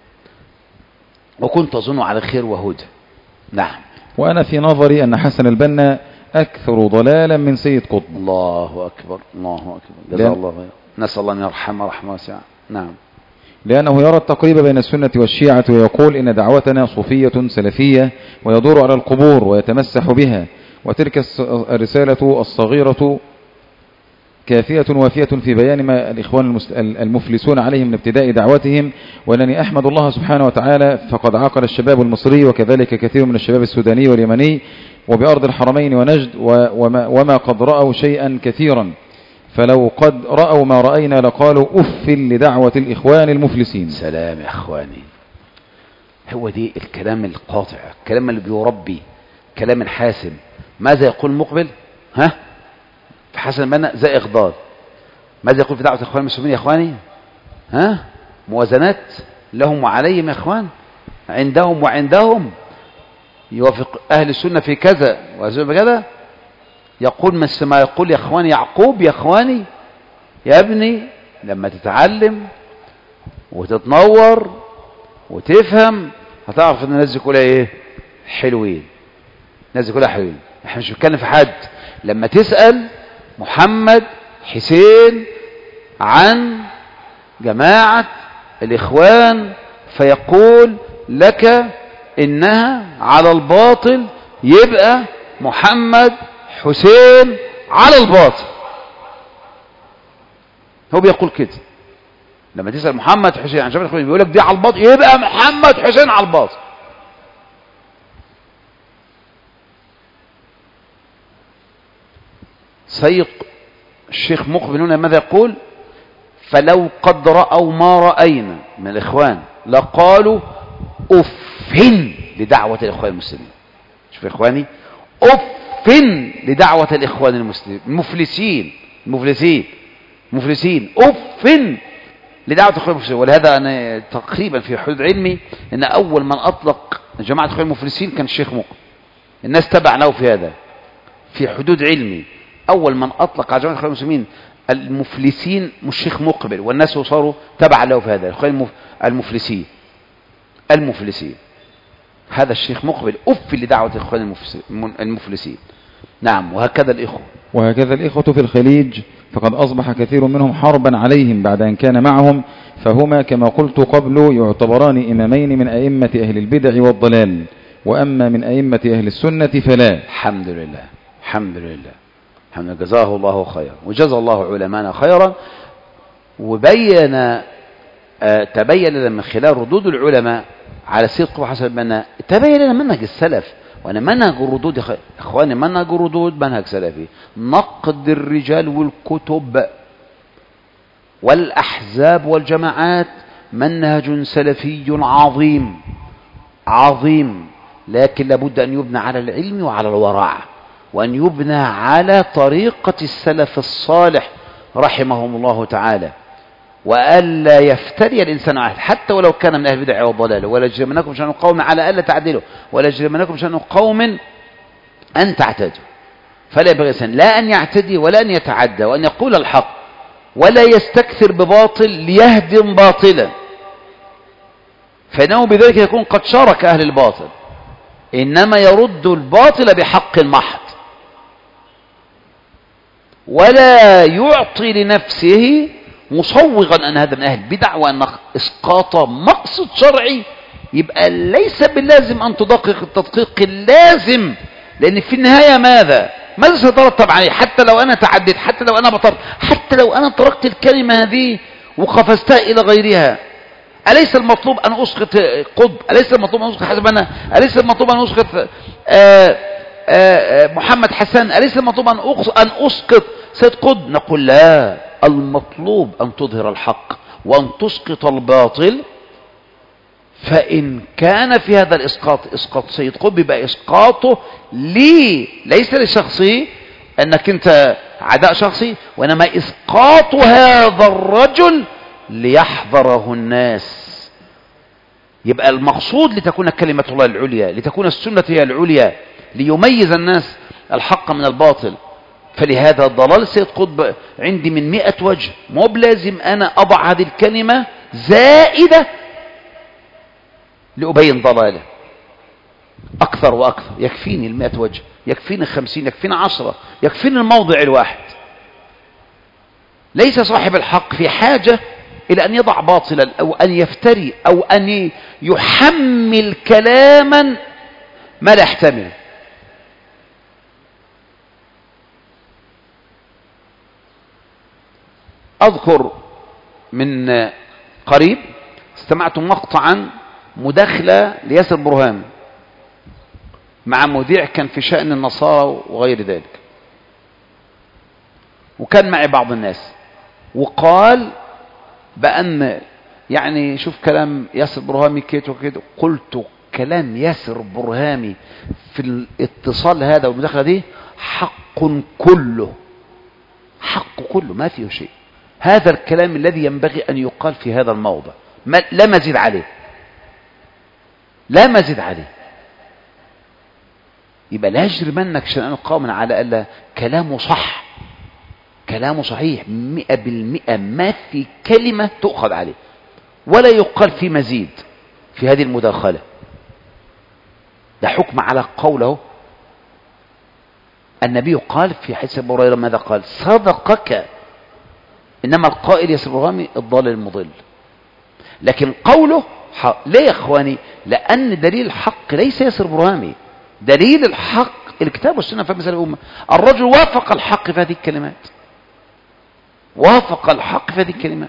وكنت أظن على خير وهدى. نعم. وأنا في نظري أن حسن البنا أكثر ضلالا من سيد قطب. الله أكبر، الله أكبر، جزاه الله خير. نسأل الله أن يرحمه رحمة واسعة. نعم. لأنه يرى التقريب بين السنة والشيعة، ويقول إن دعوتنا صوفية سلفية، ويدور على القبور ويتمسح بها، وتلك الرسالة الصغيرة كافية وافية في بيان ما الإخوان المفلسون عليهم من ابتداء دعوتهم. وأنني أحمد الله سبحانه وتعالى فقد عقل الشباب المصري وكذلك كثير من الشباب السوداني واليمني وبأرض الحرمين ونجد وما, وما قد رأوا شيئا كثيرا، فلو قد رأوا ما رأينا لقالوا أف لدعوة الإخوان المفلسين. سلام يا أخواني، هو دي الكلام القاطع، الكلام اللي بيربي، كلام الحاسم. ماذا يقول مقبل؟ ها في حسن البنا زي إغضال. ماذا يقول في دعوة الإخوان المسلمين يا إخواني؟ ها موازنات لهم وعليهم يا إخوان، عندهم وعندهم، يوافق أهل السنة في كذا وأهل كذا. يقول مثل ما يقول يا إخواني يعقوب: يا إخواني يا ابني لما تتعلم وتتنور وتفهم هتعرف ان الناس دي كلها ايه؟ حلوين. الناس دي كلها حلوين. احنا مش بنتكلم في حد. لما تسأل محمد حسين عن جماعة الإخوان فيقول لك إنها على الباطل، يبقى محمد حسين على الباطل. هو بيقول كده. لما تسأل محمد حسين عن جماعة الإخوان بيقول لك دي على الباطل، يبقى محمد حسين على الباطل. سيد الشيخ مقبل هنا ماذا يقول؟ فلو قد رأوا ما رأينا من الإخوان لقالوا أفن لدعوة الإخوان المسلمين. شوف يا إخواني، أفن لدعوة الإخوان المسلمين المفلسين المفلسين مفلسين أفن لدعوة الإخوان المفلسين. ولهذا أنا تقريبا في حدود علمي أن أول من أطلق جماعة الإخوان المفلسين كان الشيخ مقبل. الناس تبع له في هذا. في حدود علمي أول من أطلق على جماعة الإخوان المسلمين المفلسين مش الشيخ مقبل، والناس صاروا تبع له في هذا. الإخوان المفلسين المفلسين هذا الشيخ مقبل أف لدعوة الإخوان المفلسين. نعم. وهكذا الإخوة وهكذا الإخوة في الخليج، فقد أصبح كثير منهم حربا عليهم بعد أن كان معهم، فهما كما قلت قبل يعتبران إمامين من أئمة أهل البدع والضلال، وأما من أئمة أهل السنة فلا. الحمد لله الحمد لله الحمد لله. جزاه الله خيرا وجزا الله علمانا خيرا. وبين آه تبين لنا من خلال ردود العلماء على سيد قطب حسن البنا، تبين لنا منهج السلف. وانا منهج الردود يا اخواني، منهج الردود منهج سلفي. نقد الرجال والكتب والأحزاب والجماعات منهج سلفي عظيم عظيم، لكن لابد أن يبنى على العلم وعلى الورع، وأن يبنى على طريقة السلف الصالح رحمهم الله تعالى، وألا يفتري الإنسان واحد حتى ولو كان من أهل البدع والضلال. ولا يجرمنكم شأن قوم على ألا تعدلوا، ولا يجرمنكم شأن قوم أن تعتدوا. فلا ينبغي الإنسان لا أن يعتدي ولا أن يتعدى، وأن يقول الحق ولا يستكثر بباطل ليهدم باطلا، فإنه بذلك يكون قد شارك أهل الباطل. إنما يرد الباطل بحق محض، ولا يعطي لنفسه مصوغا أن هذا من أهل البدع وأن إسقاط مقصد شرعي. يبقى ليس باللازم أن تدقق التدقيق اللازم، لأن في النهاية ماذا؟ ماذا سيترتب عليه؟ حتى لو أنا تعديت، حتى لو أنا بطرت، حتى لو أنا تركت الكلمة هذه وقفزتها إلى غيرها، أليس المطلوب أن أسقط قطب؟ أليس المطلوب أن أسقط حسن البنا؟ أليس المطلوب أن أسقط آآ آآ محمد حسن؟ أليس المطلوب أن أسقط سيد قطب؟ نقول لا، المطلوب أن تظهر الحق وأن تسقط الباطل. فإن كان في هذا الإسقاط إسقاط سيد قطب يبقى إسقاطه لي ليس لشخصي أنك أنت عداء شخصي، وإنما إسقاط هذا الرجل ليحذره الناس. يبقى المقصود لتكون كلمة الله العليا، لتكون السنة هي العليا، ليميز الناس الحق من الباطل. فلهذا الضلال سيد قطب عندي من مئة وجه، مو بلازم أنا أضع هذه الكلمة زائدة لأبين ضلاله أكثر وأكثر. يكفيني المئة وجه، يكفيني خمسين، يكفيني عشرة، يكفيني الموضع الواحد. ليس صاحب الحق في حاجة إلى أن يضع باطلا أو أن يفتري أو أن يحمل كلاما ما لا يحتمل. أذكر من قريب استمعت مقطعا مداخلة لياسر برهان مع مذيع كان في شأن النصارى وغير ذلك، وكان معي بعض الناس، وقال بأن يعني شوف كلام ياسر برهامي كيت وكيت، قلت كلام ياسر برهامي في الاتصال هذا والمداخلة دي حق كله، حق كله ما فيه شيء. هذا الكلام الذي ينبغي أن يقال في هذا الموضع، ما لا مزيد عليه، لا مزيد عليه. يبقى لا يجرمنك شنآن قوم على ألا كلامه صح، كلامه صحيح مئة بالمئة، ما في كلمة تؤخذ عليه ولا يقال في مزيد في هذه المداخلة. ده حكم على قوله. النبي قال في حديث أبي هريرة ماذا قال؟ صدقك، إنما القائل ياسر برهامي الضال المضل. لكن قوله حق. ليه يا إخواني؟ لأن دليل الحق ليس ياسر برهامي، دليل الحق الكتاب والسنة في مسألة الأمة. الرجل وافق الحق في هذه الكلمات، وافق الحق في هذه الكلمات.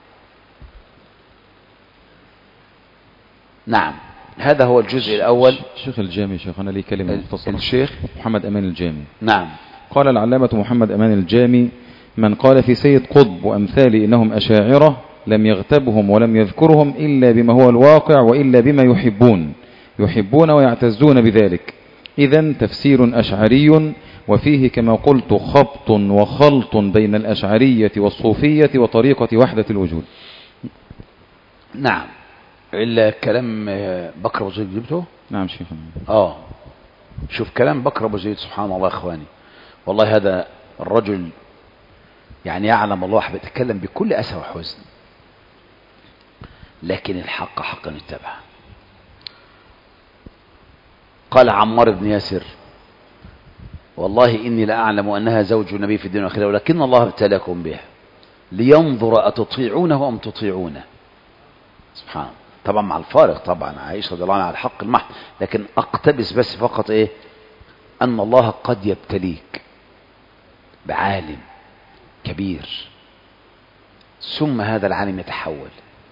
نعم، هذا هو الجزء الأول. الشيخ الجامي شيخنا لي كلمة مختصرة. الشيخ محمد أمان الجامي. نعم. قال العلامة محمد أمان الجامي: من قال في سيد قطب وأمثالي إنهم أشاعرة لم يغتبهم ولم يذكرهم إلا بما هو الواقع وإلا بما يحبون يحبون ويعتزون بذلك. إذن تفسير أشعري، وفيه كما قلت خبط وخلط بين الأشعرية والصوفية وطريقة وحدة الوجود. نعم. الكلام بكر أبو زيد جبته. نعم شيخنا. آه شوف كلام بكر أبو زيد، سبحان الله إخواني، والله هذا الرجل يعني يعلم الله بيتكلم بكل أسى وحزن، لكن الحق حقا اتبع. قال عمار بن ياسر: والله إني لأعلم أنها زوج النبي في الدنيا والآخرة، ولكن الله ابتلاكم بها لينظر أتطيعونه أم تطيعونه. سبحان الله. طبعا مع الفارق، طبعا عائشة رضي الله عنها على الحق المحض، لكن أقتبس بس فقط إيه؟ أن الله قد يبتليك بعالم كبير، ثم هذا العالم يتحول،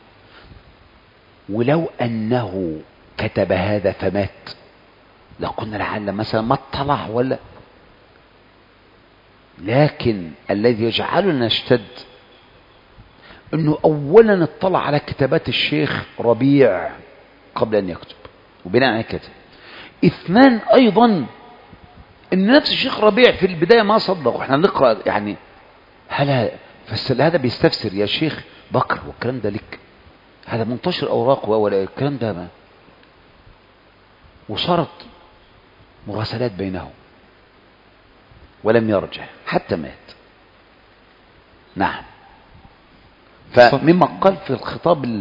ولو أنه كتب هذا فمات لقلنا لعل مثلا ما اطلع ولا، لكن الذي يجعلنا نشتد انه اولا اطلع على كتابات الشيخ ربيع قبل ان يكتب وبناء على كتب. اثنان ايضا ان نفس الشيخ ربيع في البداية ما صدق، واحنا نقرأ يعني هل هذا بيستفسر يا شيخ بكر والكلام ده لك، هذا منتشر اوراق ولا الكلام ده ما، وصارت مراسلات بينهم ولم يرجع حتى مات. نعم. فمما قال في الخطاب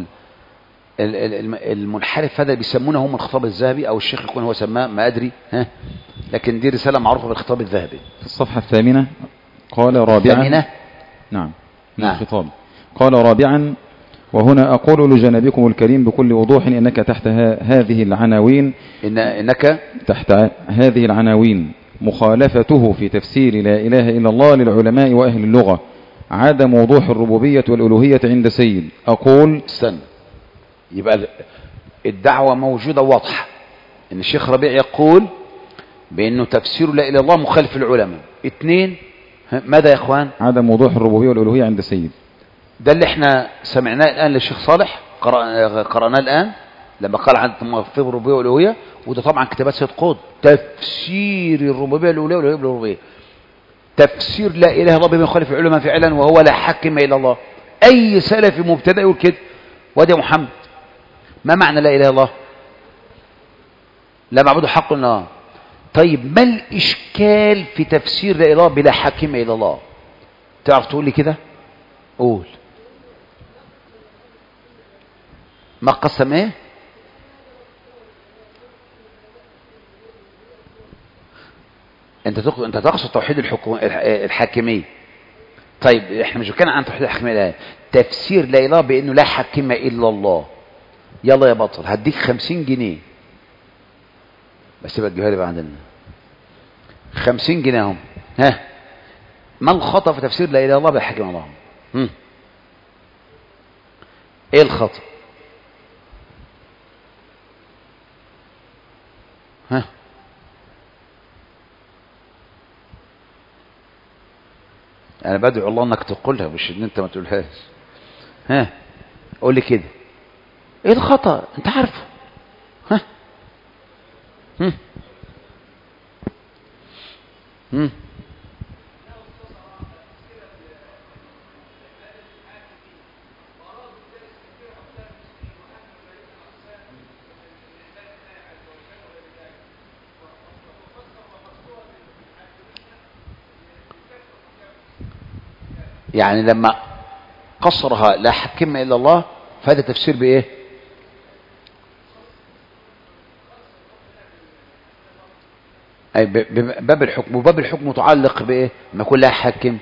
المنحرف هذا بيسمونه هم الخطاب الذهبي، او الشيخ يكون هو سماه ما ادري، ها، لكن دي رسالة معروفة بالخطاب الذهبي. في الصفحة الثامنة قال رابعا. الثامنة؟ نعم. نعم. الخطاب قال رابعا: وهنا أقول لجنابكم الكريم بكل وضوح إنك تحت هذه العناوين إن إنك تحت هذه العناوين مخالفته في تفسير لا إله إلا الله للعلماء وأهل اللغة، عدم وضوح الربوبية والألوهية عند سيد. أقول استنى، يبقى الدعوة موجودة واضحة إن الشيخ ربيع يقول بأنه تفسير لا إله إلا الله مخالف العلماء. اثنين، ماذا يا إخوان؟ عدم وضوح الربوبية والألوهية عند سيد. ده اللي احنا سمعناه الآن للشيخ صالح، قرأناه الآن لما قال عن تفسير الربوبية والألوهية، وده طبعا كتابات سيد قطب، تفسير الربوبية والألوهية والألوهية بالربوبية، تفسير لا إله إلا الله بما يخالف العلماء فعلا وهو لا حاكم إلا الله. أي سلفي مبتدئ يقول كده. وادي يا محمد، ما معنى لا إله إلا الله؟ لا معبود حق إلا الله. طيب ما الإشكال في تفسير لا إله إلا الله بلا حاكم إلا الله؟ تعرف تقول لي كده؟ قول. ما قسم ايه؟ انت تقصد انت تقصد توحيد الحكم الحاكميه. طيب احنا مش بنتكلم عن توحيد الحاكميه، تفسير لا اله بانه لا حاكم الا الله. يلا يا بطل هديك خمسين جنيه بس يبقى تجيبها لي بقى عندنا خمسين جنيه اهم. ها، ما الخطأ في تفسير لا اله الا الله بالحاكم الله؟ هم. ايه الخطأ؟ ها، انا بدعو الله انك تقولها مش ان انت ما تقولهاش. ها اقول لي كده ايه الخطأ انت عارفه. ها هم. هم. يعني لما قصرها لا حكم الا الله فهذا تفسير بايه؟ اي باب الحكم، وباب الحكم متعلق بايه؟ ما يكون لا حاكم.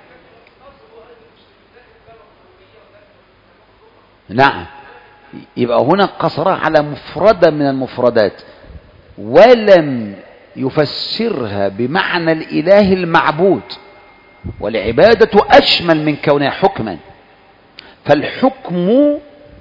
نعم، يبقى هنا قصرها على مفردة من المفردات ولم يفسرها بمعنى الاله المعبود، والعبادة اشمل من كونها حكما. فالحكم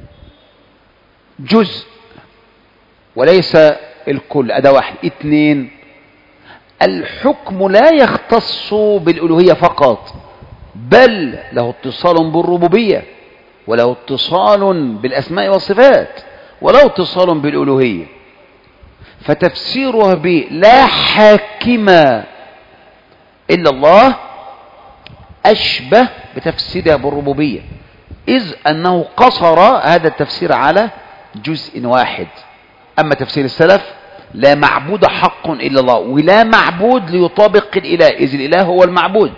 جزء وليس الكل. أداة واحد. اثنين، الحكم لا يختص بالألوهية فقط، بل له اتصال بالربوبية، وله اتصال بالأسماء والصفات، وله اتصال بالألوهية. فتفسيرها ب لا حاكم إلا الله أشبه بتفسيرها بالربوبية، إذ أنه قصر هذا التفسير على جزء واحد. أما تفسير السلف لا معبود حق إلا الله، ولا معبود ليطابق الإله، إذ الإله هو المعبود.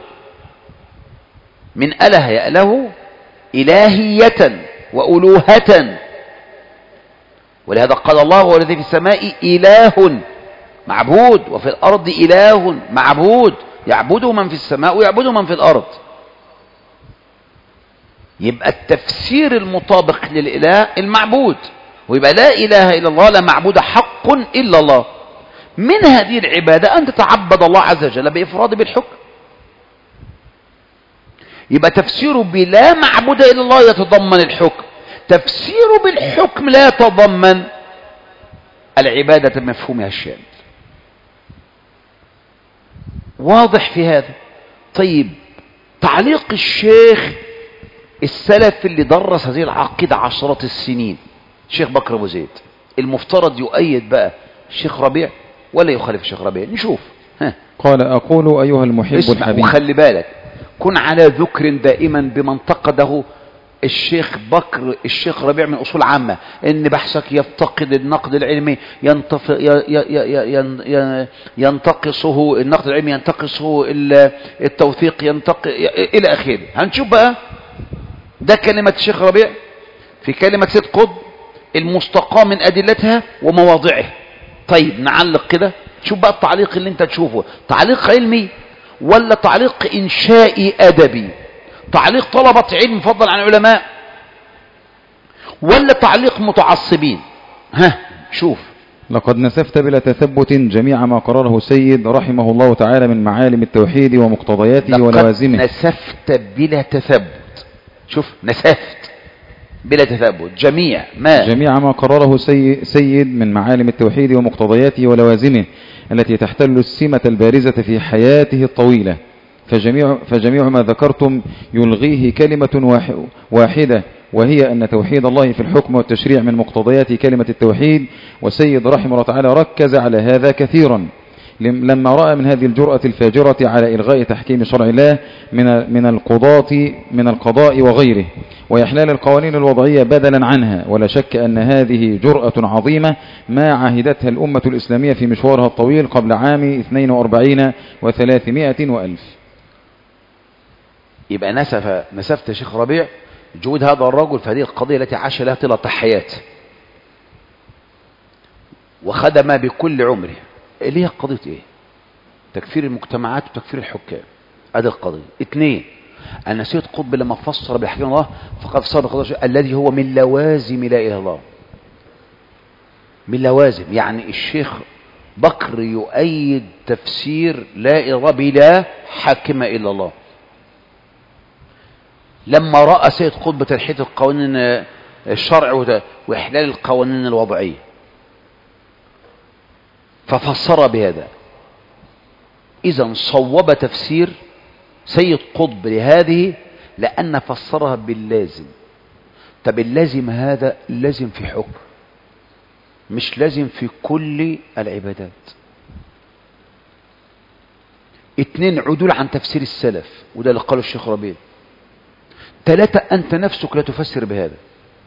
من أله يأله إلهية وألوهة، ولهذا قال الله هو الذي في السماء إله معبود، وفي الأرض إله معبود، يعبده من في السماء ويعبده من في الأرض. يبقى التفسير المطابق للإله المعبود، ويبقى لا إله إلا الله، لا معبود حق إلا الله. من هذه العبادة أن تتعبد الله عز وجل بإفراد بالحكم. يبقى تفسيره بلا معبود إلا الله يتضمن الحكم، تفسيره بالحكم لا يتضمن العبادة بمفهومها الشامل. واضح في هذا؟ طيب، تعليق الشيخ السلف اللي درس هذه العقيدة عشرات السنين، الشيخ بكر أبو زيد، المفترض يؤيد بقى الشيخ ربيع ولا يخالف الشيخ ربيع؟ نشوف. ها. قال: أقول أيها المحب الحبيب. وخلي بالك، كن على ذكر دائما بما انتقده الشيخ بكر الشيخ ربيع من أصول عامة، إن بحثك يفتقد النقد العلمي، ينتف... ي... ي... ي... ينتقصه النقد العلمي، ينتقصه التوثيق، ينتق... إلى آخره. هنشوف بقى ده كلمة الشيخ ربيع في كلمة سيد قطب المستقى من أدلتها ومواضعه. طيب نعلق كده، شوف بقى التعليق اللي انت تشوفه، تعليق علمي ولا تعليق إنشائي أدبي؟ تعليق طلبة علم فضلا عن علماء ولا تعليق متعصبين؟ ها شوف. لقد نسفت بلا تثبت جميع ما قرره سيد رحمه الله تعالى من معالم التوحيد ومقتضياته ولوازمه. لقد نسفت بلا تثبت، شوف، نسفت بلا تثبت جميع ما جميع ما قرره سي سيد من معالم التوحيد ومقتضياته ولوازمه التي تحتل السمة البارزة في حياته الطويلة. فجميع, فجميع ما ذكرتم يلغيه كلمة واحدة، وهي أن توحيد الله في الحكم والتشريع من مقتضيات كلمة التوحيد. وسيد رحمه الله تعالى ركز على هذا كثيرا لما رأى من هذه الجرأة الفاجرة على إلغاء تحكيم شرع الله من من القضاة من القضاء وغيره، وإحلال القوانين الوضعية بدلا عنها. ولا شك أن هذه جرأة عظيمة ما عهدتها الأمة الإسلامية في مشوارها الطويل قبل عام اثنين وأربعين وثلاثمائة وألف. يبقى نسف نسفت شيخ ربيع جهود هذا الرجل في هذه القضية التي عاش لها طيلة حياة وخدم بكل عمره، اللي هي قضية ايه؟ تكفير المجتمعات وتكفير الحكام. هذه القضية. اثنين، أن سيد قطب لما فسر بحكيم الله فقد فسر بقضية الذي هو من لوازم لا إله إلا الله. من لوازم يعني الشيخ بكر يؤيد تفسير لا إله إلا الله بلا حاكم إلا الله. لما رأى سيد قطب تنحية القوانين الشرع وإحلال القوانين الوضعية ففسر بهذا. إذن صوب تفسير سيد قطب لهذه لأن فسرها باللازم. طب اللازم هذا لازم في حكم، مش لازم في كل العبادات. اتنين، عدول عن تفسير السلف، وده اللي قاله الشيخ ربيع. ثلاثة، أنت نفسك لا تفسر بهذا.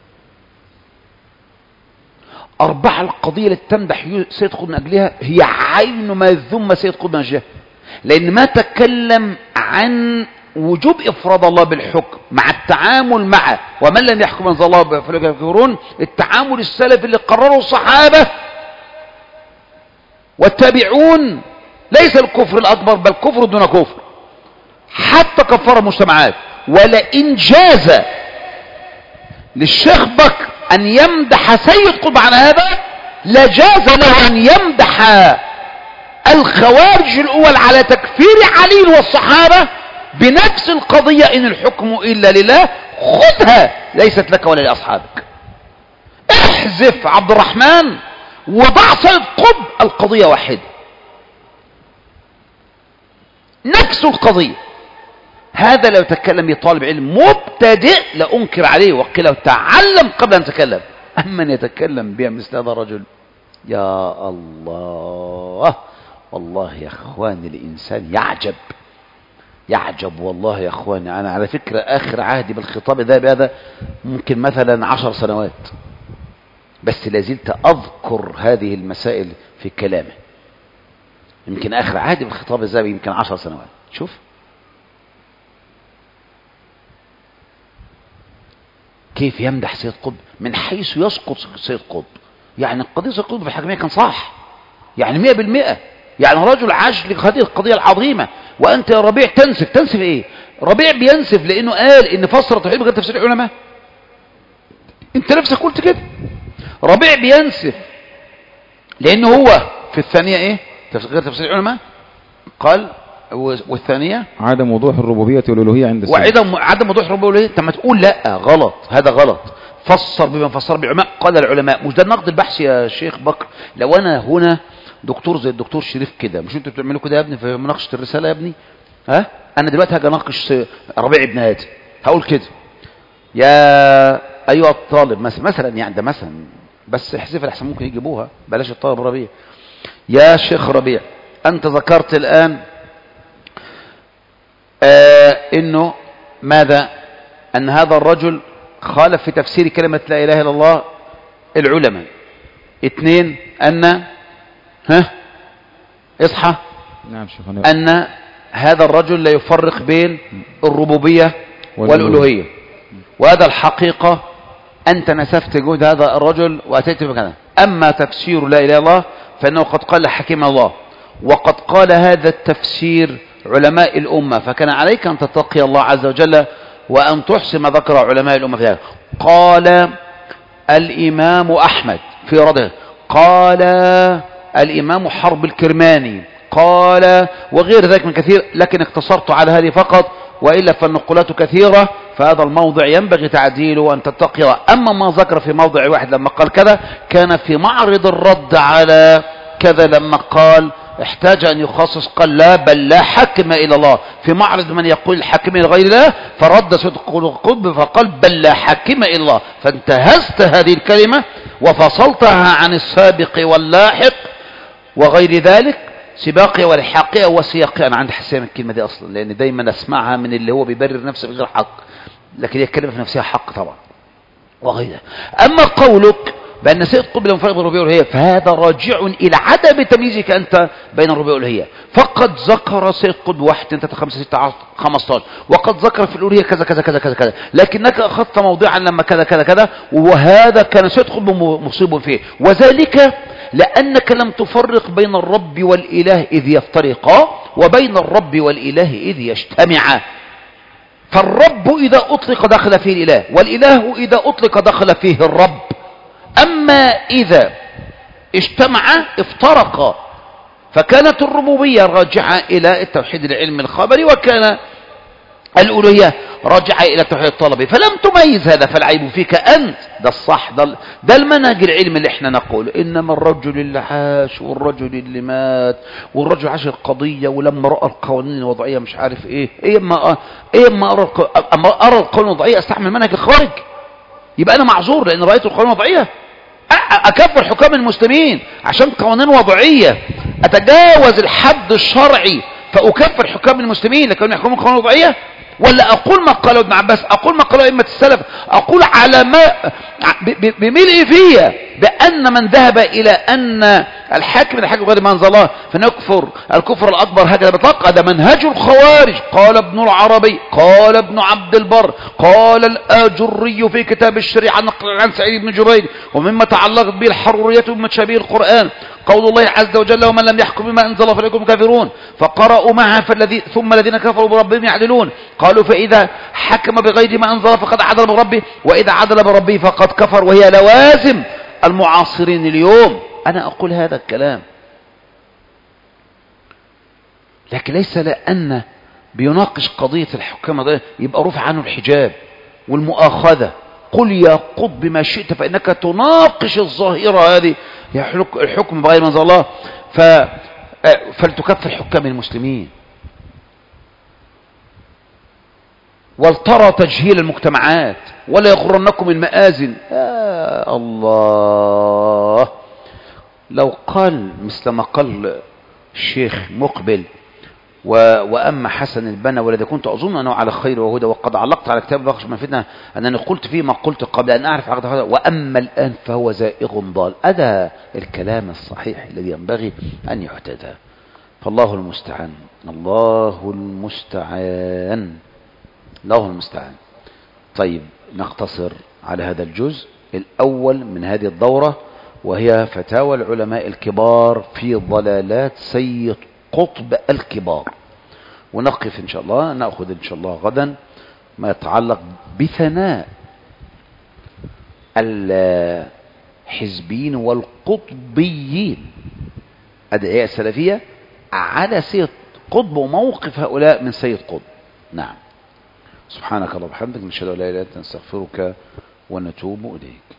أربعة، القضية التي تمدح سيد قطب من أجلها هي عين ما ذم سيد قطب من أجلها، لأن ما تكلم عن وجوب إفراد الله بالحكم مع التعامل مع ومن لم يحكم أنزل الله فأولئك هم الكافرون، التعامل السلفي اللي قرره الصحابة والتابعون ليس الكفر الأكبر بل كفر دون كفر، حتى كفر المجتمعات. ولئن جاز للشيخ بكر أن يمدح سيد قطب عن هذا لجاز له أن يمدح الخوارج الأول على تكفير علي والصحابة بنفس القضية، إن الحكم إلا لله، خذها ليست لك ولا لأصحابك. احذف عبد الرحمن وضع سيد قطب، القضية واحدة، نفس القضية. هذا لو تكلم طالب علم مبتدئ لأنكر عليه وقيل تعلم قبل أن تكلم. أما أن يتكلم بها مثل هذا الرجل، يا الله والله يا أخواني الإنسان يعجب يعجب والله يا أخواني. أنا على فكرة آخر عهدي بالخطاب ده بهذا ممكن مثلا عشر سنوات، بس لازلت أذكر هذه المسائل في كلامه. يمكن آخر عهدي بالخطاب ده يمكن عشر سنوات. شوف كيف يمدح سيد قطب من حيث يسقط سيد قطب. يعني القضية سيد قطب في الحكمية كان صح، يعني مئة بالمئة، يعني رجل عاش لهذه القضية العظيمة. وأنت يا ربيع تنسف تنسف إيه؟ ربيع بينسف لأنه قال إن فسر التوحيد بغير تفسير العلماء. أنت نفسك قلت كده. ربيع بينسف لأنه هو في الثانية إيه؟ غير تفسير العلماء، قال والثانية عدم وضوح الربوبية والألوهية عند السلف. وعدم عدم وضوح الربوبية والألوهية. طب ما تقول لا غلط، هذا غلط، فسر بما فسر بالعلماء. قال العلماء، مش ده النقد البحثي يا شيخ بكر؟ لو أنا هنا دكتور زي الدكتور شريف كده، مش انتوا بتعملوا كده يا ابني في مناقشة الرسالة يا ابني؟ ها؟ أنا دلوقتي هاجي اناقش ربيع ابن هادي، هقول كده يا أيها الطالب مثلا مثلا يعني ده مثلا، بس احذف الأحسن ممكن يجيبوها، بلاش الطالب ربيع. يا شيخ ربيع، أنت ذكرت الآن آه إنه ماذا؟ أن هذا الرجل خالف في تفسير كلمة لا إله إلا الله العلماء. اثنين، أن ها اصحى نعم شيخنا، أن هذا الرجل لا يفرق بين الربوبية والألوهية، وهذا الحقيقة أنت نسفت جهد هذا الرجل وأتيت بكذا. أما تفسير لا إله إلا الله فإنه قد قال حكيم الله، وقد قال هذا التفسير علماء الأمة، فكان عليك أن تتقي الله عز وجل وأن تحسن ما ذكر علماء الأمة في هذا. قال الإمام أحمد في رده، قال الإمام حرب الكرماني، قال وغير ذلك من كثير، لكن اقتصرت على هذه فقط، وإلا فالنقولات كثيرة، فهذا الموضع ينبغي تعديله وأن تتقي. أما ما ذكر في موضع واحد لما قال كذا كان في معرض الرد على كذا، لما قال احتاج أن يخصص قال لا بل لا حكم إلى الله، في معرض من يقول الحكم لغير الله، فرد سيد قطب فقال بل لا حكم إلى الله، فانتهزت هذه الكلمة وفصلتها عن السابق واللاحق وغير ذلك، سباقية والحاقية وسياقية. أنا عندي حساسية من الكلمة دي أصلا، لأن دايما أسمعها من اللي هو بيبرر نفسه بغير حق، لكن هي الكلمة في نفسها حق طبعا وغيرها. أما قولك بأن سيد قطب لم يفرق بين الربوبية والألوهية فهذا راجع إلى عدم تمييزك أنت بين الربوبية والألوهية. فقد ذكر سيد قطب واحد اثنين ثلاثة خمسة ستة خمسة عشر، وقد ذكر في الألوهية كذا كذا كذا كذا كذا، لكنك أخذت موضعا لما كذا كذا كذا، وهذا كان سيد قطب مصيب فيه، وذلك لأنك لم تفرق بين الرب والإله إذ يفترقا وبين الرب والإله إذ يجتمعا. فالرب إذا أطلق دخل فيه الإله، والإله إذا أطلق دخل فيه الرب. أما إذا اجتمع افترقا، فكانت الربوبية راجعة إلى التوحيد العلمي الخبري، وكان الألوهية راجعة إلى التوحيد الطلبي، فلم تميز هذا، فالعيب فيك أنت. ده الصح، ده, ده المنهج العلمي اللي احنا نقول إنما الرجل اللي عاش والرجل اللي مات، والرجل عاش القضية ولما رأى القوانين الوضعية مش عارف إيه إيه ما إيه ما أرى أما أرى القوانين الوضعية أستعمل منهج الخارج. يبقى أنا معذور لأن رأيت القوانين وضعية. أكفر حكام المسلمين عشان قوانين وضعية، أتجاوز الحد الشرعي فأكفر حكام المسلمين لكن يحكمون قوانين وضعية؟ ولا أقول ما قاله ابن عباس، أقول ما قاله أئمة السلف، أقول على ما بملء فيا بأن من ذهب إلى أن الحاكم الحاكم غير ما أنزل الله فنكفر الكفر الأكبر هكذا بطلق؟ هذا منهج الخوارج. قال ابن العربي، قال ابن عبد البر، قال الآجري في كتاب الشريعة نقل عن سعيد بن جبير، ومما تعلقت به الحرورية ومما تشابه القرآن قول الله عز وجل ومن لم يحكم بما أنزل الله فليكن كافرون، فقرأوا معها فالذي ثم الذين كفروا بربهم يعدلون، قالوا فإذا حكم بغير ما أنزل فقد عدل بربه وإذا عدل بربه فقد كفر، وهي لوازم المعاصرين اليوم. أنا أقول هذا الكلام لكن ليس لأن بيناقش قضية الحكام يبقى رفع عنه الحجاب والمؤاخذة. قل يا قط بما شئت فإنك تناقش الظاهرة هذه الحكم بغير ما أنزل الله ف... فلتكفر حكام المسلمين ولترى تجهيل المجتمعات ولا يغرنكم المآذن. يا الله، لو قال مثل ما قال الشيخ مقبل و... وأما حسن البنا والذي كنت أظن أنه على خير وهدى وقد علقت على كتاب بخش ما فتنة أنني قلت فيه ما قلت قبل أن أعرف عقد هذا وأما الآن فهو زائغ ضال. هذا الكلام الصحيح الذي ينبغي أن يحتذى. فالله المستعان، الله المستعان، الله المستعان. طيب نقتصر على هذا الجزء الأول من هذه الدورة وهي فتاوى العلماء الكبار في ضلالات سيد قطب الكبار، ونقف إن شاء الله نأخذ إن شاء الله غدا ما يتعلق بثناء الحزبيين والقطبيين أدعياء السلفية على سيد قطب وموقف هؤلاء من سيد قطب. نعم، سبحانك اللهم وبحمدك نشهد أن لا إله إلا أنت نستغفرك ونتوب إليك.